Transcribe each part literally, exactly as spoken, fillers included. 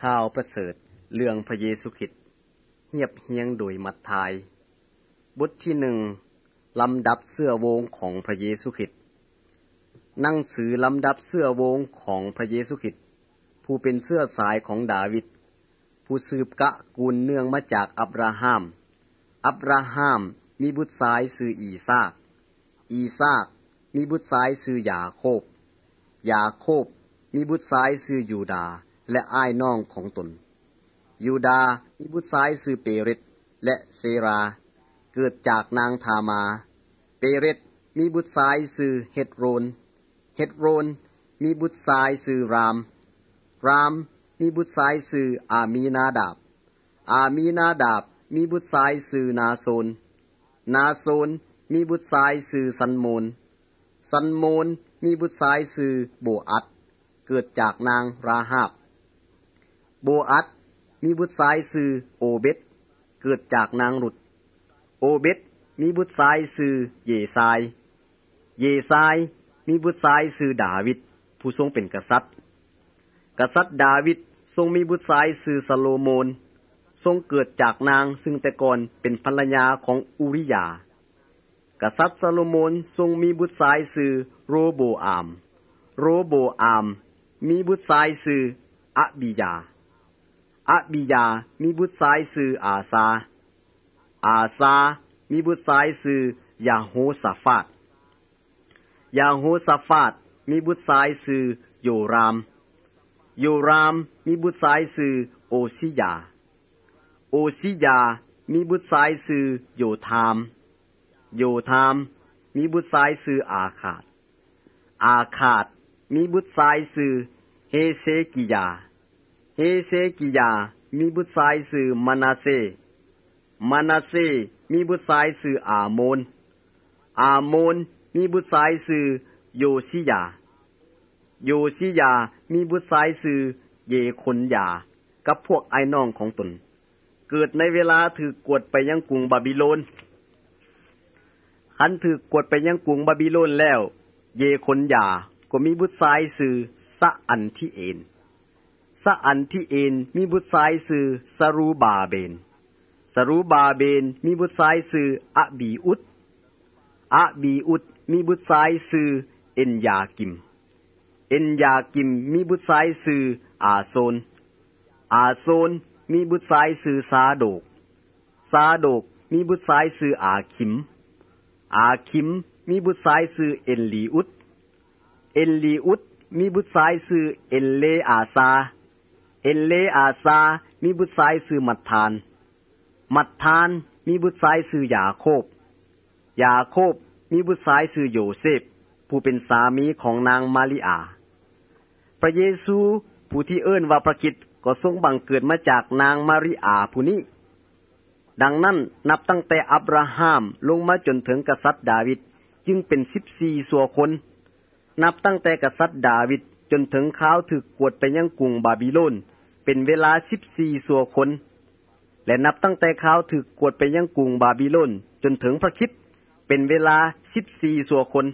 ข่าวประเสริฐเรื่องพระเยซูคริสต์เรียบเรียงโดยมัทธิวบทที่หนึ่งลำดับเสื้อวงของพระเยซูคริสต์หนังสือลำดับเสื้อวงของพระเยซูคริสต์ผู้เป็นเสื้อสายของดาวิดผู้สืบกะกูลเนื่องมาจากอับราฮัมอับราฮัมมีบุตรชายชื่ออีซากอีซากมีบุตรชายชื่อยาโคบยาโคบมีบุตรชายชื่อยูดาและอ้ายน้องของตนยูดามีบุตรชายชื่อเปเรตและเซราเกิดจากนางทามาเปเรตมีบุตรชายชื่อเฮตโรนเฮตโรนมีบุตรชายชื่อรามรามมีบุตรชายชื่ออามีนาดาบอามีนาดาบมีบุตรชายชื่อนาโซนนาโซนมีบุตรชายชื่อซันโมนซันโมนมีบุตรชายชื่อโบอัดเกิดจากนางราฮาบโบอัดมีบุตรชายชื่อโอเบตเกิดจากนางรุตโอเบตมีบุตรชายชื่อเยซายเยซายมีบุตรชายชื่อดาวิดผู้ทรงเป็นกษัตริย์กษัตริย์ดาวิดทรงมีบุตรชายชื่อซาโลโมนทรงเกิดจากนางซึ่งแต่ก่อนเป็นภรรยาของอูริยากษัตริย์ซาโลโมนทรงมีบุตรชายชื่อโรโบอามโรโบอามมีบุตรชายชื่ออะบิยาอะบิยามีบุตรชายชื่ออาซาอาซามีบุตรชายชื่อยาโฮซาฟาตยาโฮซาฟาตมีบุตรชายชื่อโยรามโยรามมีบุตรชายชื่อโอซิยาโอซิยามีบุตรชายชื่อโยธามโยธามมีบุตรชายชื่ออาคาดอาคาดมีบุตรชายชื่อเฮเซกิยาเฮเซกิยามีบุตรชายชื่อมานาเซมานาเซมีบุตรชายชื่ออาโมนอาโมนมีบุตรชายชื่อโยซิยาโยซิยามีบุตรชายชื่อเยคนยากับพวกไอ้น้องของตนเกิดในเวลาถูกกวดไปยังกรุงบาบิโลนคันถูกกวดไปยังกรุงบาบิโลนแล้วเยคนยาก็มีบุตรชายชื่อสะอันทิเอนสะอันทิเอนมีบุตรชายชื่อสรูบาเบนสรูบาเบนมีบุตรชายชื่ออะบีอุดอะบีอุดมีบุตรชายชื่อเอ็นยากิมเอ็นยากิมมีบุตรชายชื่ออาโซนอาโซนมีบุตรชายชื่อซาโดกซาโดกมีบุตรชายชื่ออาคิมอาคิมมีบุตรชายชื่อเอ็นลีอุดเอ็นลีอุดมีบุตรชายชื่อเอ็นเลอาซาเอ็นเลอาซามีบุตรชายชื่อมัทธานมัทธานมีบุตรชายชื่อยาโคบยาโคบมีบุตรชายชื่อโยเซฟผู้เป็นสามีของนางมาริอาพระเยซูผู้ที่เอิ้นว่าพระคริสต์ก็ทรงบังเกิดมาจากนางมาริอาผู้นี้ดังนั้นนับตั้งแต่อับราฮัมลงมาจนถึงกษัตริย์ดาวิดจึงเป็นสิบสี่สัวคนนับตั้งแต่กษัตริย์ดาวิดจนถึงข่าวถูกกวดไปยังกรุงบาบิโลนเป็นเวลาสิบสี่สัวคนและนับตั้งแต่ข่าวถูกกวดไปยังกรุงบาบิโลนจนถึงพระคริสต์เป็นเวลาสิบสี่สัวคน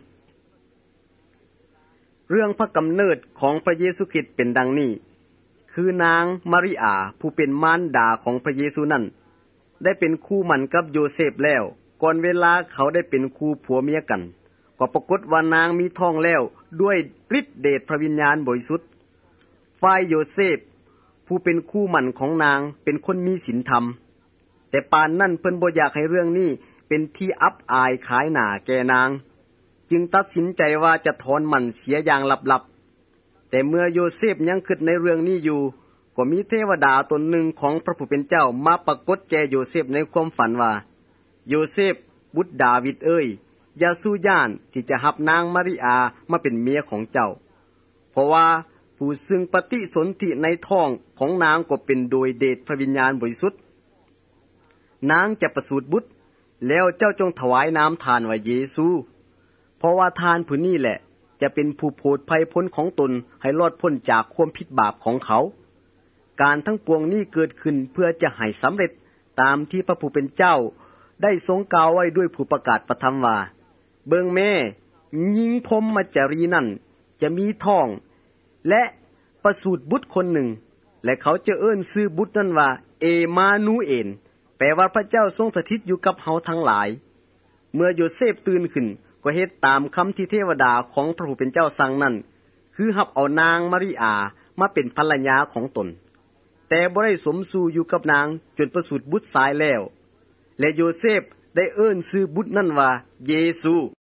เรื่องพระกำเนิดของพระเยซูคริสต์เป็นดังนี้คือนางมาริอาผู้เป็นมารดาของพระเยซูนั้นได้เป็นคู่หมั่นกับโยเซฟแล้วก่อนเวลาเขาได้เป็นคู่ผัวเมียกันก็ปรากฏว่านางมีท้องแล้วด้วยฤทธิเดชพระวิญญาณบริสุทธิ์ฝ่ายโยเซฟผู้เป็นคู่หมั่นของนางเป็นคนมีศีลธรรมแต่ปานนั้นเพิ่นบ่อยากให้เรื่องนี้เป็นที่อับอายขายหน้าแก่นางจึงตัดสินใจว่าจะถอนหมั่นเสียอย่างลับๆแต่เมื่อโยเซฟยังคิดในเรื่องนี้อยู่ก็มีเทวดาตนหนึ่งของพระผู้เป็นเจ้ามาปรากฏแก่โยเซฟในความฝันว่าโยเซฟบุตรดาวิดเอ้ยอย่าสู้ย่านที่จะรับนางมาริอามาเป็นเมียของเจ้าเพราะว่าผู้ซึ่งปฏิสนธิในท้องของนางก็เป็นโดยเดชพระวิญญาณบริสุทธิ์นางจะประสูติบุตรแล้วเจ้าจงถวายน้ำทานว่าเยซูเพราะว่าทานผู้นี้แหละจะเป็นผู้โปรดภัยพ้นของตนให้รอดพ้นจากความผิดบาปของเขาการทั้งปวงนี้เกิดขึ้นเพื่อจะให้สำเร็จตามที่พระผู้เป็นเจ้าได้ทรงกล่าวไว้ด้วยผู้ประกาศประทับว่าเบิ่งแม่หญิงพรหมจารีนั่นจะมีท้องและประสูติบุตรคนหนึ่งและเขาจะเอิ้นชื่อบุตรนั้นว่าเอมานูเอลแปลว่าพระเจ้าทรงสถิตอยู่กับเฮาทั้งหลายเมื่อโยเซฟตื่นขึ้นก็เฮ็ดตามคำที่เทวดาของพระผู้เป็นเจ้าสั่งนั้นคือรับเอานางมาริอามาเป็นภรรยาของตนแต่บ่ได้สมสู่อยู่กับนางจนประสูติบุตรชายแล้วและโยเซฟได้เอิ้นชื่อบุตรนั้นว่าเยซู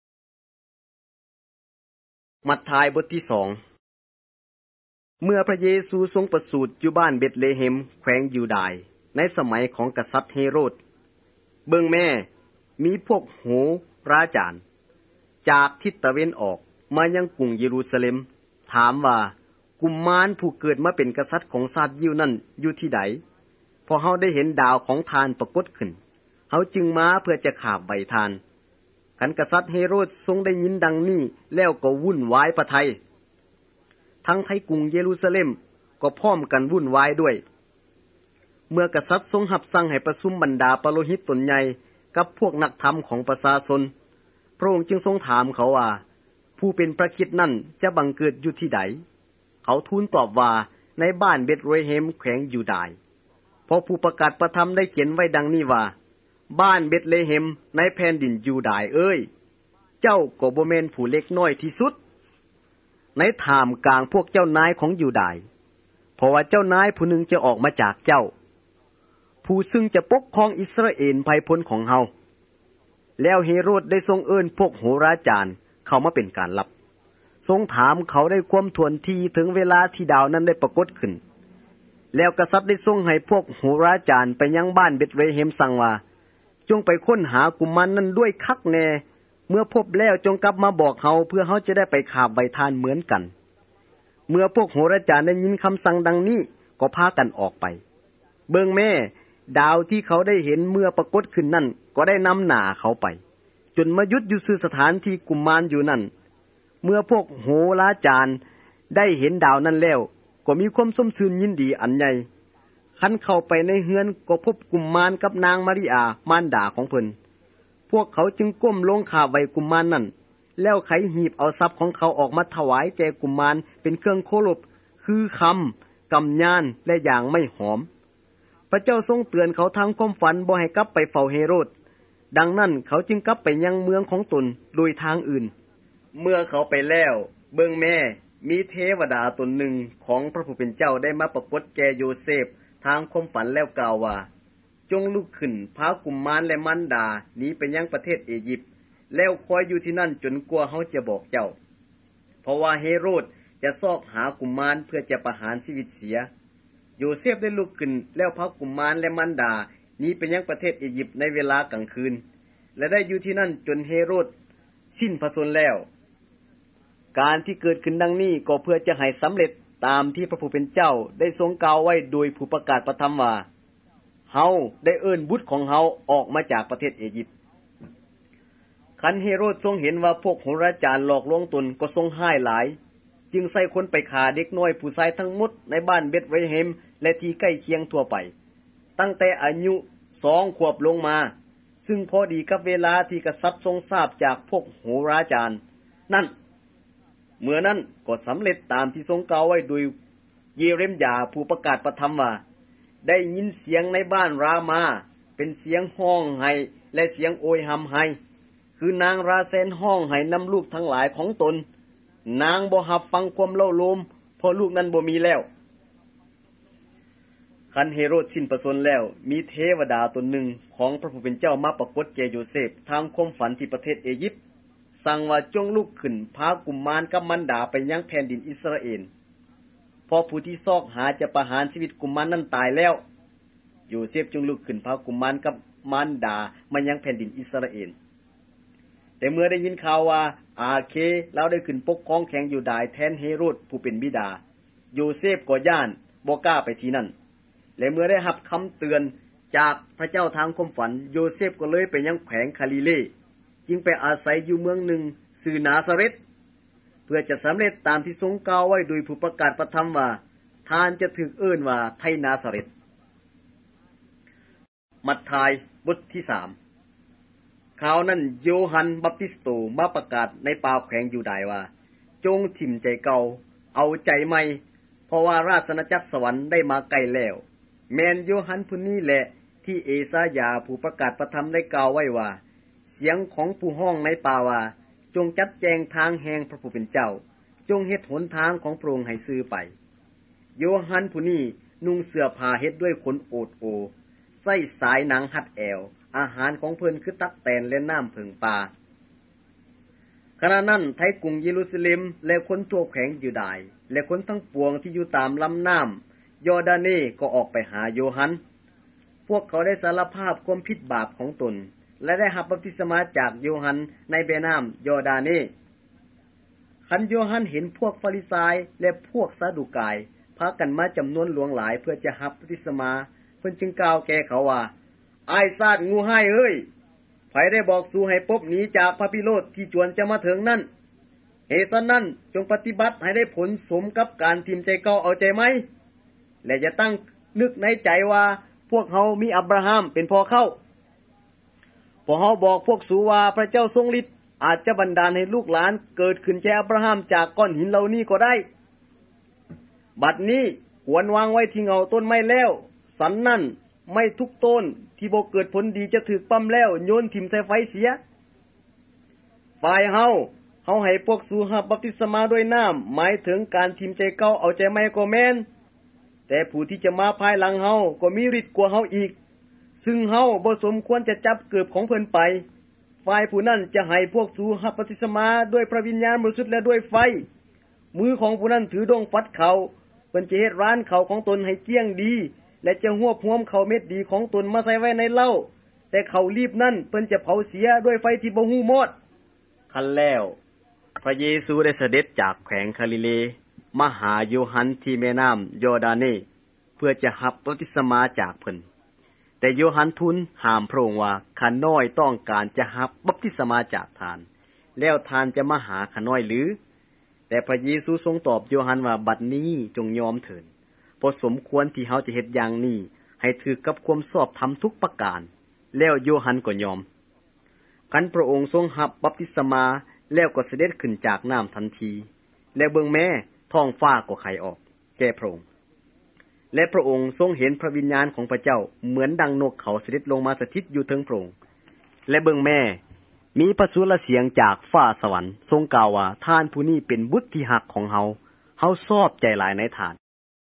มัทธิวบทที่สองเมื่อพระเยซูทรงประสูติอยู่บ้านเบธเลเฮมแขวงยูดาห์ในสมัยของกษัตริย์เฮโรดเบิ่งแม่มีพวกโหราจารย์จากทิศตะเวนออกมายังกรุงเยรูซาเล็มถามว่ากุมารผู้เกิดมาเป็นกษัตริย์ของชาติยิวนั้นอยู่ที่ใดพอเฮาได้เห็นดาวของทานปรากฏขึ้นเฮาจึงมาเพื่อจะขาบใบทานคันกษัตริย์เฮโรดทรงได้ยินดังนี้แล้วก็วุ่นวายพระทัยทั้งไทกรุงเยรูซาเล็มก็พร้อมกันวุ่นวายด้วยเมื่อกษัตริย์ทรงรับสั่งให้ประชุมบรรดาปโลหิตตนใหญ่กับพวกนักธรรมของประชาชนพระองค์จึงทรงถามเขาว่าผู้เป็นพระคริสต์นั้นจะบังเกิดอยู่ที่ใดเขาทูลตอบว่าในบ้านเบธเลเฮมแขวงยูดาห์เพราะผู้ประกาศประธรรมได้เขียนไว้ดังนี้ว่าบ้านเบธเลเฮมในแผ่นดินยูดาห์เอ้ยเจ้าก็บ่แม่นผู้เล็กน้อยที่สุดในท่ามกลางพวกเจ้านายของยูดาห์เพราะว่าเจ้านายผู้หนึ่งจะออกมาจากเจ้าผู้ซึ่งจะปกครองอิสราเอลภายพ้นของเฮาแล้วเฮโรดได้ทรงเอิ้นพวกโหราจารย์เข้ามาเป็นการลับทรงถามเขาได้ความทวนทีถึงเวลาที่ดาวนั้นได้ปรากฏขึ้นแล้วกษัตริย์ได้ทรงให้พวกโหราจารย์ไปยังบ้านเบธเลเฮมสั่งว่าจงไปค้นหากุมารนั้นด้วยคักแน่เมื่อพบแล้วจงกลับมาบอกเฮาเพื่อเฮาจะได้ไปขาบใบทานเหมือนกันเมื่อพวกโหราจารย์ได้ยินคำสั่งดังนี้ก็พากันออกไปเบิ่งแม่ดาวที่เขาได้เห็นเมื่อปรากฏขึ้นนั่นก็ได้นำหน้าเขาไปจนมายุดอยู่ซื่อสถานที่กุมารอยู่นั่นเมื่อพวกโหราจารย์ได้เห็นดาวนั้นแล้วก็มีความสมชื่นยินดีอันใหญ่คันเข้าไปในเฮือนก็พบกุมารกับนางมาริอามารดาของเพิ่นพวกเขาจึงก้มลงขาบไว้กุมารนั่นแล้วไขหีบเอาทรัพย์ของเขาออกมาถวายแก่กุมารเป็นเครื่องเคารพคือคำกำยานและอย่างไม่หอมพระเจ้าทรงเตือนเขาทางความฝันบ่ให้กลับไปเฝ้าเฮโรดดังนั้นเขาจึงกลับไปยังเมืองของตนโดยทางอื่นเมื่อเขาไปแล้วเบิ่งแม่มีเทวดาตนหนึ่งของพระผู้เป็นเจ้าได้มาปรากฏแก่โยเซฟทางความฝันแล้วกล่าวว่าจงลุกขึ้นพากุมารและมารดาหนีไปยังประเทศอียิปต์แล้วคอยอยู่ที่นั่นจนกว่าเขาจะบอกเจ้าเพราะว่าเฮโรดจะซอกหากุมารเพื่อจะประหารชีวิตเสียโยเซฟได้ลุกขึ้นแล้วพากุมารและมารดาหนีไปยังประเทศอียิปต์ในเวลากลางคืนและได้อยู่ที่นั่นจนเฮโรดสิ้นพระชนม์แล้วการที่เกิดขึ้นดังนี้ก็เพื่อจะให้สำเร็จตามที่พระผู้เป็นเจ้าได้ทรงกล่าวไว้โดยผู้ประกาศประธรรมว่าเฮาได้เอิ้นบุตรของเฮาออกมาจากประเทศอียิปต์คันเฮโรดทรงเห็นว่าพวกโหราจารย์หลอกลวงตนก็ทรงห้ายหลายจึงใส่คนไปฆ่าเด็กน้อยผู้ชายทั้งหมดในบ้านเบธเลเฮมและที่ใกล้เคียงทั่วไปตั้งแต่อายุสองขวบลงมาซึ่งพอดีกับเวลาที่กษัตริย์ทรงทราบจากพวกโหราจารย์นั่นเมื่อนั้นก็สำเร็จตามที่ทรงกล่าวไว้โดยเยเรมยาผู้ประกาศประธรรมว่าได้ยินเสียงในบ้านรามาเป็นเสียงห้องไห้และเสียงโอยหำไห้คือนางราเซนห้องไห้นำลูกทั้งหลายของตนนางบ่รับฟังความเล่าโลมเพราะลูกนั้นบ่มีแล้วคันเฮโรดสิ้นพระชนม์แล้วมีเทวดาตนหนึ่งของพระผู้เป็นเจ้ามาปรากฏแก่โยเซฟทางความฝันที่ประเทศอียิปต์สั่งว่าจงลุกขึ้นพากุมารกับมารดาไปยังแผ่นดินอิสราเอลเพราะผู้ที่ซอกหาจะประหารชีวิตกุมารนั้นตายแล้วโยเซฟจึงลุกขึ้นพากุมารกับมารดามายังแผ่นดินอิสราเอลแต่เมื่อได้ยินข่าวว่าอาเคเราได้ขึ้นปกครองแขวงยูดาห์แทนเฮโรดผู้เป็นบิดาโยเซฟก็ย่านบ่กล้าไปที่นั่นและเมื่อได้รับคำเตือนจากพระเจ้าทางความฝันโยเซฟก็เลยไปยังแขวงคาลิเลจึงไปอาศัยอยู่เมืองหนึ่งชื่อนาซาเร็ตเพื่อจะสำเร็จตามที่ทรงกล่าวไว้โดยผู้ประกาศประธรรมว่าท่านจะถูกเอิ้นว่าไทนาซาเร็ตมัทธิวบทที่สามข่าวนั้นโยฮันบัพติสโตมาประกาศในป่าแขวงยูดาห์ว่าจงถิ่มใจเก่าเอาใจใหม่เพราะว่าราชอาณาจักรสวรรค์ได้มาใกล้แล้วแม่นโยฮันผู้นี้แหละที่เอซายาผู้ประกาศพระธรรมได้กล่าวไว้ว่าเสียงของผู้ห้องในป่าว่าจงจัดแจงทางแห่งพระผู้เป็นเจ้าจงเฮ็ดหนทางของพระองค์ให้ซื่อไปโยฮันผู้นี้นุ่งเสื้อผ้าเฮ็ดด้วยขนโอดโอใส่สายหนังหัดแอวอาหารของเพิ่นคือตักแตนและน้ำผึ้งป่าขณะนั้นไทกรุงเยรูซาเล็มและคนทั่วแขวงยูดาห์และคนทั้งปวงที่อยู่ตามลำน้ำยอร์ดาเนก็ออกไปหาโยฮันพวกเขาได้สารภาพความผิดบาปของตนและได้รับบัพติศมาจากโยฮันในแม่น้ำยอร์ดาเนคันโยฮันเห็นพวกฟาริสายและพวกซาดูกายพากันมาจำนวนหลวงหลายเพื่อจะรับบัพติศมาเพิ่นจึงกล่าวแก่เขาว่าอ้ายซาดงูให้เอ้ยไผได้บอกสู่ให้ปบหนีจากพระพิโรธที่จวนจะมาถึงนั้นเหตุฉะนั้นจงปฏิบัติให้ได้ผลสมกับการทิมใจเก่าเอาใจไหมและจะตั้งนึกในใจว่าพวกเขามีอับราฮัมเป็นพ่อเข้าพอเขาบอกพวกสู่ว่าพระเจ้าทรงฤทธิ์อาจจะบันดาลให้ลูกหลานเกิดขึ้นแก่อับราฮัมจากก้อนหินเหล่านี้ก็ได้บัดนี้ควรวางไว้ที่เงาต้นไม้แล้วสันนั่นไม่ทุกต้นที่บ่เกิดผลดีจะถูกปั้มแล้วโยนถิ่มใส่ไฟเสียฝ่ายเฮาเฮาให้พวกสู่รับบัพติศมาด้วยน้ำหมายถึงการทิมใจเก่าเอาใจใหม่ก็แม่นแต่ผู้ที่จะมาภายหลังเฮาก็มีฤทธิ์กว่าเฮาอีกซึ่งเฮาบ่สมควรจะจับเกือบของเพิ่นไปฝ่ายผู้นั้นจะให้พวกสู่รับบัพติศมาด้วยพระวิญญาณบริสุทธิ์และด้วยไฟมือของผู้นั้นถือดงฟัดเขาเพิ่นจะเฮ็ดร้านเขาของตนให้เกลี้ยงดีและจะหวบหวมเขาเม็ดดีของตนมาใส่ไว้ในเหล้าแต่เขารีบนั้นเพิ่นจะเผาเสียด้วยไฟที่บ่ฮู้หมดคันแล้วพระเยซูได้เสด็จจากแขวงกาลิเลมาหาโยฮันที่แม่น้ำยอร์ดาเนเพื่อจะรับบัพติศมาจากเพิ่นแต่โยฮันทูลห้ามพระองค์ว่าข้าน้อยต้องการจะรับบัพติศมาจากทานแล้วทานจะมาหาข้าน้อยหรือแต่พระเยซูทรงตอบโยฮันว่าบัดนี้จงยอมเถิดเพราะสมควรที่เฮาจะเฮ็ดอย่างนี้ให้ถือกับความชอบธรรมทุกประการแล้วโยฮันก็ยอมคันพระองค์ทรงรับบัพติศมาแล้วก็เสด็จขึ้นจากน้ำทันทีและเบิ่งแม่ท้องฟ้าก็ไขออกแก่พระองค์และพระองค์ทรงเห็นพระวิญญาณของพระเจ้าเหมือนดังนกเขาเสด็จลงมาสถิตอยู่เทิงพระองค์และเบิ่งแม่มีพระสุรเสียงจากฟ้าสวรรค์ทรงกล่าวว่าท่านผู้นี้เป็นบุตรที่รักของเฮาเฮาชอบใจหลายในท่าน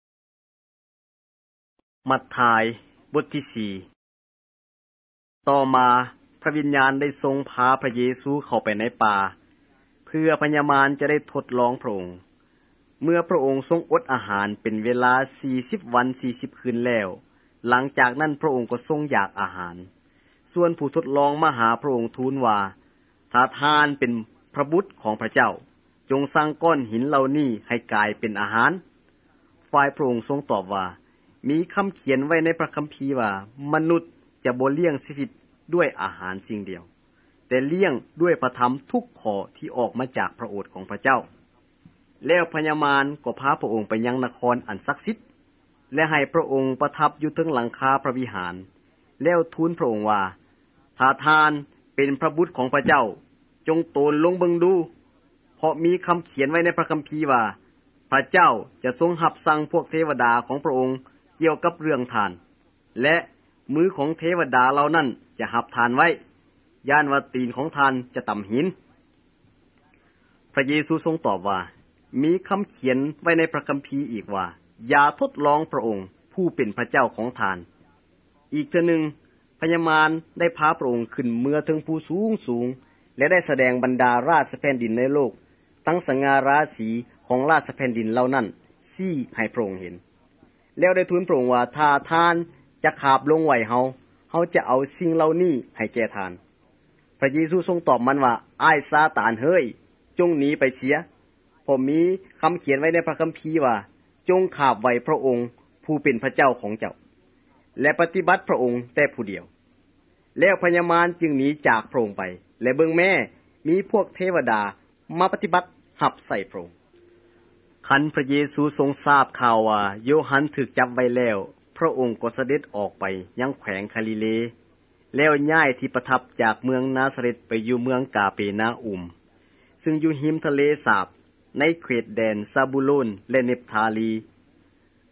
มัทธิวบทที่สี่ต่อมาพระวิญญาณได้ทรงพาพระเยซูเข้าไปในป่าเพื่อพญามารจะได้ทดลองพระองค์เมื่อพระองค์ทรงอดอาหารเป็นเวลาสี่สิบวันสี่สิบคืนแล้วหลังจากนั้นพระองค์ก็ทรงอยากอาหารส่วนผู้ทดลองมาหาพระองค์ทูลว่าถ้าท่านเป็นพระบุตรของพระเจ้าจงสั่งก้อนหินเหล่านี้ให้กลายเป็นอาหารฝ่ายพระองค์ทรงตอบว่ามีคำเขียนไว้ในพระคัมภีร์ว่ามนุษย์จะบ่เลี้ยงชีวิตด้วยอาหารสิ่งเดียวแต่เลี้ยงด้วยพระธรรมทุกข้อที่ออกมาจากพระโอษฐ์ของพระเจ้าแล้วพญามารก็พาพระองค์ไปยังนครอันศักดิ์สิทธิ์และให้พระองค์ประทับอยู่ถึงหลังคาพระวิหารแล้วทูลพระองค์ว่าถ้าท่านเป็นพระบุตรของพระเจ้าจงโตนลงเบิ่งดูเพราะมีคำเขียนไว้ในพระคัมภีร์ว่าพระเจ้าจะทรงรับสั่งพวกเทวดาของพระองค์เกี่ยวกับเรื่องทานและมือของเทวดาเหล่านั้นจะหับทานไว้ย่านว่าตีนของทานจะต่ำหินพระเยซูทรงตอบว่ามีคำเขียนไว้ในพระคัมภีร์อีกว่าอย่าทดลองพระองค์ผู้เป็นพระเจ้าของทานอีกเทื่อหนึ่งพญามารได้พาพระองค์ขึ้นเมื่อถึงผู้สูงสูงและได้แสดงบรรดาราชแผ่นดินในโลกทั้งสง่าราศีของราชแผ่นดินเหล่านั้นซี่ให้พระองค์เห็นแล้วได้ทูลพระองค์ว่าถ้าทานจะขาบลงไหวเฮาเฮาจะเอาสิ่งเหล่านี้ให้แก่ทานพระเยซูทรงตอบมันว่าอ้ายซาตานเฮ้ยจงหนีไปเสียเพราะมีคำเขียนไว้ในพระคัมภีร์ว่าจงขาบไว้พระองค์ผู้เป็นพระเจ้าของเจ้าและปฏิบัติพระองค์แต่ผู้เดียวแล้วพญามารจึงหนีจากพระองค์ไปและเบิ่งแม่มีพวกเทวดามาปฏิบัติหับใส่พระองค์คันพระเยซูทรงทราบข่าวว่าโยฮันถูกจับไว้แล้วพระองค์ก็เสด็จออกไปยังแขวงกาลิเลแล้วย้ายที่ประทับจากเมืองนาซาเร็ตไปอยู่เมืองกาเปนาอุมซึ่งอยู่หิมทะเลสาบในเขตแดนซาบูลูนและเนฟทาลี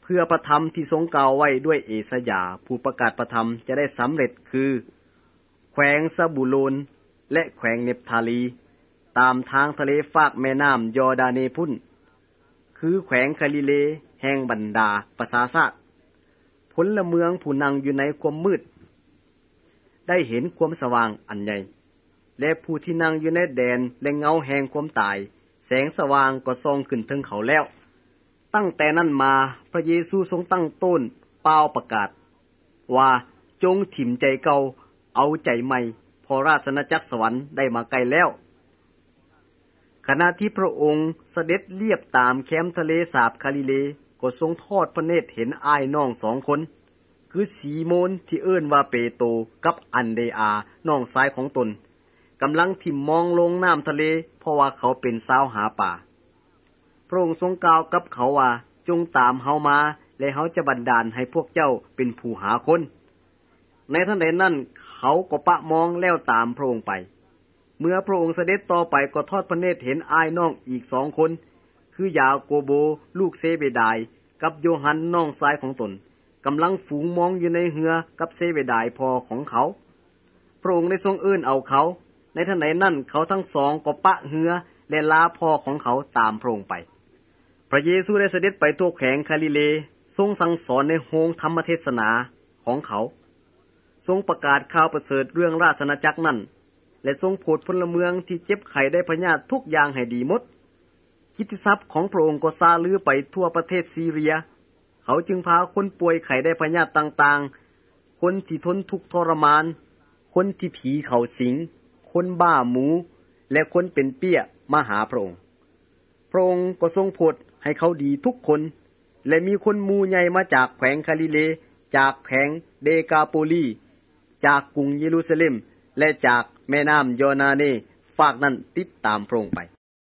พื่อพระธรรมที่ทรงกล่าวไว้ด้วยเอสยาห์ผู้ประกาศพระธรรมจะได้สำเร็จคือแขวงซะบูลูนและแขวงเนฟทาลีตามทางทะเลฟากแม่น้ำยอร์ดาเนพุ่นคือแขวงกาลิเลแห่งบรรดาประชาชาติพลเมืองผู้นั่งอยู่ในความมืดได้เห็นความสว่างอันใหญ่และผู้ที่นั่งอยู่ในแดนและเงาแห่งความตายแสงสว่างก็ส่องขึ้นถึงเขาแล้วตั้งแต่นั้นมาพระเยซูทรงตั้งต้นเป่าประกาศว่าจงถิ่มใจเก่าเอาใจใหม่พอราชอาณาจักรสวรรค์ได้มาใกล้แล้วขณะที่พระองค์เสด็จเลียบตามแคมป์ทะเลสาบกาลิเลก็ทรงทอดพระเนตรเห็นอ้ายน้องสองคนคือสีโมนที่เอิ้นว่าเปโตรกับอันเดอาน้องชายของตนกำลังทิ่มมองลงน้ำทะเลเพราะว่าเขาเป็นสาวหาป่าพระองค์ทรงกล่าวกับเขาว่าจงตามเฮามาและเฮาจะบันดาลให้พวกเจ้าเป็นผู้หาคนในทันใดนั้นเขาก็ปะมองแล้วตามพระองค์ไปเมื่อพระองค์เสด็จต่อไปก็ทอดพระเนตรเห็นอ้ายน้องอีกสองคนคือยาโกโบลูกเซเบดายกับโยฮันน้องชายของตนกำลังฝูงมองอยู่ในเรือกับเซเบดายพ่อของเขาพระองค์ได้ทรงเอื้อนเอาเขาในทันใดนั้นเขาทั้งสองก็ปะเรือและลาพ่อของเขาตามพระองค์ไปพระเยซูได้เสด็จไปทั่วแขวงกาลิเลทรงสั่งสอนในโรงธรรมเทศนาของเขาทรงประกาศข่าวประเสริฐเรื่องราชอาณาจักรนั้นและทรงโปรดพลเมืองที่เจ็บไข้ได้พยาธิทุกอย่างให้ดีหมดกิตติศัพท์ของพระองค์ก็ซาลือไปทั่วประเทศซีเรียเขาจึงพาคนป่วยไข้ได้พยาธิต่างๆคนที่ทนทุกข์ทรมานคนที่ผีเข้าสิงคนบ้าหมูและคนเป็นเปี้ยมาหาพระองค์พระองค์ก็ทรงโปรดให้เขาดีทุกคนและมีคนหมู่ใหญ่มาจากแขวงกาลิเลจากแขวงเดกาโปลีจากกรุงเยรูซาเล็มและจากแม่น้ำยอร์ดาเนฝากนั้นติดตามพระองค์ไป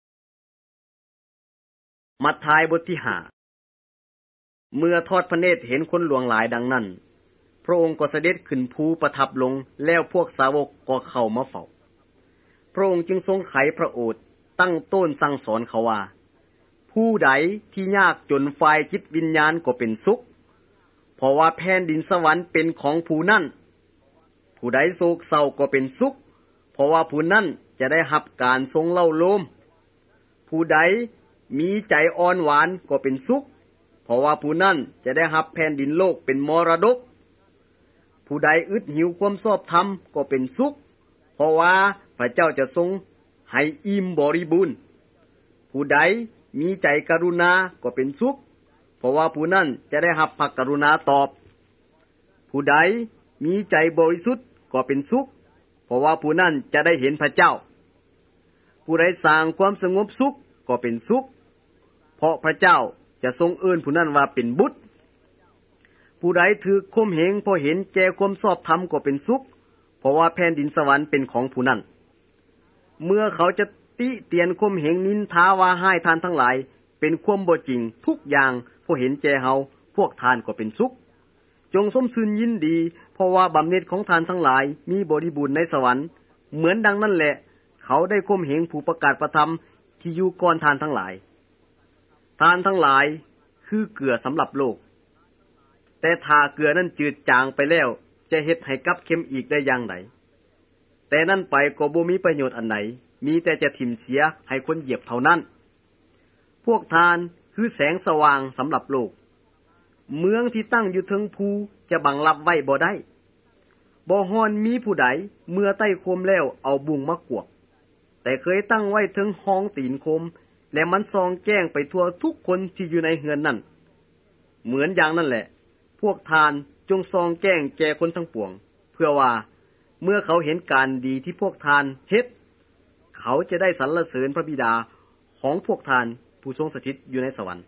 มัทธิวบทที่ห้าเมื่อทอดพระเนตรเห็นคนหลวงหลายดังนั้นพระองค์ก็เสด็จขึ้นภูประทับลงแล้วพวกสาวกก็เข้ามาเฝ้าพระองค์จึงทรงไขพระโอษฐ์ตั้งต้นสั่งสอนเขาว่าผู้ใดที่ยากจนฝ่ายจิตวิญญาณก็เป็นสุขเพราะว่าแผ่นดินสวรรค์เป็นของผู้นั้นผู้ใดโศกเศร้าก็เป็นสุขเพราะว่าผู้นั้นจะได้รับการทรงเล่าโลมผู้ใดมีใจอ่อนหวานก็เป็นสุขเพราะว่าผู้นั้นจะได้รับแผ่นดินโลกเป็นมรดกผู้ใดอึดหิวความชอบธรรมก็เป็นสุขเพราะว่าพระเจ้าจะทรงให้อิ่มบริบูรณ์ผู้ใดมีใจกรุณาก็เป็นสุขเพราะว่าผู้นั้นจะได้รับพระกรุณาตอบผู้ใดมีใจบริสุทธิ์ก็เป็นสุขเพราะว่าผู้นั้นจะได้เห็นพระเจ้าผู้ใดสร้างความสงบสุขก็เป็นสุขเพราะพระเจ้าจะทรงเอิ้นผู้นั้นว่าเป็นบุตรผู้ใดถือข่มเหงเพราะเห็นแก่ความชอบธรรมก็เป็นสุขเพราะว่าแผ่นดินสวรรค์เป็นของผู้นั้นเมื่อเขาจะติเตียนข่มเหงนินทาว่าให้ทานทั้งหลายเป็นความบ่จริงทุกอย่างเพราะเห็นแก่เฮาพวกทานก็เป็นสุขจงสมชื่นยินดีเพราะว่าบำเหน็จของทานทั้งหลายมีบริบูรณ์ในสวรรค์เหมือนดังนั้นแหละเขาได้ข่มเหงผู้ประกาศพระธรรมที่อยู่ก่อนทานทั้งหลายทานทั้งหลายคือเกลือสำหรับโลกแต่ถ้าเกลือนั้นจืดจางไปแล้วจะเฮ็ดให้กลับเค็มอีกได้อย่างไรแต่นั่นไปก็บ่มีประโยชน์อันไหนมีแต่จะถิ่มเสียให้คนเหยียบเท่านั้นพวกทานคือแสงสว่างสำหรับโลกเมืองที่ตั้งอยู่เทิงภูจะบังลับไว้บ่ได้บ่ฮ้อนมีผู้ใดเมื่อใต้โคมแล้วเอาบุงมากวกแต่เคยตั้งไว้เทิงห้องตีนโคมและมันส่องแจ้งไปทั่วทุกคนที่อยู่ในเฮือนนั้นเหมือนอย่างนั้นแหละพวกทานจงส่องแจ้งแก่คนทั้งปวงเพื่อว่าเมื่อเขาเห็นการดีที่พวกทานเฮ็ดเขาจะได้สรรเสริญพระบิดาของพวกทานผู้ทรงสถิตอยู่ในสวรรค์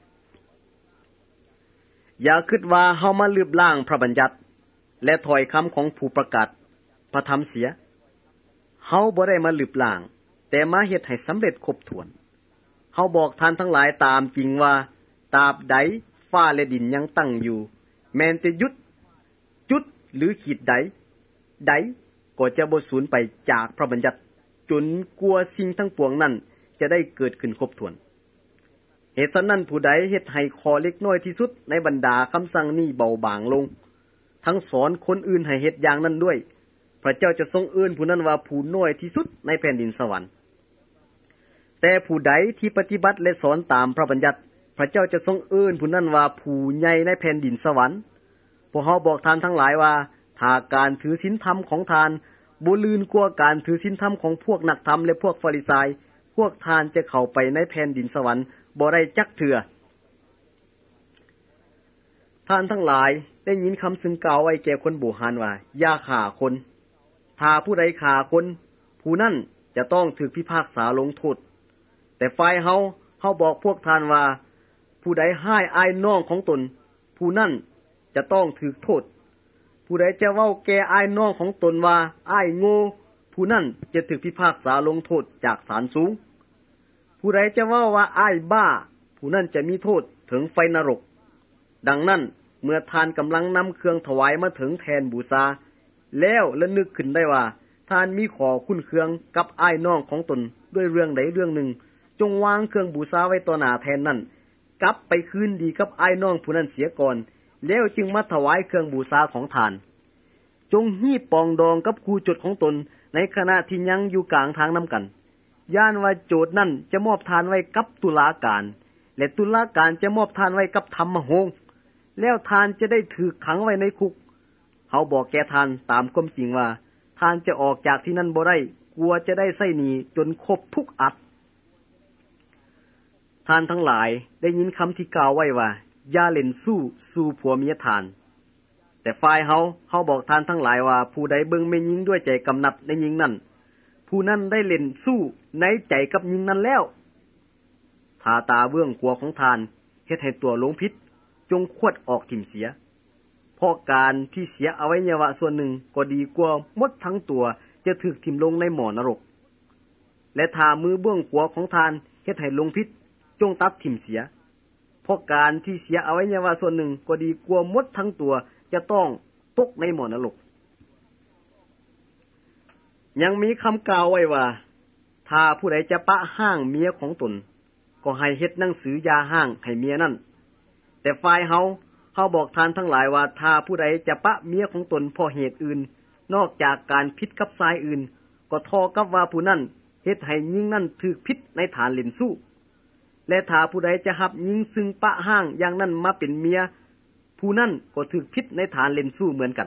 อย่าคิดว่าเฮามาลืบล้างพระบัญญัติและถ้อยคำของผู้ประกาศพระธรรมเสียเฮาบ่ได้มาลืบล้างแต่มาเฮ็ดให้สำเร็จครบถ้วนเฮาบอกท่านทั้งหลายตามจริงว่าตราบใดฟ้าและดินยังตั้งอยู่แม้นแต่หยุดจุดหรือขีดใดใดก็จะบ่สูญไปจากพระบัญญัติจนกว่าสิ่งทั้งปวงนั้นจะได้เกิดขึ้นครบถ้วนเหเหตุฉะนั้นผู้ใดเฮ็ดให้ขอเล็กน้อยที่สุดในบรรดาคำสั่งนี้เบาบางลงทั้งสอนคนอื่นให้เฮ็ดอย่างนั้นด้วยพระเจ้าจะทรงเอิ้นผู้นั้นว่าผู้น้อยที่สุดในแผ่นดินสวรรค์แต่ผู้ใดที่ปฏิบัติและสอนตามพระบัญญัติพระเจ้าจะทรงเอิ้นผู้นั้นว่าผู้ใหญ่ในแผ่นดินสวรรค์พวกเฮาบอกทานทั้งหลายว่าถ้าการถือศีลธรรมของทานบ่ลื่นกว่าการถือศีลธรรมของพวกนักธรรมและพวกฟาริสัยพวกทานจะเข้าไปในแผ่นดินสวรรค์บ่ได้จักเทื่อท่านทั้งหลายได้ยินคำซึ่งกล่าวไว้แก่คนโบราณว่าอย่าฆ่าคนถ้าผู้ใดฆ่าคนผู้นั้นจะต้องถูกพิพากษาลงโทษแต่ฝ่ายเฮาเฮาบอกพวกท่านว่าผู้ใดห้ายอ้ายน้องของตนผู้นั้นจะต้องถูกโทษผู้ใดจะเว้าแก่อ้ายน้องของตนว่าอ้ายโง่ผู้นั้นจะถูกพิพากษาลงโทษจากศาลสูงผู้ใดจะเว้าว่าอ้ายบ้าผู้นั้นจะมีโทษถึงไฟนรกดังนั้นเมื่อทานกำลังนำเครื่องถวายมาถึงแทนบูชาแล้วและนึกขึ้นได้ว่าทานมีขอคุณเครื่องกับอ้ายน้องของตนด้วยเรื่องใดเรื่องหนึ่งจงวางเครื่องบูชาไว้ต่อหน้าแทนนั้นกลับไปคืนดีกับอ้ายน้องผู้นั้นเสียก่อนแล้วจึงมาถวายเครื่องบูชาของทานจงฮีบปองดองกับครูโจทย์ของตนในขณะที่ยังอยู่กลางทางนำกันย่านว่าโจทย์นั้นจะมอบทานไว้กับตุลาการและตุลาการจะมอบทานไว้กับธรรมโหงแล้วทานจะได้ถูกขังไว้ในคุกเฮาบอกแก่ทานตามความจริงว่าทานจะออกจากที่นั่นบ่ได้กลัวจะได้ใช้หนี้จนครบทุกอัดทานทั้งหลายได้ยินคำที่กล่าวไว้ว่าอย่าเล่นสู้สู่ผัวเมียทานแต่ฝ่ายเฮาเฮาบอกทานทั้งหลายว่าผู้ใดเบิ่งแม่หญิงด้วยใจกำนัดในหญิงนั้นผู้นั้นได้เล่นสู้ในใจกับหญิงนั้นแล้วถ้าตาเบื้องขวาของทานเฮ็ดให้ตัวหลงผิดจงควดออกทิ่มเสียเพราะการที่เสียอวัยวะส่วนหนึ่งก็ดีกว่าหมดทั้งตัวจะถูกทิ่มลงในหม้อนรกและถ้ามือเบื้องขวาของทานเฮ็ดให้หลงผิดจงตัดทิ่มเสียเพราะการที่เสียอวัยวะส่วนหนึ่งก็ดีกว่าหมดทั้งตัวจะต้องตกในหม้อนรกยังมีคำกล่าวไว้ว่าถ้าผู้ใดจะปะห้างเมียของตนก็ให้เฮ็ดหนังสือยาห้างให้เมียนั่นแต่ฝ่ายเฮาเฮาบอกทานทั้งหลายว่าถ้าผู้ใดจะปะเมียของตนเพราะเหตุอื่นนอกจากการผิดกับชายอื่นก็เท่ากับว่าผู้นั้นเฮ็ดให้หญิงนั้นถูกผิดในฐานเล่นสู้และถ้าผู้ใดจะรับหญิงซึ่งปะห้างอย่างนั้นมาเป็นเมียผู้นั้นก็ถูกผิดในฐานเล่นสู้เหมือนกัน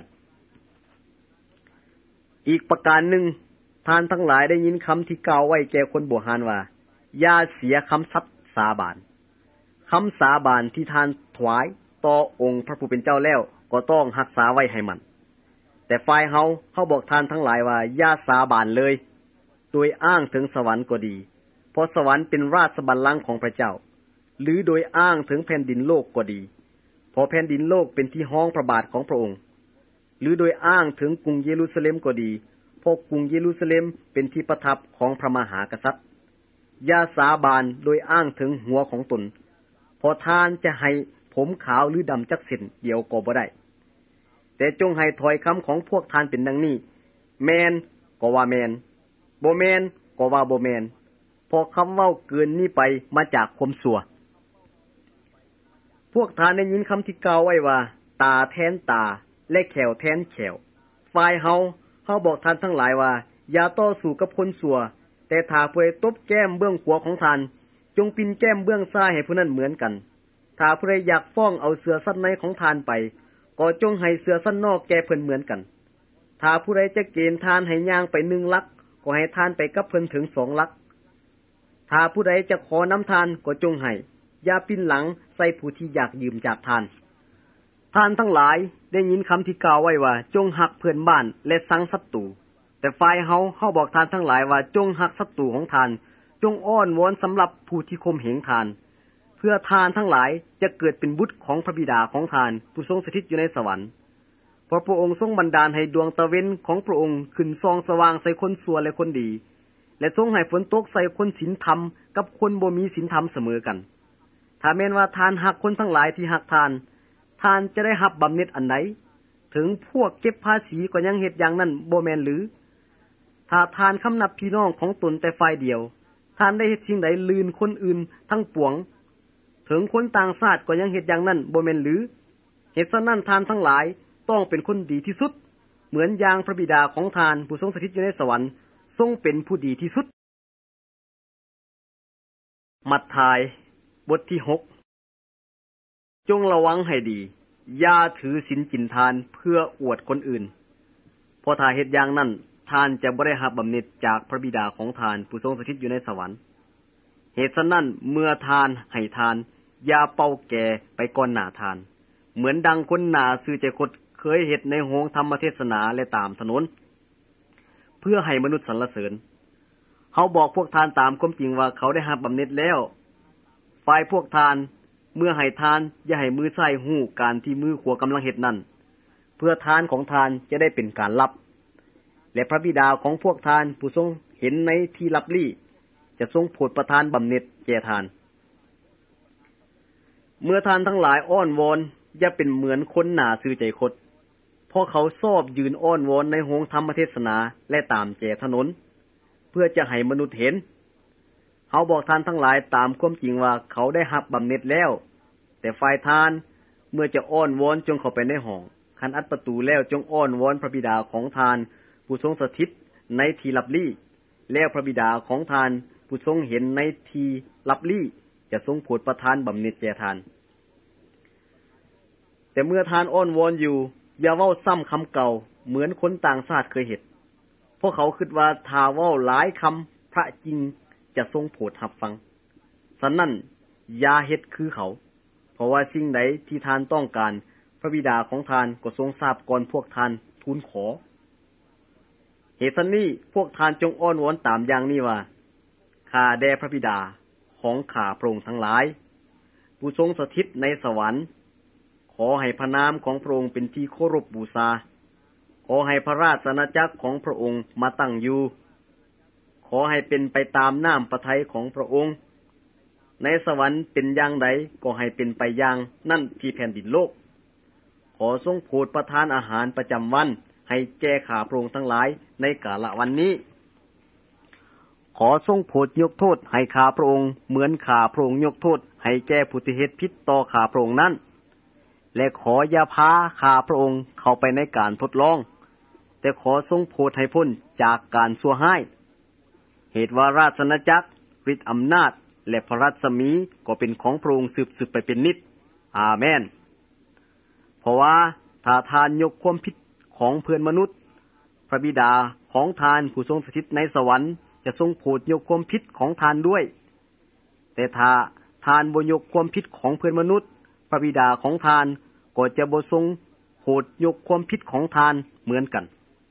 อีกประการหนึ่งทานทั้งหลายได้ยินคำที่กล่าวไว้แก่คนโบราณว่าอย่าเสียคำสัตย์สาบานคำสาบานที่ทานถวายต่อองค์พระผู้เป็นเจ้าแล้วก็ต้องรักษาไว้ให้มันแต่ฝ่ายเฮาเฮาบอกทานทั้งหลายว่าอย่าสาบานเลยโดยอ้างถึงสวรรค์ก็ดีเพราะสวรรค์เป็นราชบัลลังก์ของพระเจ้าหรือโดยอ้างถึงแผ่นดินโลกก็ดีเพราะแผ่นดินโลกเป็นที่ห้องพระบาทของพระองค์หรือโดยอ้างถึงกรุงเยรูซาเล็มก็ดีเพราะกรุงเยรูซาเล็มเป็นที่ประทับของพระมหากษัตริย์อย่าสาบานโดยอ้างถึงหัวของตนเพราะทานจะให้ผมขาวหรือดำจักเส้นเดียวก็บ่ได้แต่จงให้ถ้อยคำของพวกทานเป็นดังนี้แมนก็ว่าแมนบ่แมนก็ว่าบ่แมนเพราะคำเว้าเกินนี้ไปมาจากความชั่วพวกทานได้ยินคำที่กล่าวไว้ว่าตาแทนตาและแขวแทนแขวฝ่ายเฮาเฮาบอกทานทั้งหลายว่าอย่าต่อสู้กับคนชั่วแต่ถ้าผู้ใดตบแก้มเบื้องขวาของทานจงปินแก้มเบื้องซ้ายให้ผู้นั้นเหมือนกันถ้าผู้ใดอยากฟ้องเอาเสื้อสั้นในของทานไปก็จงให้เสื้อสั้นนอกแก่เพิ่นเหมือนกันถ้าผู้ใดจะเกณฑ์ทานให้ย่างไปหนึ่งลักก็ให้ทานไปกับเพิ่นถึงสองลักถ้าผู้ใดจะขอน้ำทานก็จงให้อย่าปิ้นหลังใส่ผู้ที่อยากยืมจากทานทานทั้งหลายได้ยินคำที่กล่าวไว้ว่าจงหักเพื่อนบ้านและสังศัตรูแต่ฝ่ายเฮาเฮาบอกทานทั้งหลายว่าจงหักศัตรูของทานจงอ้อนวอนสำหรับผู้ที่ข่มเหงทานเพื่อทานทั้งหลายจะเกิดเป็นบุตรของพระบิดาของทานผู้ทรงสถิตอยู่ในสวรรค์เพราะพระองค์ทรงบันดาลให้ดวงตะเวนของพระองค์ขึ้นส่องสว่างใส่คนชั่วและคนดีและทรงให้ฝนตกใส่คนศีลธรรมกับคนบ่มีศีลธรรมเสมอกันถ้าแม้นว่าทานหักคนทั้งหลายที่หักทานทานจะได้รับบำเหน็จอันใดถึงพวกเก็บภาษีก็ยังเฮ็ดอย่างนั้นบ่แม่นหรือถ้าทานคำนับพี่น้องของตนแต่ฝ่ายเดียวทานได้เฮ็ดสิ่งใดลืนคนอื่นทั้งปวงถึงคนต่างชาติก็ยังเฮ็ดอย่างนั้นบ่แม่นหรือเหตุฉะนั้นทานทั้งหลายต้องเป็นคนดีที่สุดเหมือนอย่างพระบิดาของทานผู้ทรงสถิตอยู่ในสวรรค์ทรงเป็นผู้ดีที่สุดมัทธิวบทที่หกจงระวังให้ดีอย่าถือศีลกินทานเพื่ออวดคนอื่นเพราะถ้าเฮ็ดอย่างนั้นทานจะบ่ได้รับบำเหน็จจากพระบิดาของทานผู้ทรงสถิตอยู่ในสวรรค์เหตุฉะนั้นเมื่อทานให้ทานอย่าเป่าแก่ไปก่อนหน้าทานเหมือนดังคนหน้าซื่อใจคดเคยเฮ็ดในโรงธรรมเทศนาและตามถนนเพื่อให้มนุษย์สรรเสริญเฮาบอกพวกทานตามความจริงว่าเขาได้รับบำเหน็จแล้วฝ่ายพวกทานเมื่อให้ทานอย่าให้มือซ้ายฮู้การที่มือขวากำลังเฮ็ดนั้นเพื่อทานของทานจะได้เป็นการลับและพระบิดาของพวกทานผู้ทรงเห็นในที่ลับลี้จะทรงโปรดประทานบำเหน็จแก่ทานเมื่อทานทั้งหลายอ้อนวอนอย่าเป็นเหมือนคนหน้าซื่อใจคดเพราะเขาชอบยืนอ้อนวอนในโรงธรรมเทศนาและตามแจถนนเพื่อจะให้มนุษย์เห็นเฮาบอกทานทั้งหลายตามความจริงว่าเขาได้รับบำเหน็จแล้วแต่ฝ่ายทานเมื่อจะอ้อนวอนจงเข้าไปในห้องคันอัดประตูแล้วจงอ้อนวอนพระบิดาของทานผู้ทรงสถิตในที่ลับลี้แล้วพระบิดาของทานผู้ทรงเห็นในที่ลับลี้จะทรงโปรดประทานบำเหน็จแก่ทานแต่เมื่อทานอ้อนวอนอยู่อย่าเว้าซ้ำคำเก่าเหมือนคนต่างชาติเคยเฮ็ดเพราะเขาคิดว่าถ้าเว้าหลายคำพระจริงจะทรงโปรดรับฟังฉะนั้นอย่าเฮ็ดคือเขาเพราะว่าสิ่งใดที่ทานต้องการพระบิดาของทานก็ทรงทราบก่อนพวกทานทูลขอเหตุฉะนี้พวกทานจงอ้อนวอนตามอย่างนี้ว่าข้าแด่พระบิดาของข้าพระองค์ทั้งหลายผู้ทรงสถิตในสวรรค์ขอให้พระนามของพระองค์เป็นที่เคารพบูชาขอให้พระราชอาณาจักรของพระองค์มาตั้งอยู่ขอให้เป็นไปตามน้ำพระทัยของพระองค์ในสวรรค์เป็นอย่างใดก็ให้เป็นไปอย่างนั่นที่แผ่นดินโลกขอทรงโปรดประทานอาหารประจำวันให้แก่ข้าพระองค์ทั้งหลายในกาลวันนี้ขอทรงโปรดยกโทษให้ข้าพระองค์เหมือนข้าพระองค์ยกโทษให้แก่ผู้ที่เฮ็ดผิดต่อข้าพระองค์นั้นและขออย่าพาข้าพระองค์เข้าไปในการทดลองแต่ขอทรงโปรดให้พ้นจากการชั่วร้ายเหตุว่าราชอาณาจักรฤทธิ์อำนาจและพระรัศมีก็เป็นของพระองค์สืบๆไปเป็นนิจอาเมนเพราะว่าถ้าทานยกความผิดของเพื่อนมนุษย์พระบิดาของทานผู้ทรงสถิตในสวรรค์จะทรงโปรดยกความผิดของทานด้วยแต่ถ้าทานบ่ยกความผิดของเพื่อนมนุษย์พระบิดาของทานก็จะบ่ทรงโปรดยกความผิดของทานเหมือนกัน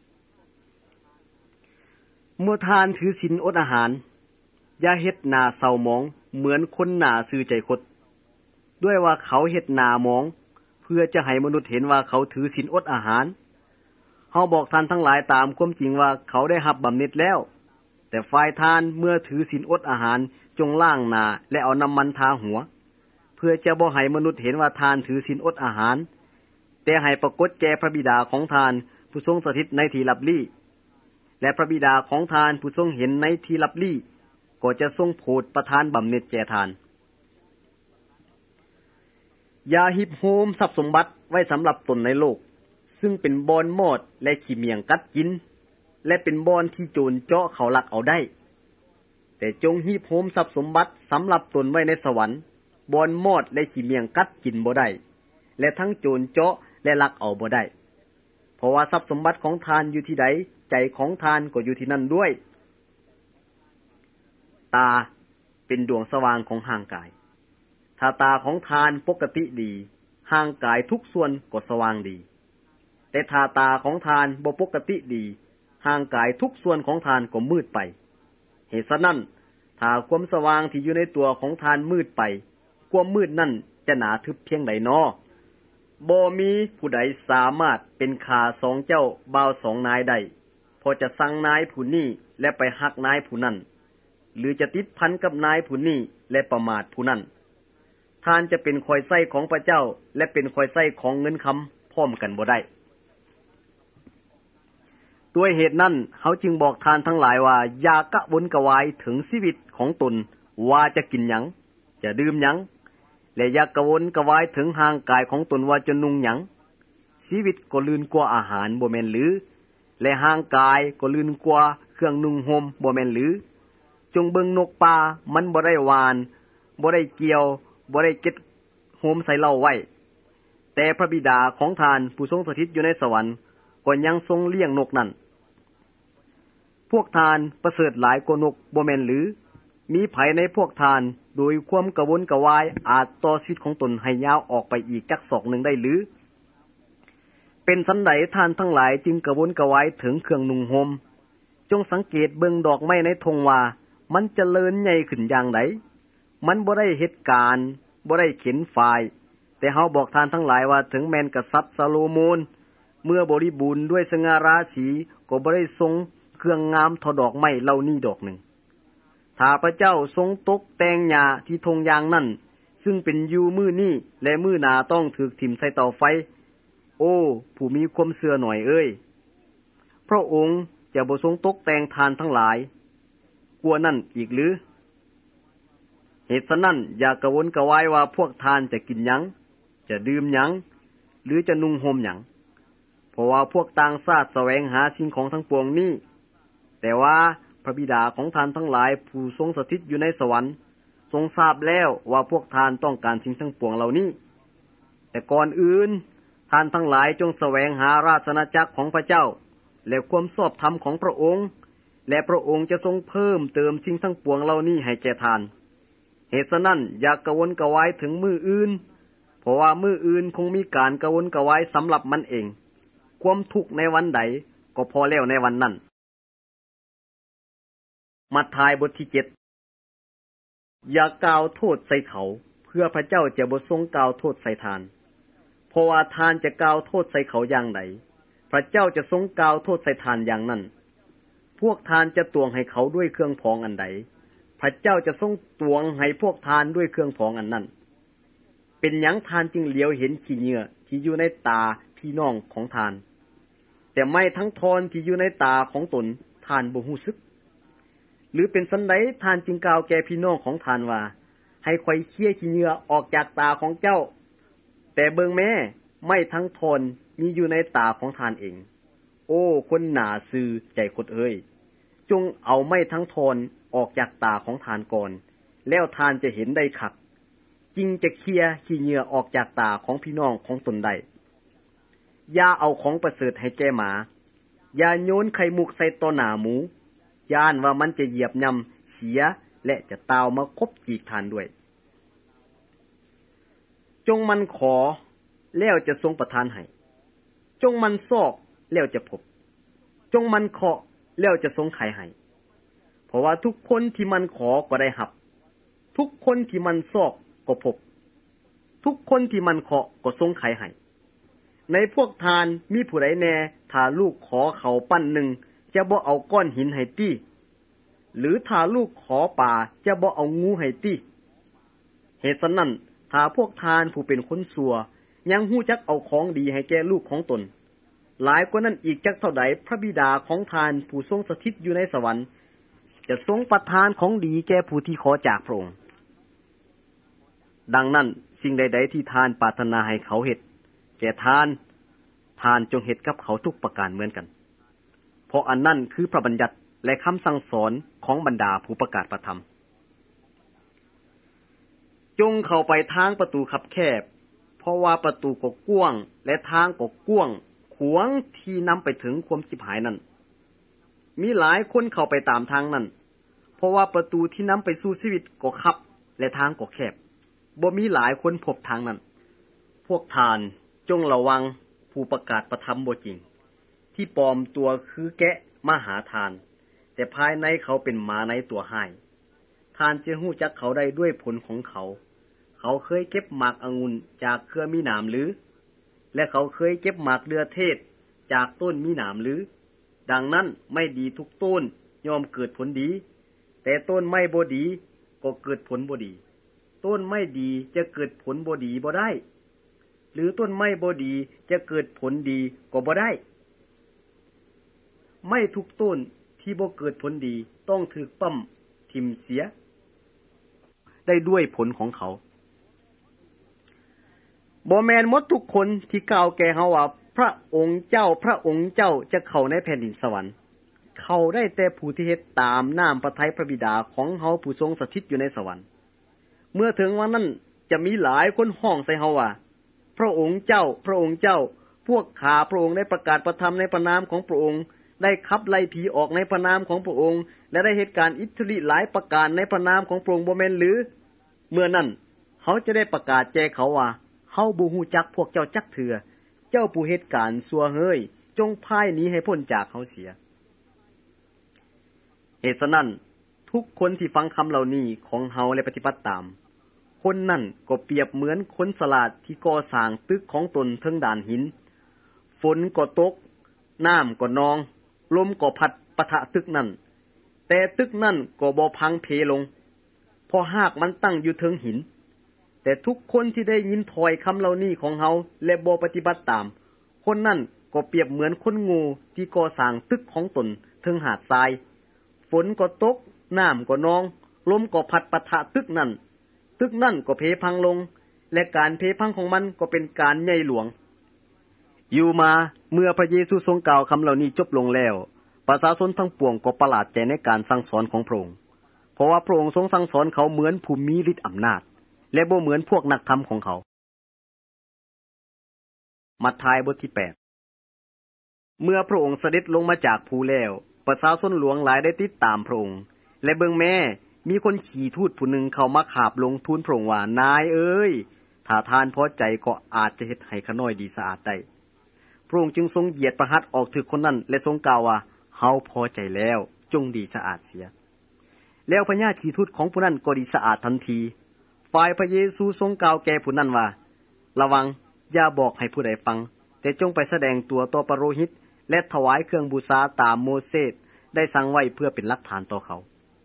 เมื่อทานถือศีลอดอาหารอย่าเฮ็ดหน้าเศร้าหมองเหมือนคนหน้าซื่อใจคดด้วยว่าเขาเฮ็ดหน้าหมองเพื่อจะให้มนุษย์เห็นว่าเขาถือศีลอดอาหารเฮาบอกท่านทั้งหลายตามความจริงว่าเขาได้รับบำเหน็จแล้วแต่ฝ่ายทานเมื่อถือศีลอดอาหารจงล้างหน้าและเอาน้ำมันทาหัวเพื่อจะบ่ให้มนุษย์เห็นว่าทานถือศีลอดอาหารแต่ให้ปรากฏแก่พระบิดาของทานผู้ทรงสถิตในที่ลับลี้และพระบิดาของทานผู้ทรงเห็นในที่ลับลี้ก็จะทรงโปรดประทานบำเหน็จแก่ทานอย่าหิบโหมทรัพย์สมบัติไว้สำหรับตนในโลกซึ่งเป็นบ่อนมอดและขี้เมียงกัดกินและเป็นบ่อนที่โจรเจาะเขาลักเอาได้แต่จงหิบโหมทรัพย์สมบัติสำหรับตนไว้ในสวรรค์บ่อนมอดและขี้เมียงกัดกินบ่ได้และทั้งโจรเจาะและลักเอาบ่ได้เพราะว่าทรัพย์สมบัติของทานอยู่ที่ใดใจของทานก็อยู่ที่นั่นด้วยตาเป็นดวงสว่างของร่างกายถ้าตาของทานปกติดีร่างกายทุกส่วนก็สว่างดีแต่ถ้าตาของทานบ่ปกติดีร่างกายทุกส่วนของทานก็มืดไปเหตุฉะนั้นถ้าความสว่างที่อยู่ในตัวของทานมืดไปความมืดนั่นจะหนาทึบเพียงใดน้อบ่มีผู้ใดสามารถเป็นข้าสองเจ้าบ่าวสองนายได้พอจะสั่งนายผู้นี้และไปฮักนายผู้นั้นหรือจะติดพันกับนายผู้นี้และประมาทผู้นั้นท่านจะเป็นคอยไส้ของพระเจ้าและเป็นคอยไส้ของเงินคำพร้อมกันบ่ได้ด้วยเหตุนั้นเขาจึงบอกทานทั้งหลายว่าอย่ากระวนกระวายถึงชีวิตของตนว่าจะกินหยังจะดื่มหยังแและอย่ากระวนกระวายถึงห่างกายของตนว่าจะนุ่งหยังชีวิตก็ลื่นกว่าอาหารบ่แม่นหรือและห่างกายก็ลื่นกว่าเครื่องนุ่งห่มบ่แม่นหรือจงเบิ่งนกป่ามันบ่ได้หวานบ่ได้เกี่ยวบ่ได้เก็บโฮมใส่เล่าไว้แต่พระบิดาของทานผู้ทรงสถิตอยู่ในสวรรค์ก็ยังทรงเลี้ยงนกนั้นพวกทานประเสริฐหลายกว่านกบ่แม่นหรือมีไผในพวกทานโดยความกระวนกระวายอาจต่อชีวิตของตนให้ยาวออกไปอีกจักศอกหนึ่งได้หรือเป็นสันใดทานทั้งหลายจึงกระวนกระวายถึงเครื่องนุ่งห่มจงสังเกตเบิ่งดอกไม้ในธงว่ามันเจริญใหญ่ขึ้นอย่างใดมันบ่ได้เฮ็ดการบ่ได้เข็นฝ่ายแต่เฮาบอกทานทั้งหลายว่าถึงแม้นกษัตริย์ซาโลโมนเมื่อบริบูรณ์ด้วยสง่าราศีก็บ่ได้ทรงเครื่องงามเท่าดอกไม้เหล่านี้ดอกหนึ่งถ้าพระเจ้าทรงตกแต่งหญ้าที่ธงยางนั้นซึ่งเป็นอยู่มื้อนี้และมื้อหน้าต้องถูกทิ่มใส่เตาไฟโอ้ผู้มีความเชื่อหน่อยเอ้ยพระองค์จะบ่ทรงตกแต่งทานทั้งหลายกว่านั้นอีกหรือเหตุฉะนั้นอย่ากระวนกระวายว่าพวกทานจะกินหยังจะดื่มหยังหรือจะนุ่งห่มหยังเพราะว่าพวกต่างชาติแสวงหาสิ่งของทั้งปวงนี้แต่ว่าพระบิดาของทานทั้งหลายผู้ทรงสถิตอยู่ในสวรรค์ทรงทราบแล้วว่าพวกทานต้องการสิ่งทั้งปวงเหล่านี้แต่ก่อนอื่นทานทั้งหลายจงแสวงหาราชอาณาจักรของพระเจ้าและความชอบธรรมของพระองค์และพระองค์จะทรงเพิ่มเติมสิ่งทั้งปวงเหล่านี้ให้แก่ทานเหตุฉะนั้นอย่ากระวนกระวายถึงมื้ออื่นเพราะว่ามื้ออื่นคงมีการกระวนกระวายสำหรับมันเองความทุกข์ในวันใดก็พอแล้วในวันนั้นมัทธิวบทที่เจ็ดอย่ากล่าวโทษใส่เขาเพื่อพระเจ้าจะบ่ทรงกล่าวโทษใส่ทานเพราะว่าทานจะกล่าวโทษใส่เขาอย่างใดพระเจ้าจะทรงกล่าวโทษใส่ทานอย่างนั้นพวกทานจะตวงให้เขาด้วยเครื่องพองอันใดพระเจ้าจะทรงตวงให้พวกทานด้วยเครื่องพองอันนั้นเป็นหยังทานจึงเหลียวเห็นขี้เหงื่อที่อยู่ในตาพี่น้องของทานแต่ไม่ทั้งทอนที่อยู่ในตาของตนทานบ่ฮู้สึกหรือเป็นสันใดทานจึงกล่าวแก่พี่น้องของทานว่าให้ข่อยเคี่ยขี้เหงื่อออกจากตาของเจ้าแต่เบิ่งแม่ไม่ทั้งทอนมีอยู่ในตาของทานเองโอ้คนหนาซื่อใจคดเอ้ยจงเอาไม้ทั้งทอนออกจากตาของทานก่อนแล้วทานจะเห็นได้คักจึงจะเคลียขี้เหงื่อออกจากตาของพี่น้องของตนได้อย่าเอาของประเสริฐให้แก่หมาอย่าโยนไข่มุกใส่ต่อหน้าหมูย่านว่ามันจะเหยียบย่ำเสียและจะตาวมาคบจีกทานด้วยจงมันขอแล้วจะทรงประทานให้จงมันซอกแล้วจะพบจงมันเคาะแล้วจะทรงไขให้เพราะว่าทุกคนที่มันขอก็ได้รับทุกคนที่มันซอกก็พบทุกคนที่มันเคาะก็ทรงไขให้ในพวกทานมีผู้ใดแน่ถ้าลูกขอเขาปั้นหนึ่งจะบ่เอาก้อนหินให้ตี้หรือถ้าลูกขอป่าจะบ่เอางูให้ตี้เหตุฉะนั้นถ้าพวกทานผู้เป็นคนชั่วยังฮู้จักเอาของดีให้แก่ลูกของตนหลายกว่านั้นอีกจักเท่าใดพระบิดาของทานผู้ทรงสถิตอยู่ในสวรรค์จะทรงประทานของดีแก่ผู้ที่ขอจากพระองค์ดังนั้นสิ่งใดๆที่ทานปรารถนาให้เขาเฮ็ดแก่ทานทานจงเฮ็ดกับเขาทุกประการเหมือนกันเพราะอันนั้นคือพระบัญญัติและคำสั่งสอนของบรรดาผู้ประกาศพระธรรมจงเข้าไปทางประตูคับแคบเพราะว่าประตูก็กว้างและทางก็กว้างขวางที่นำไปถึงความชิบหายนั้นมีหลายคนเข้าไปตามทางนั้นเพราะว่าประตูที่นำไปสู่ชีวิตก็คับและทางก็แคบบ่มีหลายคนพบทางนั้นพวกทานจงระวังผู้ประกาศพระธรรมบ่จริงที่ปลอมตัวคือแกะมาหาทานแต่ภายในเขาเป็นหมาในตัวห้ายทานจะฮู้จักเขาได้ด้วยผลของเขาเขาเคยเก็บหมากองุ่นจากเครือมีหนามหรือและเขาเคยเก็บหมากเรือเทศจากต้นมีหนามหรือดังนั้นไม่ดีทุกต้นยอมเกิดผลดีแต่ต้นไม่บ่ดีก็เกิดผลบ่ดีต้นไม่ดีจะเกิดผลบ่ดีบ่ได้หรือต้นไม้บ่ดีจะเกิดผลดีก็บ่ได้ไม่ทุกต้นที่บ่เกิดผลดีต้องถูกปั้มทิ่มเสียได้ด้วยผลของเขาบ่แม่นหมดทุกคนที่กล่าวแก่เฮาว่าพระองค์เจ้าพระองค์เจ้าจะเข้าในแผ่นดินสวรรค์เข้าได้แต่ผู้ที่เฮ็ดตามน้ำพระทัยพระบิดาของเฮาผู้ทรงสถิตอยู่ในสวรรค์เมื่อถึงวันนั้นจะมีหลายคนห้องใส่เฮาว่าพระองค์เจ้าพระองค์เจ้าพวกข้าพระองค์ได้ประกาศประทำในพระนามของพระองค์ได้ขับไล่ผีออกในพระนามของพระองค์และได้เหตุการณ์อิทธิฤทธิ์หลายประการในพระนามของพระองค์บ่แม่นหรือเมื่อนั้นเขาจะได้ประกาศแก่เขาว่าเฮาบ่ฮู้จักพวกเจ้าจักเทื่อเจ้าผู้เหตุการณ์ซัวเฮ้ยจงพายหนีให้พ้นจากเขาเสียเหตุฉะนั้นทุกคนที่ฟังคำเหล่านี้ของเฮาและปฏิบัติตามคนนั้นก็เปรียบเหมือนคนฉลาดที่ก่อสร้างตึกของตนเทิงด่านหินฝนก็ตกน้ำก็นองลมก็พัดปะทะตึกนั้นแต่ตึกนั้นก็บ่พังเพลงเพราะหากมันตั้งอยู่เทิงหินแต่ทุกคนที่ได้ยินถ้อยคำเหล่านี้ของเฮาและบ่ปฏิบัติตามคนนั้นก็เปรียบเหมือนคนโง่ที่ก่อสร้างตึกของตนเทิงหาดทรายฝนก็ตกน้ำก็นองลมก็พัดปะทะตึกนั้นตึกนั้นก็เพพังลงและการเพพังของมันก็เป็นการใหญ่หลวงอยู่มาเมื่อพระเยซูทรงกล่าวคำเหล่านี้จบลงแล้วประชาชนทั้งปวงก็ประหลาดใจในการสั่งสอนของพระองค์เพราะว่าพระองค์ทรงสั่งสอนเขาเหมือนผู้มีฤทธิ์อำนาจและบ่เหมือนพวกนักธรรมของเขามัทธิวบทที่แปดเมื่อพระองค์เสด็จลงมาจากภูแล้วประชาชนหลวงหลายได้ติดตามพระองค์และเบิ่งแม่มีคนขี่ทูตผู้หนึ่งเข้ามาขาบลงทูลพระองค์ว่านายเอ้ยถ้าทานพอใจก็อาจจะเฮ็ดให้ขาน้อยดีสะอาดได้พระองค์จึงทรงเหยียดประหัตถ์ออกถึกคนนั้นและทรงกล่าวว่าเฮาพอใจแล้วจงดีสะอาดเสียแล้วพญาขี่ทูตของผู้นั้นก็ดีสะอาดทันทีฝ่ายพระเยซูทรงกล่าวแก่ผู้นั้นว่าระวังอย่าบอกให้ผู้ใดฟังแต่จงไปแสดงตัวต่อปโรหิตและถวายเครื่องบูชาตามโมเสสได้สั่งไว้เพื่อเป็นหลักฐานต่อเขา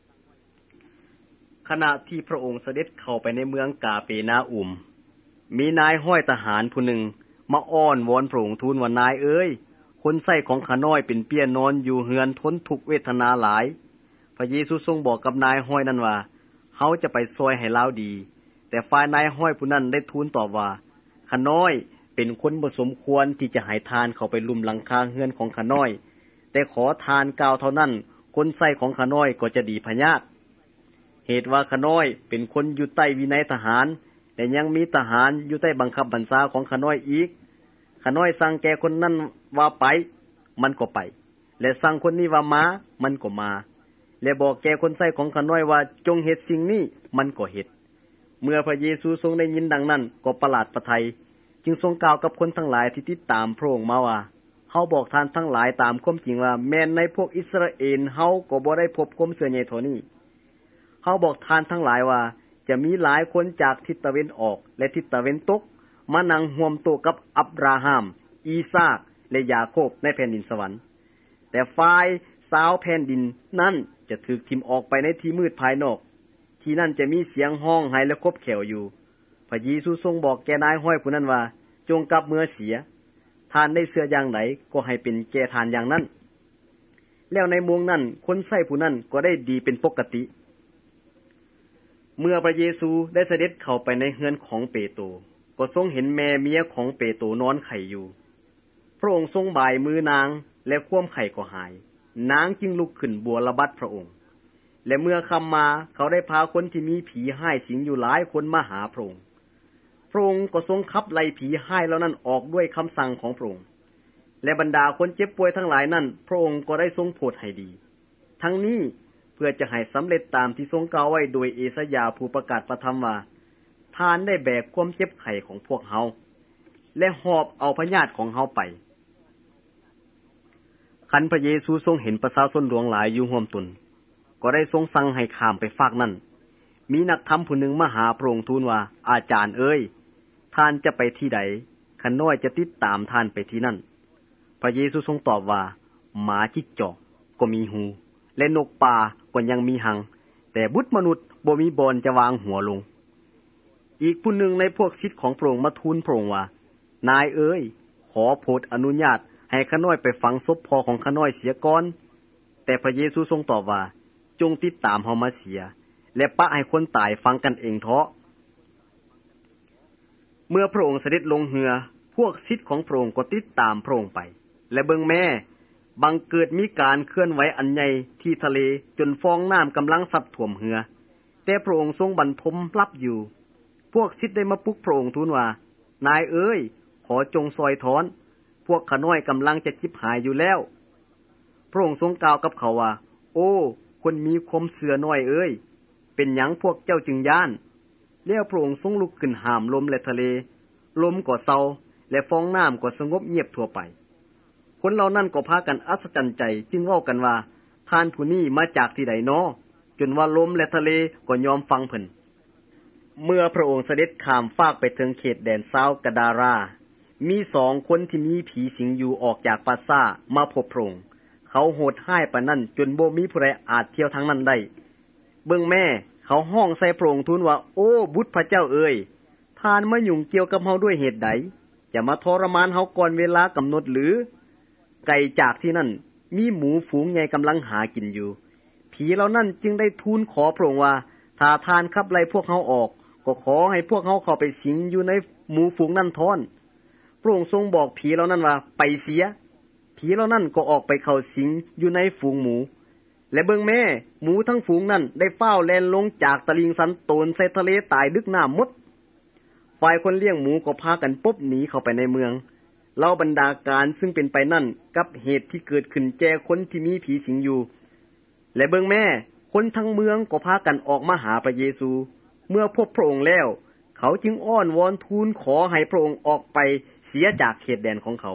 ขณะที่พระองค์เสด็จเข้าไปในเมืองกาเปนาอุมมีนายห้อยทหารผู้หนึ่งมาอ้อนวอนพระองค์ทูลว่านายเอ้ยคนไส้ของข้าน้อยเป็นเปี้ยนอนอยู่เฮือนทนทุกข์เวทนาหลายพระเยซูทรงบอกกับนายห้อยนั้นว่าเฮาจะไปซอยให้ลาวดีแต่ฝ่ายนายห้อยผู้นั้นได้ทูลตอบว่าข้าน้อยเป็นคนบ่สมควรที่จะให้ทานเข้าไปลุมหลังคาเฮือนของข้าน้อยแต่ขอทานกล่าวเท่านั้นคนไส้ของข้าน้อยก็จะดีพะยากเหตุว่าข้าน้อยเป็นคนอยู่ใต้วินัยทหารและยังมีทหารอยู่ใต้บังคับบัญชาของข้าน้อยอีกข้าน้อยสั่งแก่คนนั้นว่าไปมันก็ไปและสั่งคนนี้ว่ามามันก็มาและบอกแก่คนไส้ของข้าน้อยว่าจงเฮ็ดสิ่งนี้มันก็เฮ็ดเมื่อพระเยซูทรงได้ยินดังนั้นก็ประหลาดพระทัยจึงทรงกล่าวกับคนทั้งหลายที่ติดตามพระองค์มาว่าเฮาบอกท่านทั้งหลายตามความจริงว่าแม้นในพวกอิสราเอลเฮาก็บ่ได้พบความเสื่อใหญ่เท่านี้เฮาบอกท่านทั้งหลายว่าจะมีหลายคนจากทิศตะเวนออกและทิศตะเวนตกมานั่งร่วมโต๊ะกับอับราฮัมอีซากและยาโคบในแผ่นดินสวรรค์แต่ฝ่ายชาวแผ่นดินนั้นจะถูกทิ่มออกไปในที่มืดภายนอกที่นั่นจะมีเสียงห้องไห้และคบแขวอยู่พระเยซูทรงบอกแก่นายห้อยผู้นั้นว่าจงกลับเมือเสียท่านได้เสื้ออย่างไหนก็ให้เป็นแก่ทานอย่างนั้นแล้วในโมงนั้นคนไส้ผู้นั้นก็ได้ดีเป็นปกติเมื่อพระเยซูได้เสด็จเข้าไปในเฮือนของเปโตรก็ทรงเห็นแม่เมียของเปโตรนอนไข้อยู่พระองค์ทรงบ่ายมือนางและความไข้ก็หายนางจึงลุกขึ้นบัวระบัดพระองค์และเมื่อค่ำมาเขาได้พาคนที่มีผีห้ายสิงอยู่หลายคนมาหาพระองค์พระองค์ก็ทรงขับไล่ผีห้ายเหล่านั้นออกด้วยคำสั่งของพระองค์และบรรดาคนเจ็บป่วยทั้งหลายนั้นพระองค์ก็ได้ทรงโปรดให้ดีทั้งนี้เพื่อจะให้สำเร็จตามที่ทรงกล่าวไว้โดยเอสยาห์ผู้ประกาศพระธรรมว่าท่านได้แบกความเจ็บไข้ของพวกเฮาและหอบเอาพยาธิของเฮาไปคันพระเยซูทรงเห็นประชาชนหลวงหลายอยู่ร่วมตนก็ได้ทรงสั่งให้ข้ามไปฝากนั้นมีนักธรรมผู้หนึ่งมาหาพระองค์ทูลว่าอาจารย์เอ้ยท่านจะไปที่ใดข้าน้อยจะติดตามท่านไปที่นั่นพระเยซูทรงตอบว่าหมาจิ้งจอกก็มีหูและนกป่าก็ยังมีหางแต่บุตรมนุษย์บ่มีบอนจะวางหัวลงอีกผู้หนึ่งในพวกศิษย์ของพระองค์มาทูลพระองค์ว่านายเอ้ยขอโปรดอนุญาตให้ข้าน้อยไปฝังศพพ่อของข้าน้อยเสียก่อนแต่พระเยซูทรงตอบว่าจงติดตามเฮามาเสียและปะให้คนตายฟังกันเองเถาะเมื่อพระองค์เสด็จลงเรือพวกศิษย์ของพระองค์ก็ติดตามพระองค์ไปและเบิ่งแม่บังเกิดมีการเคลื่อนไหวอันใหญ่ที่ทะเลจนฟองน้ำกำลังซัดท่วมเรือแต่พระองค์ทรงบรรทมรับอยู่พวกศิษย์ได้มาปลุกพระองค์ทูลว่านายเอ๋ยขอจงซอยถอนพวกข้าน้อยกำลังจะชิบหายอยู่แล้วพระองค์ทรงกล่าวกับเขาว่าโอ้คนมีความเสื่อน้อยเอ๋ยเป็นหยังพวกเจ้าจึงย่านแล้วพระองค์ทรงลุกขึ้นห้ามลมและทะเลลมก็เซาและฟองน้ำก็สงบเงียบทั่วไปคนเหล่านั้นก็พากันอัศจรรย์ใจจึงเว้ากันว่าท่านผู้นี้มาจากที่ใดน้อจนว่าลมและทะเลก็ยอมฟังเพิ่นเมื่อพระองค์เสด็จข้ามฟากไปถึงเขตแดนซาวกะดารามีสองคนที่มีผีสิงอยู่ออกจากปราสาทมาพบพระองค์เขาโหดร้ายปานนั้นจนบ่มีผู้ใดอาจเที่ยวทางนั้นได้เบิ่งแม่เขาห้องใส่พระองค์ทูลว่าโอ้บุตรพระเจ้าเอ๋ยท่านมายุ่งเกี่ยวกับเฮาด้วยเหตุใดจะมาทรมานเฮาก่อนเวลากำหนดหรือไกลจากที่นั่นมีหมูฝูงใหญ่กำลังหากินอยู่ผีเหล่านั้นจึงได้ทูลขอพระองค์ว่าถ้าท่านขับไล่พวกเฮาออกก็ขอให้พวกเฮาเข้าไปสิงอยู่ในหมูฝูงนั้นทอนพระองค์ทรงบอกผีเหล่านั้นว่าไปเสียผีเหล่านั้นก็ออกไปเข้าสิงอยู่ในฝูงหมูและเบิ่งแม่หมูทั้งฝูงนั้นได้ฟ้าวแล่นลงจากตะลิงสันโตนใส่ทะเลตายดึกน้ำหมดฝ่ายคนเลี้ยงหมูก็พากันปบหนีเข้าไปในเมืองเล่าบรรดาการซึ่งเป็นไปนั่นกับเหตุที่เกิดขึ้นแก่คนที่มีผีสิงอยู่และเบิ่งแม่คนทั้งเมืองก็พากันออกมาหาพระเยซูเมื่อพบพระองค์แล้วเขาจึงอ้อนวอนทูลขอให้พระองค์ออกไปเสียจากเขตแดนของเขา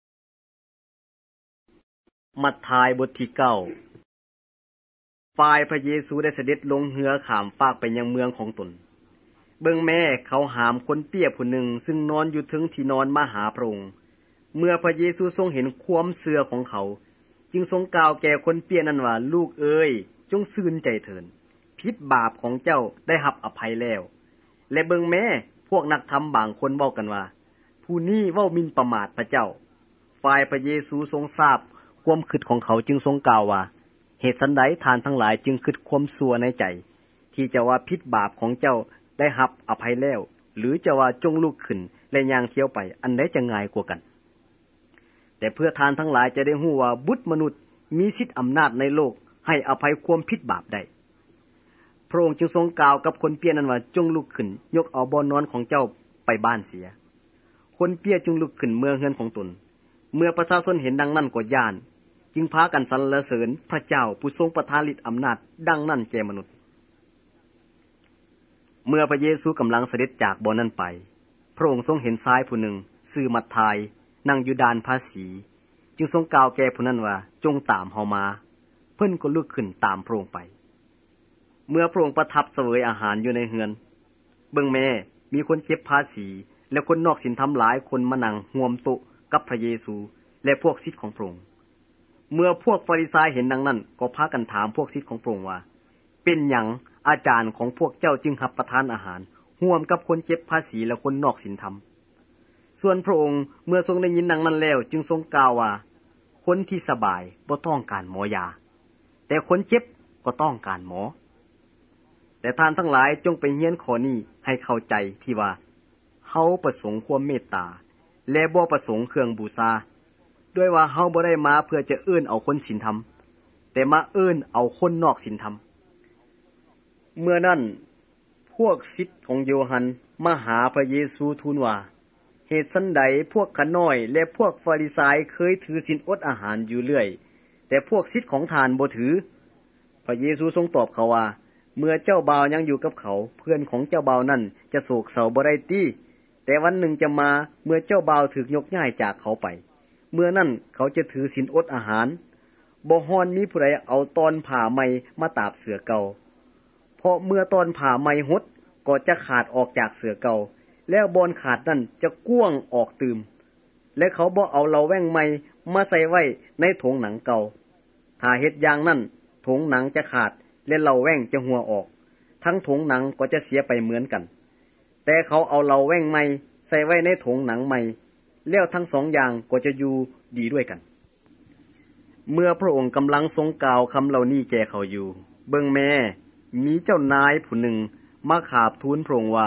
มัทธิวบทที่เก้าฝ่ายพระเยซูได้เสด็จลงเรือข้ามฟากไปยังเมืองของตนเบิ่งแม่เขาหามคนเปี้ยผู้หนึ่งซึ่งนอนอยู่ถึงที่นอนมาหาพระองค์เมื่อพระเยซูทรงเห็นความเสื่อของเขาจึงทรงกล่าวแก่คนเปี้ยนั้นว่าลูกเอ๋ยจงซื่นใจเถิดผิดบาปของเจ้าได้รับอภัยแล้วและเบิ่งแม่พวกนักธรรมบางคนเว้ากันว่าผู้นี้เว้าหมิ่นประมาทพระเจ้าฝ่ายพระเยซูทรงทราบความคิดของเขาจึงทรงกล่าวว่าเหตุสันใดท่านทั้งหลายจึงคิดความชั่วในใจที่จะว่าผิดบาปของเจ้าได้รับอภัยแล้วหรือจะว่าจงลุกขึ้นและย่างเที่ยวไปอันใดจะง่ายกว่ากันแต่เพื่อทานทั้งหลายจะได้ฮู้ว่าบุตรมนุษย์มีสิทธิอำนาจในโลกให้อภัยความผิดบาปได้พระองค์จึงทรงกล่าวกับคนเปี้ยนั้นว่าจงลุกขึ้นยกเอาบ่อนอนของเจ้าไปบ้านเสียคนเปี้ยจึงลุกขึ้นเมืองเฮือนของตนเมื่อประชาชนเห็นดังนั้นก็ย่านจึงพากันสรรเสริญพระเจ้าผู้ทรงประทานฤทธิ์อำนาจดังนั้นแก่มนุษย์เมื่อพระเยซูกำลังเสด็จจากบ่อนั้นไปพระองค์ทรงเห็นชายผู้หนึ่งชื่อมัทธิวนั่งอยู่ด่านภาษีจึงทรงกล่าวแก่ผู้นั้นว่าจงตามเฮามาเพิ่นก็ลุกขึ้นตามพระองค์ไปเมื่อพระองค์ประทับเสวยอาหารอยู่ในเฮือนเบิ่งแม่มีคนเก็บภาษีและคนนอกศีลธรรมหลายคนมานั่งร่วมโต๊ะกับพระเยซูและพวกศิษย์ของพระองค์เมื่อพวกฟาริสายเห็นดังนั้นก็พากันถามพวกศิษย์ของพระองค์ว่าเป็นหยังอาจารย์ของพวกเจ้าจึงรับประทานอาหารร่วมกับคนเก็บภาษีและคนนอกศีลธรรมส่วนพระองค์เมื่อทรงได้ยินดังนั้นแล้วจึงทรงกล่าวว่าคนที่สบายบ่ต้องการหมอยาแต่คนเจ็บก็ต้องการหมอแต่ท่านทั้งหลายจงไปเรียนข้อนี้ให้เข้าใจที่ว่าเฮาประสงค์ความเมตตาและบ่ประสงค์เครื่องบูชาด้วยว่าเฮาบ่ได้มาเพื่อจะเอิ้นเอาคนศีลธรรมแต่มาเอิ้นเอาคนนอกศีลธรรมเมื่อนั้นพวกศิษย์ของโยฮันมาหาพระเยซูทูลว่าเหตุสันใดพวกข้าน้อยและพวกฟาริสายเคยถือศีลอดอาหารอยู่เรื่อยแต่พวกศิษย์ของทานบ่ถือพระเยซูทรงตอบเขาว่าเมื่อเจ้าบ่าวยังอยู่กับเขาเพื่อนของเจ้าบ่าวนั้นจะโศกเศร้าบ่ได้ติแต่วันหนึ่งจะมาเมื่อเจ้าบ่าวถูกยกย้ายจากเขาไปเมื่อนั้นเขาจะถือศีลอดอาหารบ่ฮ้อนมีผู้ใดเอาตอนผ้าใหม่มาตาบเสือเก่าเพราะเมื่อตอนผ้าใหม่หดก็จะขาดออกจากเสือเก่าแล้วบอนขาดนั้นจะก้วงออกตืมและเขาบ่เอาเหล้าแว่งใหม่มาใส่ไว้ในถุงหนังเก่าถ้าเฮ็ดอย่างนั้นถุงหนังจะขาดและเหล้าแว่งจะหัวออกทั้งถุงหนังก็จะเสียไปเหมือนกันแต่เขาเอาเหล้าแว่งใหม่ใส่ไว้ในถุงหนังใหม่แล้วทั้งสองอย่างก็จะอยู่ดีด้วยกันเมื่อพระองค์กำลังทรงกล่าวคำเหล่านี้แก่เขาอยู่เบิ่งแม่มีเจ้านายผู้หนึ่งมาขาบทูลพระองค์ว่า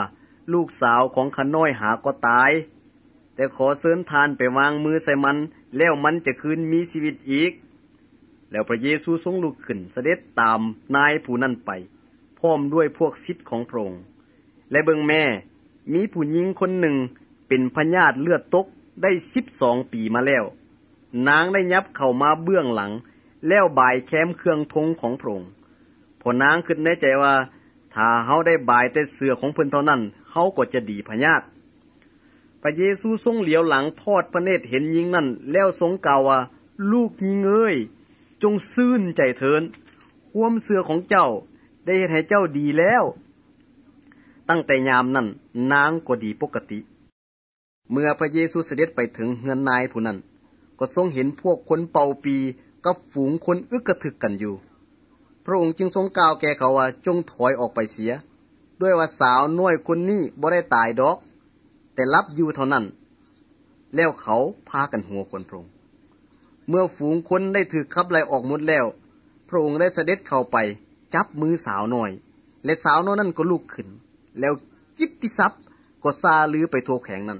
ลูกสาวของข้าน้อยหาก็ตายแต่ขอเชิญทานไปวางมือใส่มันแล้วมันจะคืนมีชีวิตอีกแล้วพระเยซูทรงลุกขึ้นเสด็จตามนายผู้นั้นไปพร้อมด้วยพวกศิษย์ของพระองค์และเบิ่งแม่มีผู้หญิงคนหนึ่งเป็นพญาติเลือดตกได้สิบสองปีมาแล้วนางได้ยับเข้ามาเบื้องหลังแล้วบ่ายแค้มเครื่องธงของพระองค์พอนางคิดในใจว่าถ้าเฮาได้บ่ายแต่เสื้อของเพิ่นเท่านั้นเฮาก็จะดีพญาติพระเยซูทรงเหลียวหลังทอดพระเนตรเห็นหญิงนั้นแล้วทรงกล่าวว่าลูกหญิงเอ้ยจงซื่นใจเถิดความเสื้อของเจ้าได้เฮ็ดให้เจ้าดีแล้วตั้งแต่ยามนั้นนางก็ดีปกติเมื่อพระเยซูเสด็จไปถึงเฮือนนายผู้นั้นก็ทรงเห็นพวกคนเป่าปีกับฝูงคนอึกกระทึกกันอยู่พระองค์จึงทรงกล่าวแก่เขาว่าจงถอยออกไปเสียด้วยว่าสาวน้อยคนนี้บ่ได้ตายดอกแต่หลับอยู่เท่านั้นแล้วเขาพากันหัวคนพระองค์เมื่อฝูงคนได้ถูกขับไล่ออกหมดแล้วพระองค์ได้เสด็จเข้าไปจับมือสาวน้อยและสาวน้อยนั้นก็ลุกขึ้นแล้วกิตติศัพท์ก็ซาลือไปทั่วแขวงนั้น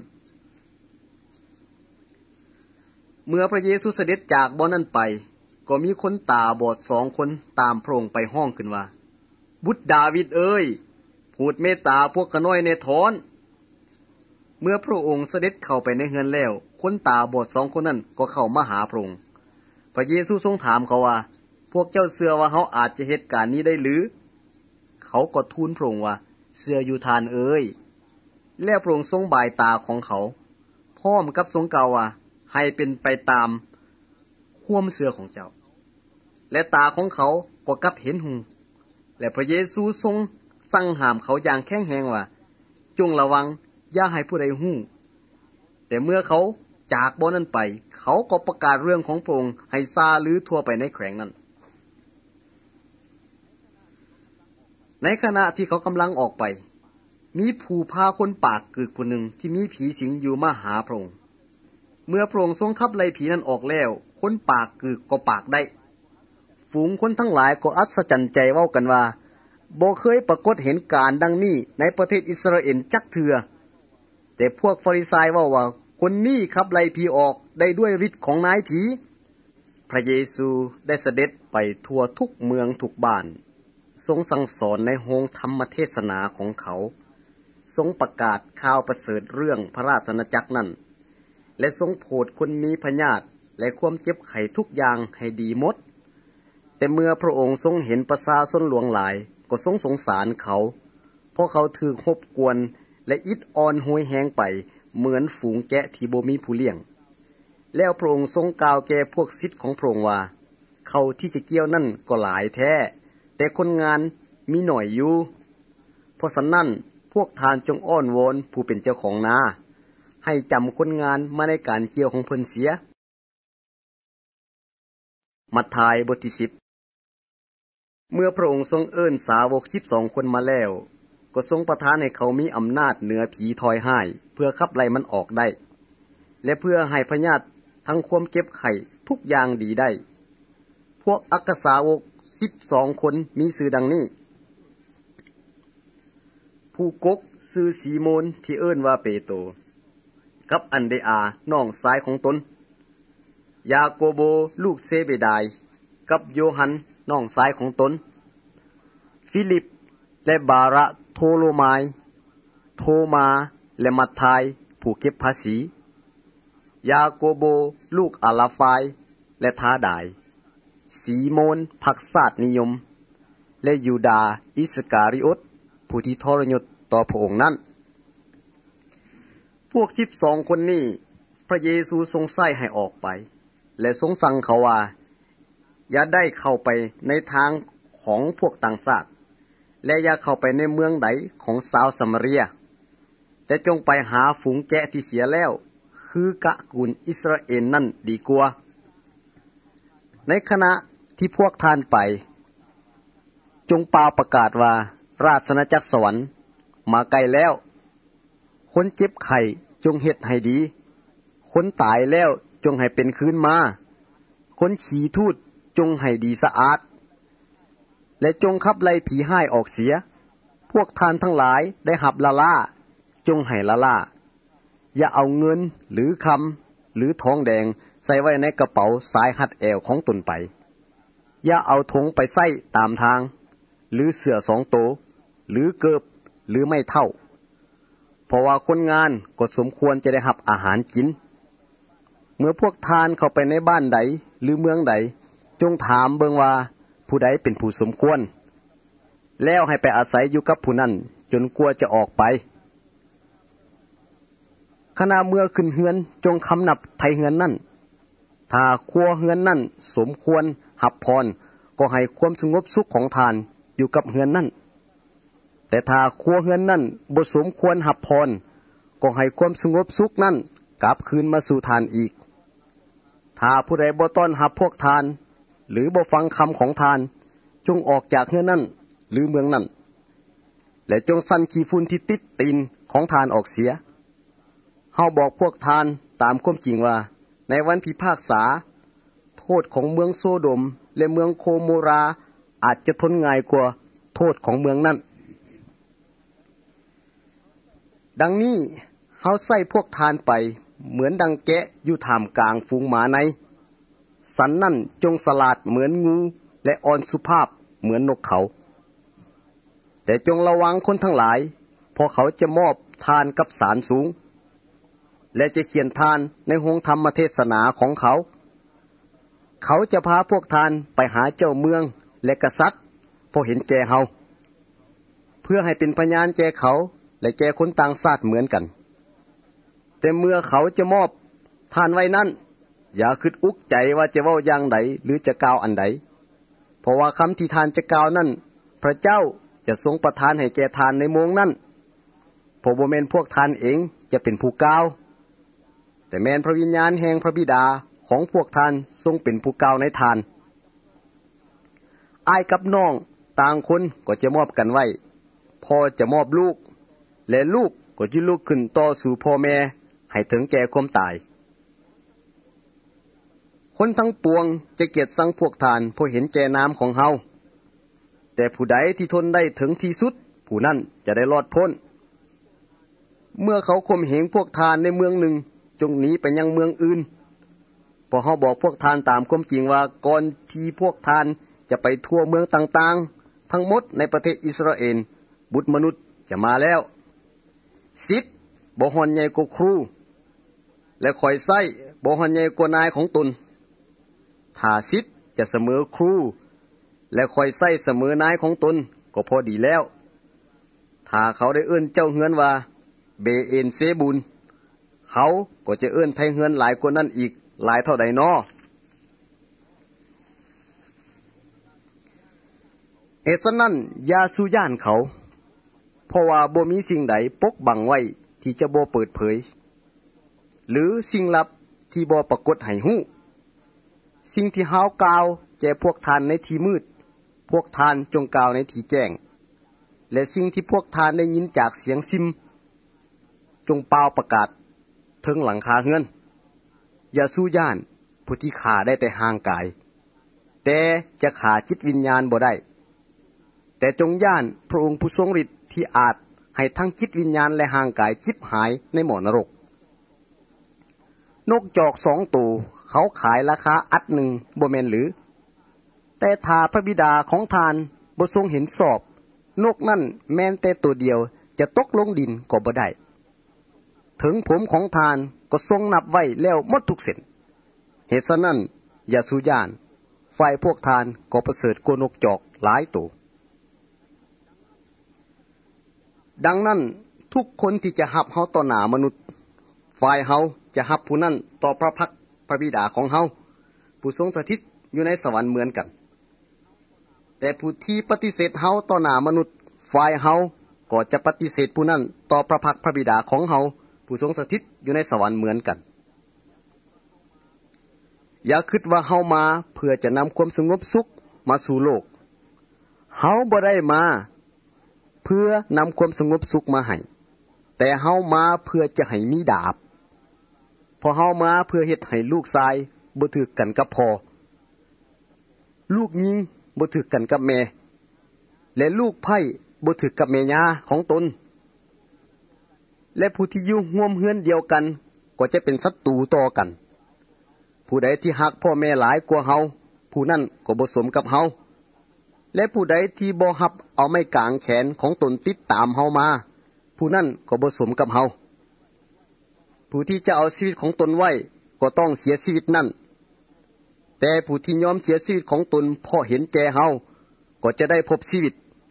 เมื่อพระเยซูเสด็จจากบ่อนั้นไปก็มีคนตาบอดสองคนตามพระองค์ไปห้องขึ้นว่าบุตรดาวิดเอ้ยโปรดเมตตาพวกข้าน้อยแน่ทอนเมื่อพระองค์เสด็จเข้าไปในเฮือนแล้วคนตาบอดสองคนนั้นก็เข้ามาหาพระองค์พระเยซูทรงถามเขาว่าพวกเจ้าเชื่อว่าเฮาอาจจะเหตุการณ์นี้ได้หรือเขาก็ทูลพระองค์ว่าเชื่ออยู่ทานเอ้ยแล้วพระองค์ทรงบ่ายตาของเขาพร้อมกับทรงกล่าวว่าให้เป็นไปตามความเชื่อของเจ้าและตาของเขาก็กลับเห็นหูและพระเยซูทรงสั่งห้ามเขาอย่างแข็งแรงว่าจงระวังอย่าให้ผู้ใดฮู้แต่เมื่อเขาจากบ่อนั้นไปเขาก็ประกาศเรื่องของพระองค์ให้ซาลือทั่วไปในแขวงนั้นในขณะที่เขากำลังออกไปมีผู้พาคนปากกึกผู้หนึ่งที่มีผีสิงอยู่มาหาพระองค์เมื่อพระองค์ทรงขับไล่ผีนั้นออกแล้วคนปากกึกก็ปากได้ฝูงคนทั้งหลายก็อัศจรรย์ใจเว้ากันว่าบ่เคยปรากฏเห็นการดังนี้ในประเทศอิสราเอลจักเทื่อแต่พวกฟาริสัยเว้าว่าคนนี้ขับไล่ผีออกได้ด้วยฤทธิ์ของนายผีพระเยซูได้เสด็จไปทั่วทุกเมืองทุกบ้านทรงสั่งสอนในโรงธรรมเทศนาของเขาทรงประกาศข่าวประเสริฐเรื่องพระราชอาณาจักรนั้นและทรงโปรดคนมีพยาธิและความเจ็บไข้ทุกอย่างให้ดีหมดแต่เมื่อพระองค์ทรงเห็นประชาชนหลวงหลายก็ทรงสงสารเขาเพราะเขาถูกรบกวนและอิดอ่อนโหยแหงไปเหมือนฝูงแกะที่บ่มีผู้เลี้ยงแล้วพระองค์ทรงกล่าวแก่พวกศิษย์ของพระองค์ว่าเขาที่จะเกี่ยวนั่นก็หลายแท้แต่คนงานมีหน่อยอยู่เพราะฉะนั้นพวกทานจงอ้อนวอนผู้เป็นเจ้าของนาให้จำคนงานมาในการเกี่ยวของเพิ่นเสียมัทธิวบทที่สิบเมื่อพระองค์ทรงเอิ้นสาวกสิบสองคนมาแล้วก็ทรงประทานให้เขามีอำนาจเหนือผีทอยห้ายเพื่อขับไล่มันออกได้และเพื่อให้พญาติทั้งความเจ็บไข้ทุกอย่างดีได้พวกอัครสาวกสิบสองคนมีชื่อดังนี้ผู้กกชื่อซีโมนที่เอิ้นว่าเปโตรกับอันเดอาน้องชายของตนยาโกโบลูกเซเบดายกับโยฮันน้องชายของตนฟิลิปและบาระโทโลมายโทมาและมัทธายผู้เก็บภาษียาโกโบลูกอาลาฟายและทาดายซีโมนภักษาตนิยมและยูดาอิสการิโอตผู้ที่ทรยศต่อพระองค์นั้นพวกสิบสองคนนี้พระเยซูทรงใช้ให้ออกไปและทรงสั่งเขาว่าอย่าได้เข้าไปในทางของพวกต่างชาติและอย่าเข้าไปในเมืองใดของชาวสมาเรียแต่จงไปหาฝูงแกะที่เสียแล้วคือกะกูลอิสราเอลนั่นดีกว่าในขณะที่พวกท่านไปจงป่าประกาศว่าราชอาณาจักรสวรรค์มาใกล้แล้วคนเจ็บไข้จงเฮ็ดให้ดีคนตายแล้วจงให้เป็นคืนมาคนขี่ทูตจงให้ดีสะอาดและจงขับไล่ผีห้ายออกเสียพวกท่านทั้งหลายได้หับละล่าจงให้ละล่าอย่าเอาเงินหรือคำหรือทองแดงใส่ไว้ในกระเป๋าสายหัดแอวของตนไปอย่าเอาธงไปใส่ตามทางหรือเสื้อสองโตหรือเกิบหรือไม่เท่าเพราะว่าคนงานก็สมควรจะได้รับอาหารกินเมื่อพวกทานเข้าไปในบ้านใดหรือเมืองใดจงถามเบิ่งว่าผู้ใดเป็นผู้สมควรแล้วให้ไปอาศัยอยู่กับผู้นั้นจนกลัวจะออกไปขณะเมื่อขึ้นเฮือนจงคำนับไทเฮือนนั่นถ้าครัวเฮือนนั่นสมควรหับพรก็ให้ความสงบสุขของทานอยู่กับเฮือนนั่นแต่ถ้าครัวเฮือนนั่นบ่สมควรหับพรก็ให้ความสงบสุขนั่นกลับคืนมาสู่ทานอีกถ้าผู้ใดบ่ต้อนรับพวกทานหรือบ่ฟังคำของทานจงออกจากเฮือนนั่นหรือเมืองนั่นและจงสั่นขี้ฝุ่นที่ติดตีนของทานออกเสียเฮาบอกพวกทานตามความจริงว่าในวันพิพากษาโทษของเมืองโซโดมและเมืองโคโมราอาจจะทนง่ายกว่าโทษของเมืองนั้นดังนี้เฮาใส่พวกทานไปเหมือนดังแกะอยู่ท่ามกลางฝูงหมาในสันนั่นจงสลาดเหมือนงูและอ่อนสุภาพเหมือนนกเขาแต่จงระวังคนทั้งหลายเพราะเขาจะมอบทานกับศาลสูงและจะเขียนทานในห้องธรรมเทศนาของเขาเขาจะพาพวกทานไปหาเจ้าเมืองและกษัตริย์เพราะเห็นแก่เฮาเพื่อให้เป็นพยานแก่เขาและแก่คนต่างชาติเหมือนกันแต่เมื่อเขาจะมอบทานไว้นั้นอย่าคิดอุกใจว่าจะเว้าอย่างใดหรือจะกล่าวอันใดเพราะว่าคำที่ทานจะกล่าวนั้นพระเจ้าจะทรงประทานให้แก่ทานในโมงนั้นเพราะบ่แม่นพวกทานเองจะเป็นผู้กล่าวแต่แม่นพระวิญญาณแห่งพระบิดาของพวกทานทรงเป็นผู้กล่าวในทานอ้ายกับน้องต่างคนก็จะมอบกันไว้พ่อจะมอบลูกและลูกก็จะลุกขึ้นต่อสู่พ่อแม่ให้ถึงแก่ความตายคนทั้งปวงจะเกลียดชังพวกทานเพราะเห็นแก่น้ำของเฮาแต่ผู้ใดที่ทนได้ถึงที่สุดผู้นั้นจะได้รอดพ้นเมื่อเขาข่มเหงพวกทานในเมืองหนึ่งจงหนีไปยังเมืองอื่นเพราะเฮาบอกพวกทานตามความจริงว่าก่อนที่พวกทานจะไปทั่วเมืองต่างๆทั้งหมดในประเทศอิสราเอลบุตรมนุษย์จะมาแล้วศิษย์บ่ฮอนใหญ่กว่าครูและข่อยไส้บ่ฮอนใหญ่กว่านายของตนถ้าศิษย์จะเสมอครูและข่อยไส้เสมอนายของตนก็พอดีแล้วถ้าเขาได้เอิ้นเจ้าเฮือนว่าเบเอ็นเซบุนเขาก็จะเอิ้นไทเฮือนหลายกว่านั้นอีกหลายเท่าใดน้อเหตุฉะนั้นอย่าสู้ย่านเขาเพราะว่าบ่มีสิ่งใดปกบังไว้ที่จะบ่เปิดเผยหรือสิ่งลับที่บ่ปรากฏให้ฮู้สิ่งที่เฮากล่าวแก่พวกทานในที่มืดพวกทานจงกล่าวในที่แจ้งและสิ่งที่พวกทานได้ยินจากเสียงซิมจงเป่าประกาศถึงหลังคาเฮือนอย่าสู้ย่านผู้ที่ฆ่าได้แต่ห่างกายแต่จะฆ่าจิตวิญญาณบ่ได้แต่จงย่านพระองค์ผู้ทรงฤทธิ์ที่อาจให้ทั้งจิตวิญญาณและห่างกายชิบหายในหม้อนรกนกจอกสองตัวเขาขายราคาอัดหนึ่งบ่แม่นหรือแต่ถ้าพระบิดาของทานบ่ทรงเห็นสอบนกนั่นแม้นแต่ตัวเดียวจะตกลงดินก็บ่ได้ถึงผมของทานก็ทรงนับไว้แล้วหมดทุกเส้นเหตุฉะนั้นอย่าสู้ย่านฝ่ายพวกทานก็ประเสริฐกว่านกจอกหลายตัวดังนั้นทุกคนที่จะรับเฮาต่อหน้ามนุษย์ฝ่ายเฮาจะรับผู้นั้นต่อพระพักพระบิดาของเฮาผู้ทรงสถิตอยู่ในสวรรค์เหมือนกันแต่ผู้ที่ปฏิเสธเฮาต่อหน้ามนุษย์ฝ่ายเฮาก็จะปฏิเสธผู้นั้นต่อพระพักพระบิดาของเฮาผู้ทรงสถิตอยู่ในสวรรค์เหมือนกันอย่าคิดว่าเฮามาเพื่อจะนำความสงบสุขมาสู่โลกเฮาบ่ได้มาเพื่อนำความสงบสุขมาให้แต่เฮามาเพื่อจะให้มีดาบพอเฮามาเพื่อเฮ็ดให้ลูกชายบ่ถูกกันกับพ่อลูกหญิงบ่ถูกกันกับแม่และลูกไผ่บ่ถูกกับแม่ย่าของตนและผู้ที่อยู่ร่วมเฮือนเดียวกันก็จะเป็นศัตรูต่อกันผู้ใดที่ฮักพ่อแม่หลายกว่าเฮาผู้นั้นก็บ่สมกับเฮาและผู้ใดที่บ่รับเอาไม้กางแขนของตนติดตามเฮามาผู้นั้นก็บ่สมกับเฮาผู้ที่จะเอาชีวิตของตนไว้ก็ต้องเสียชีวิตนั่นแต่ผู้ที่ยอมเสียชีวิตของตนเพราะเห็นแก่เฮาก็จะได้พบชีวิต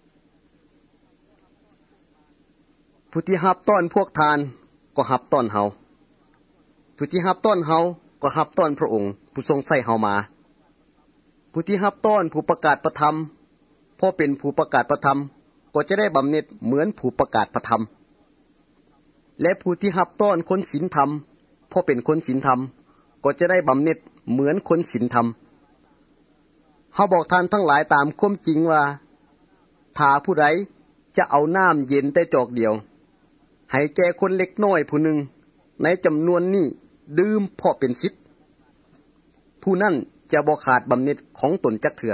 ผู้ที่รับต้อนพวกทานก็รับต้อนเฮาผู้ที่รับต้อนเฮาก็รับต้อนพระองค์ผู้ทรงใช้เฮามาผู้ที่รับต้อนผู้ประกาศพระธรรมเพราะเป็นผู้ประกาศพระธรรมก็จะได้บำเหน็จเหมือนผู้ประกาศพระธรรมและผู้ที่รับต้อนคนศีลธรรมเพราะเป็นคนศีลธรรมก็จะได้บำเหน็จเหมือนคนศีลธรรมเฮาบอกท่านทั้งหลายตามความจริงว่าถ้าผู้ใดจะเอาน้ำเย็นแต่จอกเดียวให้แก่คนเล็กน้อยผู้หนึ่งในจำนวนนี้ดื่มเพราะเป็นสิทธิ์ผู้นั้นจะบ่ขาดบำเหน็จของตนจักเทื่อ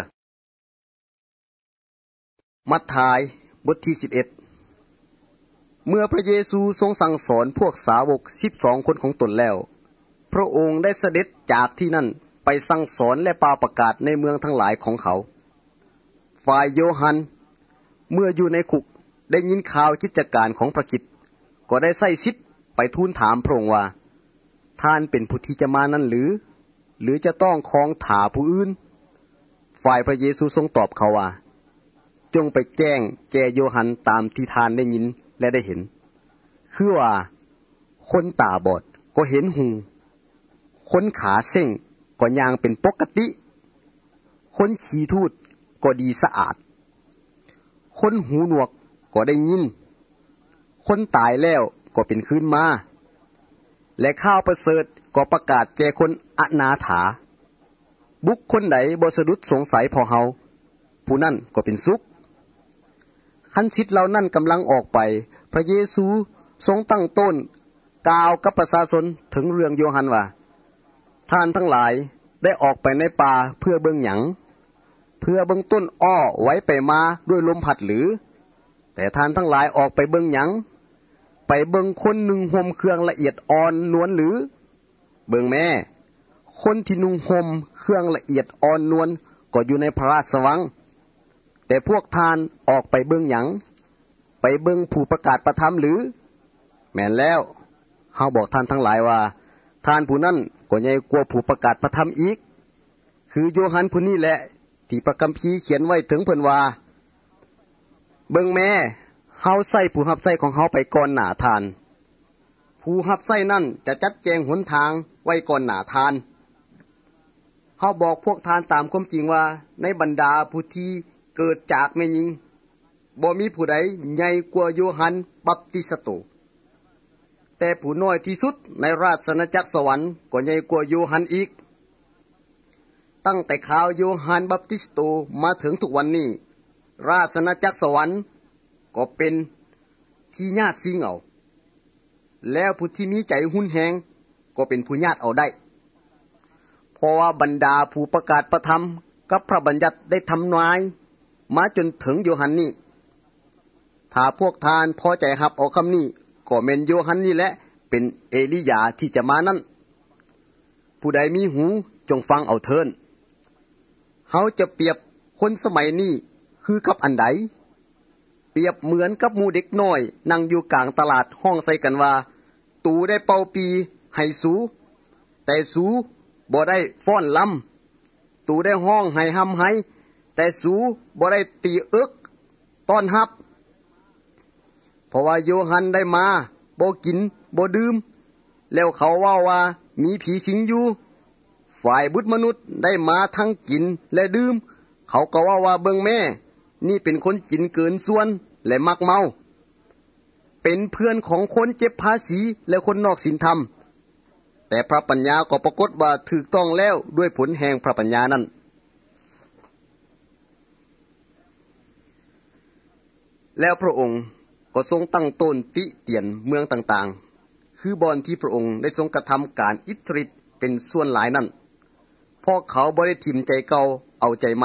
มัทธิวบทที่สิบเอ็ดเมื่อพระเยซูทรงสั่งสอนพวกสาวกสิบสองคนของตนแล้วพระองค์ได้เสด็จจากที่นั่นไปสั่งสอนและปาประกาศในเมืองทั้งหลายของเขาฝ่ายโยฮันเมื่ออยู่ในคุกได้ยินข่าวกิจการของพระคริสต์ก็ได้ใส่สิทธิ์ไปทูลถามพระองค์ว่าท่านเป็นผู้ที่จะมานั้นหรือหรือจะต้องคองถาผู้อื่นฝ่ายพระเยซูทรงตอบเขาว่าจงไปแจ้งแก่โยฮันตามที่ท่านได้ยินและได้เห็นคือว่าคนตาบอดก็เห็นหูคนขาเส้งก็ย่างเป็นปกติคนขี้ทูดก็ดีสะอาดคนหูหนวกก็ได้ยินคนตายแล้วก็เป็นคืนมาและข้าวประเสริฐก็ประกาศแก่คนอนาถาบุคคลใดบ่สะดุดสงสัยพอเฮาผู้นั้นก็เป็นสุขคันสิทธิ์เหล่านั้นกำลังออกไปพระเยซูทรงตั้งต้นกล่าวกับประชาชนถึงเรื่องโยฮันว่าท่านทั้งหลายได้ออกไปในป่าเพื่อเบิ่งหยังเพื่อเบิ่งต้นอ้อไว้ไปมาด้วยลมพัดหรือแต่ท่านทั้งหลายออกไปเบิ่งหยังไปเบิ่งคนหนึ่งห่มเครื่องละเอียดอ่อนนวลหรือเบิ่งแม่คนที่นุ่งห่มเครื่องละเอียดอ่อนนวลก็อยู่ในพระราชวังแต่พวกท่านออกไปเบิ่งหยังไปเบิ่งผู้ประกาศประธรรมหรือแม่นแล้วเฮาบอกท่านทั้งหลายว่าท่านผู้นั้นก็ใหญ่กว่าผู้ประกาศประธรรมอีกคือโยฮันผู้นี้แหละที่พระคัมภีร์เขียนไว้ถึงเพิ่นว่าเบิ่งแม่เฮาใส่ผู้รับใช้ของเฮาไปก่อนหน้าทานผู้รับใช้นั่นจะจัดแจงหนทางไว้ก่อนหน้าทานเฮาบอกพวกทานตามความจริงว่าในบรรดาผู้ที่เกิดจากแม่หญิงบ่มีผู้ใดใหญ่กว่าโยฮันบัพติสโตแต่ผู้น้อยที่สุดในราชอาณาจักรสวรรค์ก็ใหญ่กว่าโยฮันอีกตั้งแต่ข่าวโยฮันบัพติสโตมาถึงทุกวันนี้ราชอาณาจักรสวรรค์ก็เป็นที่ญาติซิงเอาแล้วผู้ที่มีใจหุนแหงก็เป็นผู้ญาติเอาได้เพราะว่าบรรดาผู้ประกาศประธรรมกับพระบัญญัติได้ทำนายมาจนถึงโยฮันนี่ถ้าพวกทานพอใจรับเอาคำนี้ก็แม่นโยฮันนี่แหละเป็นเอลียาที่จะมานั้นผู้ใดมีหูจงฟังเอาเถิดเฮาจะเปรียบคนสมัยนี้คือกับอันใดเปรียบเหมือนกับหมู่เด็กน้อยนั่งอยู่กลางตลาดห้องใส่กันว่าตูได้เป่าปีให้สูแต่สูบ่ได้ฟ้อนลำตูได้ห้องให้หำให้แต่สูบ่ได้ตีเอิกต้อนรับเพราะว่าโยฮันได้มาบ่กินบ่ดื่มแล้วเขาว่าว่ามีผีสิงอยู่ฝ่ายบุตรมนุษย์ได้มาทั้งกินและดื่มเขาก็ว่าว่าเบิ่งแม่นี่เป็นคนกินเกินส่วนและมักเมาเป็นเพื่อนของคนเจ็บภาษีและคนนอกศีลธรรมแต่พระปัญญาก็ปรากฏว่าถูกต้องแล้วด้วยผลแห่งพระปัญญานั้นแล้วพระองค์ก็ทรงตั้งต้นติเตียนเมืองต่างๆคือบอนที่พระองค์ได้ทรงกระทำการอิทธิฤทธิ์เป็นส่วนหลายนั้นเพราะเขาบ่ได้ถิ่มใจเก่าเอาใจใหม่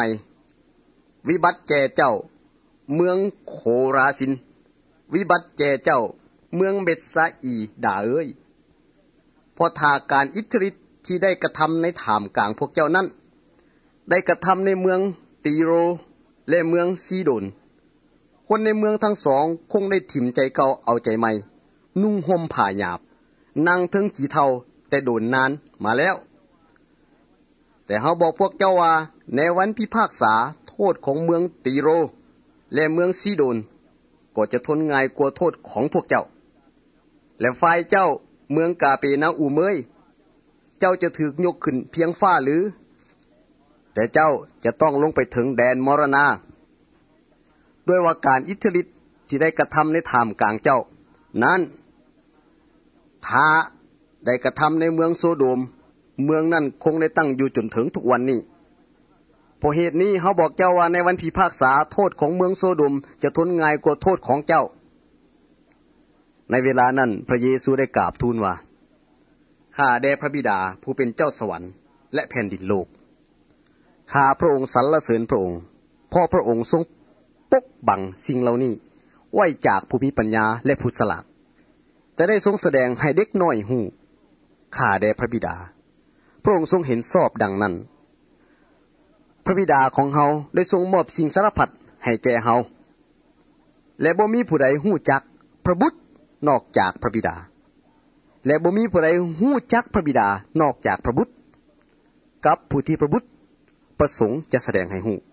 วิบัติแก่เจ้าเมืองโคราซินวิบัติแก่เจ้าเมืองเบ็ดซาอีด่าเอ้ยเพราะทาการอิทธิฤทธิ์ที่ได้กระทำในถามกลางพวกเจ้านั้นได้กระทำในเมืองตีโรและเมืองซีโดนคนในเมืองทั้งสองคงได้ถิ่มใจเก่าเอาใจใหม่นุ่งห่มผ้าหยาบนั่งถึงขี้เฒ่าแต่โดนนานมาแล้วแต่เฮาบอกพวกเจ้าว่าในวันพิพากษาโทษของเมืองตีโรและเมืองซีโดนก็จะทนง่ายกว่าโทษของพวกเจ้าและฝ่ายเจ้าเมืองกาเปนาอูเมยเจ้าจะถูกยกขึ้นเพียงฟ้าหรือแต่เจ้าจะต้องลงไปถึงแดนมรณะด้วยว่าการอิทธิฤทธิ์ที่ได้กระทำในท่ามกลางเจ้านั้นถ้าได้กระทำในเมืองโซโดมเมืองนั้นคงได้ตั้งอยู่จนถึงทุกวันนี้เพราะเหตุนี้เฮาบอกเจ้าว่าในวันพิพากษาโทษของเมืองโซโดมจะทนง่ายกว่าโทษของเจ้าในเวลานั้นพระเยซูได้กราบทูลว่าข้าแด่พระบิดาผู้เป็นเจ้าสวรรค์และแผ่นดินโลกข้าพระองค์สรรเสริญพระองค์เพราะพระองค์ทรงปกบังสิ่งเหล่านี้ไว้จากผู้มีปัญญาและผู้ฉลาดแต่ได้ทรงแสดงให้เด็กน้อยฮู้ข้าแด่พระบิดาพระองค์ทรงเห็นชอบดังนั้นพระบิดาของเฮาได้ทรงมอบสิ่งสารพัดให้แก่เฮาและบ่มีผู้ใดฮู้จักพระบุตรนอกจากพระบิดาและบ่มีผู้ใดฮู้จักพระบิดานอกจากพระบุตรกับผู้ที่พระบุตรประสงค์จะแสดงให้ฮู้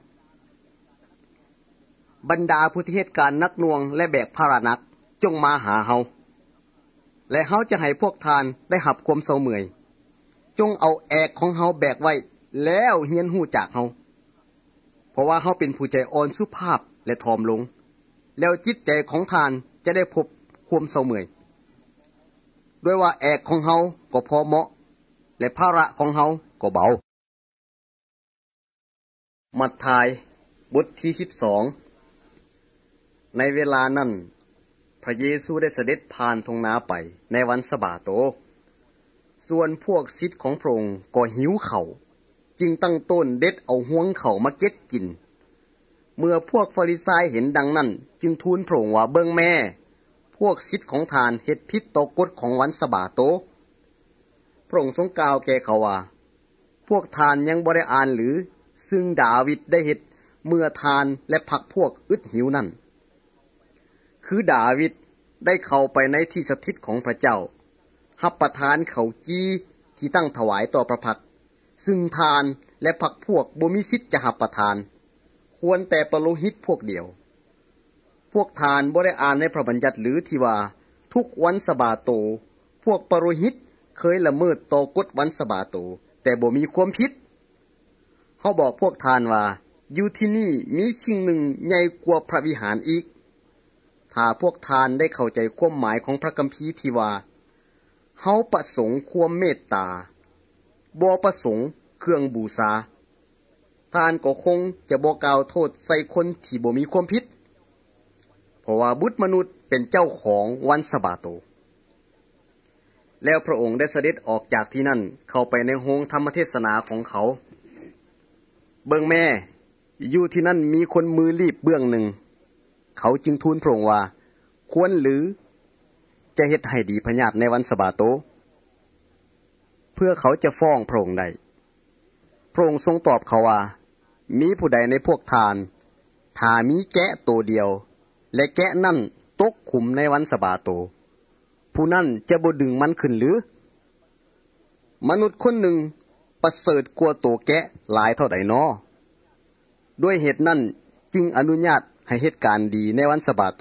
บรรดาผู้ที่เหตุการณ์นักหน่วงและแบกภาระหนักจงมาหาเฮาและเฮาจะให้พวกทานได้หับความเศร้าเมื่อยจงเอาแอกของเฮาแบกไว้แล้วเฮียนฮู้จากเฮาเพราะว่าเฮาเป็นผู้ใจอ่อนสุภาพและถ่อมลงแล้วจิตใจของทานจะได้พบความเศร้าเมื่อยด้วยว่าแอกของเฮาก็พอเหมาะและภาระของเฮาก็เบามัทธิวบทที่สิบสองในเวลานั้นพระเยซูได้เสด็จผ่านทงนาไปในวันสะบาโตส่วนพวกศิษย์ของพระองค์ก็หิวข้าวจึงตั้งต้นเด็ดเอาห่วงข้าวมาเก็บกินเมื่อพวกฟาริสัยเห็นดังนั้นจึงทูลพระองค์ว่าเบิ่งแม่พวกศิษย์ของทานเฮ็ดผิดต่อกฎของวันสะบาโตพระองค์ทรงกล่าวแก่เขาว่าพวกทานยังบ่ได้อ่านหรือซึ่งดาวิดได้เฮ็ดเมื่อทานและพรรคพวกอึดหิวนั่นคือดาวิดได้เข้าไปในที่สถิตของพระเจ้ารับประทานข้าวจีที่ตั้งถวายต่อพระพักตร์ซึ่งทานและพรรคพวกบ่มีสิทธิ์จะรับประทานควรแต่ปโลหิตพวกเดียวพวกทานบ่ได้อ่านในพระบัญญัติหรือที่ว่าทุกวันสะบาโตพวกปโลหิตเคยละเมิดต่อกฎวันสะบาโตแต่บ่มีความผิดเขาบอกพวกทานว่าอยู่ที่นี่มีสิ่งหนึ่งใหญ่กว่าพระวิหารอีกถ้าพวกทานได้เข้าใจความหมายของพระคัมภีร์ที่ว่าเฮาประสงค์ความเมตตาบ่ประสงค์เครื่องบูชาทานก็คงจะบ่กล่าวโทษใส่คนที่บ่มีความผิดเพราะว่าบุตรมนุษย์เป็นเจ้าของวันสะบาโตแล้วพระองค์ได้เสด็จออกจากที่นั่นเข้าไปในโรงธรรมเทศนาของเขาเบิ่งแม่อยู่ที่นั่นมีคนมือรีบเบื้องหนึ่งเขาจึงทูลพระองค์ว่าควรหรือจะเฮ็ดให้ดีพญาติในวันสะบาโตเพื่อเขาจะฟ้องพระองค์ได้พระองค์ทรงตอบเขาว่ามีผู้ใดในพวกทานถ้ามีแกะตัวเดียวและแกะนั่นตกขุมในวันสะบาโตผู้นั้นจะบ่ดึงมันขึ้นหรือมนุษย์คนหนึ่งประเสริฐกว่าตัวแกะหลายเท่าใดน้อด้วยเหตุนั้นจึงอนุญาตให้เหตุการณ์ดีในวันสะบาโต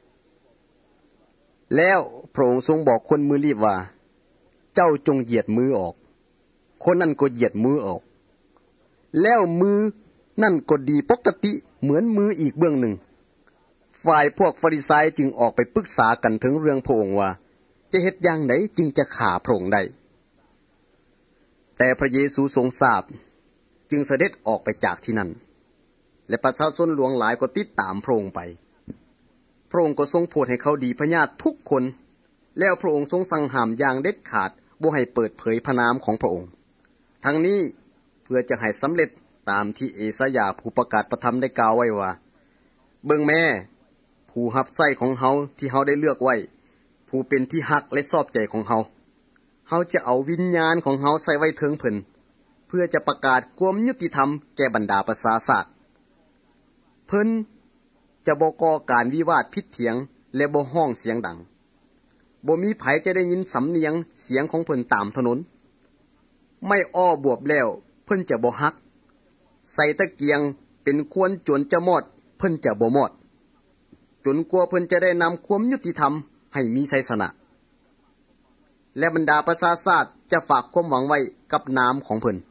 แล้วพระองค์ทรงบอกคนมือรีบว่าเจ้าจงเหยียดมือออกคนนั้นก็เหยียดมือออกแล้วมือนั่นก็ดีปกติเหมือนมืออีกเบื้องหนึ่งฝ่ายพวกฟาริสัยจึงออกไปปรึกษากันถึงเรื่องพระองค์ว่าจะเฮ็ดอย่างไหนจึงจะฆ่าพระองค์ได้แต่พระเยซูทรงทราบจึงเสด็จออกไปจากที่นั่นและประชาชนหลวงหลายก็ติดตามพระองค์ไปพระองค์ก็ทรงโปรดให้เขาดีพญาติทุกคนแล้วพระองค์ทรงสั่งห้ามอย่างเด็ดขาดบ่ให้เปิดเผยพระนามของพระองค์ทั้งนี้เพื่อจะให้สำเร็จตามที่เอซายาผู้ประกาศประธรรมได้กล่าวไว้ว่าเบิ่งแม่ผู้รับใช้ของเฮาที่เฮาได้เลือกไว้ผู้เป็นที่ฮักและชอบใจของเฮาเฮาจะเอาวิญญาณของเฮาใส่ไว้เทิงเพิ่นเพื่อจะประกาศความยุติธรรมแก่บรรดาประชาชาติเพิ่นจะบ่ก่อการวิวาทผิดเถียงและบ่ฮ้องเสียงดังบ่มีไผจะได้ยินสำเนียงเสียงของเพิ่นตามถนนไม่อ้อบวบแล้วเพิ่นจะบ่ฮักใส่ตะเกียงเป็นควรจนจะหมดเพิ่นจะบ่หมดจนกว่าเพิ่นจะได้นำความยุติธรรมให้มีชัยชนะและบรรดาประชาชาติจะฝากความหวังไว้กับนามของเพิ่น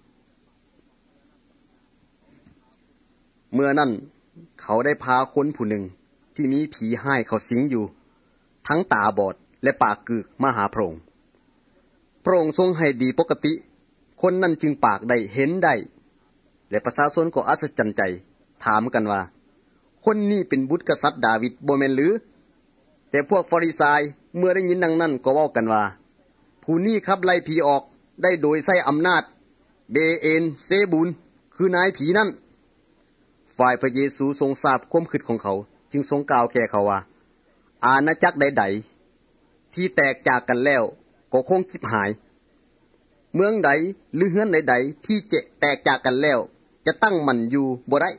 เมื่อนั้นเขาได้พาคนผู้หนึ่งที่มีผีห้ายเขาสิงอยู่ทั้งตาบอดและปากกึกมาหาพระองค์พระองค์ทรงให้ดีปกติคนนั้นจึงปากได้เห็นได้และประชาชนก็อัศจรรย์ใจถามกันว่าคนนี้เป็นบุตรกษัตริย์ดาวิดบ่แม่นหรือแต่พวกฟาริสายเมื่อได้ยินดังนั้นก็เว้ากันว่าผู้นี้ขับไล่ผีออกได้โดยใช้อำนาจเบเอนเซบูลคือนายผีนั้นฝ่ายพระเยซูทรงทราบความคิดของเขาจึงทรงกล่าวแก่เขาว่าอาณาจักรใดๆที่แตกจากกันแล้วก็คงจิบหายเมืองใดหรือเฮือนใดๆที่เจแตกจากกันแล้วจะตั้งมั่นอยู่บ่ได้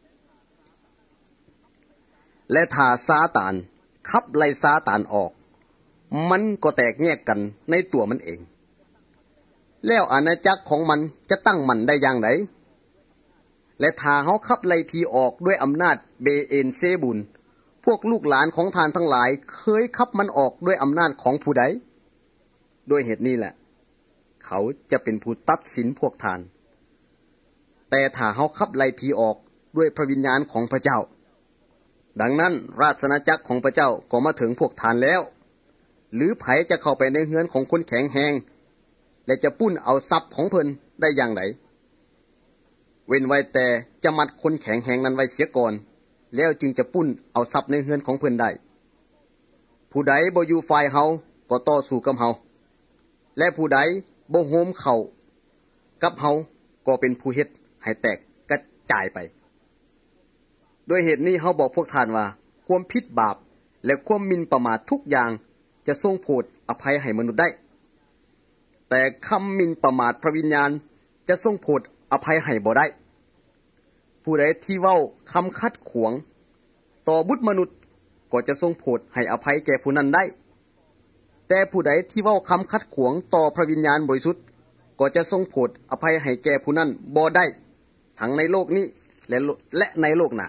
และถ้าซาตานขับไล่ซาตานออกมันก็แตกแยกกันในตัวมันเองแล้วอาณาจักรของมันจะตั้งมั่นได้อย่างไรและถ้าเฮาขับไล่ผีออกด้วยอำนาจเบเอนเซบุลพวกลูกหลานของทานทั้งหลายเคยขับมันออกด้วยอำนาจของผู้ใดด้วยเหตุนี้แหละเขาจะเป็นผู้ตัดสินพวกทานแต่ถ้าเฮาขับไล่ผีออกด้วยพระวิญญาณของพระเจ้าดังนั้นราชอาณาจักรของพระเจ้าก็มาถึงพวกทานแล้วหรือไผจะเข้าไปในเฮือนของคนแข็งแรงและจะปุ้นเอาทรัพย์ของเพิ่นได้อย่างไรเว้นไว้แต่จะมัดคนแข็งแรงนั้นไว้เสียก่อนแล้วจึงจะปุ้นเอาทรัพย์ในเฮือนของเพิ่นได้ผู้ใดบ่อยู่ฝ่ายเฮาก็ต่อสู้กับเฮาและผู้ใดบ่โฮมเข้ากับเฮาก็เป็นผู้เฮ็ดให้แตกกระจายไปด้วยเหตุนี้เฮาบอกพวกท่านว่าความผิดบาปและความหมิ่นประมาททุกอย่างจะทรงโปรดอภัยให้มนุษย์ได้แต่คำหมิ่นประมาทพระวิญญาณจะทรงโปรดอภัยให้บ่ได้ผู้ใดที่เว้าคำคัดขวางต่อบุตรมนุษย์ก็จะทรงโปรดให้อภัยแก่ผู้นั้นได้แต่ผู้ใดที่เว้าคำคัดขวางต่อพระวิญญาณบริสุทธิ์ก็จะทรงโปรดอภัยให้แก่ผู้นั้นบ่ได้ทั้งในโลกนี้และและในโลกหน้า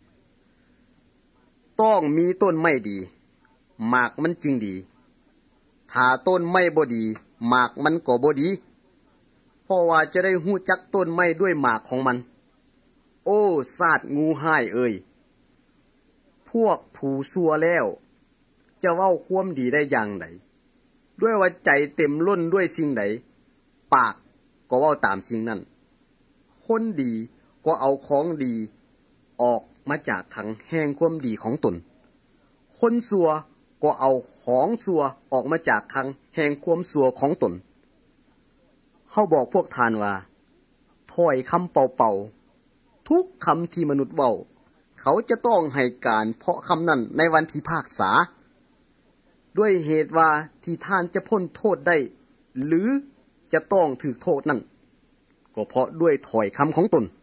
ต้องมีต้นไม้ดีหมากมันจึงดีถ้าต้นไม้บ่ดีหมากมันก็บ่ดีเพราะว่าจะได้ฮู้จักต้นไม้ด้วยหมากของมันโอ้ซาดงูห้ายเอ่ยพวกผู้ชั่วแล้วจะเว้าความดีได้อย่างไรด้วยว่าใจเต็มล้นด้วยสิ่งใดปากก็เว้าตามสิ่งนั้นคนดีก็เอาของดีออกมาจากถังแห่งความดีของตนคนชั่วก็เอาของชั่วออกมาจากถังแห่งความชั่วของตนเฮาบอกพวกทานว่าถ้อยคำเป่าๆทุกคำที่มนุษย์เว้าเขาจะต้องให้การเพราะคำนั้นในวันพิพากษาด้วยเหตุว่าที่ท่านจะพ้นโทษได้หรือจะต้องถูกโทษนั้นก็เพราะด้วยถ้อยคำของตน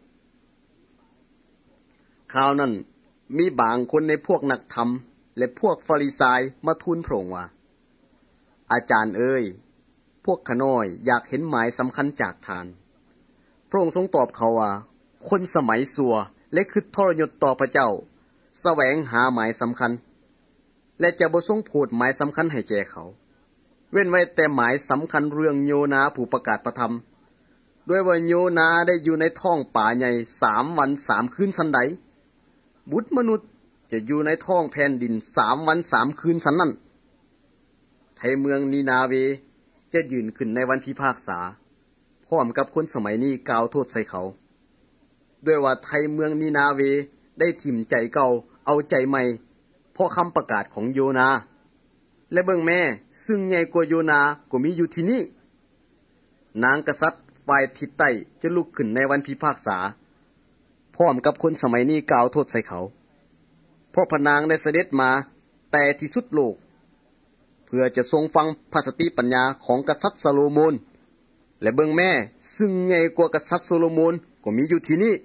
คราวนั้นมีบางคนในพวกนักธรรมและพวกฟาริสายมาทูลพระองค์ว่าอาจารย์เอ่ยพวกข้าน้อยอยากเห็นหมายสำคัญจากทานพระองค์ทรงตอบเขาว่าคนสมัยสัวและคิดทรยศต่อพระเจ้าแสวงหาหมายสำคัญและจะบ่ทรงโพดหมายสำคัญให้แก่เขาเว้นไว้แต่หมายสำคัญเรื่องโยนาผู้ประกาศพระธรรมด้วยว่าโยนาได้อยู่ในท้องป่าใหญ่สามวันสามคืนสันใดบุตรมนุษย์จะอยู่ในท้องแผ่นดินสามวันสามคืนสันนั้นไทเมืองนีนาเวจะยืนขึ้นในวันพิพากษาพร้อมกับคนสมัยนี้กล่าวโทษใส่เขาด้วยว่าไทเมืองนีนาเวได้ถิ่มใจเก่าเอาใจใหม่เพราะคำประกาศของโยนาและเบิ่งแม่ซึ่งใหญ่กว่าโยนาก็มีอยู่ที่นี่นางกษัตริย์ฝ่ายทิศใต้จะลุกขึ้นในวันพิพากษาพร้อมกับคนสมัยนี้กล่าวโทษใส่เขาเพราะพระนางได้เสด็จมาแต่ที่สุดโลกพื่อจะทรงฟังพระสติปัญญาของกษัตริย์ซาโลมอนและเบิ่งแม่ซึ่งใหญ่กว่ากษัตริย์โซโลมอนก็มีอยู่ที่นี่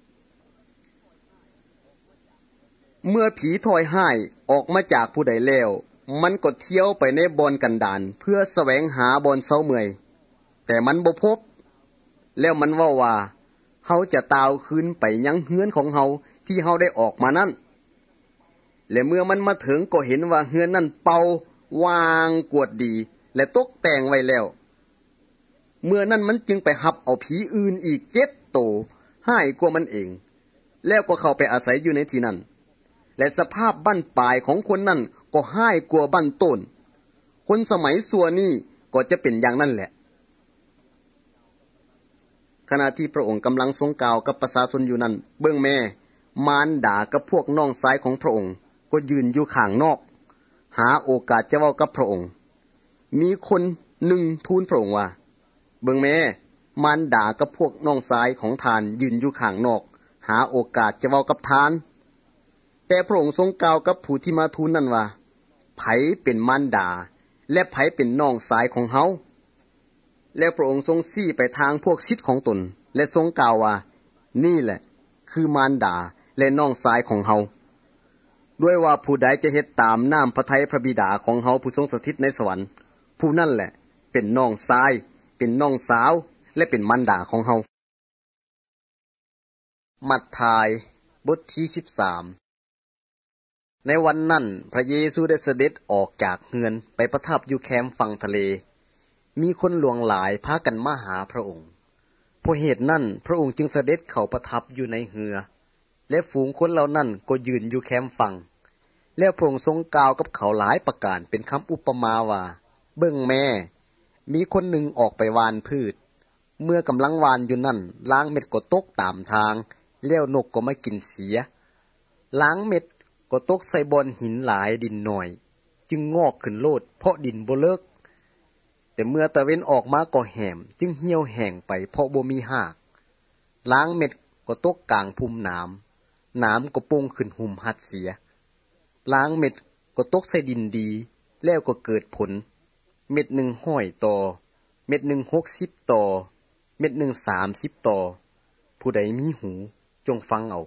เมื่อผีถอยห่ายออกมาจากผู้ใดแล้วมันก็เที่ยวไปในบอนกันดานเพื่อแสวงหาบอนเซาเมื่อยแต่มันบ่พบแล้วมันเว้าว่าเฮาจะตาวคืนไปยังเฮือนของเฮาที่เฮาได้ออกมานั่นและเมื่อมันมาถึงก็เห็นว่าเฮือนนั้นเป่าวางกวดดีและตกแต่งไว้แล้วเมื่อนั้นมันจึงไปหับเอาผีอื่นอีกเจ็ดโตห้ายกว่ามันเองแล้วก็เข้าไปอาศัยอยู่ในที่นั้นและสภาพบั้นปลายของคนนั้นก็ห้ายกว่าบั้นต้นคนสมัยสัวนี้ก็จะเป็นอย่างนั้นแหละขณะที่พระองค์กำลังทรงกล่าวกับประชาชนอยู่นั้นเบื้องแม่มารดากับพวกน้องชายของพระองค์ก็ยืนอยู่ข้างนอกหาโอกาสจะเว้ากับพระองค์มีคนหนึ่งทูลพระองค์ว่าเบิ่งแม่มารดากับพวกน้องชายของทานยืนอยู่ข้างนอกหาโอกาสจะเว้ากับทานแต่พระองค์ทรงกล่าวกับผู้ที่มาทูลนั้นว่าไผเป็นมารดาและไผเป็นน้องชายของเฮาแล้วพระองค์ทรงชี้ไปทางพวกศิษย์ของตนและทรงกล่าวว่านี่แหละคือมารดาและน้องชายของเฮาด้วยว่าผู้ใดจะเฮ็ดตามน้ำพระทัยพระบิดาของเฮาผู้ทรงสถิตในสวรรค์ผู้นั่นแหละเป็นน้องชายเป็นน้องสาวและเป็นมารดาของเฮามัทธิวบทที่สิบสามในวันนั้นพระเยซูได้เสด็จออกจากเฮือนไปประทับอยู่แคมป์ฝั่งทะเลมีคนหลวงหลายพากันมาหาพระองค์เพราะเหตุนั้นพระองค์จึงเสด็จเข้าประทับอยู่ในเรือและฝูงคนเหล่านั้นก็ยืนอยู่แคมป์ฝั่งแล้วพระองค์ทรงกล่าวกับเขาหลายประการเป็นคำอุปมาว่าเบิ่งแม่มีคนหนึ่งออกไปหว่านพืชเมื่อกำลังหว่านอยู่นั่นล้างเม็ดก็ตกตามทางแล้วนกก็มากินเสียล้างเม็ดก็ตกใส่บอนหินหลายดินหน่อยจึงงอกขึ้นโลดเพราะดินบ่เลิกแต่เมื่อตะเว้นออกมาก็แห้มจึงเหี่ยวแห้งไปเพราะบ่มีหากล้างเม็ดก็ตกกลางภูมิน้ำน้ำก็โป่งขึ้นหุ่มหัดเสียล้างเม็ดก็ตกใส่ดินดีแล้วก็เกิดผลเม็ดหนึ่งห้อยต่อเม็ดหนึ่งหกสิบต่อเม็ดหนึ่งสามสิบต่อผู้ใดมีหูจงฟังเอา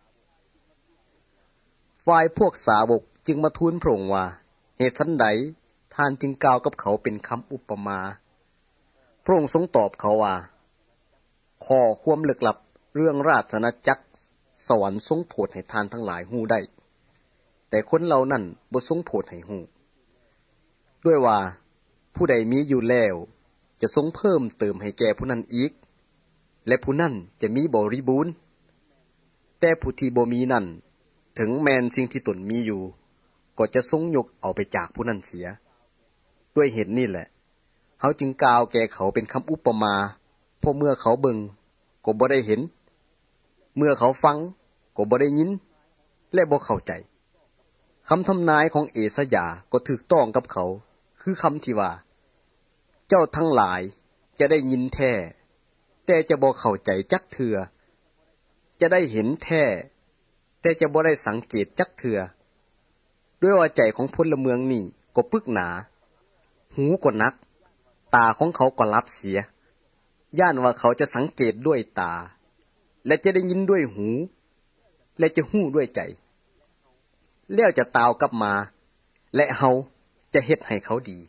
ฝ่ายพวกสาวกจึงมาทูลพระองค์ว่าเหตุชั้นใดท่านจึงกล่าวกับเขาเป็นคำอุปมาพระองค์ทรงตอบเขาว่าข้อความลึกลับเรื่องราชอาณาจักรสวรรค์ทรงโปรดให้ท่านทั้งหลายฮู้ได้แต่คนเหล่านั้นบ่ทรงโปรดให้ฮู้ด้วยว่าผู้ใดมีอยู่แล้วจะทรงเพิ่มเติมให้แก่ผู้นั้นอีกและผู้นั้นจะมีบริบูรณ์แต่ผู้ที่บ่มีนั้นถึงแม้นสิ่งที่ตนมีอยู่ก็จะทรงยกเอาไปจากผู้นั้นเสียด้วยเหตุนี้แหละเขาจึงกล่าวแก่เขาเป็นคำอุปมาเพราะเมื่อเขาเบิ่งก็บ่ได้เห็นเมื่อเขาฟังก็บ่ได้ยินและบ่เข้าใจคำทำนายของเอสยาห์ก็ถูกต้องกับเขาคือคำที่ว่าเจ้าทั้งหลายจะได้ยินแท้แต่จะบ่เข้าใจจักเทื่อจะได้เห็นแท้แต่จะบ่ได้สังเกตจักเทื่อด้วยว่าใจของพลเมืองนี่ก็ปึกหนาหูก็นักตาของเขาก็ลับเสียย่านว่าเขาจะสังเกตด้วยตาและจะได้ยินด้วยหูและจะหู้ด้วยใจแล้วจะตาวกลับมาและเฮาจะเฮ็ดให้เขาดี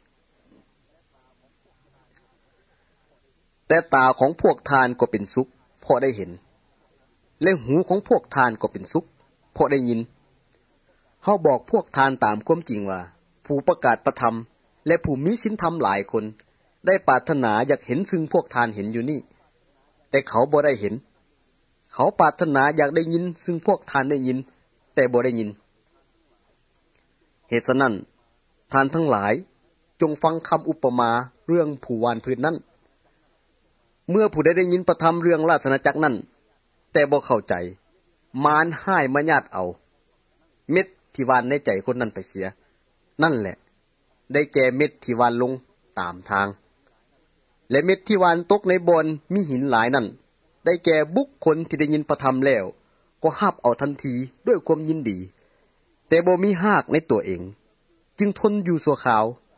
แต่ตาของพวกทานก็เป็นสุขเพราะได้เห็นและหูของพวกทานก็เป็นสุขเพราะได้ยินเฮาบอกพวกทานตามความจริงว่าผู้ประกาศประธรรมและผู้มีศีลธรรมหลายคนได้ปรารถนาอยากเห็นซึ่งพวกทานเห็นอยู่นี่แต่เขาบ่ได้เห็นเขาปรารถนาอยากได้ยินซึ่งพวกทานได้ยินแต่บ่ได้ยินเหตุฉะนั้นท่านทั้งหลายจงฟังคำอุปมาเรื่องผู้หว่านพืชนั้นเมื่อผู้ใดได้ยินประธรรมเรื่องราชอาณาจักรนั้นแต่บ่เข้าใจมารห้ายมาญาติเอาเม็ดที่หว่านในใจคนนั้นไปเสียนั่นแหละได้แก่เม็ดที่หว่านลงตามทางและเม็ดที่หว่านตกในบ่อนมีหินหลายนั่นได้แก่บุคคลที่ได้ยินพระธรรมแล้วก็รับเอาทันทีด้วยความยินดีแต่บ่มีหากในตัวเองจึงทนอยู่ชั่วคราว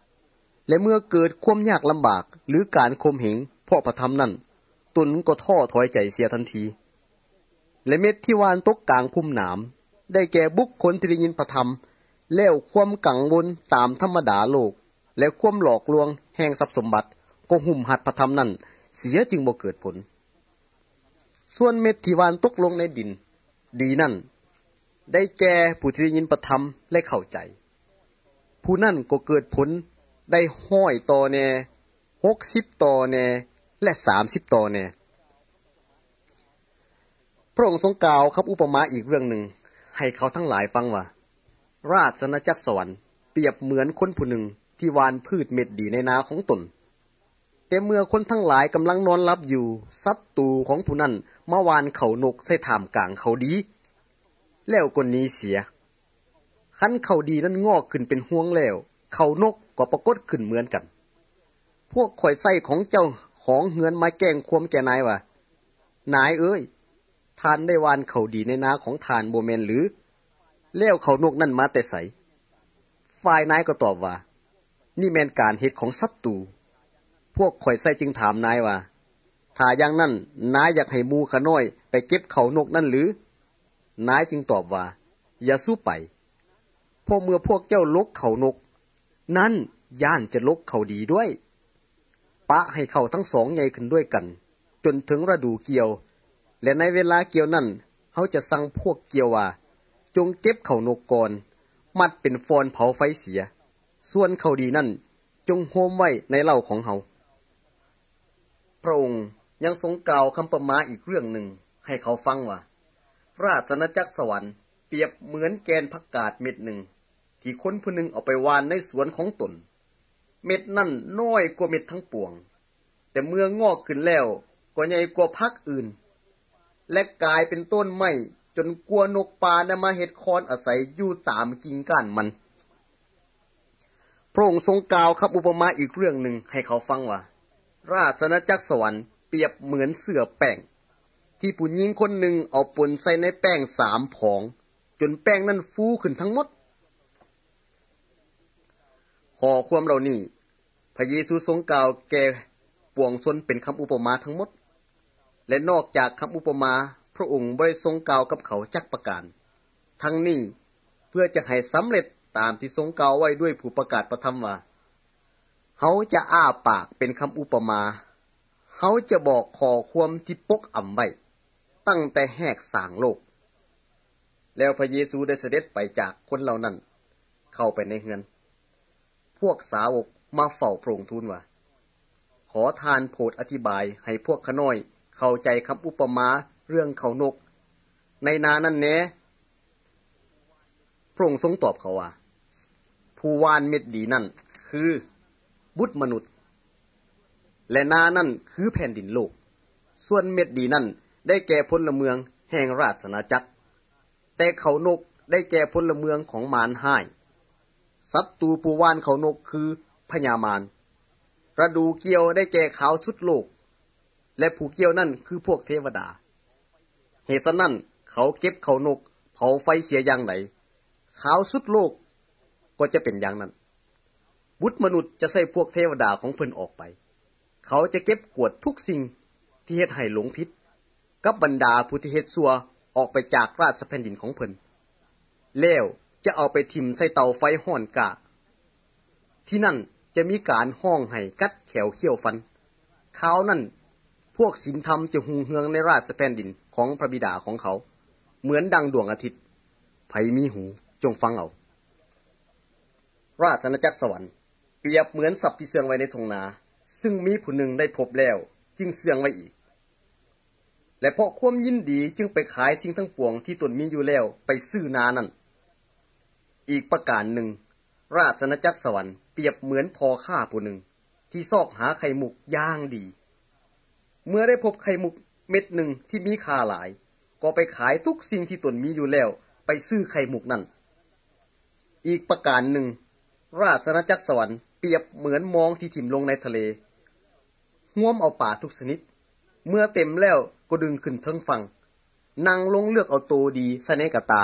และเมื่อเกิดความยากลำบากหรือการข่มเหงเพราะพระธรรมนั้นตนก็ท้อถอยใจเสียทันทีและเม็ดที่วานตกกลางพุ่มหนามได้แก่บุคคลที่ได้ยินพระธรรมแล้วความกังวลตามธรรมดาโลกและความหลอกลวงแห่งทรัพย์สมบัติก็หุ่มหัดพระธรรมนั้นเสียจึงบ่เกิดผลส่วนเม็ดที่วานตกลงในดินดีนั่นได้แก่ผู้ที่ได้ยินพระธรรมและเข้าใจผู้นั้นก็เกิดผลได้ห้อยต่อแน่หกสิบต่อแน่และสามสิบต่อแน่พระองค์ทรงกล่าวครับอุปมาอีกเรื่องหนึ่งให้เขาทั้งหลายฟังว่าราชอาณาจักรสวรรค์เปรียบเหมือนคนผู้หนึ่งที่หว่านพืชเม็ดดีในนาของตนแต่เมื่อคนทั้งหลายกำลังนอนหลับอยู่ศัตรูของผู้นั้นมาหว่านเขานกใส่ท่ามกลางเขาดีแล้วก็หนีเสียคันเขาดีนั้นงอกขึ้นเป็นห่วงแล้วเขานกก็ปรากฏขึ้นเหมือนกันพวกข่อยไส้ของเจ้าของเฮือนมาแกล้งความแก่นายว่านายเอ้ยทานได้หว่านเขาดีในนาของทานบ่แม่นหรือแล้วเขานกนั่นมาแต่ไสฝ่ายนายก็ตอบว่านี่แม่นการเฮ็ดของศัตรูพวกข่อยไส้จึงถามนายว่าถ้าอย่างนั้นนายอยากให้หมู่ข้าน้อยไปเก็บเขานกนั่นหรือนายจึงตอบว่าอย่าสู้ไปเพราะเมื่อพวกเจ้าลกเขานกนั้นย่านจะลกเขาดีด้วยปะให้เขาทั้งสองใหญ่ขึ้นด้วยกันจนถึงฤดูเกี่ยวและในเวลาเกี่ยวนั้นเขาจะสั่งพวกเกี่ยวว่าจงเก็บเขานกก่อนมัดเป็นฟอนเผาไฟเสียส่วนเขาดีนั่นจงโฮมไว้ในเหล้าของเขาพระองค์ยังทรงกล่าวคำประมาอีกเรื่องหนึ่งให้เขาฟังว่าราชอาณาจักรสวรรค์เปรียบเหมือนแกนผักกาดเม็ดหนึ่งที่คนผู้หนึ่งเอาไปหว่านในสวนของตนเม็ดนั่นน้อยกว่าเม็ดทั้งปวงแต่เมื่องอกขึ้นแล้วก็ใหญ่กว่าผักอื่นและกลายเป็นต้นไม้จนกลัวนกป่านำมาเฮ็ดคอนอาศัยอยู่ตามกิ่งก้านมันพระองค์ทรงกล่าวคำอุปมาอีกเรื่องหนึ่งให้เขาฟังว่าราชอาณาจักรสวรรค์เปรียบเหมือนเสื่อแป้งที่ผู้หญิงคนหนึ่งเอาปนใส่ในแป้งสามผองจนแป้งนั้นฟูขึ้นทั้งหมดขอความเหล่านี้พระเยซูทรงกล่าวแก่ปวงชนเป็นคำอุปมาทั้งหมดและนอกจากคำอุปมาพระองค์บ่ได้ทรงกล่าวกับเขาจักประการทั้งนี้เพื่อจะให้สำเร็จตามที่ทรงกล่าวไว้ด้วยผู้ประกาศพระธรรมว่าเขาจะอ้าปากเป็นคำอุปมาเขาจะบอกขอความที่ปกอ่ำไว้ตั้งแต่แหกสร้างโลกแล้วพระเยซูได้เสด็จไปจากคนเหล่านั้นเข้าไปในเฮือนพวกสาวกมาเฝ้าพระองค์ทูลว่าขอทานโปรดอธิบายให้พวกข้าน้อยเข้าใจคำอุปมาเรื่องเขานกในนานั้นแหน่พระองค์ทรงตอบเขาว่าผู้หว่านเม็ดดีนั่นคือบุตรมนุษย์และนานั่นคือแผ่นดินโลกส่วนเม็ดดีนั่นได้แก่พลเมืองแห่งราชอาณาจักรแต่เขานกได้แก่พลเมืองของมารห้ายศัตรูผู้หว่านเขานกคือพญามารฤดูเกี่ยวได้แก่ขาวสุดโลกและผู้เกี่ยวนั่นคือพวกเทวดาเหตุฉะนั้นเขาเก็บเขานกเผาไฟเสียอย่างไหนขาวสุดโลกก็จะเป็นอย่างนั้นบุตรมนุษย์จะใส่พวกเทวดาของเพิ่นออกไปเขาจะเก็บกวดทุกสิ่งที่เฮ็ดให้หลงผิดกับบรรดาผู้ที่เฮ็ดชั่วออกไปจากราชแผ่นดินของเพิ่นแล้วจะเอาไปทิ่มใส่เตาไฟห้อนกาที่นั่นจะมีการห้องให้กัดแขวเขี้ยวฟันคราวนั้นพวกศีลธรรมจะหุงเฮืองในราชแผ่นดินของพระบิดาของเขาเหมือนดังดวงอาทิตย์ไผมีหูจงฟังเอาราชอาณาจักรสวรรค์เปรียบเหมือนทรัพย์ที่เสื่องไว้ในทุ่งนาซึ่งมีผู้หนึ่งได้พบแล้วจึงเสื่องไว้อีกและเพราะความยินดีจึงไปขายสิ่งทั้งปวงที่ตนมีอยู่แล้วไปซื้อนานั้นอีกประการหนึ่งราชอาณาจักรสวรรค์เปรียบเหมือนพ่อค้าผู้หนึ่งที่ซอกหาไข่มุกอย่างดีเมื่อได้พบไข่มุกเม็ดหนึ่งที่มีค่าหลายก็ไปขายทุกสิ่งที่ตนมีอยู่แล้วไปซื้อไข่มุกนั้นอีกประการหนึ่งราชอาณาจักรสวรรค์เปรียบเหมือนมองที่ถิ่มลงในทะเลห้วมเอาปลาทุกชนิดเมื่อเต็มแล้วก็ดึงขึ้นเทิงฝั่งนั่งลงเลือกเอาโตดีใส่ในกระตา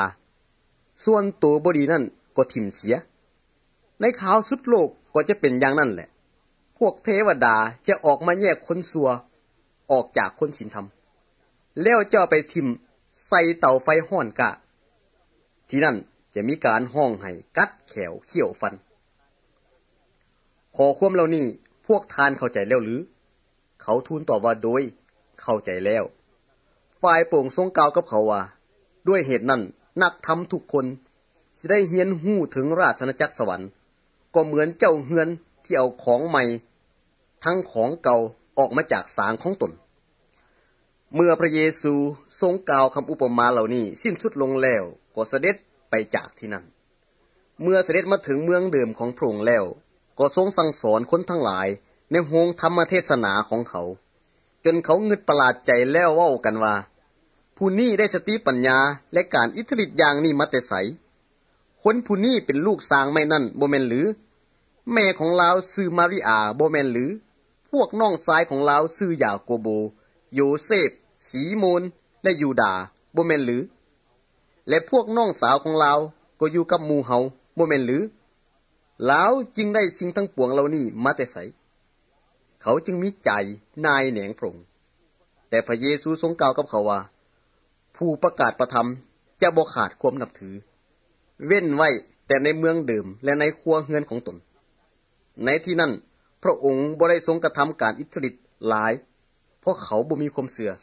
ส่วนโตบ่ดีนั่นก็ถิ่มเสียในข่าวสุดโลกก็จะเป็นอย่างนั้นแหละพวกเทวดาจะออกมาแยกคนชั่วออกจากคนศีลธรรมแล้วเจ้าไปทิ่มใส่เตาไฟห้อนกะที่นั่นจะมีการห้องให้กัดแขวเขี้ยวฟันขอความเหล่านี้พวกทานเข้าใจแล้วหรือเขาทูลตอบว่าโดยเข้าใจแล้วฝ่ายโปร่งทรงกล่าวกับเขาว่าด้วยเหตุนั้นนักธรรมทุกคนจะได้เฮียนหู้ถึงราชอาณาจักรสวรรค์ก็เหมือนเจ้าเฮือนที่เอาของใหม่ทั้งของเก่าออกมาจากสางของตนเมื่อพระเยซูทรงกล่าวคำอุปมาเหล่านี้สิ้นสุดลงแล้วก็เสด็จไปจากที่นั่นเมื่อเสด็จมาถึงเมืองเดิมของพระองค์แล้วก็ทรงสั่งสอนคนทั้งหลายในโฮงธรรมเทศนาของเขาจนเขางึดประหลาดใจแล้วเว้ากันว่าผู้นี้ได้สติปัญญาและการอิทธิฤทธิ์อย่างนี้มาแต่ไสคนผู้นี้เป็นลูกสร้างไม่นั่นบ่แม่นหรือแม่ของเราชื่อมาริอาบ่แม่นหรือพวกน้องชายของเราชื่อยาโกโบโยเซฟสีโมนและยูดาบ่แม่นหรือและพวกน้องสาวของเราก็อยู่กับหมู่เฮาบ่แม่นหรือแล้วจึงได้สิ่งทั้งปวงเหล่านี้มาแต่ไสเขาจึงมีใจนายแหนงพระองค์แต่พระเยซูทรงกล่าวกับเขาว่าผู้ประกาศประธรรมจะบ่ขาดความนับถือเว้นไว้แต่ในเมืองเดิมและในครัวเฮือนของตนในที่นั้นพระองค์บ่ได้ทรงกระทำการอิทธิฤทธิ์หลายเพราะเขาบ่มีความเชื่อ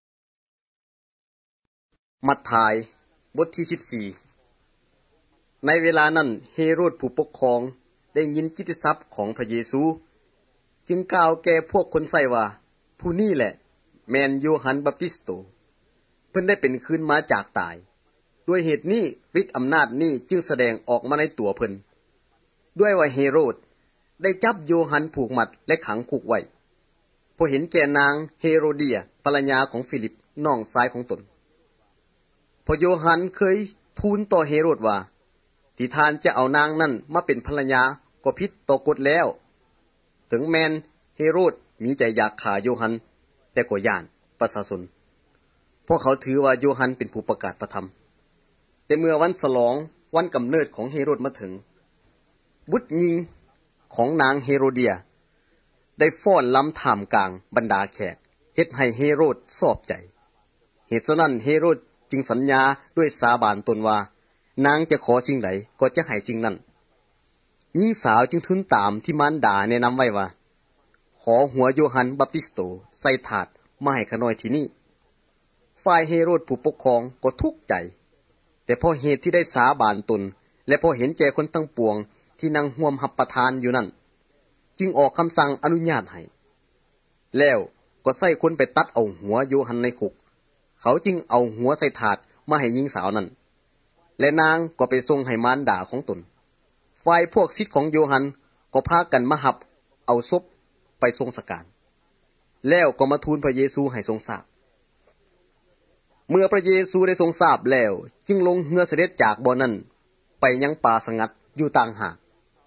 มัทธิวบทที่สิบสี่ในเวลานั้นเฮโรดผู้ปกครองได้ยินกิตติศัพท์ของพระเยซูจึงกล่าวแก่พวกคนใส่ว่าผู้นี้แหละแม่นโยฮันบัพติสโตเพิ่นได้เป็นคืนมาจากตายด้วยเหตุนี้ฤทธิ์อำนาจนี้จึงแสดงออกมาในตัวเพิ่นด้วยว่าเฮโรดได้จับโยฮันผูกมัดและขังคุกไว้เพราะเห็นแก่นางเฮโรเดียภรรยาของฟิลิปน้องชายของตนพอโยฮันเคยทูลต่อเฮโรดว่าที่ท่านจะเอานางนั่นมาเป็นภรรยาก็ผิดต่อกฎแล้วถึงแม้นเฮโรดมีใจอยากฆ่าโยฮันแต่ก็ย่านประชาชนเพราะเขาถือว่าโยฮันเป็นผู้ประกาศพระธรรมแต่เมื่อวันฉลองวันกำเนิดของเฮโรดมาถึงบุตรหญิงของนางเฮโรเดียได้ฟ้อนลำท่ามกลางบรรดาแขกเฮ็ดให้เฮโรดชอบใจเหตุฉะนั้นเฮโรดจึงสัญญาด้วยสาบานตนว่านางจะขอสิ่งใดก็จะให้สิ่งนั้นหญิงสาวจึงทูลตามที่มารดาแนะนำไว้ว่าขอหัวโยฮันบัพติสโตใส่ถาดมาให้ข้าน้อยที่นี่ฝ่ายเฮโรดผู้ปกครองก็ทุกข์ใจแต่เพราะเหตุที่ได้สาบานตนและเพราะเห็นแก่คนทั้งปวงที่นั่งร่วมรับประทานอยู่นั่นจึงออกคำสั่งอนุญาตให้แล้วก็ใส่คนไปตัดเอาหัวโยฮันในคุกเขาจึงเอาหัวใส่ถาดมาให้หญิงสาวนั้นและนางก็ไปส่งให้มารดาของตนฝ่ายพวกศิษย์ของโยฮันก็พากันมาหับเอาศพไปทรงสการแล้วก็มาทูลพระเยซูให้ทรงทราบเมื่อพระเยซูได้ทรงทราบแล้วจึงลงเรือเสด็จจากบ่อนั้นไปยังป่าสงัดอยู่ต่างหาก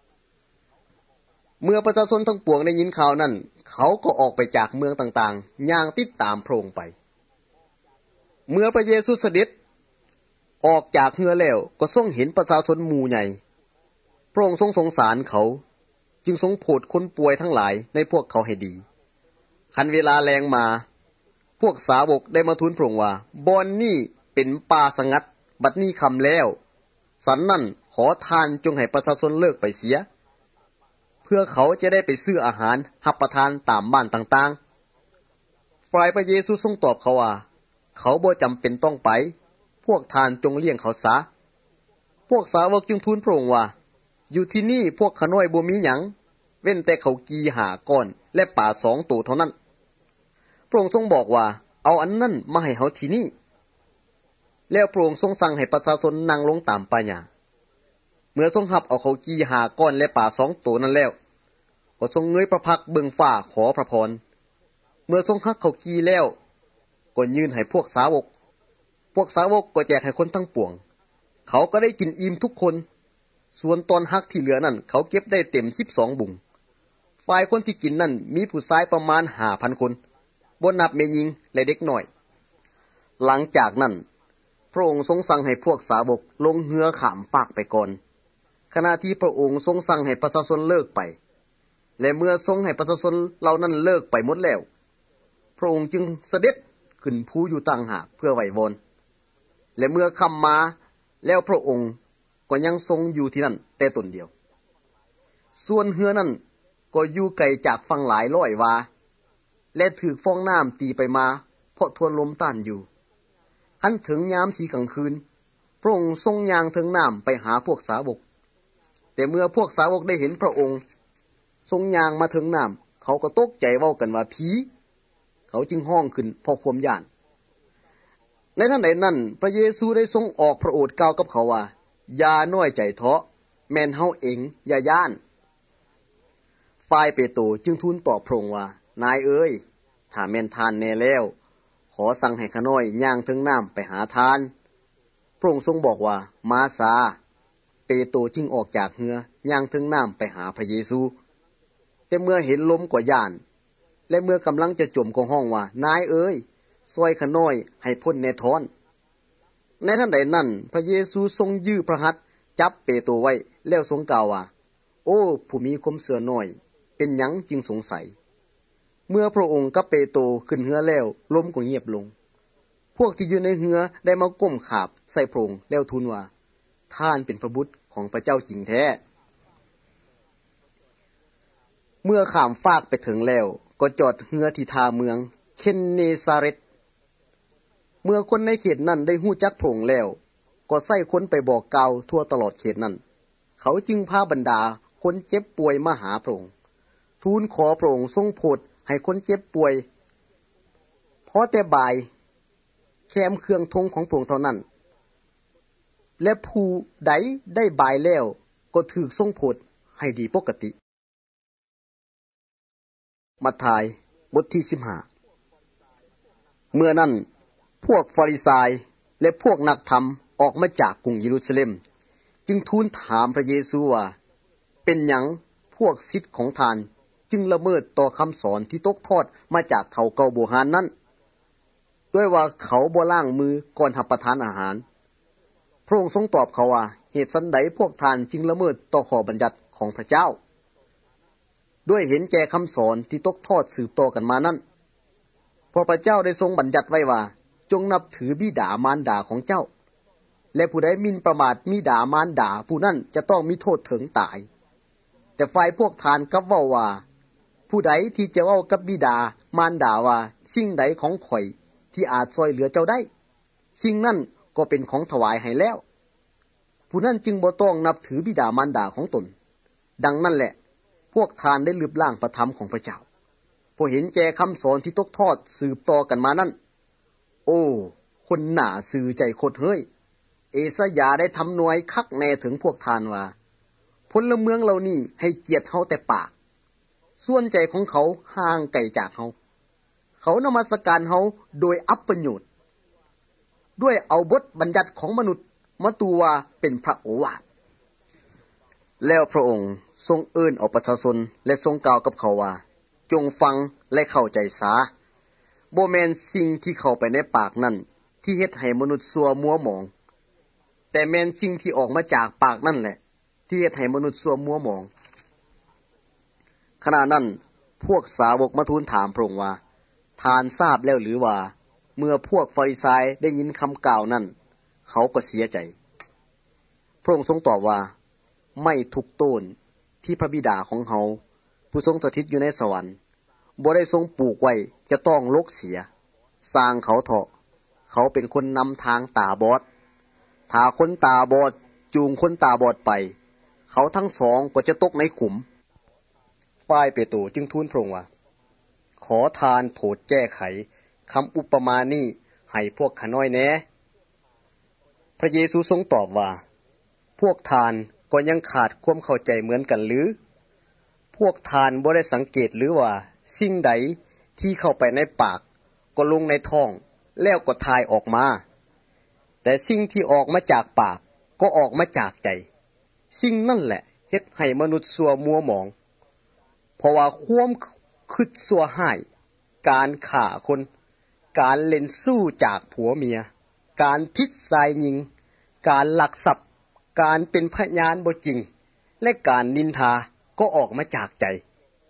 เมื่อประชาชนทั้งปวงได้ยินข่าวนั้นเขาก็ออกไปจากเมืองต่างๆย่างติดตามพระองค์ไปเมื่อพระเยซูเสด็จออกจากเรือแล้วก็ทรงเห็นประชาชนหมู่ใหญ่พระองค์ทรงสงสารเขาจึงทรงโปรดคนป่วยทั้งหลายในพวกเขาให้ดีคันเวลาแลงมาพวกสาวกได้มาทูลพระองค์ว่าบ่อนนี้เป็นป่าสงัดบัดนี้ค่ำแล้วสันนั่นขอทานจงให้ประชาชนเลิกไปเสียเพื่อเขาจะได้ไปซื้ออาหารรับประทานตามบ้านต่างๆฝ่ายพระเยซูทรงตอบเขาว่าเขาบ่จำเป็นต้องไปพวกทานจงเลี้ยงเขาซะพวกสาวกจึงทูลพระองค์ว่าอยู่ที่นี่พวกข้าน้อยบ่มีหยังเว้นแต่เขากีหาก้อนและป่าสองตัวเท่านั้นพระองค์ทรงบอกว่าเอาอันนั้นมาให้เฮาที่นี่แล้วพระองค์ทรงสั่งให้ประชาชนนั่งลงตามป่าหญ้าเมื่อทรงรับเอาเขากีหาก้อนและป่าสองตัวนั้นแล้วก็ทรงเงยพระพักเบิ่งฟ้าขอพระพรเมื่อทรงหักเขากีแล้วก็ยื่นให้พวกสาวกพวกสาวกก็แจกให้คนทั้งปวงเขาก็ได้กินอิ่มทุกคนส่วนตอนหักที่เหลือนั่นเขาเก็บได้เต็มสิบสองบุงฝ่ายคนที่กินนั่นมีผู้ชายประมาณ ห้าพัน คนบ่นับแม่หญิงและเด็กน้อยหลังจากนั้นพระองค์ทรงสั่งให้พวกสาวกลงเรือข้ามฟากไปก่อนขณะที่พระองค์ทรงสั่งให้ประชาชนเลิกไปและเมื่อทรงให้ประชาชนเหล่านั้นเลิกไปหมดแล้วพระองค์จึงเสด็จขึ้นภูอยู่ต่างหากเพื่อไหว้วอนและเมื่อค่ำมาแล้วพระองค์ก็ยังทรงอยู่ที่นั่นแต่ตนเดียวส่วนเรือนั้นก็อยู่ไกลจากฝั่งหลายร้อยวาและถูกฟองน้ำตีไปมาเพราะทวนลมต้านอยู่หันถึงยามสีกลางคืนพระองค์ทรงย่างถึงน้ำไปหาพวกสาวกแต่เมื่อพวกสาวกได้เห็นพระองค์ทรงย่างมาถึงน้ำเขาก็ตกใจเว้ากันว่าผีเขาจึงห้องขึ้นเพราะความย้านในทันใดนั้นพระเยซูได้ทรงออกพระโอษฐ์กล่าวกับเขาว่าอย่าน้อยใจเถาะแม่นเฮาเองอย่าย้านฝ่ายเปโตรจึงทูลตอบพระองค์ว่านายเอ๋ยถ้าแม่นทานแน่แล้วขอสั่งให้ข้าน้อยย่างถึงน้ำไปหาทานพระองค์ทรงบอกว่ามาซาเปโตรจึงออกจากเรือย่างถึงน้ำไปหาพระเยซูแต่เมื่อเห็นลมก็ย้านและเมื่อกำลังจะจมก็ห้องว่านายเอ๋ยซอยข้าน้อยให้พ้นแน่ทอนในทันใดนั้นพระเยซูทรงยื้อพระหัตถ์จับเปโตรไว้แล้วทรงกล่าวว่าโอ้ผู้มีความเชื่อน้อยเป็นหยังจึงสงสัยเมื่อพระองค์กับเปโตรขึ้นเรือแล้วลมก็เงียบลงพวกที่อยู่ในเรือได้มาก้มขาบใส่พระองค์แล้วทูลว่าท่านเป็นพระบุตรของพระเจ้าจริงแท้เมื่อข้ามฟากไปถึงแล้วก็จอดเรือที่ท่าเมืองเคนเนซาเร็ตเมื่อคนในเขตนั้นได้ฮู้จักพระองค์แล้วก็ใส่คนไปบอกกล่าวทั่วตลอดเขตนั้นเขาจึงพาบรรดาคนเจ็บป่วยมาหาพระองค์ทูลขอพระองค์ทรงโปรดให้คนเจ็บป่วยพอแต่บ่ายแคมเครื่องทงของพระองค์เท่านั้นและผู้ใดได้บ่ายแล้วก็ถูกทรงโปรดให้ดีปกติมัทธิวบทที่สิบห้าเมื่อนั้นพวกฟาริสัยและพวกนักธรรมออกมาจากกรุงเยรูซาเล็มจึงทูลถามพระเยซูว่าเป็นหยังพวกศิษย์ของท่านจึงละเมิดต่อคำสอนที่ตกทอดมาจากเฒ่าเก่าโบราณนั้นด้วยว่าเขาบ่ล้างมือก่อนรับประทานอาหารพระองค์ทรงตอบเขาว่าเหตุสันใดพวกท่านจึงละเมิดต่อข้อบัญญัติของพระเจ้าด้วยเห็นแก่คำสอนที่ตกทอดสืบต่อกันมานั้นเพราะพระเจ้าได้ทรงบัญญัติไว้ว่าจงนับถือบิดามารดาของเจ้าและผู้ใดหมิ่นประมาทบิดามารดาผู้นั้นจะต้องมีโทษถึงตายแต่ฝ่ายพวกท่านกลับเว้าว่าผู้ใดที่จะเว้ากับบิดามารดาว่าสิ่งใดของข่อยที่อาจช่วยเหลือเจ้าได้สิ่งนั้นก็เป็นของถวายให้แล้วผู้นั้นจึงบ่ต้องนับถือบิดามารดาของตนดังนั้นแหละพวกท่านได้ลืบล้างพระธรรมของพระเจ้าเพราะเห็นแก่คำสอนที่ตกทอดสืบต่อกันมานั้นโอ้คนหน้าซื่อใจโคตรเฮ้ยเอสยาได้ทำนวยคักแน่ถึงพวกท่านว่าพลเมืองเหล่านี้ให้เกียรติเฮาแต่ปากส่วนใจของเขาห่างไกลจากเฮาเขานมัสการเฮาโดยอัปประโยชน์ด้วยเอาบทบัญญัติของมนุษย์มาตูว่าเป็นพระโอวาทแล้วพระองค์ทรงเอิ้นเอาประชาชนและทรงกล่าวกับเขาว่าจงฟังและเข้าใจซะบ่แม่นสิ่งที่เข้าไปในปากนั่นที่เฮ็ดให้มนุษย์ซัวมัวหมองแต่แม่นสิ่งที่ออกมาจากปากนั่นแหละที่เฮ็ดให้มนุษย์ซัวมัวหมองขณะนั้นพวกสาวกมาทูลถามพระองค์ว่าทานทราบแล้วหรือว่าเมื่อพวกฟาริสัยได้ยินคำกล่าวนั้นเขาก็เสียใจพระองค์ทรงตอบว่าไม่ทุกต้นที่พระบิดาของเฮาผู้ทรงสถิตอยู่ในสวรรค์บ่ได้ทรงปลูกไว้จะต้องลกเสียสร้างเขาเถาะเขาเป็นคนนำทางตาบอดถ้าคนตาบอดจูงคนตาบอดไปเขาทั้งสองก็จะตกในขุมฝ่ายเปโตรจึงทูลพระองค์ว่าขอทานโปรดแก้ไขคำอุปมานี้ให้พวกข้าน้อยแน่พระเยซูทรงตอบว่าพวกทานก็ยังขาดความเข้าใจเหมือนกันหรือพวกทานบ่ได้สังเกตหรือว่าสิ่งใดที่เข้าไปในปากก็ลงในท้องแล้วก็ทายออกมาแต่สิ่งที่ออกมาจากปากก็ออกมาจากใจสิ่งนั่นแหละเฮ็ดให้มนุษย์ซัวมัวหมองเพราะว่าความคิดซัวร้ายการฆ่าคนการเล่นสู้จากผัวเมียการพิษสายหญิงการลักทรัพย์การเป็นพยานบ่จริงและการนินทาก็ออกมาจากใจ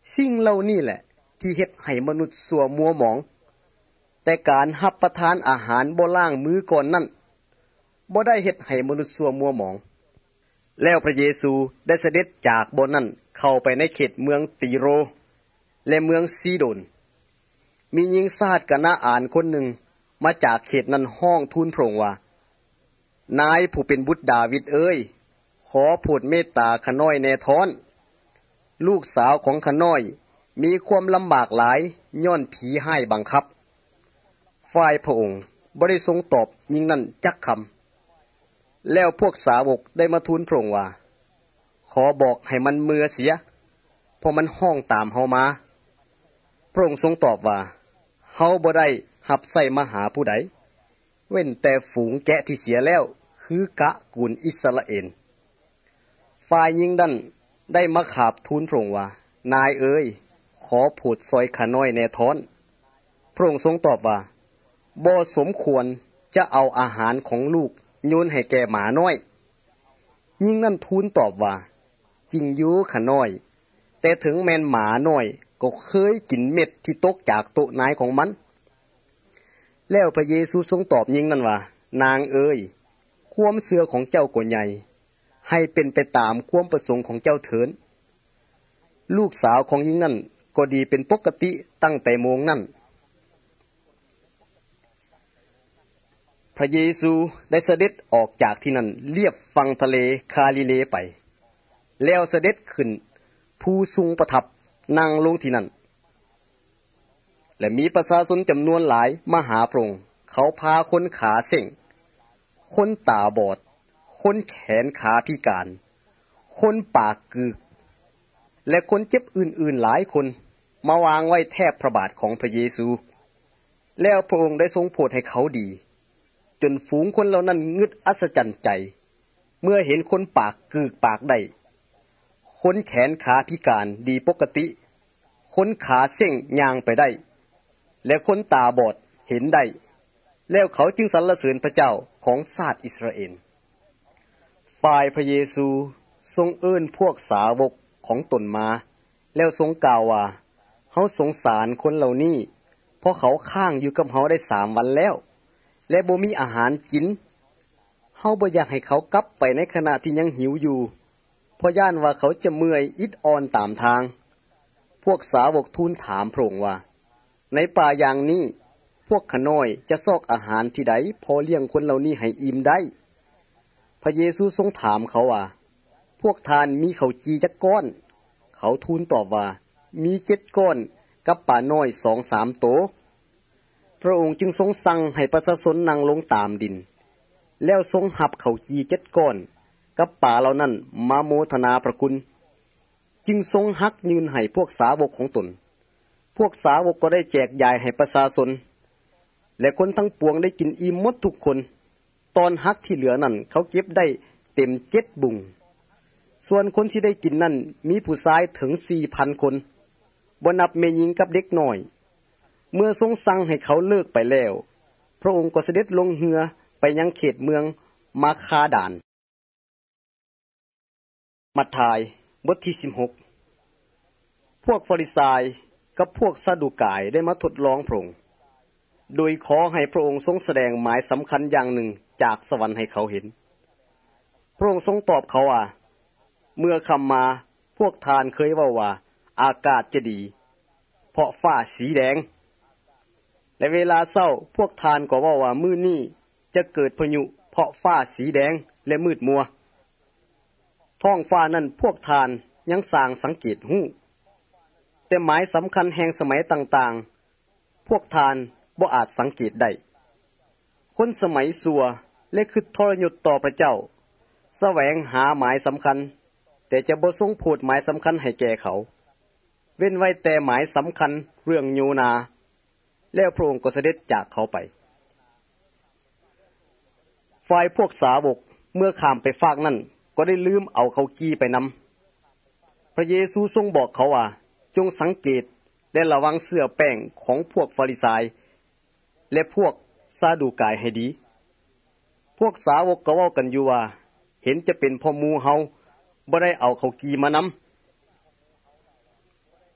สิ่งเหล่านี้แหละที่เฮ็ดให้มนุษย์สัวมัวหมองแต่การรับประทานอาหารบ่ล้างมือก่อนนั้นบ่ได้เฮ็ดให้มนุษย์สัวมัวหมองแล้วพระเยซูได้เสด็จจากบ่นั้นเข้าไปในเขตเมืองตีโรและเมืองซีโดนมีหญิงชาติกะนาอานคนหนึ่งมาจากเขตนั้นห้องทูลพระองค์ว่านายผู้เป็นบุตรดาวิดเอ้ยขอโปรดเมตตาข้าน้อยแน่ท้อนลูกสาวของข้าน้อยมีความลำบากหลายย้อนผีให้บังคับฝ่ายพระองค์บ่ได้ทรงตอบหญิงนั้นจักคำแล้วพวกสาวกได้มาทูลพระองค์ว่าขอบอกให้มันเมื่อเสียเพราะมันห้องตามเฮามาพระองค์ทรงตอบว่าเฮาบ่ได้รับใส่มาหาผู้ใดเว้นแต่ฝูงแกะที่เสียแล้วคือกะกูลอิสราเอลฝ่ายหญิงนั้นได้มาขาบทูลพระองค์ว่านายเอ๋ยขอโปรดซอยข้าน้อยแน่ท้อนพระองค์ทรงตอบว่าบ่สมควรจะเอาอาหารของลูกโยนให้แก่หมาน้อยหญิงนั้นทูลตอบว่าจริงอยู่ข้าน้อยแต่ถึงแม่นหมาน้อยก็เคยกินเม็ดที่ตกจากโต๊ะนายของมันแล้วพระเยซูทรงตอบหญิงนั้นว่านางเอ๋ยความเชื่อของเจ้าก็ใหญ่ให้เป็นไปตามความประสงค์ของเจ้าเถิดลูกสาวของหญิงนั้นก็ดีเป็นปกติตั้งแต่โมงนั้นพระเยซูได้เสด็จออกจากที่นั่นเลียบฝั่งทะเลคาลิเลไปแล้วเสด็จขึ้นภูสูงประทับนั่งลงที่นั่นและมีประชาชนจำนวนหลายมาหาพระองค์เขาพาคนขาเส้งคนตาบอดคนแขนขาพิการคนปากกึกและคนเจ็บอื่นๆหลายคนมาวางไว้แทบพระบาทของพระเยซูแล้วพระองค์ได้ทรงโปรดให้เขาดีจนฝูงคนเหล่านั้นงึดอัศจรรย์ใจเมื่อเห็นคนปากกึกปากได้คนแขนขาพิการดีปกติคนขาเส้งย่างไปได้และคนตาบอดเห็นได้แล้วเขาจึงสรรเสริญพระเจ้าของชาติอิสราเอลฝ่ายพระเยซูทรงเอิ้นพวกสาวกของตนมาแล้วทรงกล่าวว่าเฮาสงสารคนเหล่านี้เพราะเขาค้างอยู่กับเฮาได้สามวันแล้วและบ่มีอาหารกินเฮาบ่อยากให้เขากลับไปในขณะที่ยังหิวอยู่เพราะย่านว่าเขาจะเมื่อยอิดอ่อนตามทางพวกสาวกทูลถามพระองค์ว่าในป่าอย่างนี้พวกขน้อยจะซอกอาหารที่ใดพอเลี้ยงคนเหล่านี้ให้อิ่มได้พระเยซูทรงถามเขาว่าพวกทานมีข้าวจีจักก้อนเขาทูลตอบว่ามีเจ็ดก้อนกับปลาน้อยสองสามโตพระองค์จึงทรงสั่งให้ประชาชนนั่งลงตามดินแล้วทรงหับข้าวจีเจ็ดก้อนกับปลาเหล่านั้นมาโมทนาพระคุณจึงทรงหักยืนให้พวกสาวกของตนพวกสาวกก็ได้แจกจ่ายให้ประชาชนและคนทั้งปวงได้กินอิ่มหมดทุกคนตอนหักที่เหลือนั้นเขาเก็บได้เต็มเจ็ดบุงส่วนคนที่ได้กินนั้นมีผู้ชายถึง สี่พัน คนบ่นับแม่หญิงกับเด็กน้อยเมื่อทรงสั่งให้เขาเลิกไปแล้วพระองค์ก็เสด็จลงเรือไปยังเขตเมืองมาคาดานมัทธิวบทที่สิบหกพวกฟาริสัยกับพวกซาดูกายได้มาทดลองพระองค์โดยขอให้พระองค์ทรงแสดงหมายสำคัญอย่างหนึ่งจากสวรรค์ให้เขาเห็นพระองค์ทรงตอบเขาว่าเมื่อคำมาพวกทานเคยเว้าว่าอากาศจะดีเพราะฟ้าสีแดงและเวลาเช้าพวกทานก็เว้าว่ามื้อนี้จะเกิดพายุเพราะฟ้าสีแดงและมืดมัวท้องฟ้านั้นพวกทานยังสร้างสังเกตหู้แต่หมายสำคัญแห่งสมัยต่างๆพวกทานบ่อาจสังเกตได้คนสมัยสัวและคือทรยศต่อพระเจ้าแสวงหาหมายสำคัญแต่จะบ่ทรงโพดหมายสำคัญให้แก่เขาเว้นไว้แต่หมายสำคัญเรื่องโยนาแล้วพระองค์ก็เสด็จจากเขาไปฝ่ายพวกสาวกเมื่อข้ามไปฝากนั้นก็ได้ลืมเอาเขากี้ไปนำพระเยซูทรงบอกเขาว่าจงสังเกตและระวังเสื้อแป้งของพวกฟาริสัยและพวกซาดูกายให้ดีพวกสาวกก็เว้ากันอยู่ว่าเห็นจะเป็นพ่อหมู่เฮาบ่ได้เอาเขากี้มาน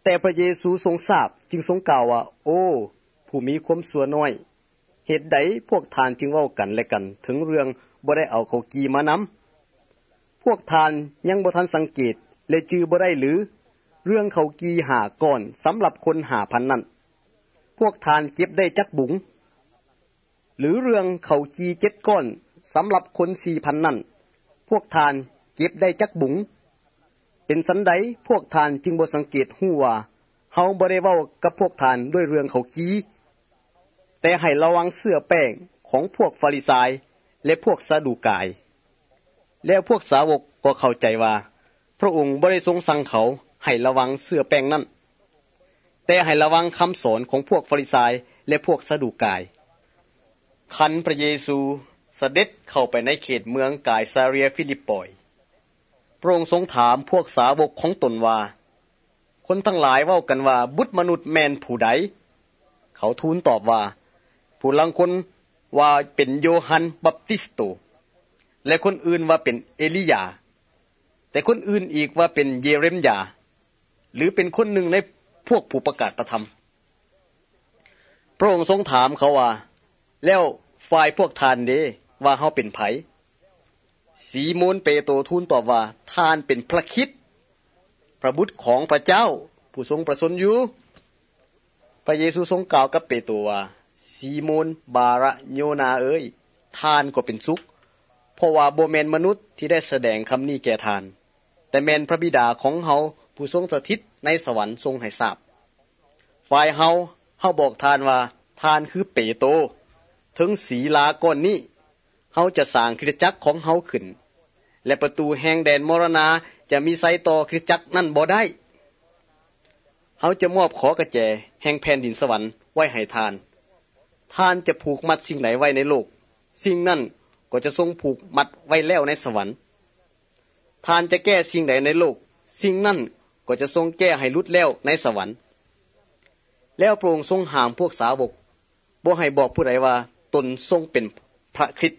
แต่พระเยซูทรงทราบจึงทรงกล่าวว่าโอ้ผู้มีความชั่วน้อยเหตุใดพวกทานจึงเว้ากันและกันถึงเรื่องบ่ได้เอาเขากีมานำพวกทานยังบ่ทันสังเกตและจื้อบ่ได้หรือเรื่องเขากีห้าก้อนสำหรับคน ห้าพัน นั้นพวกทานเก็บได้จักบุงหรือเรื่องเขากีเจ็ดก้อนสำหรับคน สี่พัน นั้นพวกทานเก็บได้จักบุงเป็นสันใดพวกทานจึงบ่สังเกตฮู้ว่าเฮาบ่ได้เว้ากับพวกทานด้วยเรื่องเขากีแต่ให้ระวังเสื้อแป้งของพวกฟาริสายและพวกซาดูกายแล้วพวกสาวกก็เข้าใจว่าพระองค์บ่ได้ทรงสั่งเขาให้ระวังเสื้อแป้งนั้นแต่ให้ระวังคำสอนของพวกฟาริสายและพวกซาดูกายคันพระเยซูเสด็จเข้าไปในเขตเมืองกายซาเรียฟิลิปปอยพระองค์ทรงถามพวกสาวกของตนว่าคนทั้งหลายเว้ากันว่าบุตรมนุษย์แม่นผู้ใดเขาทูลตอบว่าผู้ลางคนว่าเป็นโยฮันบัพติสโตและคนอื่นว่าเป็นเอลียาแต่คนอื่นอีกว่าเป็นเยเรมยาหรือเป็นคนหนึ่งในพวกผู้ประกาศพระธรรมพระองค์ทรงถามเขาว่าแล้วฝ่ายพวกทานเด้ว่าเฮาเป็นไผสีโมนเปโตรทูลตอบว่าท่านเป็นพระคริสต์พระบุตรของพระเจ้าผู้ทรงประสนอยู่พระเยซูทรงกล่าวกับเปโตรว่าซีโมนบาระโยนาเอ้ยท่านก็เป็นสุขเพราะว่าบ่แม่นมนุษย์ที่ได้แสดงคำนี้แก่ท่านแต่แม่นพระบิดาของเฮาผู้ทรงสถิตในสวรรค์ทรงให้ทราบฝ่ายเฮาเฮาบอกท่านว่าท่านคือเปโตรถึงศีลาก้อนนี้เฮาจะสร้างคริสตจักรของเฮาขึ้นและประตูแห่งแดนมรณะจะมีไสต่อคริสตจักรนั้นบ่ได้เฮาจะมอบขอกระแจแห่งแผ่นดินสวรรค์ไว้ให้ท่านท่านจะผูกมัดสิ่งไหนไว้ในโลกสิ่งนั้นก็จะทรงผูกมัดไว้แล้วในสวรรค์ท่านจะแก้สิ่งใดในโลกสิ่งนั้นก็จะทรงแก้ให้หลุดแล้วในสวรรค์แล้วพระองค์ทรงห้ามพวกสาวกบ่ให้บอกผู้ใดว่าตนทรงเป็นพระคริสต์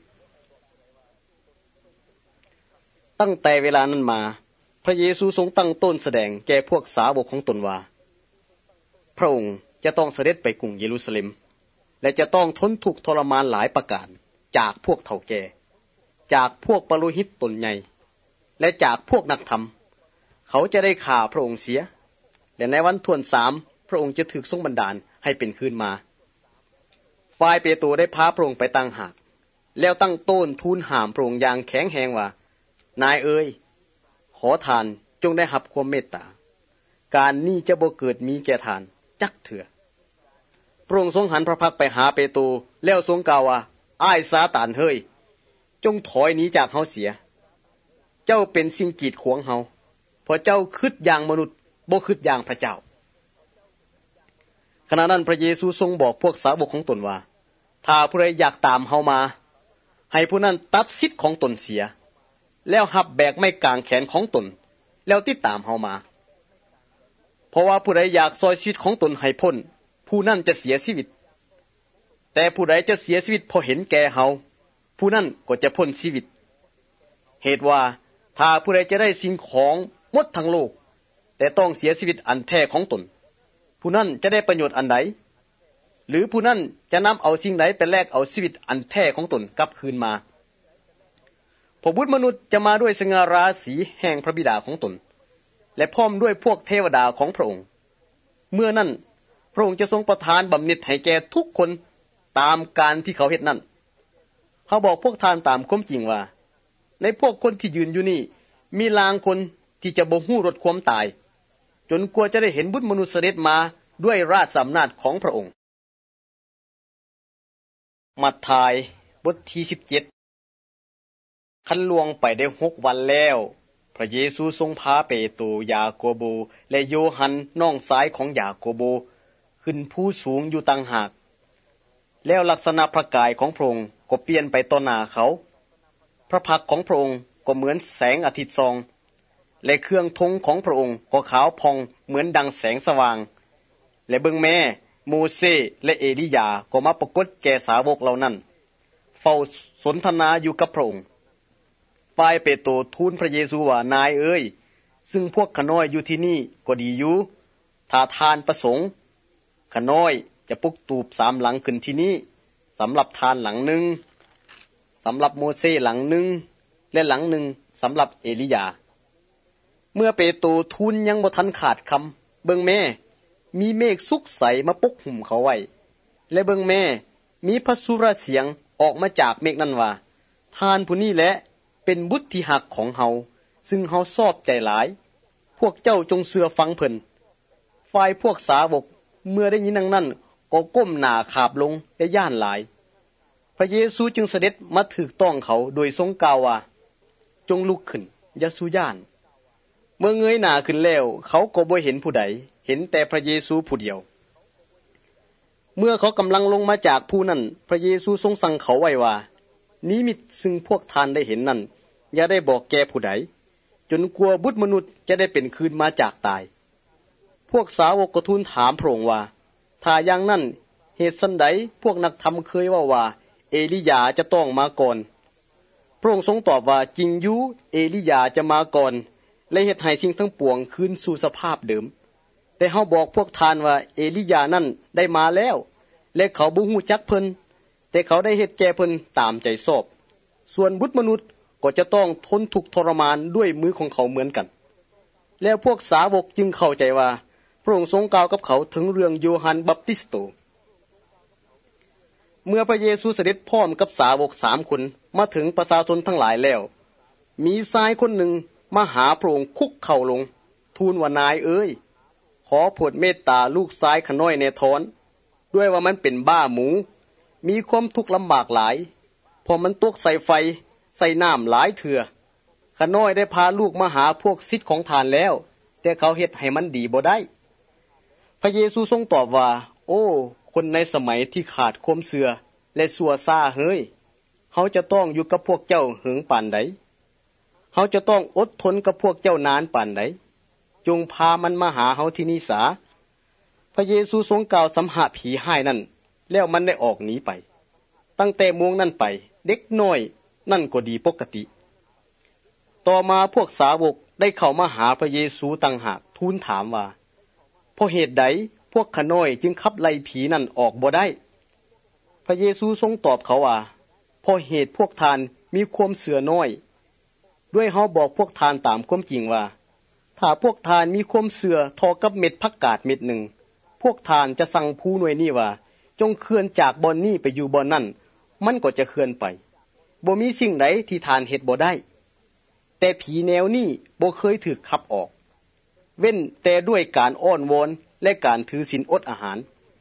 ตั้งแต่เวลานั้นมาพระเยซูทรงตั้งต้นแสดงแก่พวกสาวกของตนว่าพระองค์จะต้องเสด็จไปกรุงเยรูซาเล็มและจะต้องทนทุกข์ทรมานหลายประการจากพวกเฒ่าแก่จากพวกปโลหิตตนใหญ่และจากพวกนักธรรมเขาจะได้ฆ่าพระองค์เสียและในวันถ้วนสามพระองค์จะถูกทรงบันดาลให้เป็นคืนมาฝ่ายเปโตรได้พาพระองค์ไปตั้งหากแล้วตั้งโต้นทูลห้ามพระองค์อย่างแข็งแรงว่านายเอ๋ยขอทานจงได้รับความเมตตาการนี้จะบ่เกิดมีแก่ทานจักเถื่อพระองค์ทรงหันพระพักไปหาเปโตรแล้วทรงกล่าวว่าอ้ายซาตานเฮ้ยจงถอยหนีจากเฮาเสียเจ้าเป็นสิ่งกีดขวางเฮาเพราะเจ้าคิดอย่างมนุษย์บ่คิดอย่างพระเจ้าขณะนั้นพระเยซูทรงบอกพวกสาวกของตนว่าถ้าผู้ใดอยากตามเฮามาให้ผู้นั้นตัดสิทธิ์ของตนเสียแล้วหับแบกไม้กางแขนของตนแล้วติดตามเฮามาเพราะว่าผู้ใดอยากซอยชีวิตของตนให้พ้นผู้นั้นจะเสียชีวิตแต่ผู้ใดจะเสียชีวิตเพราะเห็นแก่เฮาผู้นั้นก็จะพ้นชีวิตเหตุว่าถ้าผู้ใดจะได้สิ่งของหมดทั้งโลกแต่ต้องเสียชีวิตอันแท้ของตนผู้นั้นจะได้ประโยชน์อันใดหรือผู้นั้นจะนำเอาสิ่งใดไปแลกเอาชีวิตอันแท้ของตนกลับคืนมาพระบุตรมนุษย์จะมาด้วยสง่าราศีแห่งพระบิดาของตนและพร้อมด้วยพวกเทวดาของพระองค์เมื่อนั้นพระองค์จะทรงประทานบำเหน็จให้แก่ทุกคนตามการที่เขาเฮ็ดนั้นเขาบอกพวกท่านตามความจริงว่าในพวกคนที่ยืนอยู่นี่มีลางคนที่จะบ่ฮู้รสความตายจนกว่าจะได้เห็นบุตรมนุษย์เสด็จมาด้วยราชอำนาจของพระองค์มัทธิวบทที่สิบเจ็ดคันล่วงไปได้หกวันแล้วพระเยซูทรงพาเปโตรยาโคโบและโยฮันน้องชายของยาโคโบขึ้นภูสูงอยู่ต่างหากแล้วลักษณะพระกายของพระองค์ก็เปลี่ยนไปต่อหน้าเขาพระพักของพระองค์ก็เหมือนแสงอาทิตย์ส่องและเครื่องธงของพระองค์ก็ขาวพองเหมือนดังแสงสว่างและเบิ่งแม่โมเสสและเอลียาก็มาปรากฏแก่สาวกเหล่านั้นเฝ้าสนทนาอยู่กับพระองค์ฝ่ายเปโตรทูลพระเยซูว่านายเอ้ยซึ่งพวกขน้อยอยู่ที่นี่ก็ดีอยู่ถ้าทานประสงค์ข้าน้อยจะปลุกตูบสามหลังขึ้นที่นี้สำหรับทานหลังหนึ่งสำหรับโมเสสหลังหนึ่งและหลังหนึ่งสำหรับเอลียาเมื่อเปโตรทูลยังบ่ทันขาดคำเบิ่งแม่มีเมฆสุกใสมาปกหุ้มเขาไว้และเบิ่งแม่มีพระสุรเสียงออกมาจากเมฆนั้นว่าทานผู้นี้แหละเป็นบุตรที่หักของเฮาซึ่งเฮาชอบใจหลายพวกเจ้าจงเชื่อฟังเพิ่นฝ่ายพวกสาวกเมื่อได้ยินดังนั้นก็ก้มหน้าขาบลงและย่านหลายพระเยซูจึงเสด็จมาถูกต้องเขาโดยทรงกล่าวว่าจงลุกขึ้นอย่าสู้ย่านเมื่อเงยหน้าขึ้นแล้วเขาก็บ่เห็นผู้ใดเห็นแต่พระเยซูผู้เดียวเมื่อเขากำลังลงมาจากผู้นั้นพระเยซูทรงสั่งเขาไว้ว่านิมิตซึ่งพวกท่านได้เห็นนั้นอย่าได้บอกแก่ผู้ใดจนกลัวบุตรมนุษย์จะได้เป็นคืนมาจากตายพวกสาวกก็ทูลถามพระองค์ว่าถ้าอย่างนั้นเหตุสันใดพวกนักธรรมเคยว่าว่าเอลียาจะต้องมาก่อนพระองค์ทรงตอบว่าจริงอยู่เอลียาจะมาก่อนและเฮ็ดให้สิ่งทั้งปวงคืนสู่สภาพเดิมแต่เฮาบอกพวกทานว่าเอลียานั้นได้มาแล้วและเขาบ่ฮู้จักเพิ่นแต่เขาได้เฮ็ดแก่เพิ่นตามใจชอบส่วนบุตรมนุษย์ก็จะต้องทนทุกข์ทรมานด้วยมือของเขาเหมือนกันแล้วพวกสาวกจึงเข้าใจว่าพระองค์ทรงกล่าวกับเขาถึงเรื่องโยฮันบัพติสโตเมื่อพระเยซูเสด็จพร้อมกับสาวกสามคนมาถึงประชาชนทั้งหลายแล้วมีชายคนหนึ่งมาหาพระองค์คุกเข่าลงทูลว่านายเอ้ยขอโปรดเมตตาลูกชายข้าน้อยแน่ทอนด้วยว่ามันเป็นบ้าหมูมีความทุกข์ลำบากหลายพอมันตกใส่ไฟใส่น้ำหลายเถื่อข้าน้อยได้พาลูกมาหาพวกศิษย์ของทานแล้วแต่เขาเฮ็ดให้มันดีบ่ได้พระเยซูทรงตอบว่าโอ้คนในสมัยที่ขาดความเชื่อและชั่วซ่าเฮ้ยเฮาจะต้องอยู่กับพวกเจ้าหึงปานใดเฮาจะต้องอดทนกับพวกเจ้านานปานใดจงพามันมาหาเฮาที่นี่สาพระเยซูทรงกล่าวสำหะผีห้ายนั่นแล้วมันได้ออกหนีไปตั้งแต่โมงนั้นไปเด็กน้อยนั่นก็ดีปกติต่อมาพวกสาวกได้เข้ามาหาพระเยซูต่างหากทูลถามว่าเพราะเหตุใดพวกข้าน้อยจึงขับไล่ผีนั่นออกบ่ได้พระเยซูทรงตอบเขาว่าเพราะเหตุพวกทานมีความเสื่อน้อยด้วยเฮาบอกพวกทานตามความจริงว่าถ้าพวกทานมีความเสื่อทอกับเม็ดผักกาดเม็ดหนึ่งพวกทานจะสั่งผู้หน่วยนี้ว่าจงเคลื่อนจากบ่อนนี้ไปอยู่บ่อนนั้นมันก็จะเคลื่อนไปบ่มีสิ่งใดที่ทานเฮ็ดบ่ได้แต่ผีแนวนี้บ่เคยถูกขับออกเว้นแต่ด้วยการอ้อนวอนและการถือศีลอดอาหาร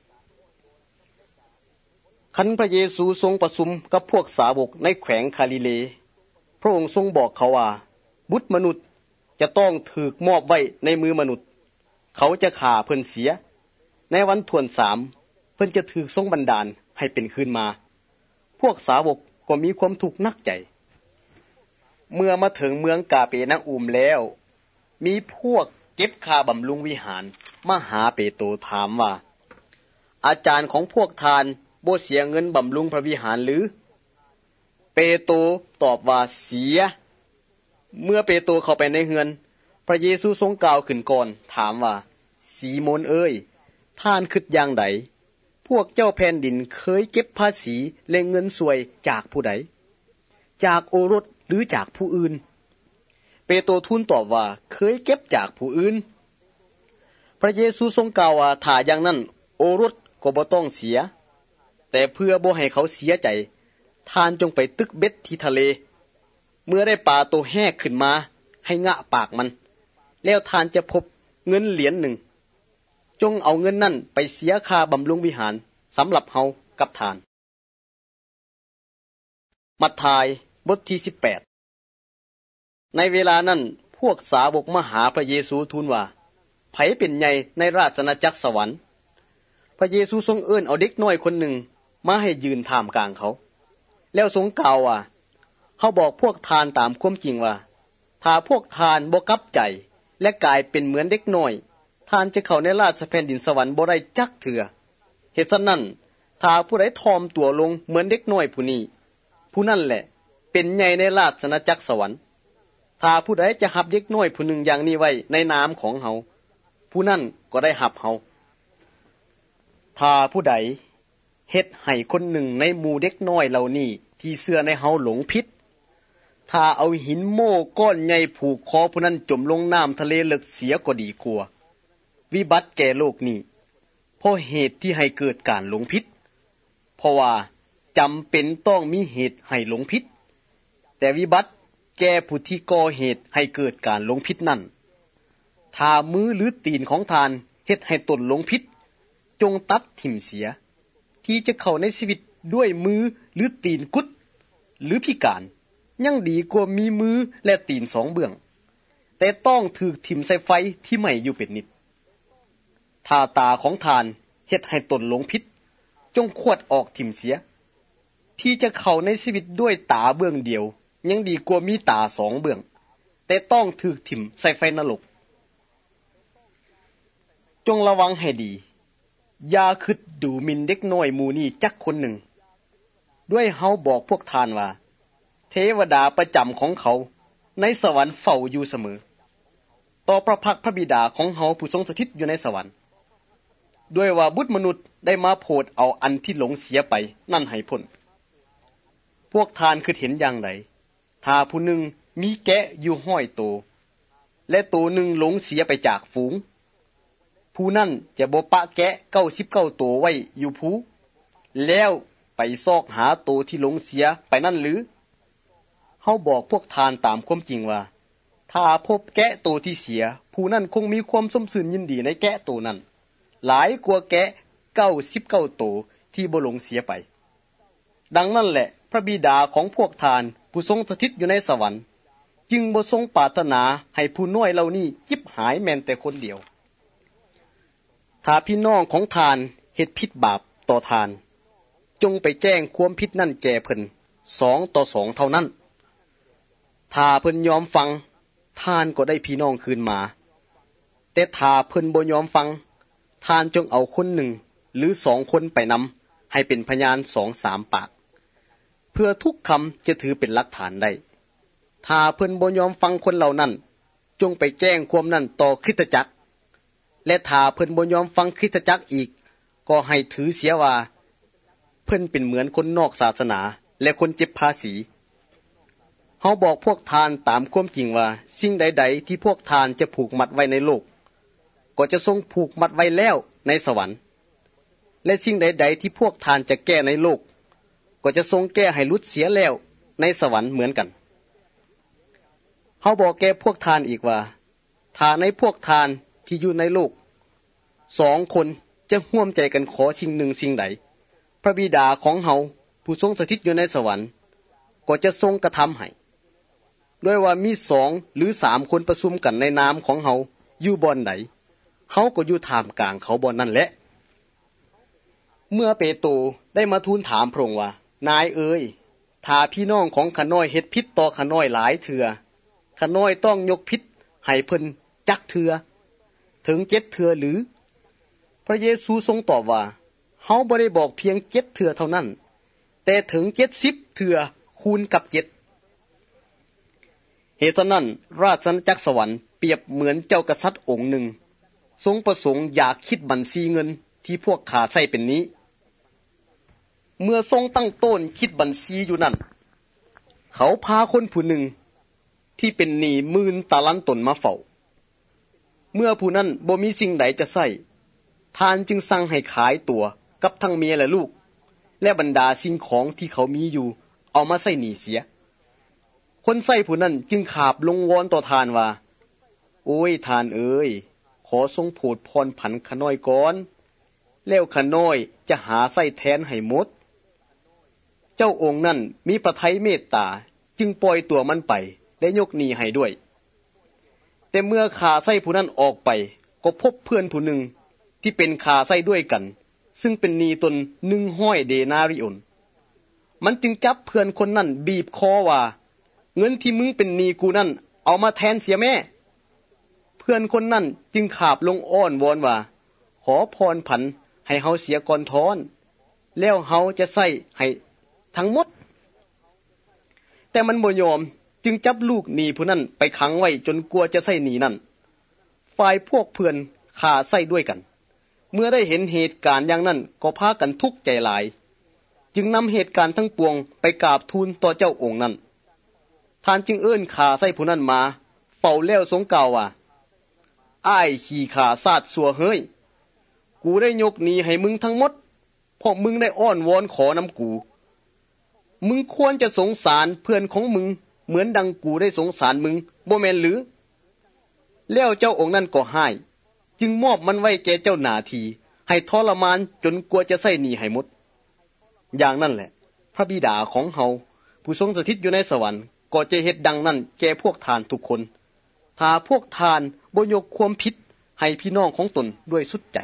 คันพระเยซูทรงประชุมกับพวกสาวกในแขวงคาลิเลพระองค์ทรงบอกเขาว่าบุตรมนุษย์จะต้องถูกมอบไว้ในมือมนุษย์เขาจะฆ่าเพิ่นเสียในวันถ้วนสามเพิ่นจะถูกทรงบันดาลให้เป็นคืนมาพวกสาวกก็มีความทุกข์นักใจเมื่อมาถึงเมืองกาเปนาอูมแล้วมีพวกเก็บค่าบำรุงวิหารมาหาเปโตรถามว่าอาจารย์ของพวกทานบ่เสียเงินบำรุงพระวิหารหรือเปโตรตอบว่าเสียเมื่อเปโตรเข้าไปในเฮือนพระเยซูทรงกล่าวขึ้นก่อนถามว่าสีโมนเอ้ยท่านคิดอย่างใดพวกเจ้าแผ่นดินเคยเก็บภาษีและเงินสวยจากผู้ใดจากโอรสหรือจากผู้อื่นเปโตรทูลตอบว่าเคยเก็บจากผู้อื่นพระเยซูทรงกล่าวว่าถ้าอย่างนั้นโอรสก็บ่ต้องเสียแต่เพื่อบ่ให้เขาเสียใจท่านจงไปตึกเบ็ดที่ทะเลเมื่อได้ปลาตัวแหกขึ้นมาให้งะปากมันแล้วท่านจะพบเงินเหรียญหนึ่งจงเอาเงินนั่นไปเสียค่าบำรุงวิหารสำหรับเฮากับท่านมัทธิวบทที่สิบแปดในเวลานั้นพวกสาวกมาหาพระเยซูทูลว่าไผเป็นใหญ่ในราชอาณาจักรสวรรค์พระเยซูทรงเอิ้นเอาเด็กน้อยคนหนึ่งมาให้ยืนท่ามกลางเขาแล้วทรงกล่าวว่าเฮาบอกพวกทานตามความจริงว่าถ้าพวกทานบ่กลับใจและกลายเป็นเหมือนเด็กน้อยทานจะเข้าในราชแผ่นดินสวรรค์บ่ได้จักเทื่อเหตุฉะนั้นถ้าผู้ใดทอมตัวลงเหมือนเด็กน้อยผู้นี้ผู้นั้นแหละเป็นใหญ่ในราชอาณาจักรสวรรค์ถ้าผู้ใดจะหับเด็กน้อยผู้หนึ่งอย่างนี้ไว้ในนามของเฮาผู้นั้นก็ได้รับเฮาถ้าผู้ใดเฮ็ดให้คนหนึ่งในหมู่เด็กน้อยเหล่านี้ที่เชื่อในเฮาหลงผิดถ้าเอาหินโม่ก้อนใหญ่ผูกคอผู้นั้นจมลงน้ำทะเลลึกเสียก็ดีกว่าวิบัติแก่โลกนี้เพราะเหตุที่ให้เกิดการหลงผิดเพราะว่าจำเป็นต้องมีเหตุให้หลงผิดแต่วิบัติแก่ผู้ที่ก่อเหตุให้เกิดการหลงผิดนั่นถ้ามือหรือตีนของทานเฮ็ดให้ตนหลงผิดจงตัดถิ่มเสียที่จะเข้าในชีวิตด้วยมือหรือตีนกุดหรือพิการยังดีกว่ามีมือและตีนสองเบื้องแต่ต้องถูกถิ่มใส่ไฟที่ไหม้อยู่เป็นนิดถ้าตาของทานเฮ็ดให้ตนหลงผิดจงขวดออกถิ่มเสียที่จะเข้าในชีวิตด้วยตาเบื้องเดียวยังดีกว่ามีตาสองเบื้องแต่ต้องถูกถิ่มใส่ไฟนรกจงระวังให้ดีอย่าคิดดูหมิ่นเด็กน้อยหมู่นี้จักคนหนึ่งด้วยเฮาบอกพวกทานว่าเทวดาประจำของเขาในสวรรค์เฝ้าอยู่เสมอต่อพระพักพระบิดาของเฮาผู้ทรงสถิตอยู่ในสวรรค์ด้วยว่าบุตรมนุษย์ได้มาโปรดเอาอันที่หลงเสียไปนั่นให้พ้นพวกทานคิดเห็นอย่างไรถ้าผู้หนึ่งมีแกะอยู่ห้อยโตและตัวหนึ่งหลงเสียไปจากฝูงผู้นั้นจะบ่ปะแกะเก้าสิบเก้าตัวไว้อยู่ภูแล้วไปซอกหาตัวที่หลงเสียไปนั่นหรือเฮาบอกพวกทานตามความจริงว่าถ้าพบแกะตัวที่เสียผู้นั้นคงมีความสมสื่นยินดีในแกะตัวนั้นหลายกว่าแกะเก้าสิบเก้าตัวที่บ่หลงเสียไปดังนั้นแหละพระบิดาของพวกทานผู้ทรงสถิตอยู่ในสวรรค์จึงบ่ทรงปรารถนาให้ผู้น้อยเหล่านี้จิบหายแม้แต่คนเดียวถ้าพี่น้องของทานเฮ็ดผิดบาปต่อทานจงไปแจ้งความผิดนั่นแก่เพิ่นสองต่อสองเท่านั้นถ้าเพิ่นยอมฟังทานก็ได้พี่น้องคืนมาแต่ถ้าเพิ่นบ่ยอมฟังทานจงเอาคนหนึ่งหรือสองคนไปนำให้เป็นพยานสองสามปากเพื่อทุกคำจะถือเป็นหลักฐานได้ถ้าเพิ่นบ่ยอมฟังคนเหล่านั้นจงไปแจ้งความนั้นต่อคริสตจักรและถ้าเพิ่นบ่ยอมฟังคริสตจักรอีกก็ให้ถือเสียว่าเพิ่นเป็นเหมือนคนนอกศาสนาและคนเจ็บภาษีเฮาบอกพวกทานตามความจริงว่าสิ่งใดๆที่พวกทานจะผูกมัดไว้ในโลกก็จะทรงผูกมัดไว้แล้วในสวรรค์และสิ่งใดๆที่พวกทานจะแก้ในโลกก็จะทรงแก้ให้หลุดเสียแล้วในสวรรค์เหมือนกันเฮาบอกแก่พวกทานอีกว่าถ้าในพวกทานที่อยู่ในโลกสองคนจะร่วมใจกันขอสิ่งหนึ่งสิ่งใดพระบิดาของเฮาผู้ทรงสถิตอยู่ในสวรรค์ก็จะทรงกระทำให้ด้วยว่ามีสองหรือสามคนประชุมกันในนามของเฮาอยู่บ่อนใดเฮาก็อยู่ท่ามกลางเขาบ่อนนั่นแหละเมื่อเปโตรได้มาทูลถามพระองค์ว่านายเอ๋ยถ้าพี่น้องของข้าน้อยเฮ็ดผิดต่อข้าน้อยหลายเทื่อข้าน้อยต้องยกผิดให้เพิ่นจักเทื่อถึงเจ็ดเทื่อหรือพระเยซูทรงตอบว่าเฮาบ่ได้บอกเพียงเจ็ดเทื่อเท่านั้นแต่ถึงเจ็ดสิบเทื่อคูณกับเจ็ดเหตุฉะนั้นราชอาณาจักรสวรรค์เปรียบเหมือนเจ้ากษัตริย์องค์หนึ่งทรงประสงค์อยากคิดบัญชีเงินที่พวกข้าใช้เป็นนี้เมื่อทรงตั้งต้นคิดบัญชีอยู่นั่นเขาพาคนผู้หนึ่งที่เป็นหนี้หมื่นตาลันตนมาเฝ้าเมื่อผู้นั้นบ่มีสิ่งใดจะใช้ทานจึงสั่งให้ขายตัวกับทั้งเมียและลูกและบรรดาสิ่งของที่เขามีอยู่เอามาใช้หนี้เสียคนใช้ผู้นั้นจึงขาบลงวอนต่อทานว่าโอ้ยทานเอ๋ยขอทรงโปรดพรผันข้าน้อยก่อนแล้วข้าน้อยจะหาใช้แทนให้หมดเจ้าองค์นั้นมีพระทัยเมตตาจึงปล่อยตัวมันไปและยกหนี้ให้ด้วยแต่เมื่อข้าใช้ผู้นั้นออกไปก็พบเพื่อนผู้หนึ่งที่เป็นข้าใช้ด้วยกันซึ่งเป็นหนี้ตนหนึ่งร้อยเดนาริโอนมันจึงจับเพื่อนคนนั้นบีบคอว่าเงินที่มึงเป็นหนี้กูนั่นเอามาแทนเสียแม่เพื่อนคนนั้นจึงขาบลงอ้อนวอนว่าขอพรผันให้เฮาเสียก่อนทอนแล้วเฮาจะใช้ให้ทั้งหมดแต่มันบ่ยอมจึงจับลูกหนี้ผู้นั้นไปขังไว้จนกลัวจะใช้หนี้นั่นฝ่ายพวกเพื่อนฆ่าไส้ด้วยกันเมื่อได้เห็นเหตุการณ์อย่างนั้นก็พากันทุกข์ใจหลายจึงนำเหตุการณ์ทั้งปวงไปกราบทูลต่อเจ้าองค์นั้นท่านจึงเอิ้นฆ่าไส้ผู้นั้นมาเฝ้าแล้วทรงกล่าวว่าอ้ายขี้ข้าซาดสัวเฮ้ยกูได้ยกหนี้ให้มึงทั้งหมดเพราะมึงได้อ้อนวอนขอนำกูมึงควรจะสงสารเพื่อนของมึงเหมือนดังกูได้สงสารมึงบ่แม่นหรือแล้วเจ้าองค์นั้นก็ให้จึงมอบมันไว้แก่เจ้าหน้าที่ให้ทรมานจนกลัวจะใช้หนี้ให้หมดอย่างนั้นแหละพระบิดาของเฮาผู้ทรงสถิตอยู่ในสวรรค์ก็จะเฮ็ดดังนั้นแก่พวกทานทุกคนถ้าพวกทานบ่ยกความผิดให้พี่น้องของตนด้วยสุดใจ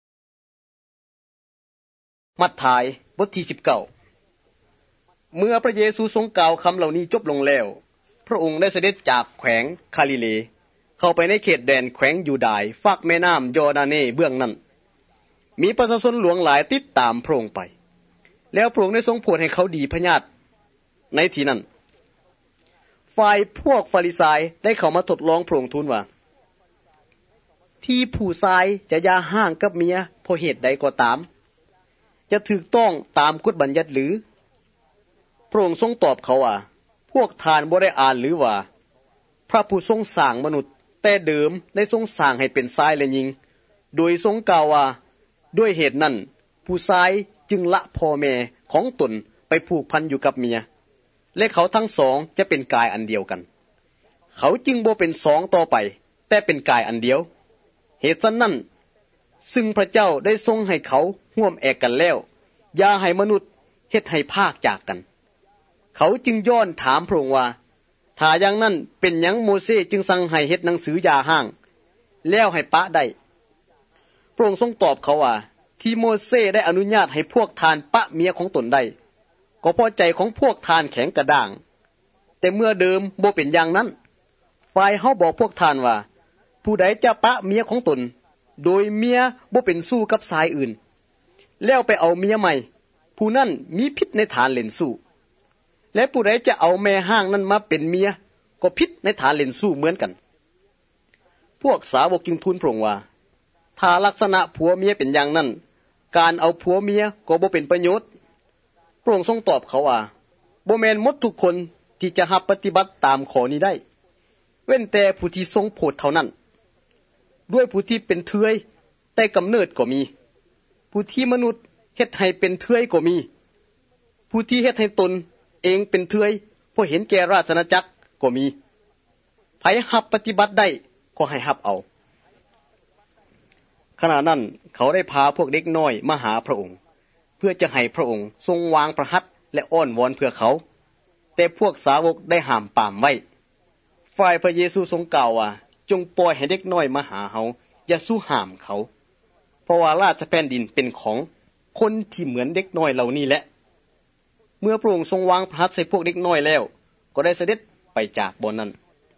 มัทธิวบทที่สิบเก้าเมื่อพระเยซูทรงกล่าวคำเหล่านี้จบลงแล้วพระองค์ได้เสด็จจากแขวงคาลิเลเข้าไปในเขตแดนแขวงยูดาห์ฝากแม่น้ำยอร์ดาเนเบื้องนั้นมีประชาชนหลวงหลายติดตามพระองค์ไปแล้วพระองค์ได้ทรงโปรดให้เขาดีพญาติในที่นั้นฝ่ายพวกฟาริสัยได้เข้ามาทดลองพระองค์ทูลว่าที่ผู้ชายจะอย่าห่างกับเมียเพราะเหตุใดก็ตามจะถูกต้องตามกฎบัญญัติหรือพระองค์ทรงตอบเขาว่าพวกทานบ่ได้อ่านหรือว่าพระผู้ทรงสร้างมนุษย์แต่เดิมได้ทรงสร้างให้เป็นชายและหญิงโดยทรงกล่าวว่าด้วยเหตุนั้นผู้ชายจึงละพ่อแม่ของตนไปผูกพันอยู่กับเมียและเขาทั้งสองจะเป็นกายอันเดียวกันเขาจึงบ่เป็นสองต่อไปแต่เป็นกายอันเดียวเหตุฉะนั้นซึ่งพระเจ้าได้ทรงให้เขาร่วมแอกกันแล้วอย่าให้มนุษย์เฮ็ดให้พากจากกันเขาจึงย้อนถามพระองค์ว่าถ้าอย่างนั้นเป็นหยังโมเสสจึงสั่งให้เฮ็ดหนังสืออย่าห่างแล้วให้ปะได้พระองค์ทรงตอบเขาว่าที่โมเสสได้อนุญาตให้พวกทานปะเมียของตนได้ก็เพราะใจของพวกทานแข็งกระด้างแต่เมื่อเดิมบ่เป็นอย่างนั้นฝ่ายเฮาบอกพวกทานว่าผู้ใดจะปะเมียของตนโดยเมียบ่เป็นสู้กับชายอื่นแล้วไปเอาเมียใหม่ผู้นั้นมีผิดในฐานเล่นสู้และผู้ใดจะเอาแม่ห้างนั้นมาเป็นเมียก็ผิดในฐานเล่นสู้เหมือนกันพวกสาวกจึงทูลพระองค์ว่าถ้าลักษณะผัวเมียเป็นอย่างนั้นการเอาผัวเมียก็บ่เป็นประโยชน์พระองค์ทรงตอบเขาว่าบ่แม่นหมดทุกคนที่จะรับปฏิบัติตามข้อนี้ได้เว้นแต่ผู้ที่ทรงโปรดเท่านั้นด้วยผู้ที่เป็นเทือยแต่กำเนิดก็มีผู้ที่มนุษย์เฮ็ดให้เป็นเทือยก็มีผู้ที่เฮ็ดให้ตนเองเป็นเทือยเพราะเห็นแก่ราชอาณาจักรก็มีไผรับปฏิบัติได้ก็ให้รับเอาขณะนั้นเขาได้พาพวกเด็กน้อยมาหาพระองค์เพื่อจะให้พระองค์ทรงวางพระหัตถ์และอ้อนวอนเพื่อเขาแต่พวกสาวกได้ห้ามปรามไว้ฝ่ายพระเยซูทรงกล่าวว่าจงปล่อยให้เด็กน้อยมาหาเฮาอย่าสู้ห้ามเขาเพราะว่าราชแผ่นดินเป็นของคนที่เหมือนเด็กน้อยเหล่านี้แหละเมื่อพระองค์ทรงวางพระหัตถ์ใส่พวกเด็กน้อยแล้วก็ได้เสด็จไปจากบ่อนนั้น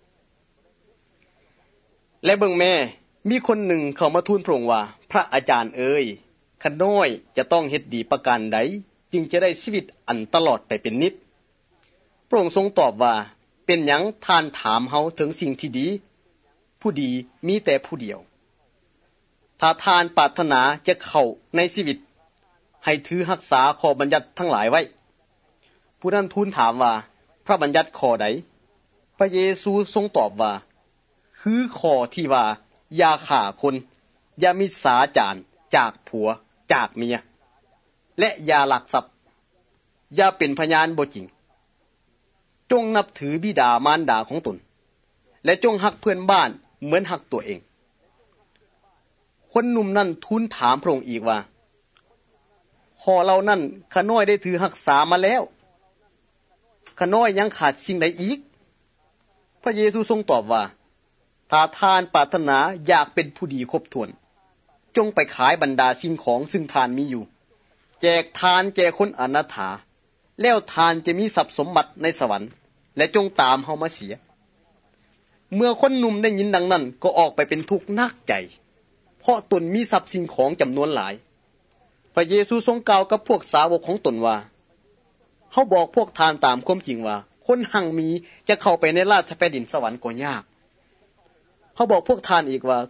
และเบิ่งแม่มีคนหนึ่งเข้ามาทูลพระองค์ว่าพระอาจารย์เอ๋ยข้าน้อยจะต้องเฮ็ดดีประการใดจึงจะได้ชีวิตอันตลอดไปเป็นนิจพระองค์ทรงตอบว่าเป็นหยังท่านถามเฮาถึงสิ่งที่ดีผู้ดีมีแต่ผู้เดียวถ้าท่านปรารถนาจะเข้าในชีวิตให้ถือรักษาข้อบัญญัติทั้งหลายไว้ผู้นั้นทูลถามว่าพระบัญญัติข้อใดพระเยซูทรงตอบว่าคือข้อที่ว่าอย่าฆ่าคนอย่ามิจฉาจารจากผัวจากเมียและอย่าลักทรัพย์อย่าเป็นพยานบ่จริงจงนับถือบิดามารดาของตนและจงรักเพื่อนบ้านเหมือนรักตัวเองคนหนุ่มนั้นทูลถามพระองค์อีกว่าข้อเหล่านั้นข้าน้อยได้ถือรักษามาแล้วข้าน้อยยังขาดสิ่งใดอีกพระเยซูทรงตอบว่าถ้าท่านปรารถนาอยากเป็นผู้ดีครบถ้วนจงไปขายบรรดาสิ่งของซึ่งท่านมีอยู่แจกทานแก่คนอนาถาแล้วทานจะมีทรัพย์สมบัติในสวรรค์และจงตามเฮามาเสียเมื่อคนหนุ่มได้ยินดังนั้นก็ออกไปเป็นทุกข์นักใจเพราะตนมีทรัพย์สิ่งของจำนวนหลายพระเยซูทรงกล่าวกับพวกสาวกของตนว่าเฮาบอกพวกทานตามความจริงว่าคนหั่งมีจะเข้าไปในราชแผ่นดินสวรรค์ก็ยากเขาบอกพวกทานอีกว่า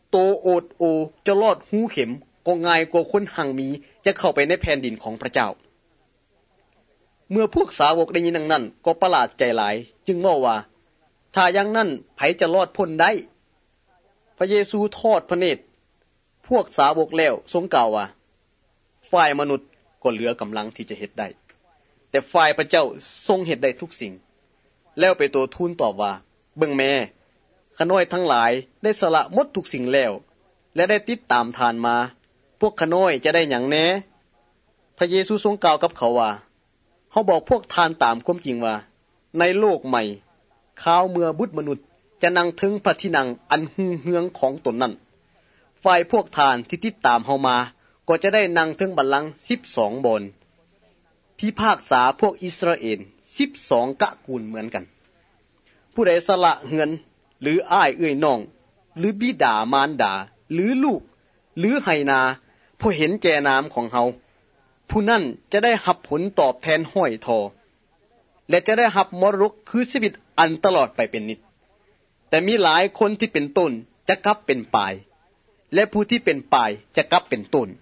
โตโอดโอจะลอดหูเข็มก็ง่ายกว่าคนหังมีจะเข้าไปในแผ่นดินของพระเจ้าเมื่อพวกสาวกได้ยินดังนั้นก็ประหลาดใจหลายจึงเว้าว่าถ้าอย่างนั้นไผจะรอดพ้นได้พระเยซูทอดพระเนตรพวกสาวกแล้วทรงกล่าวว่าฝ่ายมนุษย์ก็เหลือกำลังที่จะเฮ็ดได้แต่ฝ่ายพระเจ้าทรงเฮ็ดได้ทุกสิ่งแล้วเปโตรทูลตอบว่าเบิ่งแม่ข้าน้อยทั้งหลายได้สละหมดทุกสิ่งแล้วและได้ติดตามทานมาพวกข้าน้อยจะได้หยังแน่พระเยซูทรงกล่าวกับเขาว่าเฮาบอกพวกทานตามความจริงว่าในโลกใหม่ข้าวเมื่อบุตรมนุษย์จะนั่งถึงพระที่นั่งอันหุ่งเฮืองของตนนั้นฝ่ายพวกทานที่ติดตามเฮามาก็จะได้นั่งถึงบัลลังก์สิบสองบนพิพากษาพวกอิสราเอลสิบสองกะกูลเหมือนกันผู้ใดสละเฮือนหรืออ้ายเอื้อยน้องหรือบิดามารดาหรือลูกหรือไหนาเพราะเห็นแก่นามของเฮาผู้นั้นจะได้รับผลตอบแทนห้อยทอและจะได้รับมรดกคือชีวิตอันตลอดไปเป็นนิจแต่มีหลายคนที่เป็นต้นจะกลับเป็นปลายและผู้ที่เป็นปลายจะกลับเป็นต้น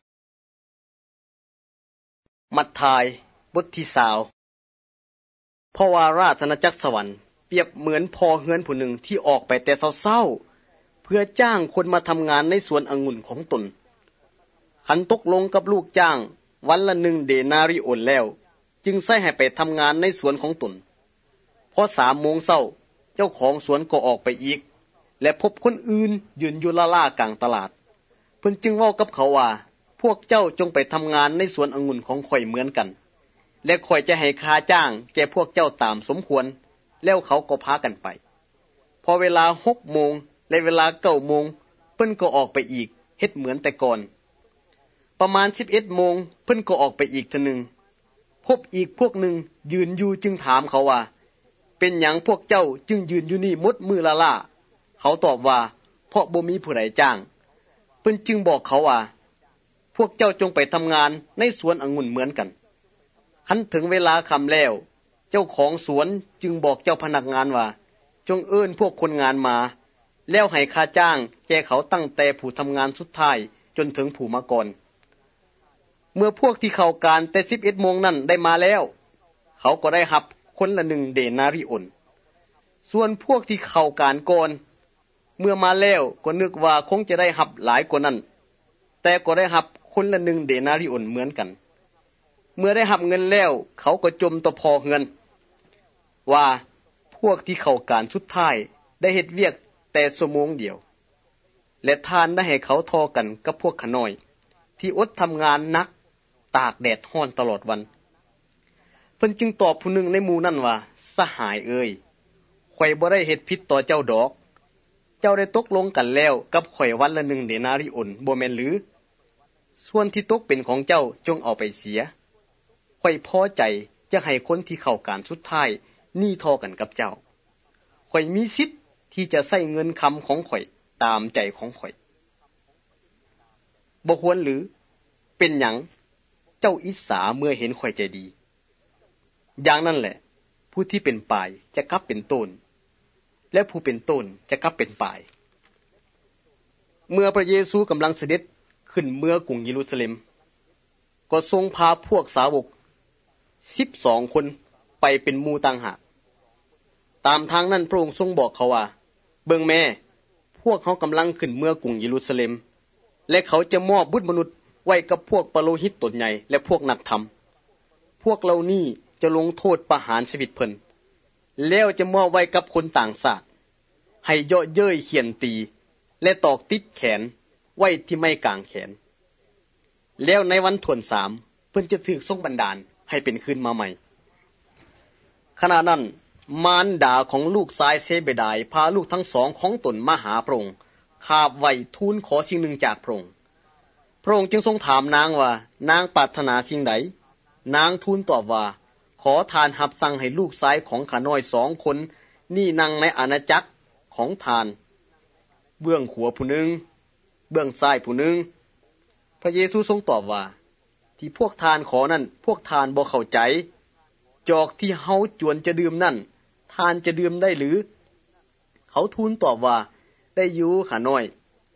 มัทธิวบทที่ยี่สิบเพราะว่าราชอาณาจักรสวรรค์เปรียบเหมือนพ่อเฮือนผู้หนึ่งที่ออกไปแต่เช้าๆเพื่อจ้างคนมาทำงานในสวนองุ่นของตนคันตกลงกับลูกจ้างวันละหนึ่งเดนาริโอนแล้วจึงใส่ให้ไปทำงานในสวนของตนพอสามโมงเช้าเจ้าของสวนก็ออกไปอีกและพบคนอื่นยืนอยู่ล่าล่ากลางตลาดเพิ่นจึงเว้ากับเขาว่าพวกเจ้าจงไปทำงานในสวนองุ่นของข่อยเหมือนกันและข่อยจะให้ค่าจ้างแก่พวกเจ้าตามสมควรแล้วเขาก็พากันไปพอเวลาหกโมงและเวลาเก้าโมงเพิ่นก็ออกไปอีกเฮ็ดเหมือนแต่ก่อนประมาณสิบเอ็ดโมงเพิ่นก็ออกไปอีกทีนึงพบอีกพวกหนึ่งยืนอยู่จึงถามเขาว่าเป็นหยังพวกเจ้าจึงยืนอยู่นี่มดมือละล่าเขาตอบว่าเพราะบ่มีผู้ใดจ้างเพิ่นจึงบอกเขาว่าพวกเจ้าจงไปทำงานในสวนองุ่นเหมือนกันคันถึงเวลาค่ำแล้วเจ้าของสวนจึงบอกเจ้าพนักงานว่าจงเอิ้นพวกคนงานมาแล้วให้ค่าจ้างแก่เขาตั้งแต่ผู้ทำงานสุดท้ายจนถึงผู้มาก่อนเมื่อพวกที่เข้าการแต่สิบเอ็ดโมงนั้นได้มาแล้วเขาก็ได้รับคนละหนึ่งเดนาริโอนส่วนพวกที่เข้าการก่อนเมื่อมาแล้วก็นึกว่าคงจะได้รับหลายกว่านั้นแต่ก็ได้รับคนละหนึ่งเดนาริโอนเหมือนกันเมื่อได้รับเงินแล้วเขาก็จมต่อพอเงินว่าพวกที่เข้าการสุดท้ายได้เฮ็ดเวียกแต่ชั่วโมงเดียวและทานได้ให้เขาทอกันกับพวกขน้อยที่อดทำงานหนักตากแดดร้อนตลอดวันเพิ่นจึงตอบผู้หนึ่งในหมู่นั้นว่าสหายเอ้ยข่อยบ่ได้เฮ็ดผิดต่อเจ้าดอกเจ้าได้ตกลงกันแล้วกับข่อยวันละหนึ่งเดนาริโอนบ่แม่นหรือส่วนที่ตกเป็นของเจ้าจงเอาไปเสียข่อยพอใจจะให้คนที่เข้าการสุดท้ายนี่ทอกันกับเจ้าข่อยมีสิทธิ์ที่จะใช้เงินคำของข่อยตามใจของข่อยบ่ควรหรือเป็นหยังเจ้าอิจฉาเมื่อเห็นข่อยใจดีอย่างนั้นแหละผู้ที่เป็นปลายจะกลับเป็นต้นและผู้เป็นต้นจะกลับเป็นปลายเมื่อพระเยซูกำลังเสด็จขึ้นเมืองกรุงเยรูซาเล็มก็ทรงพาพวกสาวกสิบสองคนไปเป็นหมู่ต่างหากตามทางนั้นพระองค์ทรงบอกเขาว่าเบิ่งแม่พวกเขากำลังขึ้นเมืองกรุงเยรูซาเล็มและเขาจะมอบบุตรมนุษย์ไว้กับพวกปโลหิตตนใหญ่และพวกนักธรรมพวกเหล่านี้จะลงโทษประหารชีวิตเพิ่นแล้วจะมอบไว้กับคนต่างชาติให้เยาะเย้ยเขียนตีและตอกติดแขนไว้ที่ไม้กางแขนแล้วในวันถ่วนสามเพิ่นจะถูกทรงบันดาลให้เป็นคืนมาใหม่ขณะนั้นมารดาของลูกชายเซเบดายพาลูกทั้งสองของตนมาหาพระองค์คาบไว้ทูลขอสิ่งหนึ่งจากพระองค์พระองค์จึงทรงถามนางว่านางปรารถนาสิ่งใดนางทูลตอบว่าขอทานรับสั่งให้ลูกชายของข้าน้อยสองคนนี่นั่งในอาณาจักรของทานเบื้องขวาผู้หนึ่งเบื้องซ้ายผู้หนึ่งพระเยซูทรงตอบว่าที่พวกทานขอนั่นพวกทานบ่เข้าใจจอกที่เฮาจวนจะดื่มนั่นทานจะดื่มได้หรือเขาทูลตอบว่าได้อยู่ข้าน้อยพ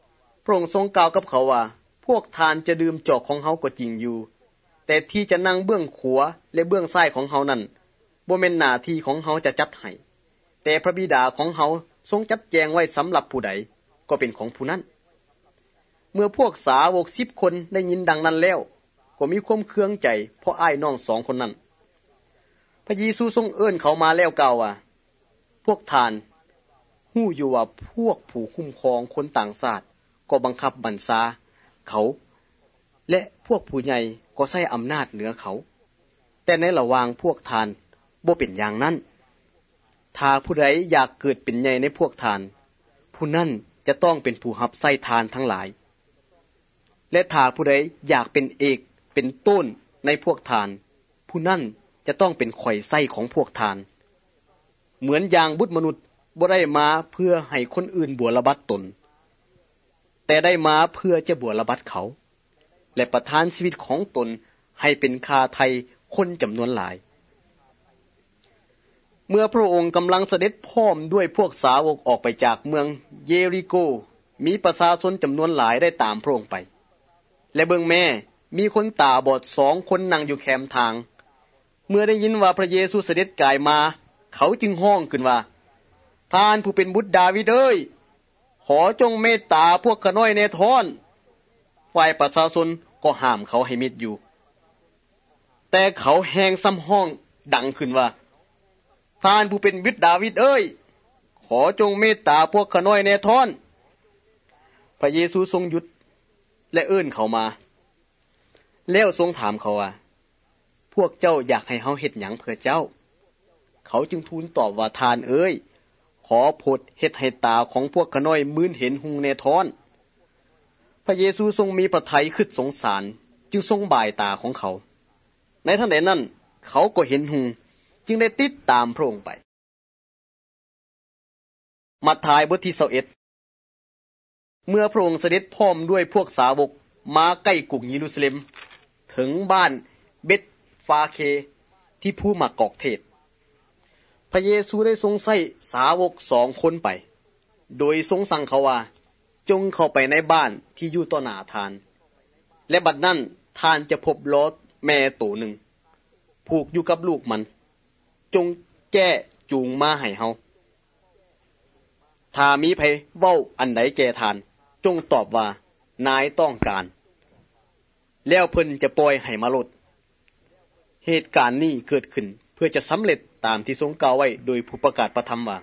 ระองค์ทรงกล่าวกับเขาว่าพวกทานจะดื่มจอกของเฮาก็จริงอยู่แต่ที่จะนั่งเบื้องขวาและเบื้องซ้ายของเฮานั้นบ่แม่นหน้าที่ของเฮาจะจัดให้แต่พระบิดาของเฮาทรงจัดแจงไว้สำหรับผู้ใดก็เป็นของผู้นั้นเมื่อพวกสาวกสิบคนได้ยินดังนั้นแล้วก็มีความเคืองใจเพราะอ้ายน้องสองคนนั้นพระเยซูทรงเอิ้นเขามาแล้วกล่าวว่าพวกทานฮู้อยู่ว่าพวกผู้คุ้มครองคนต่างชาติก็บังคับบัญชาเขาและพวกผู้ใหญ่ก็ใช้อำนาจเหนือเขาแต่ในระหว่างพวกทานบ่เป็นอย่างนั้นถ้าผู้ใดอยากเกิดเป็นใหญ่ในพวกทานผู้นั้นจะต้องเป็นผู้รับใช้ทานทั้งหลายและถ้าผู้ใดอยากเป็นเอกเป็นต้นในพวกทานผู้นั้นจะต้องเป็นข่อยไส้ของพวกทานเหมือนอย่างบุตรมนุษย์บ่ได้มาเพื่อให้คนอื่นบัวระบัดตนแต่ได้มาเพื่อจะบัวระบัดเขาและประทานชีวิตของตนให้เป็นค่าไถ่คนจำนวนหลายเมื่อพระองค์กำลังเสด็จพร้อมด้วยพวกสาวกออกไปจากเมืองเยริโกมีประชาชนจำนวนหลายได้ตามพระองค์ไปและเบิ่งแม่มีคนตาบอดสองคนนั่งอยู่แคมทางเมื่อได้ยินว่าพระเยซูเสด็จกายมาเขาจึงห้องขึ้นว่าท่านผู้เป็นบุตรดาวิดเอ้ยขอจงเมตตาพวกข้าน้อยแน่ทอนฝ่ายประชาชนก็ห้ามเขาให้มิดอยู่แต่เขาแหงซ้ำห้องดังขึ้นว่าท่านผู้เป็นบุตรดาวิดเอ้ยขอจงเมตตาพวกข้าน้อยแน่ทอนพระเยซูทรงหยุดและเอิ้นเขามาแล้วทรงถามเขาว่าพวกเจ้าอยากให้เฮาเฮ็ดหยังเพื่อเจ้าเขาจึงทูลตอบว่าทานเอ้ยขอโปรดเฮ็ดให้ตาของพวกข้าน้อยมื้นเห็นหุงแน่ทอนพระเยซูทรงมีพระทัยคิดสงสารจึงทรงบ่ายตาของเขาในทันใดนั้นเขาก็เห็นหุงจึงได้ติดตามพระองค์ไปมัทธิวบทที่ยี่สิบเอ็ดเมื่อพระองค์เสด็จพร้อมด้วยพวกสาวกมาใกล้กรุงเยรูซาเล็มถึงบ้านเบธฟาเคที่ภูมากอกเทศพระเยซูได้ทรงใช้สาวกสองคนไปโดยทรงสั่งเขาว่าจงเข้าไปในบ้านที่อยู่ต่อหน้าทานและบัดนั้นทานจะพบโลดแม่ตัวหนึ่งผูกอยู่กับลูกมันจงแก้จูงมาให้เฮาถ้ามีไผเว้าอันใดแก่ทานจงตอบว่านายต้องการแล้วเพิ่นจะปล่อยให้มาโลดเหตุการณ์นี้เกิดขึ้นเพื่อจะสำเร็จตามที่ทรงกล่าวไว้โดยผู้ประกาศประธรรมว่า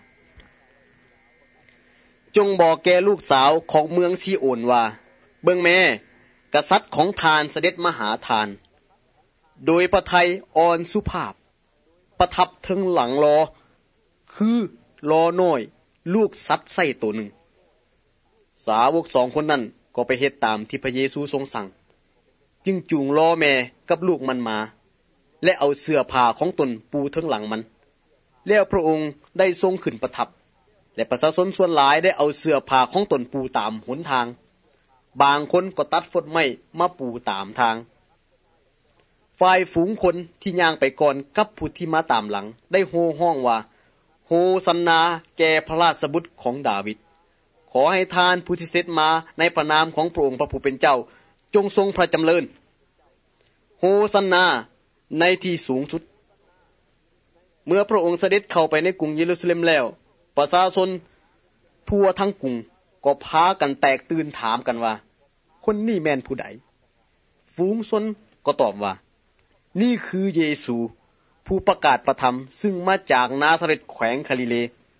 จงบอกแก่ลูกสาวของเมืองซีโอนว่าเบิ่งแม่กษัตริย์ของทานเสด็จมาหาทานโดยพระทัยอ่อนสุภาพประทับถึงหลังรอคือรอน้อยลูกสัตว์ไส้ตัวหนึ่งสาวกสองคนนั้นก็ไปเฮ็ดตามที่พระเยซูทรงสั่งจึงจูงล้อแม่กับลูกมันมาและเอาเสื้อผ้าของตนปูถึงหลังมันแล้วพระองค์ได้ทรงขึ้นประทับและประชาชนส่วนหลายได้เอาเสื้อผ้าของตนปูตามหนทางบางคนก็ตัดฟดไม้มาปูตามทางฝ่ายฝูงคนที่ย่างไปก่อนกับผู้ที่มาตามหลังได้โห่ห้องว่าโฮซันนาแก่พระราชบุตรของดาวิดขอให้ทานผู้ที่เสด็จมาในพระนามของพระองค์พระผู้เป็นเจ้าจงทรงพระจำเริญโฮซันนาในที่สูงสุดเมื่อพระองค์เสด็จเข้าไปในกรุงเยรูซาเล็มแล้วประชาชนทั่วทั้งกรุงก็พากันแตกตื่นถามกันว่าคนนี้แม่นผู้ใดฝูงชนก็ตอบว่านี่คือเยซูผู้ประกาศประธรรมซึ่งมาจากนาซาเร็ตแขวงกาลิเล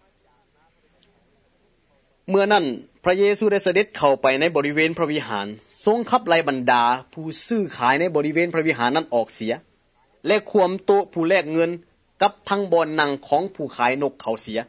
เมื่อนั้นพระเยซูได้เสด็จเข้าไปในบริเวณพระวิหารทรงขับไล่บรรดาผู้ซื้อขายในบริเวณพระวิหารนั้นออกเสียและขวมโต๊ะผู้แลกเงินกับทั้งบ่อนนั่งของผู้ขายนกเขาเสีย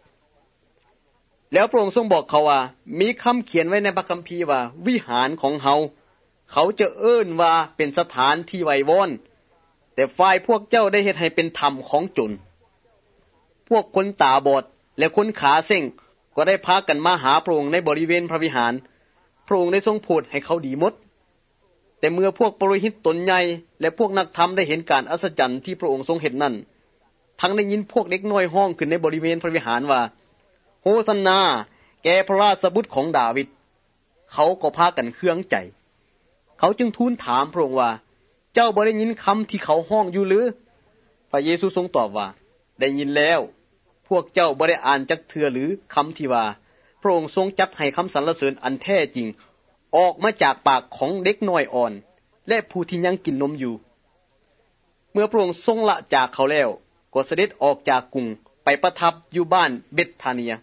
แล้วพระองค์ทรงบอกเขาว่ามีคำเขียนไว้ในพระคัมภีร์ว่าวิหารของเฮาเขาจะเอิ้นว่าเป็นสถานที่ไว้วอนแต่ฝ่ายพวกเจ้าได้เฮ็ดให้เป็นธรรมของจนพวกคนตาบอดและคนขาเส้งก็ได้พากันมาหาพระองค์ในบริเวณพระวิหารพระองค์ได้ทรงโปรดให้เขาดีหมดแต่เมื่อพวกปุโรหิตตนใหญ่และพวกนักธรรมได้เห็นการอัศจรรย์ที่พระองค์ทรงเห็นนั้นทั้งได้ยินพวกเด็กน้อยห้องขึ้นในบริเวณพระวิหารว่าโฮซันนาแก่พระราชบุตรของดาวิดเขาก็พากันเครื่องใจเขาจึงทูลถามพระองค์ว่าเจ้าบ่ได้ยินคำที่เขาห้องอยู่หรือพระเยซูทรงตอบว่าได้ยินแล้วพวกเจ้าบ่ได้อ่านจักเทื่อหรือคำที่ว่าพระองค์ทรงจัดให้คำสรรเสริญอันแท้จริงออกมาจากปากของเด็กน้อยอ่อนและผู้ที่ยังกินนมอยู่เมื่อพระองค์ทรงละจากเขาแล้วก็เสด็จออกจากกรุงไปประทับอยู่บ้านเบธาเนีย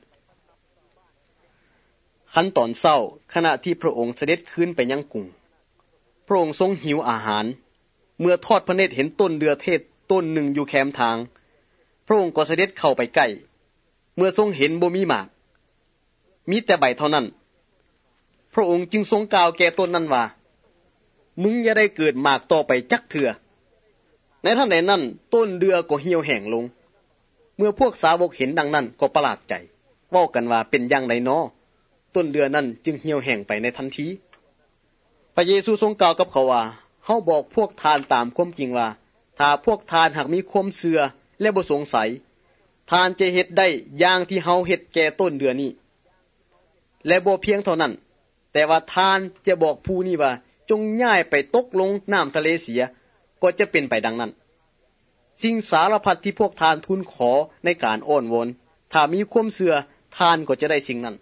คันตอนเช้าขณะที่พระองค์เสด็จขึ้นไปยังกรุงพระองค์ทรงหิวอาหารเมื่อทอดพระเนตรเห็นต้นเดือเทศต้นหนึ่งอยู่แคมทางพระองค์ก็เสด็จเข้าไปใกล้เมื่อทรงเห็นบ่มีหมากมีแต่ใบเท่านั้นพระองค์จึงทรงกล่าวแก่ต้นนั้นว่ามึงอย่าได้เกิดหมากต่อไปจักเถื่อในท่านใดนั้นต้นเดือก็เหี่ยวแห้งลงเมื่อพวกสาวกเห็นดังนั้นก็ประหลาดใจเว้ากันว่าเป็นอย่างไรน้อต้นเดือนั้นจึงเหี่ยวแห้งไปในทันทีพระเยซูทรงกล่าวกับเขาว่าเฮาบอกพวกทานตามความจริงว่าถ้าพวกทานหากมีความเชื่อและบ่สงสัยทานจะเฮ็ดได้อย่างที่เฮาเฮ็ดแก่ต้นเดือนี้และบ่เพียงเท่านั้นแต่ว่าทานจะบอกผู้นี้ว่าจงย้ายไปตกลงน้ำทะเลเสียก็จะเป็นไปดังนั้นสิ่งสารพัดที่พวกทานทูลขอในการอ้อนวอนถ้ามีความเชื่อทานก็จะได้สิ่งนั้น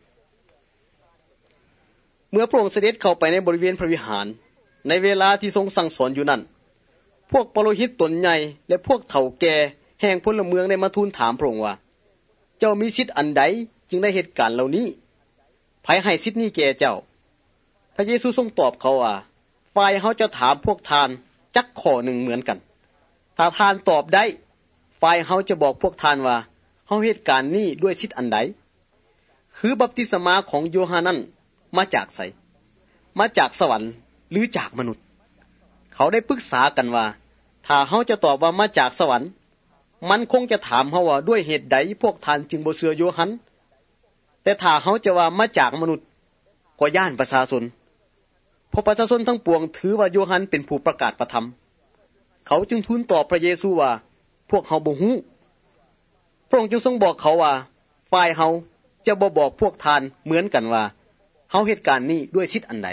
เมื่อพระองค์เสด็จเข้าไปในบริเวณพระวิหารในเวลาที่ทรงสั่งสอนอยู่นั้นพวกปโรหิตตนใหญ่และพวกเฒ่าแก่แห่งพลเมืองได้มาทูลถามพระองค์ว่าเจ้ามีสิทธิ์อันใดจึงได้เหตุการณ์เหล่านี้ไผให้สิทธิ์นี้แก่เจ้าพระเยซูทรงตอบเขาว่าฝ่ายเฮาจะถามพวกทานจักข้อหนึ่งเหมือนกันถ้าทานตอบได้ฝ่ายเฮาจะบอกพวกทานว่าเฮาเหตุการณ์นี้ด้วยสิทธิ์อันใดคือบัพติศมาของโยฮานันมาจากไสมาจากสวรรค์หรือจากมนุษย์เขาได้ปรึกษากันว่าถ้าเฮาจะตอบว่ามาจากสวรรค์มันคงจะถามเฮาว่าด้วยเหตุใดพวกทานจึงบ่เชื่อโยฮันแต่ถ้าเฮาจะว่ามาจากมนุษย์ก็ย่านประชาชนเพราะประชาชนทั้งปวงถือว่าโยฮันเป็นผู้ประกาศพระธรรมเขาจึงทูลตอบพระเยซูว่าพวกเฮาบ่ฮู้พระองค์จึงทรงบอกเขาว่าฝ่ายเฮาจะบ่บอกพวกทานเหมือนกันว่าเฮาเหตุการณ์นี้ด้วยสิทธิ์อันใด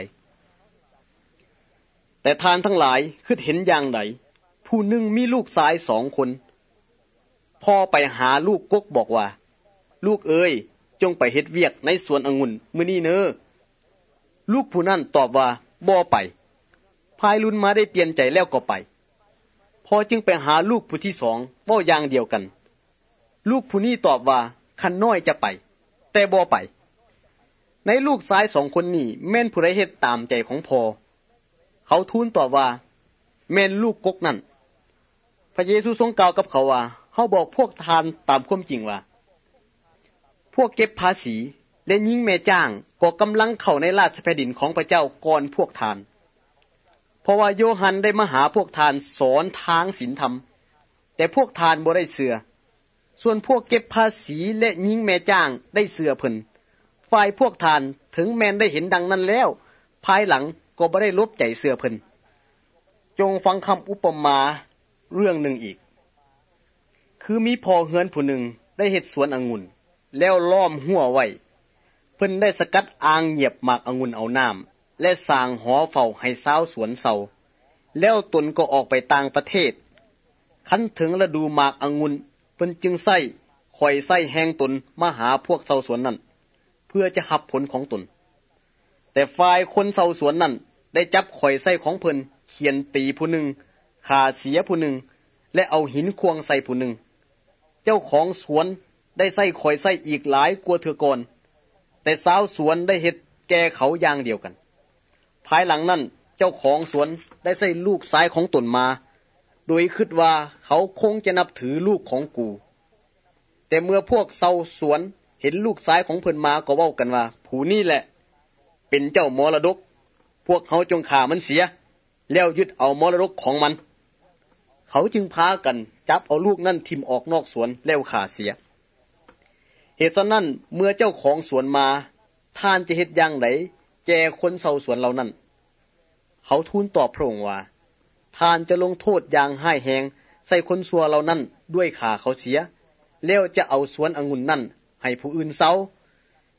แต่ทานทั้งหลายคิดเห็นอย่างใดผู้หนึ่งมีลูกชายสองคนพ่อไปหาลูกกกบอกว่าลูกเอ๋ยจงไปเฮ็ดเวียกในสวนองุ่นมื้อนี้เน้อลูกผู้นั้นตอบว่าบ่ไปภายรุ่นมาได้เปลี่ยนใจแล้วก็ไปพอจึงไปหาลูกผู้ที่สองเว้าอย่างเดียวกันลูกผู้นี้ตอบว่าคันน้อยจะไปแต่บ่ไปในลูกชายสองคนนี้แม่นผู้ใดเฮ็ดตามใจของพ่อเขาทูลตอบว่าแม่นลูกกกนั่นพระเยซูทรงกล่าวกับเขาว่าเฮาบอกพวกทานตามความจริงว่าพวกเก็บภาษีและหญิงแม่จ้างก็กำลังเข้าในราชแผ่นดินของพระเจ้าก่อนพวกทานเพราะว่าโยฮันได้มาหาพวกทานสอนทางศีลธรรมแต่พวกทานบ่ได้เชื่อส่วนพวกเก็บภาษีและหญิงแม่จ้างได้เชื่อเพิ่นฝ่ายพวกทานถึงแม้นได้เห็นดังนั้นแล้วภายหลังก็บ่ได้ลบใจเชื่อเพิ่นจงฟังคำอุปมาเรื่องหนึ่งอีกคือมีพ่อเฮือนผู้หนึ่งได้เฮ็ดสวนองุ่นแล้วล้อมหัวไว้เพิ่นได้สกัดอ่างเหยียบหมากองุ่นเอาน้ำและสร้างหอเฝ้าให้ชาวสวนเซาแล้วตนก็ออกไปต่างประเทศคันถึงฤดูหมากองุ่นเพิ่นจึงใส่ข่อยใส่แห้งตนมาหาพวกชาวสวนนั้นเพื่อจะรับผลของตนแต่ฝ่ายคนชาวสวนนั้นได้จับข่อยใส่ของเพิ่นเขียนตีผู้หนึ่งฆ่าเสียผู้หนึ่งและเอาหินควงใส่ผู้หนึ่งเจ้าของสวนได้ใส่ข่อยใส่อีกหลายกว่าเทื่อก่อนแต่ชาวสวนได้เฮ็ดแก่เขาอย่างเดียวกันภายหลังนั้นเจ้าของสวนได้ใส่ลูกชายของตนมาโดยคิดว่าเขาคงจะนับถือลูกของกูแต่เมื่อพวกชาวสวนเห็นลูกชายของเพิ่นมาก็เว้ากันว่าผู้นี้แหละเป็นเจ้ามรดกพวกเขาจงฆ่ามันเสียแล้วยึดเอามรดกของมันเขาจึงพากันจับเอาลูกนั่นทิ่มออกนอกสวนแล้วฆ่าเสียเหตุฉะนั้นเมื่อเจ้าของสวนมาท่านจะเฮ็ดอย่างไดแก่คนชาวสวนเหล่านั้นเขาทูลตอบพระองค์ว่าท่านจะลงโทษอย่างร้ายแรงใส่คนชั่วเหล่านั้นด้วยฆ่าเขาเสียแล้วจะเอาสวนองุ่นนั่นให้ผู้อื่นเซา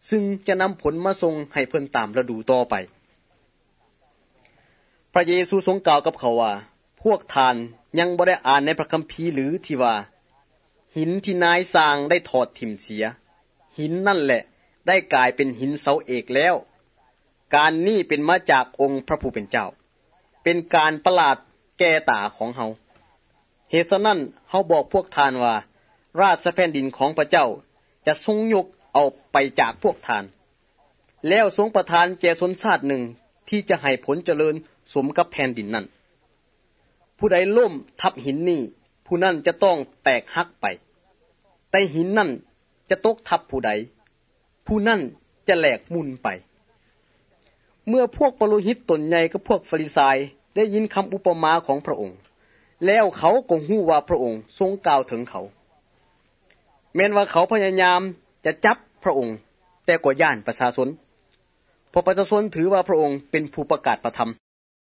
ซึ่งจะนำผลมาส่งให้เพิ่นตามฤดูต่อไปพระเยซูทรงกล่าวกับเขาว่าพวกท่านยังบ่ได้อ่านในพระคัมภีร์หรือที่ว่าหินที่นายสร้างได้ถอดถิ่มเสียหินนั่นแหละได้กลายเป็นหินเสาเอกแล้วการนี้เป็นมาจากองค์พระผู้เป็นเจ้าเป็นการประหลาดแก่ตาของเฮาเหตุฉะนั้นเฮาบอกพวกท่านว่าราชแผ่นดินของพระเจ้าจะทรงยกเอาไปจากพวกท่านแล้วทรงประทานแก่ชนชาติหนึ่งที่จะให้ผลเจริญสมกับแผ่นดินนั้นผู้ใดล้มทับหินนี้ผู้นั้นจะต้องแตกหักไปแต่หินนั้นจะตกทับผู้ใดผู้นั้นจะแหลกมุนไปเมื่อพวกปโลหิตตนใหญ่กับพวกฟาริสัยได้ยินคำอุปมาของพระองค์แล้วเขาก็ฮู้ว่าพระองค์ทรงกล่าวถึงเขาแม้นว่าเขาพยายามจะจับพระองค์แต่ก็ย่านประชาชนเพราะประชาชนถือว่าพระองค์เป็นผู้ประกาศประธรรม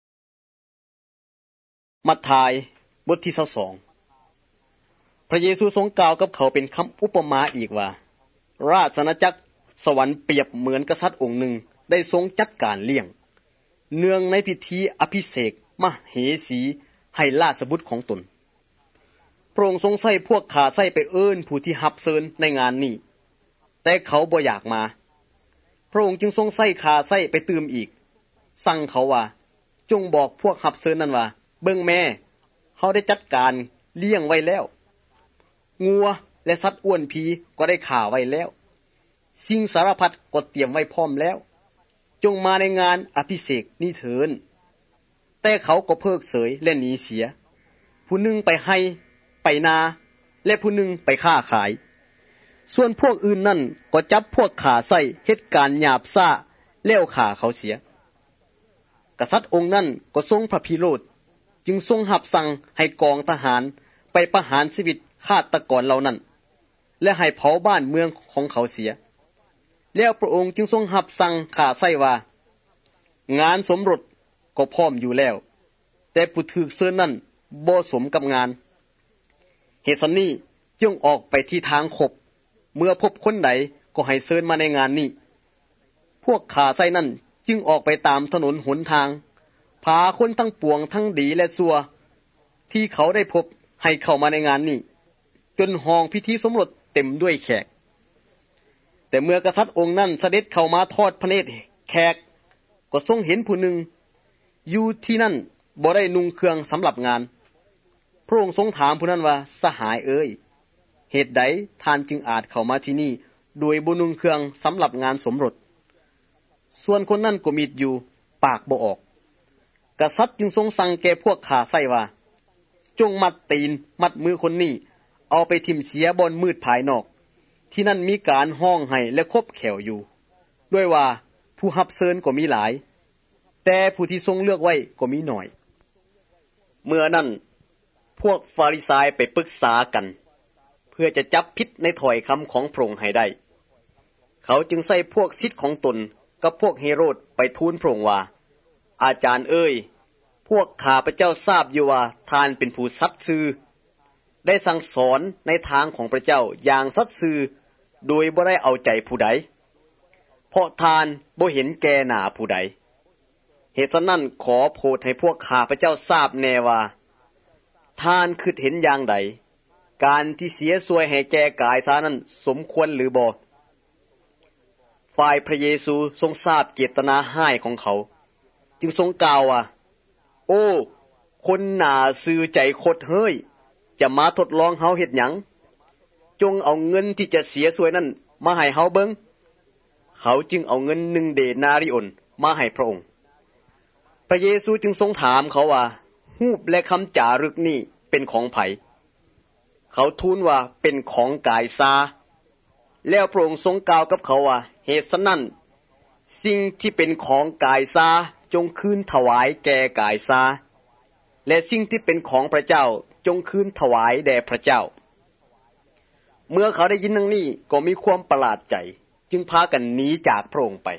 มัทธิวบทที่ยี่สิบสองพระเยซูทรงกล่าวกับเขาเป็นคำอุปมาอีกว่าราชอาณาจักรสวรรค์เปรียบเหมือนกษัตริย์องค์หนึ่งได้ทรงจัดการเลี้ยงเนื่องในพิธีอภิเษกมเหสีให้ราชบุตรของตนพระองค์ทรงใช้พวกขาใช้ไปเอิ้นผู้ที่รับเชิญในงานนี้แต่เขาบ่อยากมาพระองค์จึงทรงใช้ขาใช้ไปตื่มอีกสั่งเขาว่าจงบอกพวกรับเชิญนั้นว่าเบิ่งแม่เฮาได้จัดการเลี้ยงไว้แล้วงัวและสัตว์อ้วนผีก็ได้ฆ่าไว้แล้วสิ่งสารพัดก็เตรียมไว้พร้อมแล้วจงมาในงานอภิเษกนี้เถิดแต่เขาก็เพิกเฉยและหนีเสียผู้หนึ่งไปให้ไปนาและผู้หนึ่งไปค้าขายส่วนพวกอื่นนั่นก็จับพวกขาใส่เหตุการณ์หยาบซ่าแล้วฆ่าเขาเสียกษัตริย์องค์นั้นก็ทรงพระพิโรธจึงทรงหับสั่งให้กองทหารไปประหารชีวิตฆาตกรเหล่านั้นและให้เผาบ้านเมืองของเขาเสียแล้วพระองค์จึงทรงหับสั่งข่าใส่ว่างานสมรสก็พร้อมอยู่แล้วแต่ผู้ถูกเชิญนั้นบ่สมกับงานเหตุฉะนี้จึงออกไปที่ทางขบเมื่อพบคนใดก็ให้เชิญมาในงานนี้พวกข่าใส่นั้นจึงออกไปตามถนนหนทางพาคนทั้งปวงทั้งดีและซัวที่เขาได้พบให้เข้ามาในงานนี้จนห้องพิธีสมรสเต็มด้วยแขกแต่เมื่อกษัตริย์องค์นั้นเสด็จเข้ามาทอดพระเนตรแขกก็ทรงเห็นผู้หนึ่งอยู่ที่นั่นบ่ได้นุ่งเครื่องสำหรับงานพระองค์ทรงถามผู้นั้นว่าสหายเอ๋ยเหตุใดท่านจึงอาจเข้ามาที่นี่โดยบ่นุ่งเครื่องสำหรับงานสมรสส่วนคนนั้นก็มิดอยู่ปากบ่ออกกษัตริย์จึงทรงสั่งแก่พวกข้าใส่ว่าจงมัดตีนมัดมือคนนี้เอาไปทิ่มเสียบนมืดภายนอกที่นั่นมีการห้องให้และคบแขวอยู่ด้วยว่าผู้รับเชิญก็มีหลายแต่ผู้ที่ทรงเลือกไว้ก็มีน้อยเมื่อนั้นพวกฟาริสัยไปปรึกษากันเพื่อจะจับผิดในถ้อยคำของพระองค์ให้ได้เขาจึงใส่พวกศิษย์ของตนกับพวกเฮโรดไปทูลพระองค์ว่าอาจารย์เอ้ยพวกข้าพเจ้าทราบอยู่ว่าท่านเป็นผู้สัตย์ซื่อได้สั่งสอนในทางของพระเจ้าอย่างสัตย์ซื่อโดยบ่ได้เอาใจผู้ใดเพราะท่านบ่เห็นแก่หน้าผู้ใดเหตุฉะนั้นขอโปรดให้พวกข้าพเจ้าทราบแน่ว่าท่านคิดเห็นอย่างใดการที่เสียสวยให้แก่กายซานั้นสมควรหรือบ่ฝ่ายพระเยซูทรงทราบเจตนาห้ายของเขาจึงทรงกล่าวว่าโอ้คนหน้าซื่อใจคดเฮ้ยจะมาทดลองเฮาเฮ็ดหยังจงเอาเงินที่จะเสียสวยนั้นมาให้เฮาเบิ่งเขาจึงเอาเงินหนึ่งเดนาริโอนมาให้พระองค์พระเยซูจึงทรงถามเขาว่ารูปและคำจารึกนี้เป็นของไผเขาทูลว่าเป็นของกายซาแล้วพระองค์ทรงกล่าวกับเขาว่าเหตุฉะนั้นสิ่งที่เป็นของกายซาจงคืนถวายแก่กายซาและสิ่งที่เป็นของพระเจ้าจงคืนถวายแด่พระเจ้าเมื่อเขาได้ยินดังนี้ก็มีความประหลาดใจจึงพากันหนีจากพระองค์ไป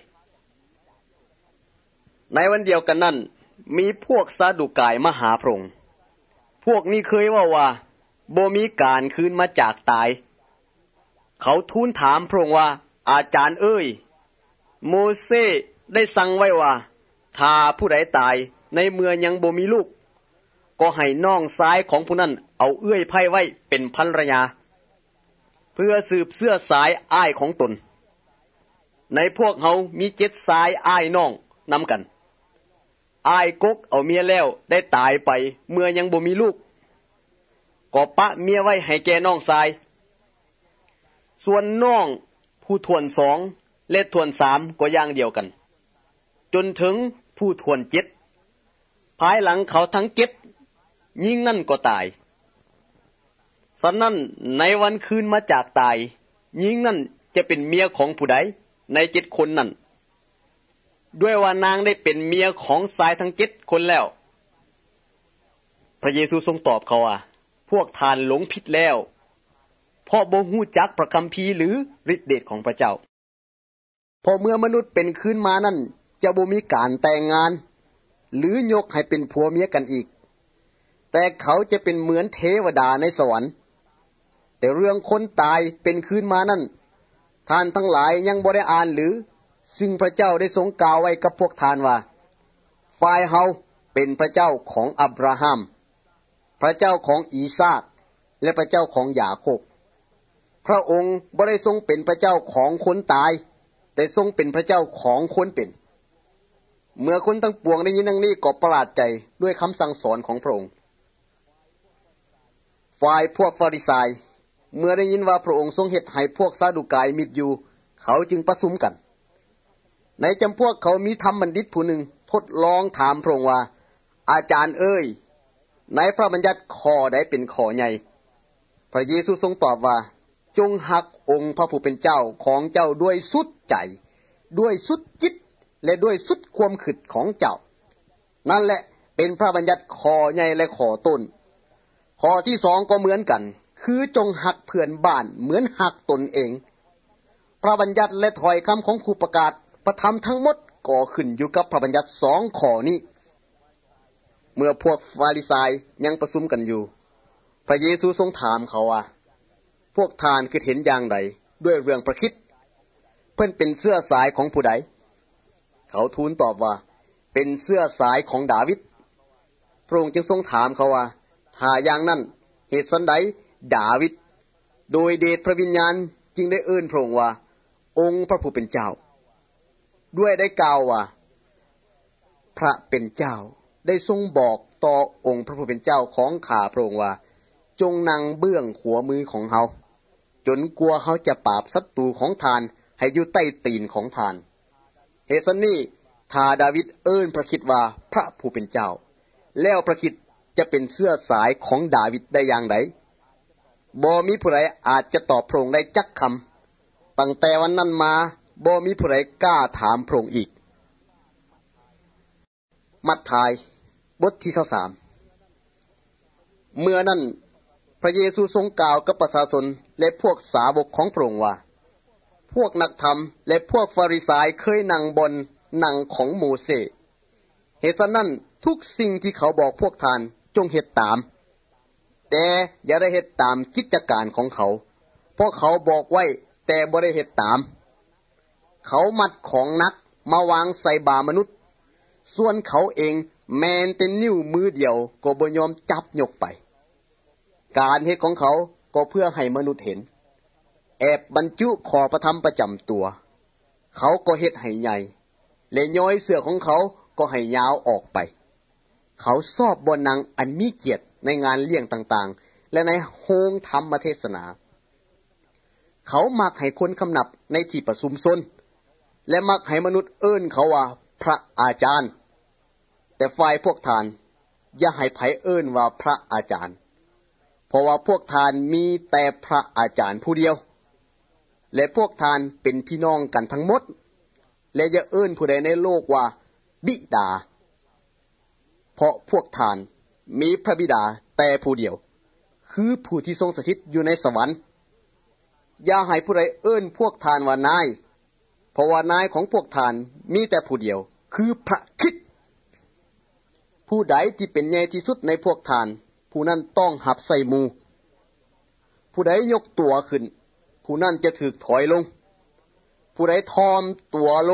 ในวันเดียวกันนั้นมีพวกซาดูกายมาหาพระองค์พวกนี้เคยว่าว่าบ่มีการคืนมาจากตายเขาทูลถามพระองค์ว่าอาจารย์เอ้ยโมเสสได้สั่งไว้ว่าถ้าผู้ใดตายในเมื่อยังบ่มีลูกก็ให้น้องชายของผู้นั้นเอาเอื้อยไผ่ไว้เป็นภรรยาเพื่อสืบเสื้อสายอ้ายของตนในพวกเฮามีเจ็ดสายอ้ายน้องนำกันอ้ายกกเอาเมียแล้วได้ตายไปเมื่อยังบ่มีลูกก็ปะเมียไว้ให้แก่น้องชายส่วนน้องผู้ทวนสองและทวนสามก็อย่างเดียวกันจนถึงผู้ทวนเจ็ดภายหลังเขาทั้งเจ็ดยิ่งนั่นก็ตายฉะนั้นในวันคืนมาจากตายยิ่งนั่นจะเป็นเมียของผู้ใดในเจ็ดคนนั้นด้วยว่านางได้เป็นเมียของชายทั้งเจ็ดคนแล้วพระเยซูทรงตอบเขาว่าพวกท่านหลงผิดแล้วเพราะบ่ฮู้จักพระคัมภีร์หรือฤทธิเดชของพระเจ้าพอเมื่อมนุษย์เป็นขึ้นมานั้นจะบ่มีการแต่งงานหรือยกให้เป็นผัวเมียกันอีกแต่เขาจะเป็นเหมือนเทวดาในสวรรค์แต่เรื่องคนตายเป็นขึ้นมานั้นท่านทั้งหลายยังบ่ได้อ่านหรือซึ่งพระเจ้าได้ทรงกล่าวไว้กับพวกท่านว่าฝ่ายเฮาเป็นพระเจ้าของอับราฮัมพระเจ้าของอีซากและพระเจ้าของยาโคบพระองค์บ่ได้ทรงเป็นพระเจ้าของคนตายแต่ทรงเป็นพระเจ้าของคนเป็นเมื่อคนทั้งปวงได้ยินดังนี้ก็ประหลาดใจด้วยคำสั่งสอนของพระองค์ฝ่ายพวกฟาริสัยเมื่อได้ยินว่าพระองค์ทรงเฮ็ดให้พวกซาดูกายมิดอยู่เขาจึงประชุมกันในจำพวกเขามีธรรมบัณฑิตผู้หนึ่งทดลองถามพระองค์ว่าอาจารย์เอ้ยในพระบัญญัติข้อใดเป็นข้อใหญ่พระเยซูทรงตอบว่าจงฮักองค์พระผู้เป็นเจ้าของเจ้าด้วยสุดใจด้วยสุดจิตและด้วยสุดความคิดของเจ้านั่นแหละเป็นพระบัญญัติข้อใหญ่และข้อต้นข้อที่สองก็เหมือนกันคือจงฮักเพื่อนบ้านเหมือนฮักตนเองพระบัญญัติและถ้อยคำของครูประกาศประธรรมทั้งหมดก็ขึ้นอยู่กับพระบัญญัติสองข้อนี้เมื่อพวกฟาริสัยยังประชุมกันอยู่พระเยซูทรงถามเขาว่าพวกท่านคิดเห็นอย่างไรด้วยเรื่องพระคริสต์เพิ่นเป็นเสื้อสายของผู้ใดเขาทูลตอบว่าเป็นเสื้อสายของดาวิดพระองค์จึงทรงถามเขาว่าถ้าอย่างนั้นเหตุสันใดดาวิดโดยเดชพระวิญญาณจึงได้เอิ้นพระองค์ว่าองค์พระผู้เป็นเจ้าด้วยได้กล่าวว่าพระเป็นเจ้าได้ทรงบอกต่อองค์พระผู้เป็นเจ้าของข้าพระองค์ว่าจงนั่งเบื้องขวามือของเฮาจนกลัวเฮาจะปราบศัตรูของทานให้อยู่ใต้ตีนของทานเหตุนี้ถ้าดาวิดเอิ้นพระคริสต์ว่าพระผู้เป็นเจ้าแล้วพระคริสต์จะเป็นเสื้อสายของดาวิดได้อย่างไรบ่มีผู้ใดอาจจะตอบพระองค์ได้จักคำตั้งแต่วันนั้นมาบ่มีผู้ใดกล้าถามพระองค์อีกมัทธิวบทที่ยี่สิบสามเมื่อนั้นพระเยซูทรงกล่าวกับประชาชนและพวกสาวกของพระองค์ว่าพวกนักธรรมและพวกฟาริสัยเคยนั่งบนนั่งของโมเสสเหตุฉะนั้นทุกสิ่งที่เขาบอกพวกท่านจงเฮ็ดตามแต่อย่าได้เฮ็ดตามกิจการของเขาเพราะเขาบอกไว้แต่บ่ได้เฮ็ดตามเขามัดของนักมาวางใส่บ่ามนุษย์ส่วนเขาเองแม้แต่นิ้วมือเดียวก็บ่ยอมจับยกไปการเฮ็ดของเขาก็เพื่อให้มนุษย์เห็นแอบบรรจุขอพระธรรมประจำตัวเขาก็เฮ็ดให้ใหญ่และย้อยเสื้อของเขาก็ให้ยาวออกไปเขาชอบบ่หนังอันมีเกียรติในงานเลี้ยงต่างๆและในโรงธรรมเทศนาเขามักให้คนคำนับในที่ประชุมชนและมักให้มนุษย์เอิ้นเขาว่าพระอาจารย์แต่ฝ่ายพวกท่านอย่าให้ไผเอิ้นว่าพระอาจารย์เพราะว่าพวกท่านมีแต่พระอาจารย์ผู้เดียวและพวกท่านเป็นพี่น้องกันทั้งหมดและอย่าเอิ้นผู้ใดในโลกว่าบิดาเพราะพวกท่านมีพระบิดาแต่ผู้เดียวคือผู้ที่ทรงสถิตอยู่ในสวรรค์อย่าให้ผู้ใดเอิ้นพวกท่านว่านายเพราะว่านายของพวกท่านมีแต่ผู้เดียวคือพระคริสต์ผู้ใดที่เป็นใหญ่ที่สุดในพวกท่านผู้นั้นต้องหับใส่หมู่ผู้ใดยกตัวขึ้นผู้นั้นจะถูกถอยลงผู้ใดทอมตัวลง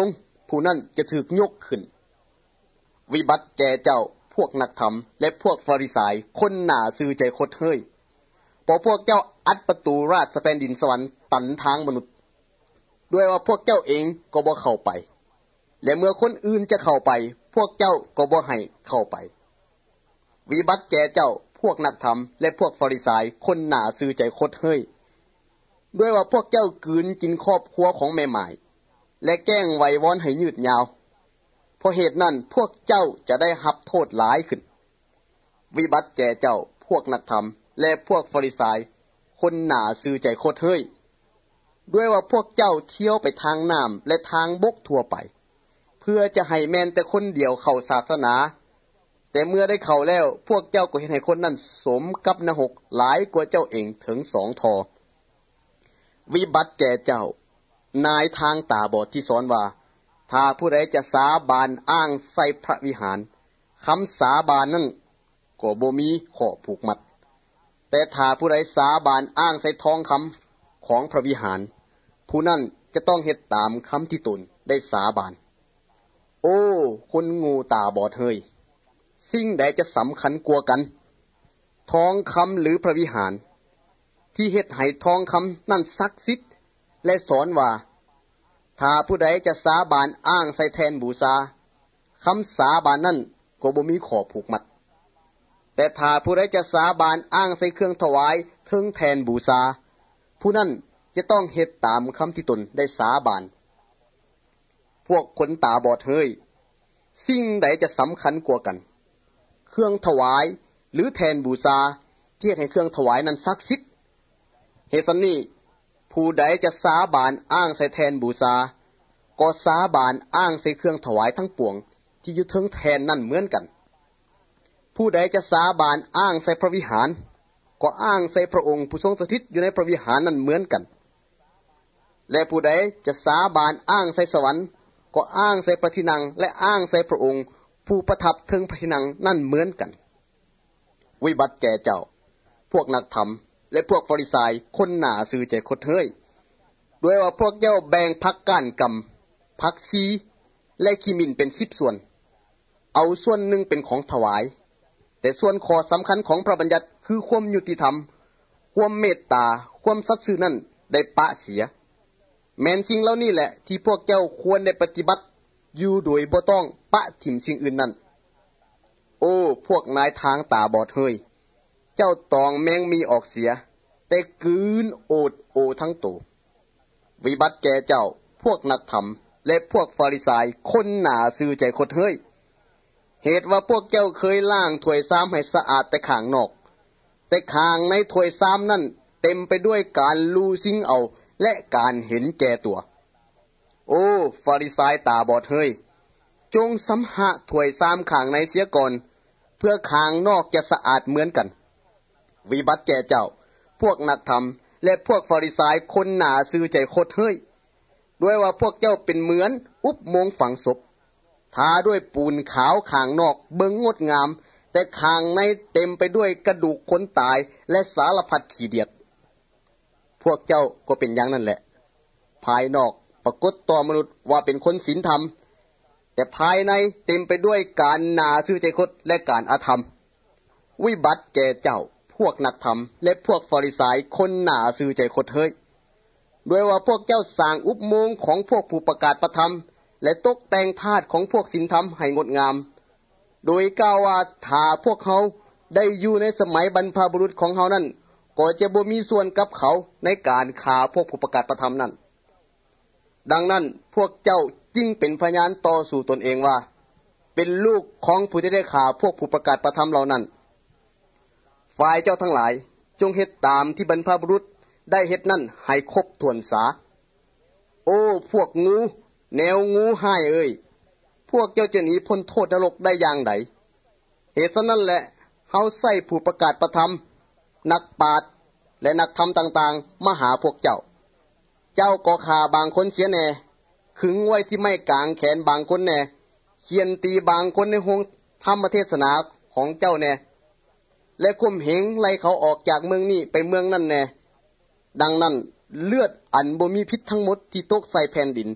ผู้นั้นจะถูกยกขึ้นวิบัติแก่เจ้าพวกนักธรรมและพวกฟาริสายคนหน้าซื่อใจคดเฮ้ยเพราะพวกเจ้าอัดประตูราชแผ่นดินสวรรค์ตันทางมนุษย์ด้วยว่าพวกเจ้าเองก็บ่เข้าไปและเมื่อคนอื่นจะเข้าไปพวกเจ้าก็บ่ให้เข้าไปวิบัติแก่เจ้าพวกนักธรรมและพวกฟาริสายคนหน้าซื่อใจคดเฮ้ยด้วยว่าพวกเจ้ากืนกินครอบครัวของแม่หมายและแกล้งไว้วอนให้ยืดยาวเพราะเหตุนั้นพวกเจ้าจะได้รับโทษหลายขึ้นวิบัติแก่เจ้าพวกนักธรรมและพวกฟาริสายคนหน้าซื่อใจคดเฮ้ยด้วยว่าพวกเจ้าเที่ยวไปทางน้ำและทางบกทั่วไปเพื่อจะให้แม่นแต่คนเดียวเข้าศาสนาแต่เมื่อได้เข้าแล้วพวกเจ้าก็เห็นให้คนนั้นสมกับนรกหลายกว่าเจ้าเองถึงสองทอวิบัติแก่เจ้านายทางตาบอดที่สอนว่าถ้าผู้ใดจะสาบานอ้างใส่พระวิหารคำสาบานนั้นก็บ่มีข้อผูกมัดแต่ถ้าผู้ใดสาบานอ้างใส่ทองคำของพระวิหารผู้นั้นจะต้องเฮ็ดตามคำที่ตนได้สาบานโอ้คนงูตาบอดเฮยสิ่งใดจะสำคัญกว่ากันทองคำหรือพระวิหารที่เฮ็ดให้ทองคำนั่นศักดิ์สิทธิ์และสอนว่าถ้าผู้ใดจะสาบานอ้างใส่แทนบูชาคำสาบานนั้นก็บ่มีข้อผูกมัดแต่ถ้าผู้ใดจะสาบานอ้างใส่เครื่องถวายถึงแทนบูชาผู้นั้นจะต้องเฮ็ดตามคำที่ตนได้สาบานพวกคนตาบอดเฮยสิ่งใดจะสำคัญกว่ากันเครื่องถวายหรือแทนบูชาที่ให้เครื่องถวายนั้นศักดิ์สิทธิ์เหตุนี้ผู้ใดจะสาบานอ้างใส่แทนบูชาก็สาบานอ้างใส่เครื่องถวายทั้งปวงที่อยู่ถึงแทนนั่นเหมือนกันผู้ใดจะสาบานอ้างใส่พระวิหารก็อ้างใส่พระองค์ผู้ทรงสถิตอยู่ในพระวิหารนั่นเหมือนกันและผู้ใดจะสาบานอ้างใส่สวรรค์ก็อ้างใส่พระที่นั่งและอ้างใส่พระองค์ผู้ประทับถึงพระที่นั่งนั่นเหมือนกันวิบัติแก่เจ้าพวกนักธรรมและพวกฟาริสายคนหน้าซื่อใจคดเฮ้ยด้วยว่าพวกเจ้าแบ่งพักก้านกำพักซีและขี้มินเป็นสิบส่วนเอาส่วนหนึ่งเป็นของถวายแต่ส่วนข้อสำคัญของพระบัญญัติคือความยุติธรรมความเมตตาความสัตย์ซื่อนั้นได้ปะเสียแม้นสิ่งเหล่านี้แหละที่พวกเจ้าควรได้ปฏิบัติอยู่โดยบ่ต้องปะถิ่มสิ่งอื่นนั้นโอ้พวกนายทางตาบอดเฮยเจ้าตองแมงมีออกเสียแต่กืนโอดโอทั้งตัววิบัติแก่เจ้าพวกนักธรรมและพวกฟาริสายคนหน้าซื่อใจคดเฮยเหตุว่าพวกเจ้าเคยล้างถ้วยซ้ำให้สะอาดแต่ข้างนอกแต่ข้างในถ้วยซ้ำนั้นเต็มไปด้วยการลูซิงเอาและการเห็นแก่ตัวโอ้ฟาริสายตาบอดเฮยจงสำหะถ้วยซ้ำข้างในเสียก่อนเพื่อข้างนอกจะสะอาดเหมือนกันวิบัติแก่เจ้าพวกนักธรรมและพวกฟาริสายคนหน้าซื่อใจคดเฮ้ยด้วยว่าพวกเจ้าเป็นเหมือนอุโมงค์ฝังศพทาด้วยปูนขาวข้างนอกเบิ่งงดงามแต่ข้างในเต็มไปด้วยกระดูกคนตายและสารพัดขี้เดียดพวกเจ้าก็เป็นอย่างนั้นแหละภายนอกปรากฏต่อมนุษย์ว่าเป็นคนศีลธรรมแต่ภายในเต็มไปด้วยการหน้าซื่อใจคดและการอธรรมวิบัติแก่เจ้าพวกนักธรรมและพวกฟาริสายคนหน้าซื่อใจคดเฮ้ยด้วยว่าพวกเจ้าสร้างอุโมงค์ของพวกผู้ประกาศพระธรรมและตกแต่งธาตุของพวกศีลธรรมให้งดงามโดยกล่าวว่าถ้าพวกเขาได้อยู่ในสมัยบรรพบุรุษของเขานั้นก็จะบ่มีส่วนกับเขาในการฆ่าพวกผู้ประกาศพระธรรมนั้นดังนั้นพวกเจ้าจึงเป็นพยานต่อสู่ตนเองว่าเป็นลูกของผู้ที่ได้ฆ่าพวกผู้ประกาศพระธรรมเหล่านั้นฝ่ายเจ้าทั้งหลายจงเฮ็ดตามที่บรรพบุรุษได้เฮ็ดนั้นให้ครบถ้วนสาโอ้พวกงูแนวงูห้ายเอ้ยพวกเจ้าจะหนีพ้นโทษนรกได้อย่างใดเหตุฉะนั้นแหละเฮาใส่ผู้ประกาศพระธรรมนักปราชญ์และนักธรรมต่างๆมาหาพวกเจ้าเจ้าก็ฆ่าบางคนเสียแน่ขึงไว้ที่ไม้กางแขนบางคนแน่เขียนตีบางคนในห้องธรรมเทศนาของเจ้าแน่และข่มเหงไล่เขาออกจากเมืองนี้ไปเมืองนั่นแน่ดังนั้นเลือดอันบ่มีพิษทั้งหมดที่ตกใส่แผ่นดิน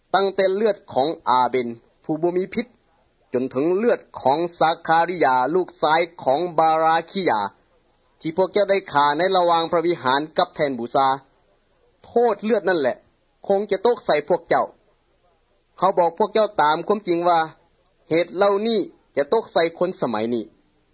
ตั้งแต่เลือดของอาเบนผู้บ่มีพิษจนถึงเลือดของซาคาริยาลูกชายของบาราคิยาที่พวกเจ้าได้ฆ่าในระหว่างพระวิหารกับแทนบูชาโทษเลือดนั่นแหละคงจะตกใส่พวกเจ้าเขาบอกพวกเจ้าตามความจริงว่าเหตุเหล่านี้จะตกใส่คนสมัยนี้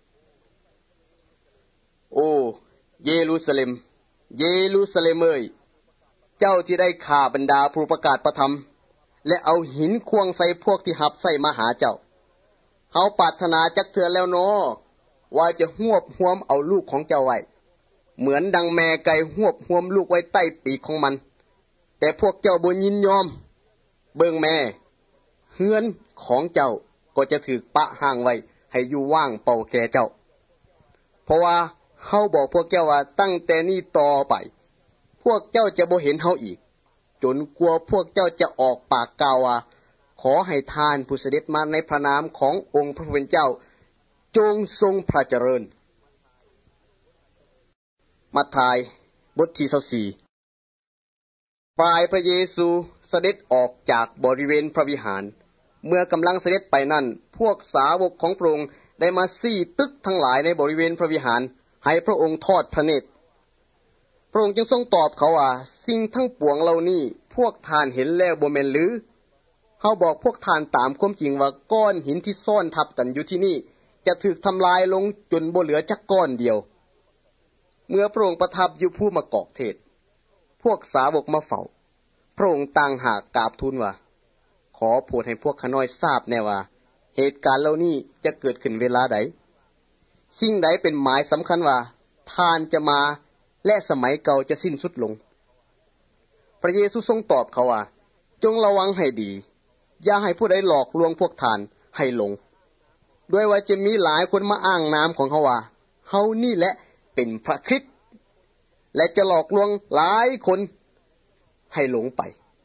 โอ้เยรูซาเล็มเยรูซาเล็มเอ้ยเจ้าที่ได้ฆ่าบรรดาผู้ประกาศพระธรรมและเอาหินควงใส่พวกที่หับใส่มาหาเจ้าเฮาปรารถนาจักเทื่อแล้วเนาะว่าจะหวบหวมเอาลูกของเจ้าไว้เหมือนดังแม่ไก่หวบหวมลูกไว้ใต้ปีกของมันแต่พวกเจ้าบ่ยินยอมเบิ่งแม่เฮือนของเจ้าก็จะถูกปะห่างไว้ให้อยู่ว่างเปล่าแก่เจ้าเพราะว่าเฮาบอกพวกเจ้าว่าตั้งแต่นี้ต่อไปพวกเจ้าจะบ่เห็นเฮาอีกจนกลัวพวกเจ้าจะออกปากกล่าวว่าขอให้ทานผู้เสด็จมาในพระนามขององค์พระผู้เป็นเจ้าจงทรงพระเจริญมัทธิวบทที่ยี่สิบสี่ฝ่ายพระเยซูเสด็จออกจากบริเวณพระวิหารเมื่อกำลังเสด็จไปนั่นพวกสาวกของพระองค์ได้มาซี่ตึกทั้งหลายในบริเวณพระวิหารให้พระองค์ทอดพระเนตรพระองค์จึงทรงตอบเขาว่าสิ่งทั้งปวงเหล่านี้พวกท่านเห็นแล้วบ่แม่นหรือเฮาบอกพวกท่านตามความจริงว่าก้อนหินที่ซ่อนทับกันอยู่ที่นี่จะถูกทำลายลงจนบ่เหลือจักก้อนเดียวเมื่อพระองค์ประทับอยู่ภูมากอกเทศพวกสาวกมาเฝ้าพระองค์ต่างหากกราบทูลว่าขอโปรดให้พวกข้าน้อยทราบแน่ว่าเหตุการณ์เหล่านี้จะเกิดขึ้นเวลาใดสิ่งใดเป็นหมายสำคัญว่าทานจะมาและสมัยเก่าจะสิ้นสุดลงพระเยซูทรงตอบเขาว่าจงระวังให้ดีอย่าให้ผู้ใดหลอกลวงพวกท่านให้หลงด้วยว่าจะมีหลายคนมาอ้างนามของเขาว่าเฮานี่แหละเป็นพระคริสต์และจะหลอกลวงหลายคนให้หลงไป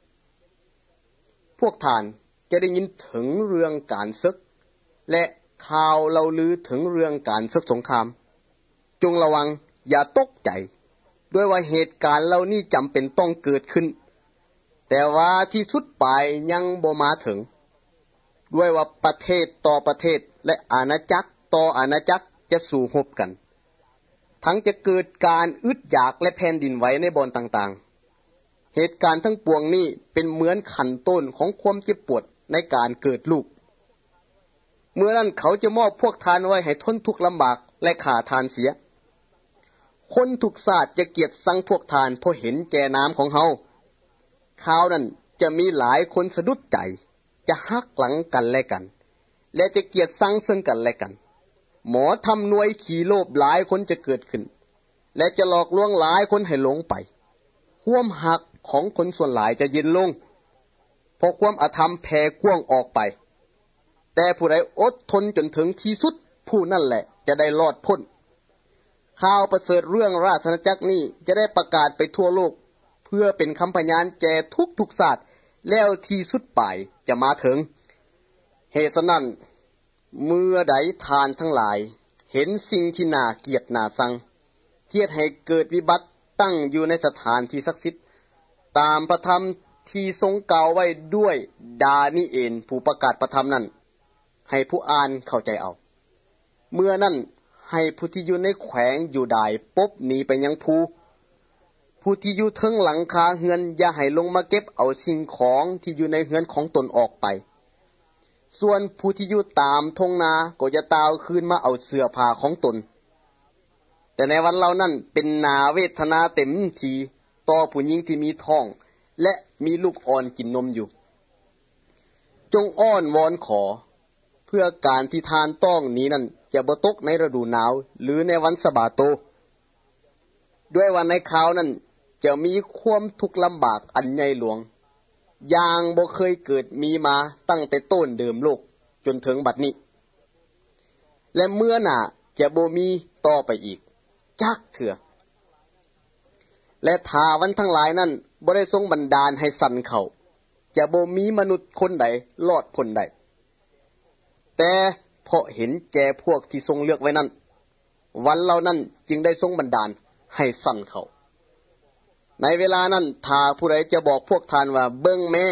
พวกท่านจะได้ยินถึงเรื่องการศึกและข่าวเล่าลือถึงเรื่องการศึกสงครามจงระวังอย่าตกใจด้วยว่าเหตุการณ์เหล่านี้จำเป็นต้องเกิดขึ้นแต่ว่าที่สุดปลายยังบ่มาถึงด้วยว่าประเทศต่อประเทศและอาณาจักรต่ออาณาจักรจะสู้รบกันทั้งจะเกิดการอึดอยากและแผ่นดินไหวในบ่อนต่างๆเหตุการณ์ทั้งปวงนี้เป็นเหมือนขั้นต้นของความเจ็บปวดในการเกิดลูกเมื่อนั้นเขาจะมอบพวกทานไว้ให้ทนทุกข์ลำบากและฆ่าทานเสียคนทุกชาติจะเกลียดชังพวกทานเพราะเห็นแก่น้ำของเฮาข่าวนั้นจะมีหลายคนสะดุดใจจะหักหลังกันและกันและจะเกลียดชังซึ่งกันและกันหมอทำนวยขี่โลภหลายคนจะเกิดขึ้นและจะหลอกลวงหลายคนให้หลงไปห่วมหักของคนส่วนหลายจะเย็นลงเพราะความอธรรมแผ่กว้างออกไปแต่ผู้ใดอดทนจนถึงที่สุดผู้นั่นแหละจะได้รอดพ้นข่าวประเสริฐเรื่องราชอาณาจักรนี้จะได้ประกาศไปทั่วโลกเพื่อเป็นคำพยานแก่ทุกทุกศาสตร์แล้วที่สุดปลายจะมาถึงเหตุฉะนั้นเมื่อใดทานทั้งหลายเห็นสิ่งที่น่าเกลียดน่าชังเทียดให้เกิดวิบัติตั้งอยู่ในสถานที่ศักดิ์สิทธิ์ตามพระธรรมที่ทรงกล่าวไว้ด้วยดานิเอลผู้ประกาศพระธรรมนั้นให้ผู้อ่านเข้าใจเอาเมื่อนั้นให้ผู้ที่อยู่ในแขวงอยู่ได้ปบหนีไปยังภูผู้ที่อยู่เทิงหลังคาเฮือนอย่าให้ลงมาเก็บเอาสิ่งของที่อยู่ในเฮือนของตนออกไปส่วนผู้ที่อยู่ตามทงนาก็จะตาวคืนมาเอาเสื้อผ้าของตนแต่ในวันเหล่านั้นเป็นนาเวทนาเต็มทีต่อผู้หญิงที่มีท้องและมีลูกอ่อนกินนมอยู่จงอ้อนวอนขอเพื่อการที่ทานต้องนี้นั้นจะบ่ตกในฤดูหนาวหรือในวันสะบาโตด้วยวันในคราวนั้นจะมีความทุกข์ลำบากอันใหญ่หลวงอย่างบ่เคยเกิดมีมาตั้งแต่ต้นเดิมโลกจนถึงบัดนี้และเมื่อหน้าจะบ่มีต่อไปอีกจักเถื่อและทาวันทั้งหลายนั้นบ่ได้ทรงบันดาลให้สั่นเขาจะบ่มีมนุษย์คนใดรอดพ้นได้แต่เพราะเห็นแก่พวกที่ทรงเลือกไว้นั้นวันเหล่านั้นจึงได้ทรงบันดาลให้สั่นเขาในเวลานั้นถ้าผู้ใดจะบอกพวกทานว่าเบิ่งแม่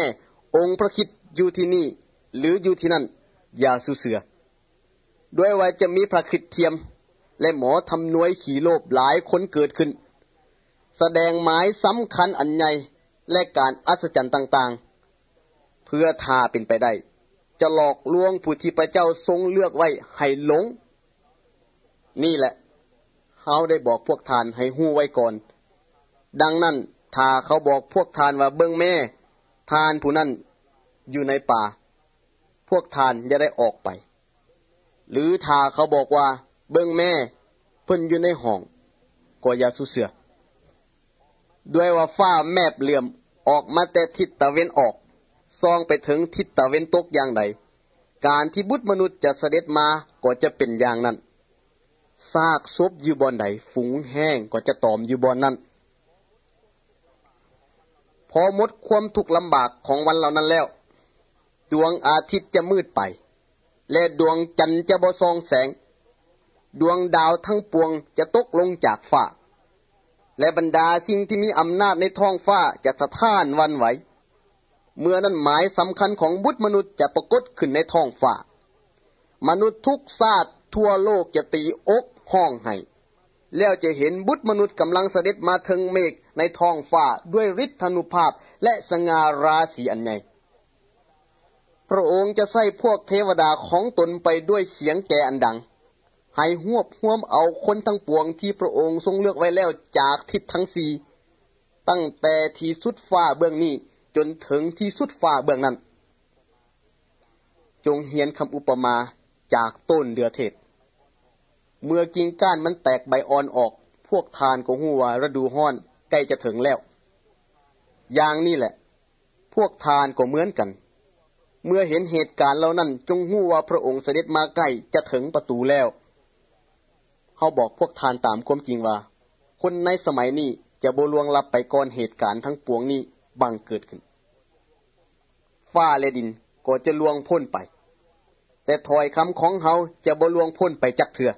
องค์พระคริสต์อยู่ที่นี่หรืออยู่ที่นั่นอย่าสู้เสือด้วยว่าจะมีพระคริสต์เทียมและหมอทำนวยขี่โลภหลายคนเกิดขึ้นแสดงหมายสำคัญอันใหญ่และการอัศจรรย์ต่างๆเพื่อถ้าเป็นไปได้จะหลอกลวงผู้ที่พระเจ้าทรงเลือกไว้ให้หลงนี่แหละเฮาได้บอกพวกทานให้ฮู้ไว้ก่อนดังนั้นถ้าเขาบอกพวกทานว่าเบิ่งแม่ทานผู้นั้นอยู่ในป่าพวกทานอย่าได้ออกไปหรือถ้าเขาบอกว่าเบิ่งแม่เพิ่นอยู่ในห้องก็อย่าสู้เสือด้วยว่าฟ้าแมบเหลื่อมออกมาแต่ทิศตะเวนออกส่องไปถึงทิศตะเวนตกอย่างใดการที่บุตรมนุษย์จะเสด็จมาก็จะเป็นอย่างนั้นซากศพอยู่บ่อนใดฝูงแห้งก็จะตอมอยู่บ่อนนั้นพอหมดความทุกข์ลำบากของวันเหล่านั้นแล้วดวงอาทิตย์จะมืดไปและดวงจันทร์จะบ่ส่องแสงดวงดาวทั้งปวงจะตกลงจากฟ้าและบรรดาสิ่งที่มีอำนาจในท้องฟ้าจะสะท้านวันไหวเมื่อนั้นหมายสำคัญของบุตรมนุษย์จะปรากฏขึ้นในท้องฟ้ามนุษย์ทุกชาติทั่วโลกจะตีอกห้องให้แล้วจะเห็นบุตรมนุษย์กำลังเสด็จมาถึงเมฆในท้องฟ้าด้วยฤทธานุภาพและสง่าราศีอันใหญ่พระองค์จะใส่พวกเทวดาของตนไปด้วยเสียงแก่อันดังให้หวบห้วมเอาคนทั้งปวงที่พระองค์ทรงเลือกไว้แล้วจากทิศทั้งสี่ตั้งแต่ที่สุดฟ้าเบื้องนี้จนถึงที่สุดฟ้าเบื้องนั้นจงเหียนคำอุปมาจากต้นเดือเทศเมื่อกิ่งก้านมันแตกใบอ่อนออกพวกทานก็ฮู้ว่าฤดูร้อนใกล้จะถึงแล้วอย่างนี้แหละพวกทานก็เหมือนกันเมื่อเห็นเหตุการณ์เหล่านั้นจงฮู้ว่าพระองค์เสด็จมาใกล้จะถึงประตูแล้วเฮาบอกพวกทานตามความจริงว่าคนในสมัยนี้จะบ่ล่วงลับไปก่อนเหตุการณ์ทั้งปวงนี้บังเกิดขึ้นฟ้าและดินก็จะล่วงพ้นไปแต่ถ้อยคำของเฮาจะบ่ล่วงพ้นไปจักเทื่อ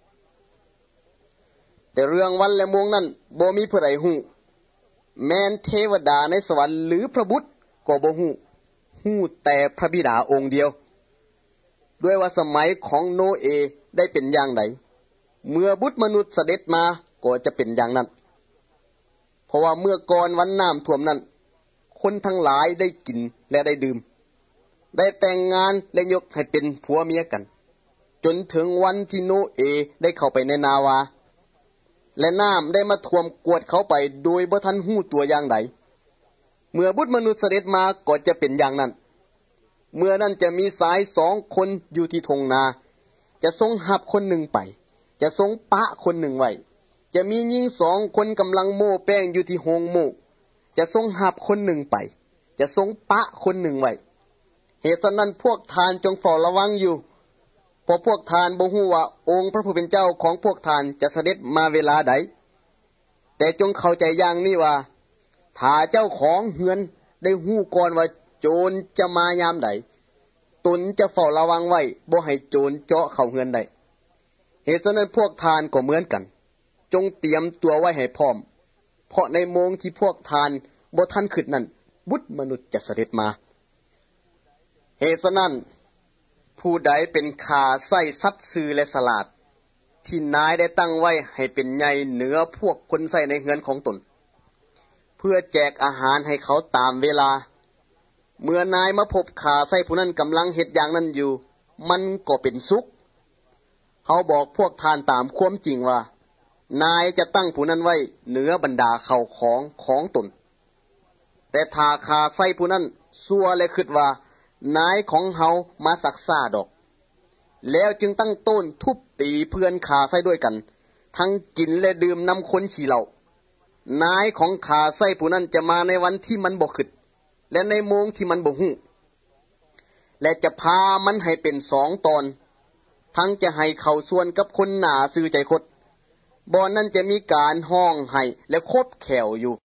แต่เรื่องวันและโมงนั้นบ่มีผู้ใดฮู้แม้นเทวดาในสวรรค์หรือพระบุตรก็บ่ฮู้ฮู้แต่พระบิดาองค์เดียวด้วยว่าสมัยของโนเอได้เป็นอย่างใดเมื่อบุตรมนุษย์เสด็จมาก็จะเป็นอย่างนั้นเพราะว่าเมื่อก่อนวันน้ำท่วมนั้นคนทั้งหลายได้กินและได้ดื่มได้แต่งงานและยกให้เป็นผัวเมียกันจนถึงวันที่โนเอได้เข้าไปในนาวาและน้ำได้มาท่วมกวดเขาไปโดยบ่ทันฮู้ตัวอย่างใดเมื่อบุตรมนุษย์เสด็จมาก็จะเป็นอย่างนั้นเมื่อนั้นจะมีสายสองคนอยู่ที่ทงนาจะทรงหับคนหนึ่งไปจะทรงปะคนหนึ่งไว้จะมีหญิงสองคนกำลังโม่แป้งอยู่ที่โฮงโม่จะทรงหับคนหนึ่งไปจะทรงปะคนหนึ่งไว้เหตุฉะนั้นพวกทานจงเฝ้าระวังอยู่เพราะพวกทานบ่ฮู้ว่าองค์พระผู้เป็นเจ้าของพวกทานจะเสด็จมาเวลาใดแต่จงเข้าใจอย่างนี้ว่าถ้าเจ้าของเฮือนได้ฮู้ก่อนว่าโจรจะมายามใดตนจะเฝ้าระวังไว้บ่ให้โจรเจาะเข้าเฮือนได้เหตุฉะนั้นพวกทานก็เหมือนกันจงเตรียมตัวไว้ให้พร้อมเพราะในโมงที่พวกทานบ่ทันขึ้นนั้นบุตรมนุษย์จะเสด็จมาเหตุฉะนั้นผู้ใดเป็นข้าไส้สัตย์ซื่อและฉลาดที่นายได้ตั้งไว้ให้เป็นใหญ่เหนือพวกคนใส่ในเฮือนของตนเพื่อแจกอาหารให้เขาตามเวลาเมื่อนายมาพบข้าไส้ผู้นั้นกำลังเฮ็ดอย่างนั้นอยู่มันก็เป็นสุขเขาบอกพวกทานตามความจริงว่านายจะตั้งผู้นั้นไว้เหนือบรรดาเข้าของของตนแต่ถ้าข้าไส้ผู้นั้นซัวและคิดว่านายของเฮามาสักษาดอกแล้วจึงตั้งต้นทุบตีเพื่อนข้าไส้ด้วยกันทั้งกินและดื่มน้ำคนขี้เหล้านายของข้าไส้ผู้นั้นจะมาในวันที่มันบ่คิดและในโมงที่มันบ่ฮู้และจะพามันให้เป็นสองตอนทั้งจะให้เข้าส่วนกับคนหน้าซื่อใจคดบ่อนนั้นจะมีการห้องให้และโคบแขวอยู่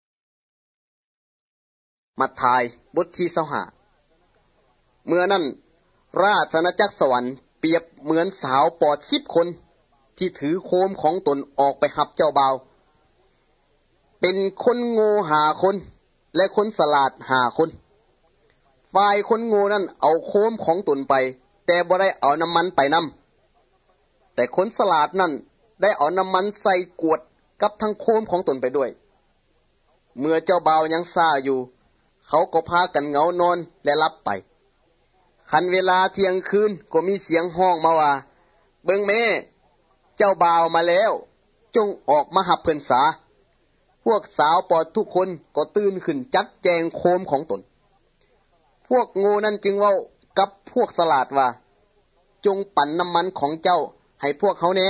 มัทธิวบทที่ยี่สิบห้าเมื่อนั้นราชอาณาจักรสวรรค์เปรียบเหมือนสาวปอดสิบคนที่ถือโคมของตนออกไปหับเจ้าบ่าวเป็นคนโง่หาคนและคนสลาดหาคนฝ่ายคนโง่นั้นเอาโคมของตนไปแต่บ่ได้เอาน้ำมันไปนำแต่คนฉลาดนั้นได้เอาน้ำมันใส่กวดกับทั้งโคมของตนไปด้วยเมื่อเจ้าบ่าวยังซ่าอยู่เขาก็พากันเหงานอนและหลับไปคันเวลาเที่ยงคืนก็มีเสียงห้องมาว่าเบิ่งแม่เจ้าบ่าวมาแล้วจงออกมาหับเพิ่นสาพวกสาวปอดทุกคนก็ตื่นขึ้นจัดแจงโคมของตนพวกโง่นั้นจึงเว้ากับพวกฉลาดว่าจงปั่นน้ำมันของเจ้าให้พวกเขาแหน่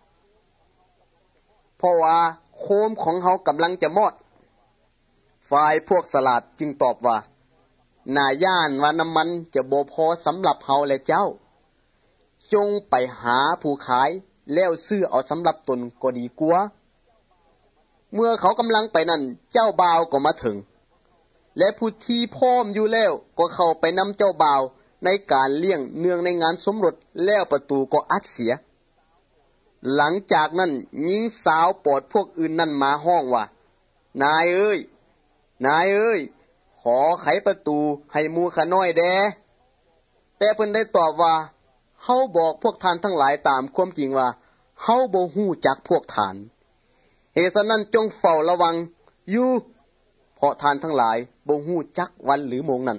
เพราะว่าโคมของเขากำลังจะมอดฝ่ายพวกฉลาดจึงตอบว่าน่าย่านว่าน้ำมันจะบ่พอสำหรับเฮาและเจ้าจงไปหาผู้ขายแล้วซื้อเอาสำหรับตนก็ดีกว่าเมื่อเขากำลังไปนั่นเจ้าบ่าวก็มาถึงและผู้ที่พร้อมอยู่แล้วก็เข้าไปนำเจ้าบ่าวในการเลี้ยงเนื่องในงานสมรสแล้วประตูก็อัดเสียหลังจากนั้นหญิงสาวปอดพวกอื่นนั่นมาห้องว่านายเอ้ยนายเอ้ยขอไขประตูให้หมู่ข้าน้อยแดแต่เพิ่นได้ตอบว่าเฮาบอกพวกท่านทั้งหลายตามความจริงว่าเฮาบ่ฮู้จักพวกท่านเหตุฉะนั้นจงเฝ้าระวังอยู่เพราะท่านทั้งหลายบ่ฮู้จักวันหรือโมงนั้น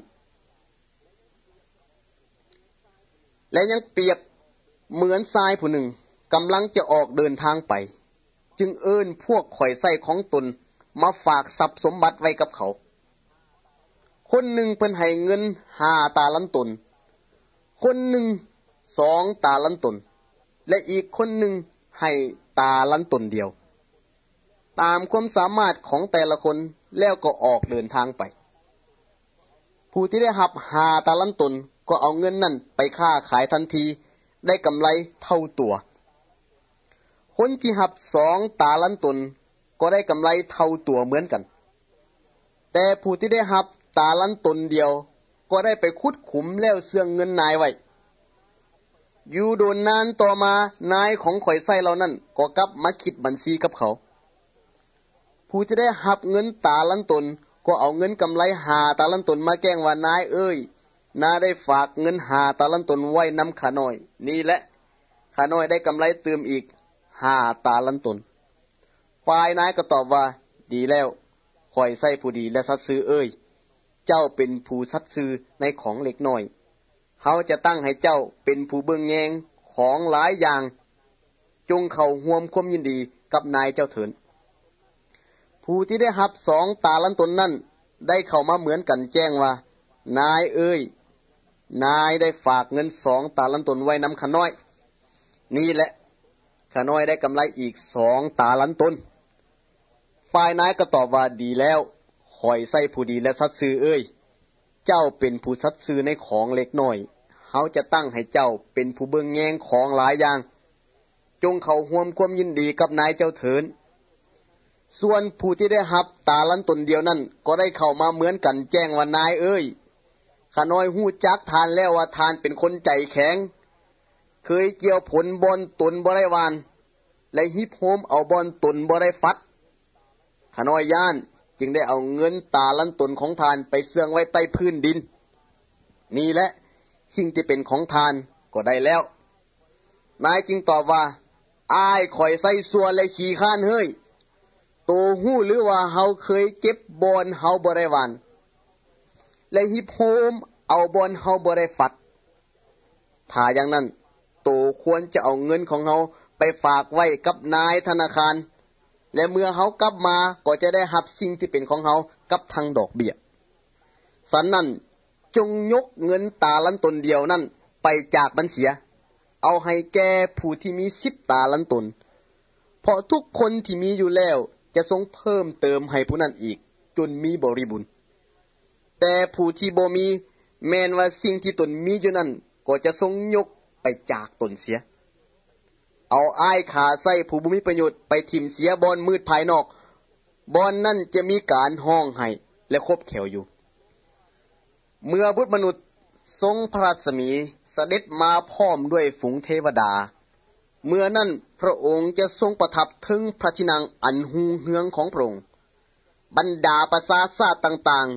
และยังเปรียบเหมือนชายผู้หนึ่งกำลังจะออกเดินทางไปจึงเอิ้นพวกข่อยไส้ของตนมาฝากทรัพย์สมบัติไว้กับเขาคนหนึ่งเพิ่นให้เงินห้าตาลันตนคนหนึ่งสองตาลันตนและอีกคนหนึ่งให้ตาลันตนเดียวตามความสามารถของแต่ละคนแล้วก็ออกเดินทางไปผู้ที่ได้รับห้าตาลันตนก็เอาเงินนั่นไปค้าขายทันทีได้กำไรเท่าตัวคนที่รับสองตาลันตนก็ได้กำไรเท่าตัวเหมือนกันแต่ผู้ที่ได้รับตาลันตนเดียวก็ได้ไปขุดขุมแล้วเสื่องเงินนายไว้อยู่โดนนานต่อมานายของข่อยไส้เหล่านั้นก็กลับมาคิดบัญชีกับเขาผู้ที่ได้รับเงินตาลันตนก็เอาเงินกำไรหาตาลันตนมาแกล้งว่านายเอ้ยนาได้ฝากเงินหาตาลันตนไว้นำข้าน้อยนี่แหละข้าน้อยได้กำไรเติมอีกห้าตาลันตนฝ่ายนายก็ตอบว่าดีแล้วข่อยไส้ผู้ดีและสัตย์ซื่อเอ้ยเจ้าเป็นผู้สัตย์ซื่อในของเล็กน้อยเฮาจะตั้งให้เจ้าเป็นผู้เบิ่งแยงของหลายอย่างจงเข้าร่วมความยินดีกับนายเจ้าเถิดผู้ที่ได้รับสองตาลันตนนั้นได้เข้ามาเหมือนกันแจ้งว่านายเอ้ยนายได้ฝากเงินสองตาลันตนไว้นำข้าน้อยนี่แหละข้าน้อยได้กำไรอีกสองตาลันตนฝ่ายนายก็ตอบว่าดีแล้วข่อยไส้ผู้ดีและสัตย์ซื่อเอ้ยเจ้าเป็นผู้สัตย์ซื่อในของเล็กน้อยเฮาจะตั้งให้เจ้าเป็นผู้เบิ่งแยงของหลายอย่างจงเข้าร่วมความยินดีกับนายเจ้าเถิดส่วนผู้ที่ได้รับตาลันตนเดียวนั้นก็ได้เข้ามาเหมือนกันแจ้งว่านายเอ้ยข้าน้อยฮู้จักทานแล้วว่าทานเป็นคนใจแข็งเคยเกี่ยวผลบอนตนบ่ได้วานและฮิบโฮมเอาบอนตนบ่ได้ฟัดข้าน้อยย่านจึงได้เอาเงินตาลันตนของทานไปเสื่องไว้ใต้พื้นดินนี่แหละสิ่งที่เป็นของทานก็ได้แล้วนายจึงตอบว่าอ้ายข่อยใส่ซัวและขี้ข้านเฮ้ยโตฮู้หรือว่าเฮาเคยเก็บบอนเฮาบ่ได้วานและฮิบโฮมเอาบอนเฮาบ่ได้ฟัดถ้าอย่างนั้นโตควรจะเอาเงินของเฮาไปฝากไว้กับนายธนาคารและเมื่อเฮากลับมาก็จะได้รับสิ่งที่เป็นของเฮากับทางดอกเบี้ยสันนั้นจงยกเงินตาลันตนเดียวนั้นไปจากบัญชีเอาให้แก่ผู้ที่มีสิบตาลันตนเพราะทุกคนที่มีอยู่แล้วจะทรงเพิ่มเติมให้ผู้นั้นอีกจนมีบริบูรณ์แต่ผู้ที่บ่มีแม้นว่าสิ่งที่ตนมีอยู่นั้นก็จะทรงยกไปจากตนเสียเอาอ้ายขาใส่ผู้บ่มีประโยชน์ไปทิ่มเสียบอนมืดภายนอกบอนนั่นจะมีการห้องให้และคบแขวอยู่เมื่อบุตรมนุษย์ทรงพระรัศมีเสด็จมาพร้อมด้วยฝูงเทวดาเมื่อนั้นพระองค์จะทรงประทับถึงพระที่นั่งอันหูเฮืองของพระองค์บรรดาประสาทต่างๆ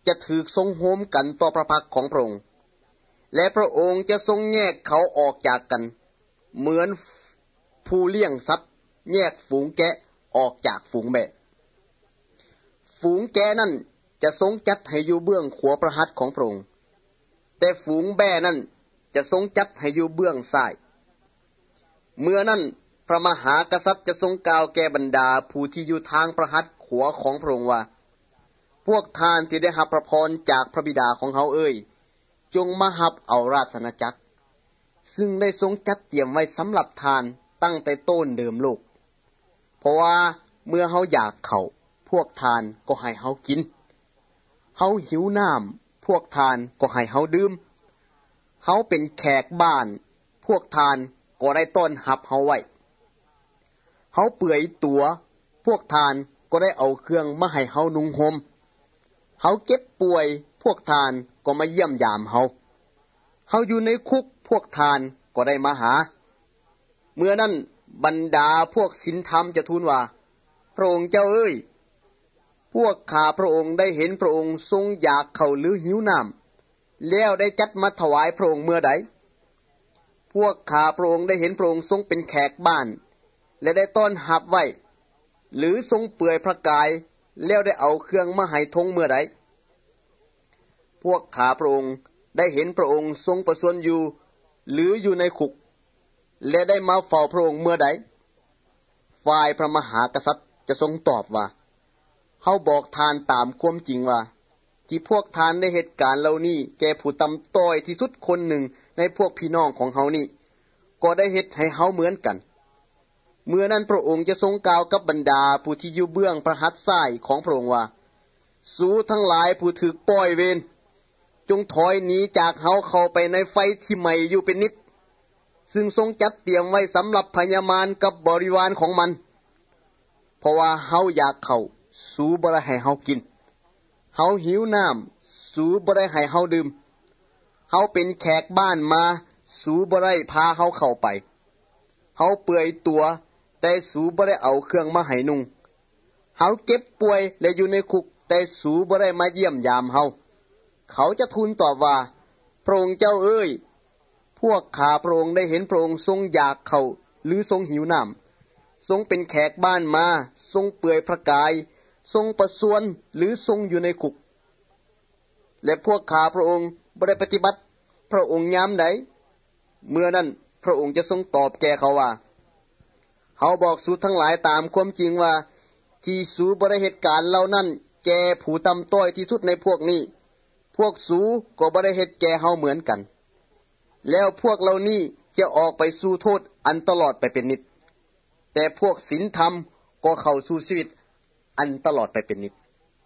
จะถูกทรงโหมกันต่อพระพักของพระองค์และพระองค์จะทรงแยกเขาออกจากกันเหมือนผู้เลี้ยงสัตว์แยกฝูงแกะออกจากฝูงแบะฝูงแกะนั้นจะทรงจัดให้อยู่เบื้องขวาพระหัตถ์ของพระองค์แต่ฝูงแบะนั้นจะทรงจัดให้อยู่เบื้องซ้ายเมื่อนั้นพระมหากษัตริย์จะทรงกล่าวแก่บรรดาผู้ที่อยู่ทางพระหัตถ์ขวาของพระองค์ว่าพวกท่านที่ได้รับพระพรจากพระบิดาของเฮาเอ่ยจงมารับเอาราชอาณาจักรซึ่งได้ทรงจัดเตรียมไว้สำหรับทานตั้งแต่ต้นเดิมโลกเพราะว่าเมื่อเฮาอยากเข้าพวกทานก็ให้เฮากินเฮาหิวน้ำพวกทานก็ให้เฮาดื่มเฮาเป็นแขกบ้านพวกทานก็ได้ต้อนรับเฮาไว้เฮาเปื่อยตัวพวกทานก็ได้เอาเครื่องมาให้เฮานุ่งห่มเฮาเจ็บป่วยพวกทานก็มาเยี่ยมยามเฮาเฮาอยู่ในคุกพวกทานก็ได้มาหาเมื่อนั้นบรรดาพวกศีลธรรมจะทูลว่าพระองค์เจ้าเอ้ยพวกข้าพระองค์ได้เห็นพระองค์ทรงอยากเข้าหรือหิวน้ำแล้วได้จัดมาถวายพระองค์เมื่อใดพวกข้าพระองค์ได้เห็นพระองค์ทรงเป็นแขกบ้านและได้ต้อนรับไว้หรือทรงเปื่อยพระกายแล้วได้เอาเครื่องมาให้ทงเมื่อใดพวกข้าพระองค์ได้เห็นพระองค์ทรงประชวรอยู่หรืออยู่ในคุกและได้มาเฝ้าพระองค์เมื่อใดฝ่ายพระมหากษัตริย์จะทรงตอบว่าเฮาบอกทานตามความจริงว่าที่พวกทานในเหตุการณ์เหล่านี้แก่ผู้ต่ำต้อยที่สุดคนหนึ่งในพวกพี่น้องของเฮานี่ก็ได้เฮ็ดให้เฮาเหมือนกันเมื่อนั้นพระองค์จะทรงกล่าวกับบรรดาผู้ที่อยู่เบื้องพระหัตถ์ซ้ายของพระองค์ว่าสู้ทั้งหลายผู้ถูกปล่อยเวรจงถอยหนีจากเฮาเข้าไปในไฟที่ไหม้อยู่เป็นนิจซึ่งทรงจัดเตรียมไว้สำหรับพญามารกับบริวารของมันเพราะว่าเฮาอยากเข้าสู้บ่ได้ให้เฮากินเฮาหิวน้ำสู้บ่ได้ให้เฮาดื่มเฮาเป็นแขกบ้านมาสู้บ่ได้พาเฮาเข้าไปเฮาเปื่อยตัวแต่สู้บ่ได้เอาเครื่องมาให้นุ่งเฮาเก็บป่วยและอยู่ในคุกแต่สู้บ่ได้มาเยี่ยมยามเฮาเขาจะทูลตอบว่าพระองค์เจ้าเอ้ยพวกข้าพระองค์ได้เห็นพระองค์ทรงอยากเข้าหรือทรงหิวน้ำทรงเป็นแขกบ้านมาทรงเปื่อยพระกายทรงประชวรหรือทรงอยู่ในคุกและพวกข้าพระองค์บ่ได้ปฏิบัติพระองค์ยามใดเมื่อนั้นพระองค์จะทรงตอบแก่เขาว่าเฮาบอกสู่ทั้งหลายตามความจริงว่าที่สูบ่ได้เหตุการณ์เหล่านั้นแก่ผู้ต่ำต้อยที่สุดในพวกนี้พวกสูก็บ่ได้เฮ็ดแก่เฮาเหมือนกันแล้วพวกเหล่านี้จะออกไปสู่โทษอันตลอดไปเป็นนิจแต่พวกศีลธรรมก็เข้าสู่ชีวิตอันตลอดไปเป็นนิจ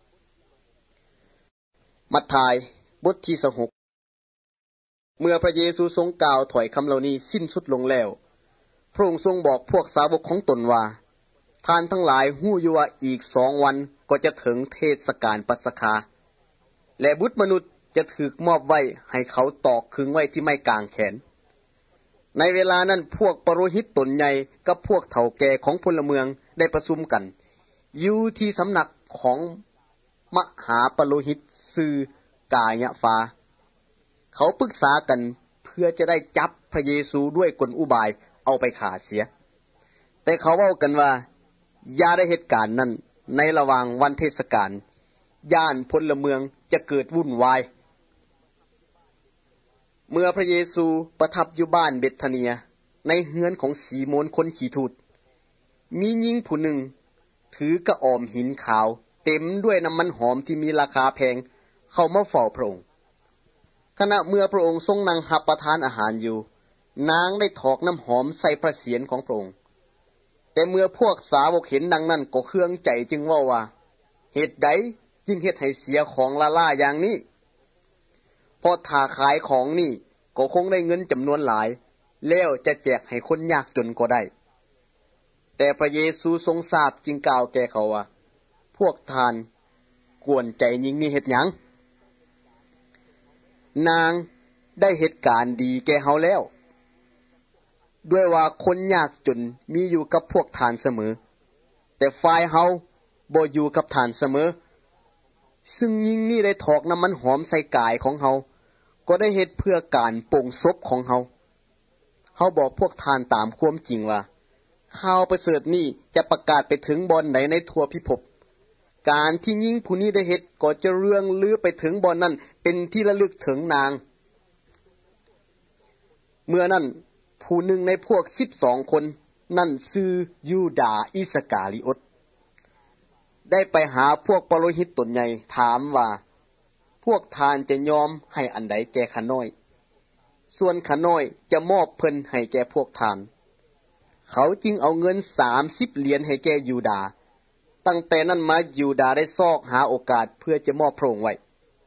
มัทธิวบทที่สิบหกเมื่อพระเยซูทรงกล่าวถ้อยคำเหล่านี้สิ้นสุดลงแล้วพระองค์ทรงบอกพวกสาวกของตนว่าท่านทั้งหลายฮู้อยู่ว่าอีกสองวันก็จะถึงเทศกาลปัสกาและบุตรมนุษย์จะถูกมอบไว้ให้เขาตอกขึงไว้ที่ไม้กางแขนในเวลานั้นพวกปโรหิตตนใหญ่กับพวกเฒ่าแก่ของพลเมืองได้ประชุมกันอยู่ที่สำนักของมหาปโรหิตชื่อกายฟาเขาปรึกษากันเพื่อจะได้จับพระเยซูด้วยกลอุบายเอาไปฆ่าเสียแต่เขาเว้ากันว่าอย่าได้เหตุการณ์นั้นในระหว่างวันเทศกาลย่านพลเมืองจะเกิดวุ่นวายเมื่อพระเยซูประทับอยู่บ้านเบธาเนียในเฮือนของสีโมนคนขี่ทูตมีหญิงผู้หนึ่งถือกระออมหินขาวเต็มด้วยน้ำมันหอมที่มีราคาแพงเข้ามาเฝ้าพระองค์ขณะเมื่อพระองค์ทรงนั่งรับประทานอาหารอยู่นางได้ถอกน้ำหอมใส่พระเศียรของพระองค์แต่เมื่อพวกสาวกเห็นดังนั้นก็เครื่องใจจึงว่าว่าเหตุใดจึงเฮ็ดให้เสียของละล่าอย่างนี้พอถ้าขายของนี่ก็คงได้เงินจำนวนหลายแล้วจะแจกให้คนยากจนก็ได้แต่พระเยซูทรงทราบจึงกล่าวแก่เขาว่าพวกท่านกวนใจยิ่งนี่เฮ็ดหยังนางได้เหตุการณ์ดีแก่เฮาแล้วด้วยว่าคนยากจนมีอยู่กับพวกท่านเสมอแต่ฝ่ายเฮาบ่อยู่กับท่านเสมอซึ่งยิ่งนี่ได้ถอกน้ำมันหอมใส่กายของเฮาก็ได้เฮ็ดเพื่อการโปร่งศพของเฮาเฮาบอกพวกทานตามความจริงว่าข่าวประเสริฐนี้จะประกาศไปถึงบ่อนไหนในทั่วพิภพการที่ยิ่งผู้นี้ได้เฮ็ดก็จะเรื่องลือไปถึงบ่อนนั้นเป็นที่ระลึกถึงนางเมื่อนั้นผู้หนึ่งในพวกสิบสองคนนั่นชื่อยูดาอิสกาลิโอตได้ไปหาพวกปโรหิตตนใหญ่ถามว่าพวกทานจะยอมให้อันใดแก่ข้าน้อยส่วนข้าน้อยจะมอบเพิ่นให้แก่พวกทานเขาจึงเอาเงินสามสิบเหรียญให้แก่ยูดาตั้งแต่นั้นมายูดาได้ซอกหาโอกาสเพื่อจะมอบพระองค์ไว้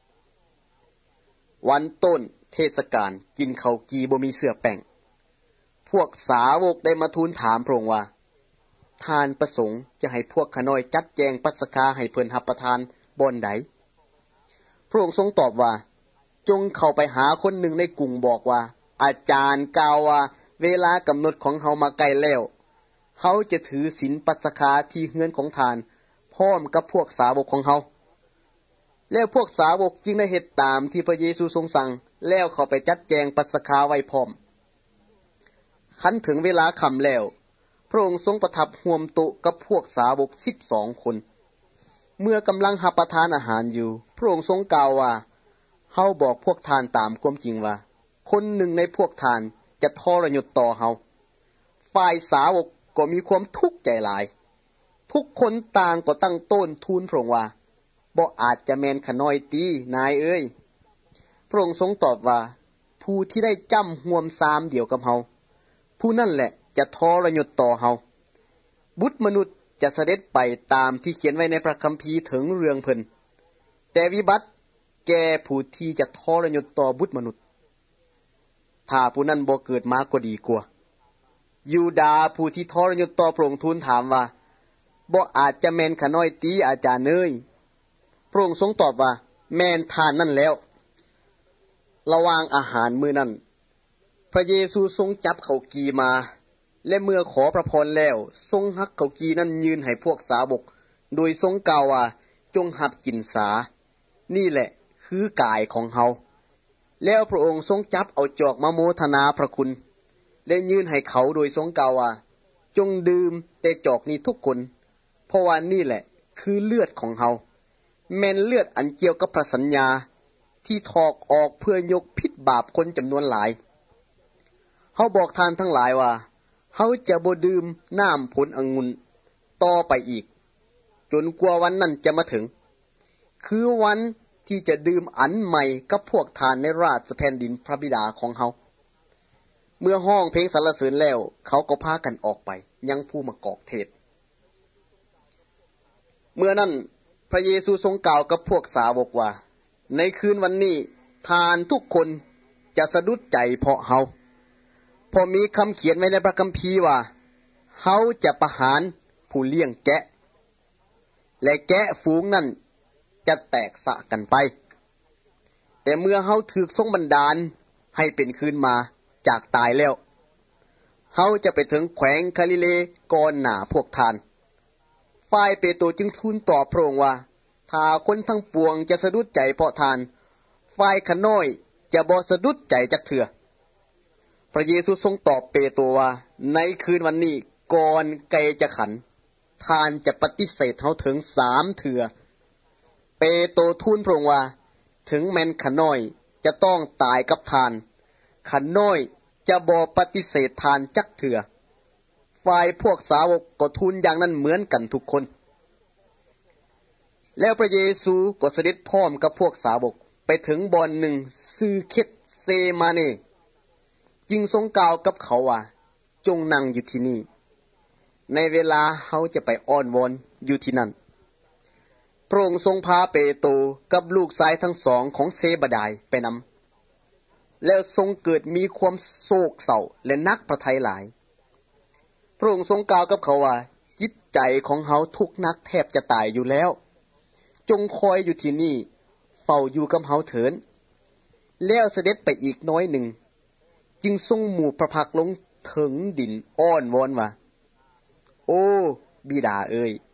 วันต้นเทศกาลกินข้าวกีบ่มีเสื้อแป้งพวกสาวกได้มาทูลถามพระองค์ว่าทานประสงค์จะให้พวกข้าน้อยจัดแจงปัสกาให้เพิ่นรับประทานบ่อนใดพระองค์ทรงตอบว่าจงเข้าไปหาคนหนึ่งในกรุงบอกว่าอาจารย์กล่าวว่าเวลากำหนดของเฮามาใกล้แล้วเฮาจะถือศีลปัสกาที่เฮือนของทานพร้อมกับพวกสาวกของเฮาแล้วพวกสาวกจึงได้เฮ็ดตามที่พระเยซูทรงสั่งแล้วเข้าไปจัดแจงปัสกาไว้พร้อมคันถึงเวลาค่ำแล้วพระองค์ทรงประทับร่วมโต๊ะกับพวกสาวกสิบสองคนเมื่อกำลังรับประทานอาหารอยู่พระองค์ทรงกล่าวว่าเฮาบอกพวกทานตามความจริงว่าคนหนึ่งในพวกทานจะทรยศต่อเฮาฝ่ายสาวกก็มีความทุกข์ใจหลายทุกคนต่างก็ตั้งต้นทูลพระองค์ว่าบ่อาจจะแม่นข้าน้อยตีนายเอ้ยพระองค์ทรงตอบว่าผู้ที่ได้จ้ำห่วมซามเดียวกับเฮาผู้นั่นแหละจะทรยศต่อเฮาบุตรมนุษย์จะเสด็จไปตามที่เขียนไว้ในพระคัมภีร์ถึงเรื่องเพิ่นแต่วิบัติแก่ผู้ที่จะทรยศต่อบุตรมนุษย์ถ้าผู้นั้นบ่เกิดมาก็ดีกว่ายูดาผู้ที่ทรยศต่อพระองค์ทูลถามว่าบ่อาจจะแม่นข้าน้อยตีอาจารย์เอ้ยพระองค์ทรงตอบว่าแม่นทานนั่นแล้วระหว่างอาหารมื้อนั้นพระเยซูทรงจับข้าวกีมาและเมื่อขอพระพรแล้วทรงหักข้าวกีนั้นยืนให้พวกสาวกโดยทรงกล่าวว่าจงหับกินสานี่แหละคือกายของเฮาแล้วพระองค์ทรงจับเอาจอกมาโมทนาพระคุณและยื่นให้เขาโดยทรงกล่าวว่าจงดื่มแต่จอกนี้ทุกคนเพราะว่านี่แหละคือเลือดของเฮาแม่นเลือดอันเกี่ยวกับพระสัญญาที่ถอกออกเพื่อยกพิษบาปคนจำนวนหลายเฮาบอกทานทั้งหลายว่าเฮาจะบ่ดื่มน้ำผลองุ่นต่อไปอีกจนกว่าวันนั้นจะมาถึงคือวันที่จะดื่มอันใหม่กับพวกทานในราชแผ่นดินพระบิดาของเฮาเมื่อห้องเพลงสรรเสริญแล้วเขาก็พากันออกไปยังผู้มากอกเทศเมื่อนั้นพระเยซูทรงกล่าวกับพวกสาวกว่าในคืนวันนี้ทานทุกคนจะสะดุดใจเพราะเฮาพอมีคำเขียนไว้ในพระคัมภีร์ว่าเฮาจะประหารผู้เลี้ยงแกะและแกะฝูงนั้นจะแตกสะกันไปแต่เมื่อเฮาถูกทรงบันดาลให้เป็นคืนมาจากตายแล้วเฮาจะไปถึงแขวงคาลิเลก่อนหน้าพวกทานฝ่ายเปโตรจึงทูลตอบพระองค์ว่าถ้าคนทั้งปวงจะสะดุดใจเพราะทานฝ่ายข้าน้อยจะบ่สะดุดใจจักเทื่อพระเยซูทรงตอบเปโตรว่าในคืนวันนี้ก่อนไก่จะขันทานจะปฏิเสธเฮาถึงสามเทื่อเปโตรทูลพระองค์ว่าถึงแม้นข้าน้อยจะต้องตายกับทานข้าน้อยจะบ่ปฏิเสธทานจักเทื่อฝ่ายพวกสาวกก็ทูลอย่างนั้นเหมือนกันทุกคนแล้วพระเยซูก็เสด็จพร้อมกับพวกสาวกไปถึงบ่อนหนึ่งชื่อเค็ดเซมาเนจึงทรงกล่าวกับเขาว่าจงนั่งอยู่ที่นี่ในเวลาเฮาจะไปอ้อนวอนอยู่ที่นั่นพระองค์ทรงพาเปโตรกับลูกชายทั้งสองของเซบดายไปนำแล้วทรงเกิดมีความโศกเศร้าและนักพระทัยหลายพระองค์ทรงกล่าวกับเขาว่าจิตใจของเฮาทุกข์นักแทบจะตายอยู่แล้วจงคอยอยู่ที่นี่เฝ้าอยู่กับเฮาเถิดแล้วเสด็จไปอีกน้อยหนึ่งจึงทรงหมู่พระพักลงถึงดินอ้อนวอนว่าโอ้บิดาเอ้ย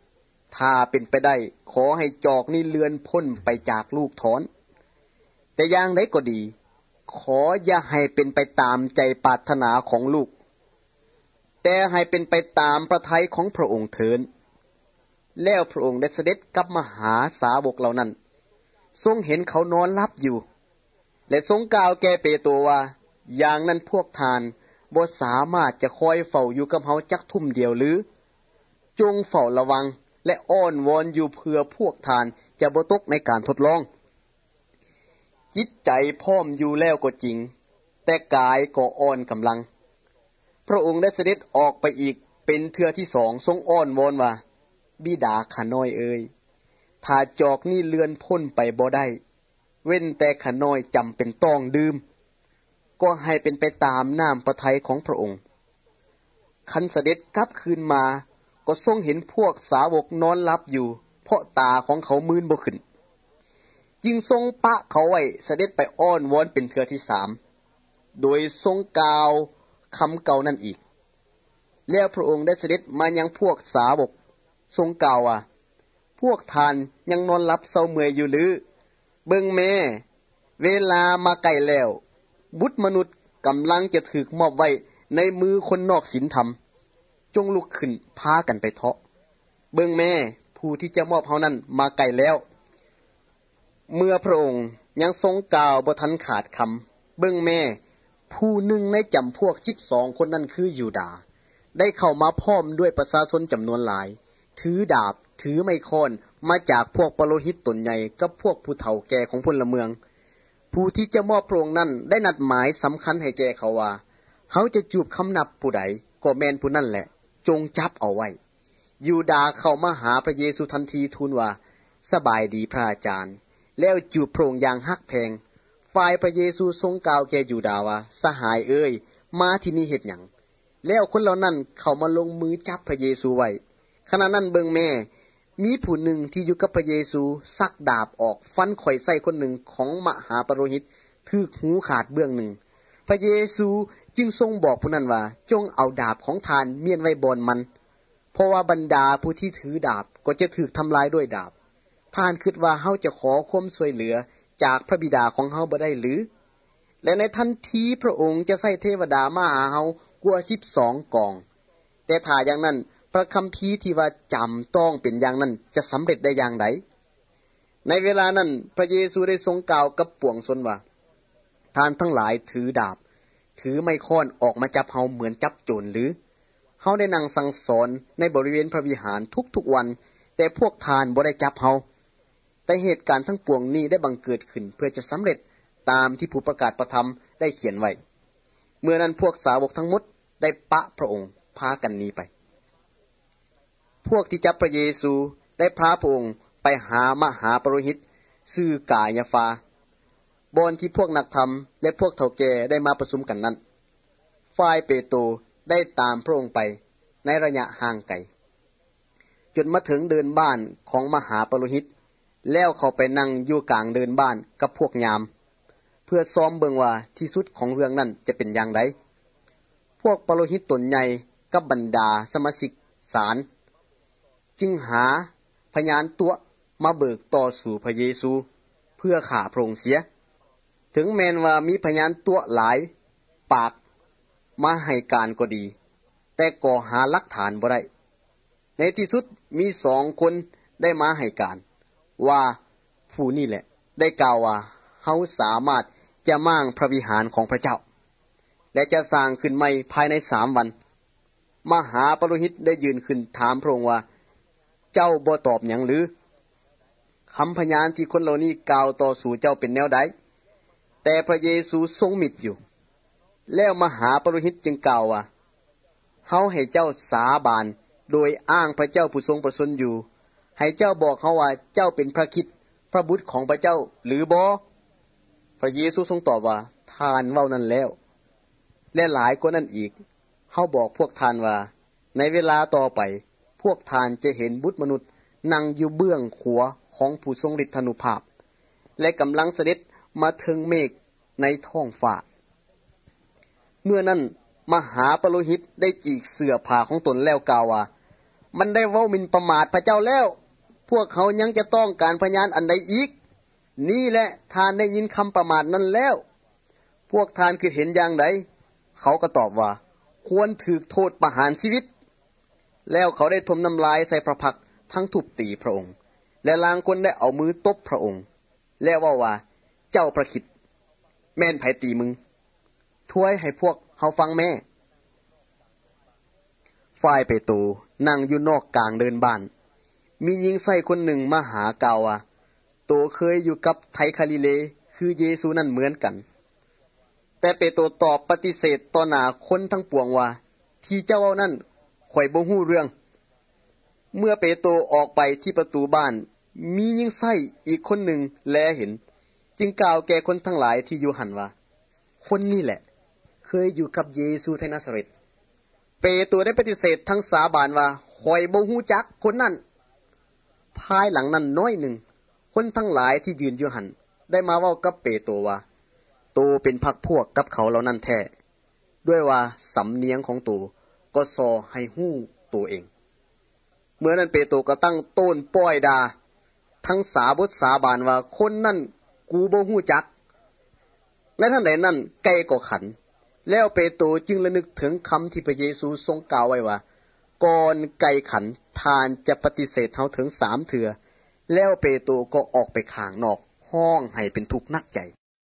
ถ้าเป็นไปได้ขอให้จอกนี้เลือนพ้นไปจากลูกถอนแต่อย่างไรก็ดีขออย่าให้เป็นไปตามใจปรารถนาของลูกแต่ให้เป็นไปตามพระทัยของพระองค์เถิดแล้วพระองค์ได้เสด็จกลับมาหาสาวกเหล่านั้นทรงเห็นเขานอนหลับอยู่และทรงกล่าวแก่เปโตรว่าอย่างนั้นพวกทานบ่สามารถจะคอยเฝ้าอยู่กับเฮาจักทุ่มเดียวหรือจงเฝ้าระวังและอ้อนวอนอยู่เพื่อพวกทานจะบ่ตกในการทดลองจิตใจพร้อมอยู่แล้วก็จริงแต่กายก็อ่อนกำลังพระองค์ได้เสด็จออกไปอีกเป็นเทื่อที่สองทรงอ้อนวอนว่าบิดาข้าน้อยเอ่ยถ้าจอกนี้เลือนพ้นไปบ่ได้เว้นแต่ข้าน้อยจำเป็นต้องดื่มก็ให้เป็นไปตามน้ำพระทัยของพระองค์คันเสด็จกลับคืนมาก็ทรงเห็นพวกสาวกนอนหลับอยู่เพราะตาของเขามืนบ่ขึ้นจึงทรงปะเขาไว้เสด็จไปอ้อนวอนเป็นเทื่อที่สามโดยทรงกล่าวคำเก่านั่นอีกแล้วพระองค์ได้เสด็จมายังพวกสาวกทรงกล่าวว่าพวกทานยังนอนหลับเศร้าเมื่อยอยู่หรือเบิ่งแม่เวลามาใกล้แล้วบุตรมนุษย์กำลังจะถูกมอบไว้ในมือคนนอกศีลธรรมจงลุกขึ้นพากันไปเถาะเบิ่งแม่ผู้ที่จะมอบเฮานั้นมาใกล้แล้วเมื่อพระองค์ยังทรงกล่าวบ่ทันขาดคำเบิ่งแม่ผู้หนึ่งในจำพวกสิบสองคนนั้นคือยูดาห์ได้เข้ามาพร้อมด้วยประชาชนจำนวนหลายถือดาบถือไม้ค้อนมาจากพวกปโลหิตตนใหญ่กับพวกผู้เฒ่าแก่ของพลเมืองผู้ที่จะมอบพระองค์นั้นได้นัดหมายสำคัญให้แก่เขาว่าเขาจะจูบคำนับผู้ใดก็แม่นผู้นั้นแหละจงจับเอาไว้ยูดาห์เข้ามาหาพระเยซูทันทีทูลว่าสบายดีพระอาจารย์แล้วจูบพระองค์อย่างฮักแพงฝ่ายพระเยซูทรงกล่าวแก่ยูดาห์ว่าสหายเอ้ยมาที่นี่เฮ็ดหยังแล้วคนเหล่านั้นเข้ามาลงมือจับพระเยซูไว้ขณะนั้นเบิ่งแม่มีผู้หนึ่งที่อยู่กับพระเยซูซักดาบออกฟันข่อยใส่คนหนึ่งของมหาปโรหิตถูกหูขาดเบื้องหนึ่งพระเยซูจึงทรงบอกผู้นั้นว่าจงเอาดาบของทานเมียนไว้บนมันเพราะว่าบรรดาผู้ที่ถือดาบก็จะถูกทำลายด้วยดาบท่านคิดว่าเฮาจะขอความช่วยเหลือจากพระบิดาของเฮาบ่ได้หรือและในทันทีพระองค์จะใส่เทวดามาหาเฮากว่าสิบสองกองแต่ถ้าอย่างนั้นพระคัมภีร์ที่ว่าจำต้องเป็นอย่างนั้นจะสำเร็จได้อย่างไรในเวลานั้นพระเยซูได้ทรงกล่าวกับปวงชนว่าท่านทั้งหลายถือดาบถือไม้ค้อนออกมาจับเฮาเหมือนจับโจรหรือเฮาได้นั่งสั่งสอนในบริเวณพระวิหารทุกๆวันแต่พวกท่านบ่ได้จับเฮาแต่เหตุการณ์ทั้งปวงนี้ได้บังเกิดขึ้นเพื่อจะสำเร็จตามที่ผู้ประกาศประธรรมได้เขียนไว้เมื่อนั้นพวกสาวกทั้งหมดได้ปะพระองค์พากันหนีไปพวกที่จับพระเยซูได้พาพระองค์ไปหามหาปโรหิตชื่อกายาฟาบ่อนที่พวกนักธรรมและพวกเฒ่าแก่ได้มาประชุมกันนั้นฝ่ายเปโตรได้ตามพระองค์ไปในระยะห่างไกลจนมาถึงเดินบ้านของมหาปโรหิตแล้วเข้าไปนั่งอยู่กลางเดินบ้านกับพวกยามเพื่อซ้อมเบิ่งว่าที่สุดของเรื่องนั้นจะเป็นอย่างไรพวกปโรหิตตนใหญ่กับบรรดาสมาชิกศาลจึงหาพยานตัวมาเบิกต่อสู่พระเยซูเพื่อฆ่าพระองค์เสียถึงแม้นว่ามีพยานตัวหลายปากมาให้การก็ดีแต่ก็หาหลักฐานบ่ได้ในที่สุดมีสองคนได้มาให้การว่าผู้นี้แหละได้กล่าวว่าเฮาสามารถจะมั่งพระวิหารของพระเจ้าและจะสร้างขึ้นใหม่ภายในสามวันมหาปโรหิตได้ยืนขึ้นถามพระองค์ว่าเจ้าบ่ตอบหยังหรือคำพยานที่คนเหล่านี้กล่าวต่อสู่เจ้าเป็นแนวใดแต่พระเยซูทรงมิตรอยู่แล้วมหาปโรหิตจึงกล่าวว่าเฮาให้เจ้าสาบานโดยอ้างพระเจ้าผู้ทรงประชนอยู่ให้เจ้าบอกเฮาว่าเจ้าเป็นพระคริสต์พระบุตรของพระเจ้าหรือบ่พระเยซูทรงตอบว่าท่านเว้านั้นแล้วและหลายกว่านั้นอีกเฮาบอกพวกท่านว่าในเวลาต่อไปพวกท่านจะเห็นบุตรมนุษย์นั่งอยู่เบื้องขวาของผู้ทรงฤทธานุภาพและกำลังเสด็จมาถึงเมฆในท้องฟ้าเมื่อนั้นมหาปโรหิตได้จีกเสื้อผ้าของตนแล้วกล่าวว่ามันได้เว้าหมิ่นประมาทพระเจ้าแล้วพวกเขายังจะต้องการพยานอันใดอีกนี่แหละท่านได้ยินคำประมาทนั้นแล้วพวกท่านคือเห็นอย่างใดเขาก็ตอบว่าควรถูกโทษประหารชีวิตแล้วเขาได้ทมน้ำลายใส่พระพักตร์ทั้งทุบตีพระองค์และลางคนได้เอามือตบพระองค์และว่าว่าเจ้าพระคริสต์แม่นไผตีมึงถ้วยให้พวกเฮาฟังแม่ฝ่ายเปโตรนั่งอยู่นอกกลางเดินบ้านมีหญิงไส้คนหนึ่งมาหากล่าวว่าโตเคยอยู่กับไทคาลิเลคือเยซูนั่นเหมือนกันแต่เปโตรตอบปฏิเสธต่อหน้าคนทั้งปวงว่าที่เจ้าเว้านั้นข่อยบ่ฮู้เรื่องเมื่อเปโตรออกไปที่ประตูบ้านมีหญิงไส้อีกคนหนึ่งแลเห็นจึงกล่าวแก่คนทั้งหลายที่อยู่หันว่าคนนี้แหละเคยอยู่กับเยซูไทนาซาเร็ตเปโตรได้ปฏิเสธทั้งสาบานว่าข่อยบ่ฮู้จักคนนั้นภายหลังนั้นน้อยหนึ่งคนทั้งหลายที่ยืนอยู่หันได้มาเว้ากับเปโตรว่าโตเป็นพรรคพวกกับเขาเหล่านั้นแท้ด้วยว่าสำเนียงของโตก็ซอให้ฮู้ตัวเองเมื่อนั้นเปโตรก็ตั้งโต้นป้อยดาทั้งสาบทสาบานว่าคนนั้นกูบ่ฮู้จักและท่านใดนั้นไก่ก็ขันแล้วเปโตรจึงระลึกถึงคำที่พระเยซูทรงกล่าวไว้ว่าก่อนไก่ขันทานจะปฏิเสธเฮาถึงสามเทื่อแล้วเปโตรก็ออกไปข้างนอกห้องให้เป็นทุกข์นักใจ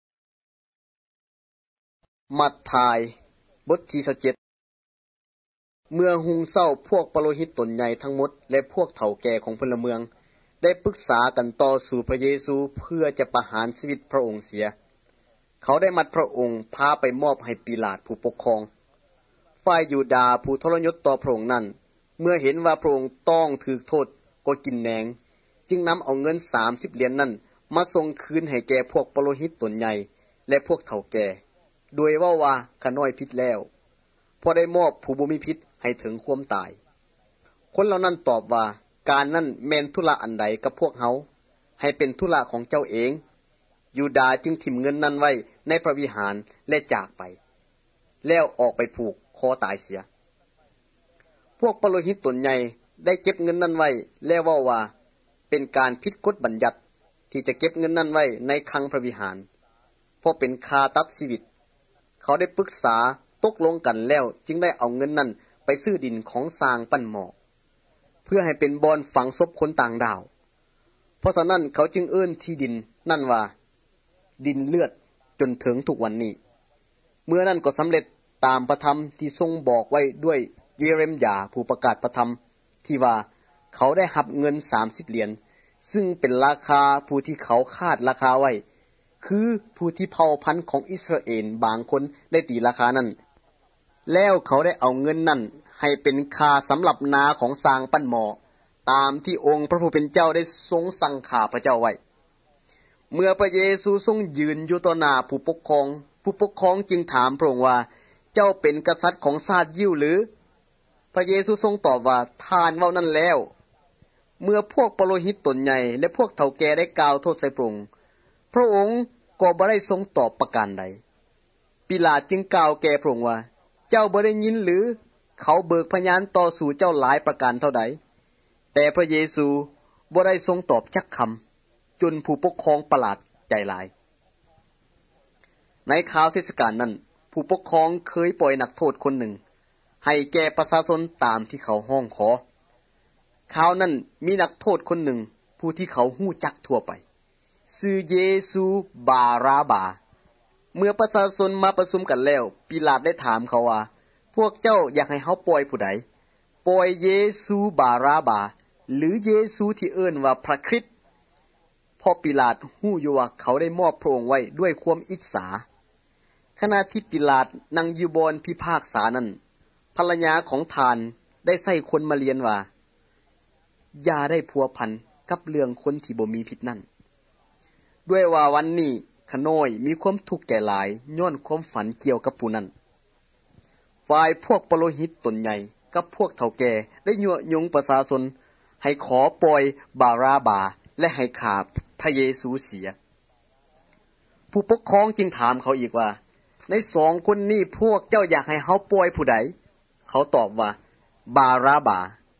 มัทธิวบทที่สิบเจ็ดเมื่อหุงเศร้าพวกปโลหิตตนใหญ่ทั้งหมดและพวกเฒ่าแก่ของพลเมืองได้ปรึกษากันต่อสู่พระเยซูเพื่อจะประหารชีวิตพระองค์เสียเขาได้มัดพระองค์พาไปมอบให้ปิลาตผู้ปกครองฝ่ายยูดาห์ผู้ทรยศต่อพระองค์นั้นเมื่อเห็นว่าพระองค์ต้องถูกโทษก็กินแหนงจึงนำเอาเงินสามสิบเหรียญ น, นั้นมาส่งคืนให้แก่พวกปโลหิตตนใหญ่และพวกเฒ่าแก่โดยว่าว่าข้าน้อยผิดแล้วพอได้มอบผู้บ่มีผิดให้ถึงความตายคนเหล่านั้นตอบว่าการนั้นแม่นธุระอันใดกับพวกเฮาให้เป็นธุระของเจ้าเองยูดาห์จึงถิ่มเงินนั้นไว้ในพระวิหารและจากไปแล้วออกไปผูกคอตายเสียพวกปโลหิตตนใหญ่ได้เก็บเงินนั้นไว้แล้วว่าว่าเป็นการผิดกฎบัญญัติที่จะเก็บเงินนั้นไว้ในคลังพระวิหารเพราะเป็นค่าตัดชีวิตเขาได้ปรึกษาตกลงกันแล้วจึงได้เอาเงินนั้นไปซื้อดินของสร้างปั้นหม้อเพื่อให้เป็นบ่อนฝังศพคนต่างดาวเพราะฉะนั้นเขาจึงเอิ้นที่ดินนั่นว่าดินเลือดจนถึงทุกวันนี้เมื่อนั้นก็สำเร็จตามพระธรรมที่ทรงบอกไว้ด้วยเยเรมยาผู้ประกาศพระธรรมที่ว่าเขาได้รับเงินสามสิบเหรียญซึ่งเป็นราคาผู้ที่เขาคาดราคาไว้คือผู้ที่เผ่าพันธุ์ของอิสราเอลบางคนได้ตีราคานั้นแล้วเขาได้เอาเงินนั้นให้เป็นค่าสำหรับนาของสร้างปั้นหม้อตามที่องค์พระผู้เป็นเจ้าได้ทรงสั่งข้าพระเจ้าไว้เมื่อพระเยซูทรงยืนอยู่ต่อหน้าผู้ปกครองผู้ปกครองจึงถามพระองค์ว่าเจ้าเป็นกษัตริย์ของชาติยิวหรือพระเยซูทรงตอบว่าท่านเว้านั่นแล้วเมื่อพวกปโลหิตตนใหญ่และพวกเฒ่าแก่ได้กล่าวโทษใส่พระองค์พระองค์ก็บ่ได้ทรงตอบประการใดปิลาตจึงกล่าวแก่พระองค์ว่าเจ้าบ่ได้ยินหรือเขาเบิกพยานต่อสู่เจ้าหลายประการเท่าใดแต่พระเยซูบ่ได้ทรงตอบจักคำจนผู้ปกครองประหลาดใจหลายในคราวเทศกาลนั้นผู้ปกครองเคยปล่อยนักโทษคนหนึ่งให้แก่ประชาชนตามที่เขาห้องขอคราวนั้นมีนักโทษคนหนึ่งผู้ที่เขาฮู้จักทั่วไปชื่อเยซูบาราบาเมื่อประชาชนมาประชุมกันแล้วปิลาตได้ถามเขาว่าพวกเจ้าอยากให้เฮาปล่อยผู้ใดปล่อยเยซูบาราบาหรือเยซูที่เอิ้นว่าพระคริสต์เพราะปิลาตฮู้อยู่ว่าเขาได้มอบพระองค์ไว้ด้วยความอิจฉาขณะที่ปิลาตนั่งอยู่บนพิพากษานั้นภรรยาของทานได้ใส่คนมาเรียนว่าอย่าได้พัวพันกับเรื่องคนที่บ่มีผิดนั่นด้วยว่าวันนี้ขน้อยมีความทุกข์ใจหลายย้อนความฝันเกี่ยวกับผู้นั้นฝ่ายพวกปโลหิตตนใหญ่กับพวกเฒ่าแก่ได้ยั่วยุประชาชนให้ขอปล่อยบาราบาและให้ฆ่าพระเยซูเสียผู้ปกครองจึงถามเขาอีกว่าในสองคนนี้พวกเจ้าอยากให้เฮาปล่อยผู้ใดเขาตอบว่าบาราบา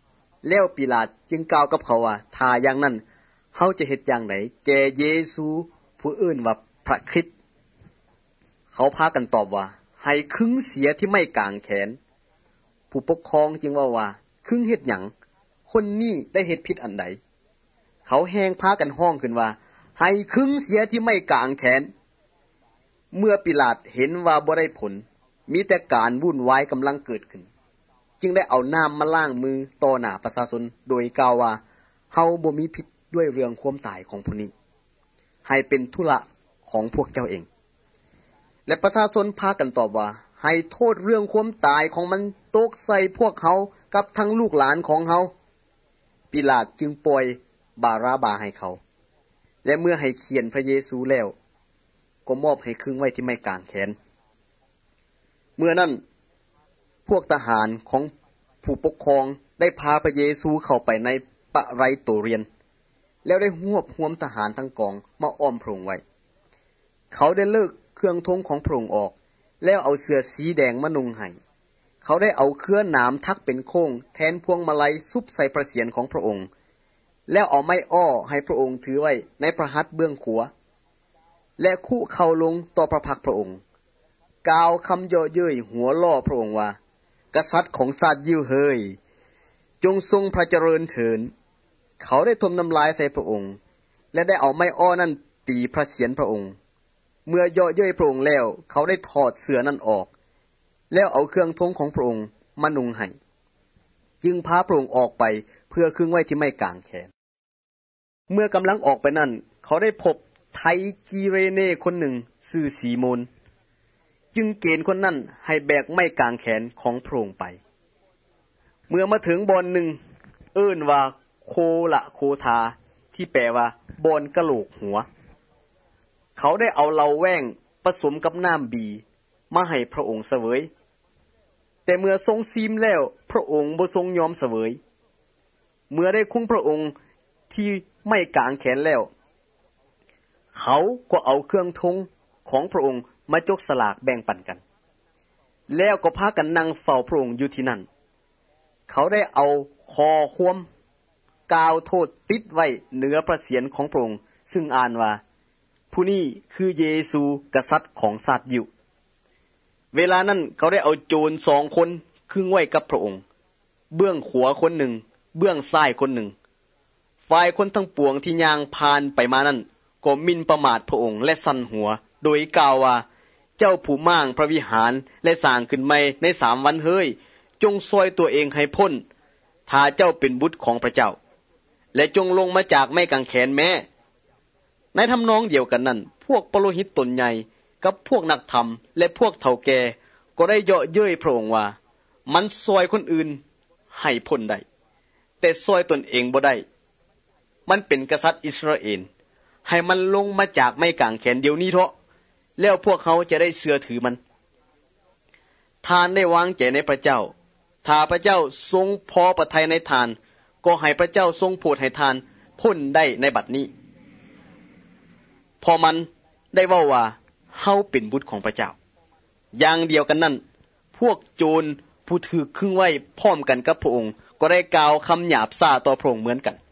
แล้วปิลาตจึงกล่าวกับเขาว่าถ้าอย่างนั้นเฮาจะเฮ็ดอย่างไดแก่เยซูผู้อื่นว่าพระคริสต์เขาพากันตอบว่าให้ขึงเสียที่ไม่กางแขนผู้ปกครองจึงว่าว่าขึงเฮ็ดหยังคนนี้ได้เฮ็ดผิดอันใดเขาแฮงพากันห้องขึ้นว่าให้ขึงเสียที่ไม่กางแขนเมื่อปิลาตเห็นว่าบ่ได้ผลมีแต่การวุ่นวายกำลังเกิดขึ้นจึงได้เอาน้ำมาล้างมือต่อหน้าประชาชนโดยกล่าวว่าเฮาบ่มีผิดด้วยเรื่องความตายของผู้นี้ให้เป็นธุระของพวกเจ้าเองและประชาชนพากันตอบว่าให้โทษเรื่องความตายของมันตกใส่พวกเขากับทั้งลูกหลานของเขาปิลาตจึงปล่อยบาราบาให้เขาและเมื่อให้เขียนพระเยซูแล้วก็มอบให้ขึงไว้ที่ไม้กางแขนเมื่อนั้นพวกทหารของผู้ปกครองได้พาพระเยซูเข้าไปในปะไรโตเรียนแล้วได้รวบรวมทหารทั้งกองมาอ้อมพระองค์ไว้เขาได้เลิกเครื่องธงของพระองค์ออกแล้วเอาเสื้อสีแดงมานุ่งให้เขาได้เอาเครือหนามทักเป็นโค้งแทนพวงมาลัยซุบใส่พระเศียรของพระองค์แล้วเอาไม้อ้อให้พระองค์ถือไว้ในพระหัตถ์เบื้องขวาและคุเข่าลงต่อพระพักตร์พระองค์กล่าวคำเยาะเย้ยหัวล้อพระองค์ว่ากษัตริย์ของชาติยิวเฮยจงทรงพระเจริญเถิดเขาได้ทมน้ำลายใส่พระองค์และได้เอาไม้อ้อนั้นตีพระเศียรพระองค์เมื่อเยาะเย้ยพระองค์แล้วเขาได้ถอดเสื้อนั้นออกแล้วเอาเครื่องธงของพระองค์มานุ่งให้จึงพาพระองค์ออกไปเพื่อขึงไว้ที่ไม้กางแขนเมื่อกำลังออกไปนั่นเขาได้พบไทกีเรเน่คนหนึ่งชื่อสีโมนจึงเกณฑ์คนนั้นให้แบกไม้กางแขนของพระองค์ไปเมื่อมาถึงบอนหนึ่งเอิ้นว่าโคละโคทาที่แปลว่าบอนกะโหลกหัวเขาได้เอาเหล้าแว้งผสมกับน้ำบีมาให้พระองค์เสวยแต่เมื่อทรงซีมแล้วพระองค์บ่ทรงยอมเสวยเมื่อได้คุ้งพระองค์ที่ไม่กางแขนแล้วเขาก็เอาเครื่องธงของพระองค์มาจกสลากแบ่งปันกันแล้วก็พากันนั่งเฝ้าพระองค์อยู่ที่นั่นเขาได้เอาคอควมกาวโทษติดไว้เหนือพระเศียรของพระองค์ซึ่งอ่านว่าผู้นี้คือเยซูกษัตริย์ของชาติยิวเวลานั้นเขาได้เอาโจรสองคนขึงไว้กับพระองค์เบื้องขวาคนหนึ่งเบื้องซ้ายคนหนึ่งฝ่ายคนทั้งปวงที่ย่างผ่านไปมานั้นก็หมิ่นประมาทพระองค์และสั่นหัวโดยกล่าวว่าเจ้าผู้มั่งพระวิหารและสร้างขึ้นใหม่ในสามวันเฮ้ยจงซอยตัวเองให้พ้นถ้าเจ้าเป็นบุตรของพระเจ้าและจงลงมาจากไม้กางแขนแม้ในทำนองเดียวกันนั้นพวกปโลหิตตนใหญ่กับพวกนักธรรมและพวกเฒ่าแก่ก็ได้เยาะเย้ยพระองค์ว่ามันซอยคนอื่นให้พ้นได้แต่ซอยตนเองบ่ได้มันเป็นกษัตริย์อิสราเอลให้มันลงมาจากไม้กางแขนเดี๋ยวนี้เถอะแล้วพวกเขาจะได้เชื่อถือมันทานได้วางใจในพระเจ้าถ้าพระเจ้าทรงพอพระทัยในทานก็ให้พระเจ้าทรงโปรดให้ทานพ้นได้ในบัดนี้พอมันได้เว้าว่าเฮาเป็นบุตรของพระเจ้าอย่างเดียวกันนั้นพวกโจรผู้ถือขึงไว้พร้อมกันกับพระองค์ก็ได้กล่าวคำหยาบซ่าต่อพระองค์เหมือนกัน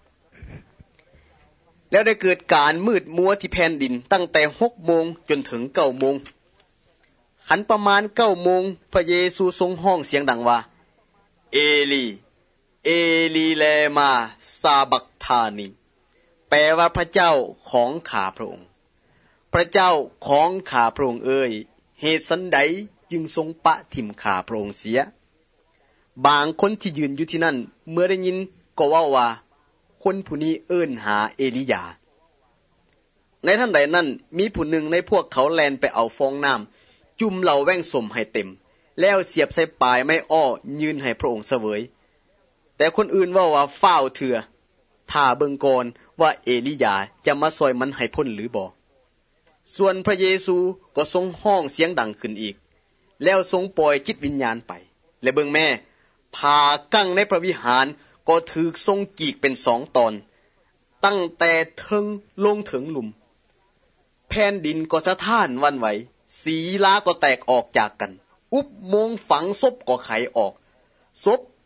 แล้วได้เกิดการมืดมัวที่แผ่นดินตั้งแต่หกโมงจนถึงเก้าโมงขันประมาณเก้าโมงพระเยซูทรงห้องเสียงดังว่าเอลีเอลีเลมาซาบักธานีแปลว่าพระเจ้าของข้าพระองค์พระเจ้าของข้าพระองค์เอ่ยเหตุสันใดจึงทรงปะทิ่มข้าพระองค์เสียบางคนที่ยืนอยู่ที่นั่นเมื่อได้ยินก็ว่าว่าคนผู้นี้เอิ้นหาเอลียาในท่านใดนั้นมีผู้หนึ่งในพวกเขาแล่นไปเอาฟองน้ำจุ่มเหล้าแว่งสมให้เต็มแล้วเสียบใส่ปลายไม้อ้อยืนให้พระองค์เสวยแต่คนอื่นว่าว่าฟ้าวเถื่อถ้าเบิ่งก่อนว่าเอลียาจะมาซอยมันให้พ้นหรือบ่ส่วนพระเยซูก็ทรงห้องเสียงดังขึ้นอีกแล้วทรงปล่อยจิตวิญญาณไปและเบิ่งแม่ผ่ากั้งในพระวิหารก็ถูกทรงกีกเป็นสองตอนตั้งแต่เทิงลงถึงหลุมแผ่นดินก็สะท้านวันไหวศีลาก็แตกออกจากกันอุบโมงค์ฝังศพก็ไขออกศพ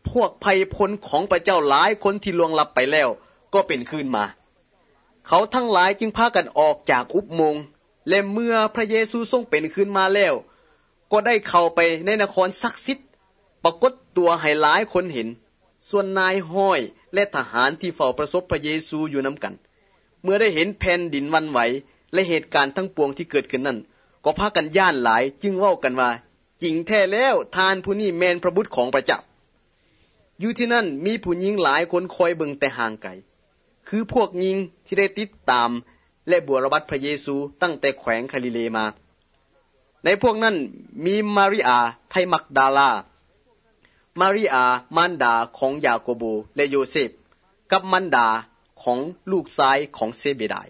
พวกภัยพลของพระเจ้าหลายคนที่ล่วงลับไปแล้วก็เป็นคืนมาเขาทั้งหลายจึงพากันออกจากอุโมงค์และเมื่อพระเยซูทรงเป็นคืนมาแล้วก็ได้เข้าไปในนครศักดิ์สิทธิ์ปรากฏตัวให้หลายคนเห็นส่วนนายห้อยและทหารที่เฝ้าประสบพระเยซูอยู่นำกันเมื่อได้เห็นแผ่นดินวันไหวและเหตุการณ์ทั้งปวงที่เกิดขึ้นนั้นก็พากันย่านหลายจึงเว้ากันว่าจริงแท้แล้วทานผู้นี้แม่นพระบุตรของพระเจ้าอยู่ที่นั่นมีผู้หญิงหลายคนคอยเบิ่งแต่ห่างไกลคือพวกหญิงที่ได้ติดตามและบวรบัตพระเยซูตั้งแต่แขวงคาลิเลมาในพวกนั้นมีมาริอาไทมักดาลามาริอามารดาของยาโกโบและโยเซฟกับมารดาของลูกชายของเซเบดาย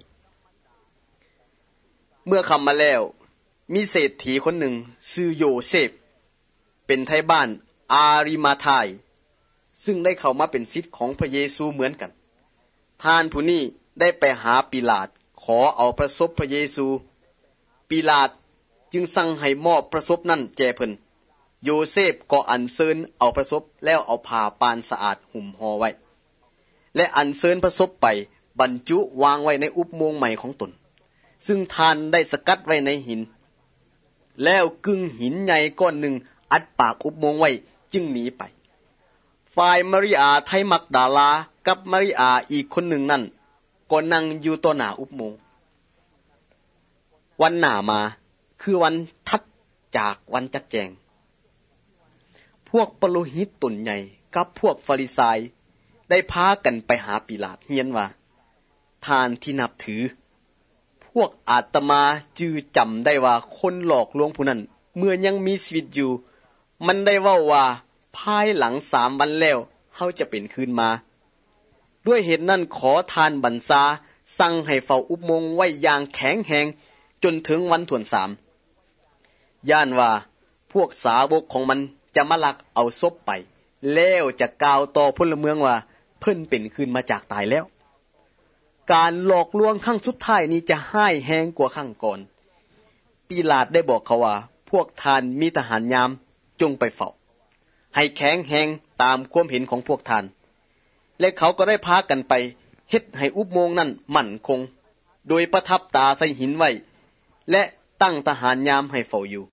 เมื่อคำมาแล้วมีเศรษฐีคนหนึ่งชื่อโยเซฟเป็นไทบ้านอาริมาไทยซึ่งได้เข้ามาเป็นศิษย์ของพระเยซูเหมือนกันท่านผู้นี้ได้ไปหาปิลาตขอเอาพระศพพระเยซูปิลาตจึงสั่งให้มอบพระศพนั้นแก่เพิ่นโยเซฟก็อัญเชิญเอาพระศพแล้วเอาผ้าปานสะอาดหุ้มห่อไว้และอัญเชิญพระศพไปบรรจุวางไว้ในอุโมงค์ใหม่ของตนซึ่งท่านได้สกัดไว้ในหินแล้วกึ่งหินใหญ่ก้อนหนึ่งอัดปากอุโมงค์ไว้จึงหนีไปฝ่ายมาริอาไทมักดาลากับมาริอาอีกคนหนึ่งนั่นก็นั่งอยู่ต่อหน้าอุโมงค์วันหน้ามาคือวันถัดจากวันจัดแจงพวกปโลหิตตนใหญ่กับพวกฟาริสายได้พากันไปหาปิลาตเฮียนว่าท่านที่นับถือพวกอาตมาจื้อจำได้ว่าคนหลอกลวงผู้นั้นเมื่อยังมีชีวิตอยู่มันได้เว้าว่าภายหลังสามวันแล้วเขาจะเป็นคืนมาด้วยเหตุนั้นขอทานบัญชาสั่งให้เฝ้าอุโมงค์ไว้อย่างแข็งแรงจนถึงวันถ่วนสามย่านว่าพวกสาวกของมันจะมาลักเอาศพไปแล้วจะกล่าวต่อพลเมืองว่าเพิ่นเป็นคืนมาจากตายแล้วการหลอกลวงครั้งสุดท้ายนี้จะห้ายแฮงกว่าครั้งก่อนปิลาตได้บอกเขาว่าพวกท่านมีทหารยามจงไปเฝ้าให้แข็งแฮงตามความเห็นของพวกท่านและเขาก็ได้พากันไปเฮ็ดให้อุโมงค์นั้นมั่นคงโดยประทับตาใส่หินไว้และตั้งทหารยามให้เฝ้าอยู่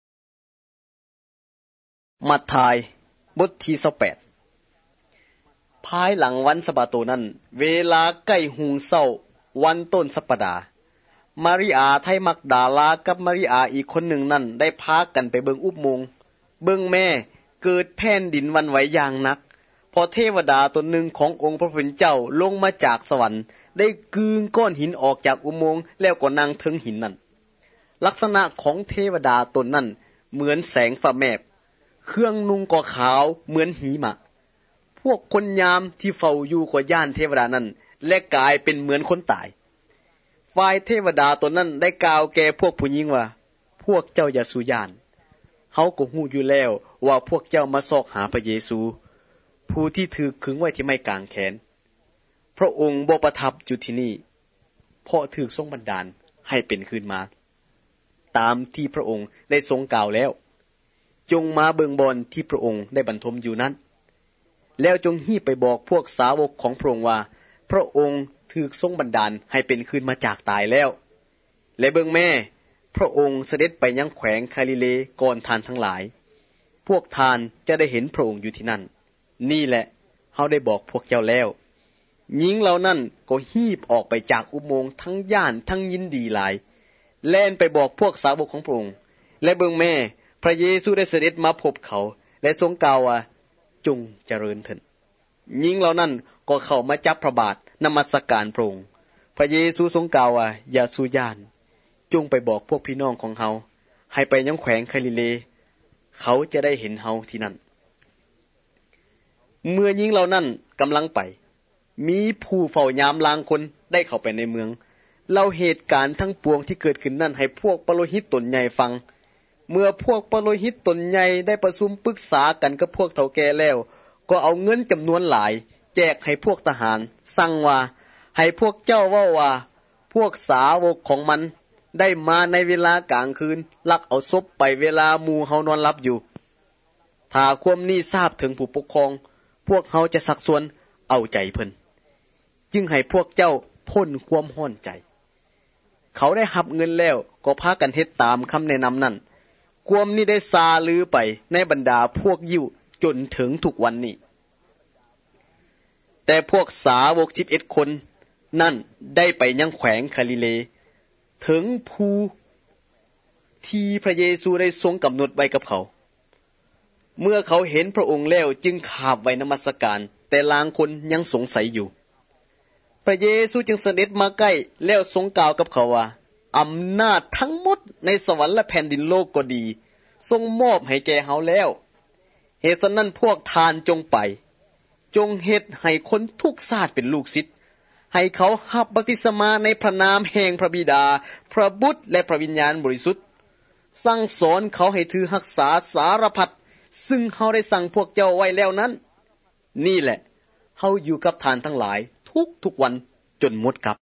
มัทธิวบทที่ยี่สิบแปดภายหลังวันสะบาโตนั้นเวลาใกล้หุงเช้าวันต้นสัปดาห์มาริอาไทมักดาลากับมาริอาอีกคนหนึ่งนั้นได้พากันไปเบิ่งอุโมงค์เบิ่งแม่เกิดแผ่นดินวันไหวอย่างหนักพอเทวดาตนหนึ่งขององค์พระผู้เป็นเจ้าลงมาจากสวรรค์ได้กลืนก้อนหินออกจากอุโมงค์แล้วก็นั่งถึงหินนั้นลักษณะของเทวดาตนนั้นเหมือนแสงฟ้าแมบเครื่องนุ่งก็ขาวเหมือนหิมะพวกคนยามที่เฝ้าอยู่ก็ย่านเทวดานั้นและกลายเป็นเหมือนคนตายฝ่ายเทวดาตนนั้นได้กล่าวแก่พวกผู้หญิงว่าพวกเจ้าอย่าสุย่านเฮาก็ฮู้อยู่แล้วว่าพวกเจ้ามาซอกหาพระเยซูผู้ที่ถูกขึงไว้ที่ไม้กางแขนพระองค์บ่ประทับอยู่ที่นี่เพราะถูกทรงบันดาลให้เป็นคืนมาตามที่พระองค์ได้ทรงกล่าวแล้วจงมาเบิ่งบอนที่พระองค์ได้บรรทมอยู่นั้นแล้วจงฮีบไปบอกพวกสาวกของพระองค์ว่าพระองค์ถูกทรงบันดาลให้เป็นคืนมาจากตายแล้วและเบิ่งแม่พระองค์เสด็จไปยังแขวงคาลิเลก่อนทานทั้งหลายพวกทานจะได้เห็นพระองค์อยู่ที่นั่นนี่แหละเฮาได้บอกพวกเจ้าแล้วหญิงเหล่านั้นก็ฮีบออกไปจากอุโมงค์ทั้งย่านทั้งยินดีหลายแล่นไปบอกพวกสาวกของพระองค์และเบิ่งแม่พระเยซูได้เสด็จมาพบเขาและทรงกล่าวว่าจงเจริญเถิดหญิงเหล่านั้นก็เข้ามาจับพระบาทนมัสการพระองค์พระเยซูทรงกล่าวว่าอย่าสุย่านจงไปบอกพวกพี่น้องของเฮาให้ไปยังแขวงคาลิเลเขาจะได้เห็นเฮาที่นั่นเมื่อหญิงเหล่านั้นกำลังไปมีผู้เฝ้ายามลางคนได้เข้าไปในเมืองเล่าเหตุการณ์ทั้งปวงที่เกิดขึ้นนั้นให้พวกปโลหิตตนใหญ่ฟังเมื่อพวกปโลหิตตนใหญ่ได้ประชุมปรึกษากันกับพวกเฒ่าแก่แล้วก็เอาเงินจำนวนหลายแจกให้พวกทหารสั่งว่าให้พวกเจ้าเว้าว่าพวกสาวกของมันได้มาในเวลากลางคืนลักเอาศพไปเวลาหมู่เฮานอนหลับอยู่ถ้าความนี้ทราบถึงผู้ปกครองพวกเฮาจะสักส่วนเอาใจเพิ่นจึงให้พวกเจ้าพ้นความห้อนใจเขาได้รับเงินแล้วก็พากันเฮ็ดตามคำแนะนำนั้นความนี้ได้ซาลือไปในบรรดาพวกยิวจนถึงทุกวันนี้แต่พวกสาวกสิบเอ็ดคนนั่นได้ไปยังแขวงคาลิเลถึงภูที่พระเยซูได้ทรงกำหนดไว้กับเขาเมื่อเขาเห็นพระองค์แล้วจึงขาบไว้นมัสการแต่ลางคนยังสงสัยอยู่พระเยซูจึงเสด็จมาใกล้แล้วทรงกล่าวกับเขาว่าอำนาจทั้งหมดในสวรรค์และแผ่นดินโลกก็ดีทรงมอบให้แก่เฮาแล้วเหตุฉะนั้นพวกทานจงไปจงเฮ็ดให้คนทุกชาติเป็นลูกศิษย์ให้เขารับบัพติศมาในพระนามแห่งพระบิดาพระบุตรและพระวิญญาณบริสุทธิ์สั่งสอนเขาให้ถือรักษาสารพัดซึ่งเฮาได้สั่งพวกเจ้าไว้แล้วนั้นนี่แหละเฮาอยู่กับทานทั้งหลายทุกทุกวันจนหมดกับ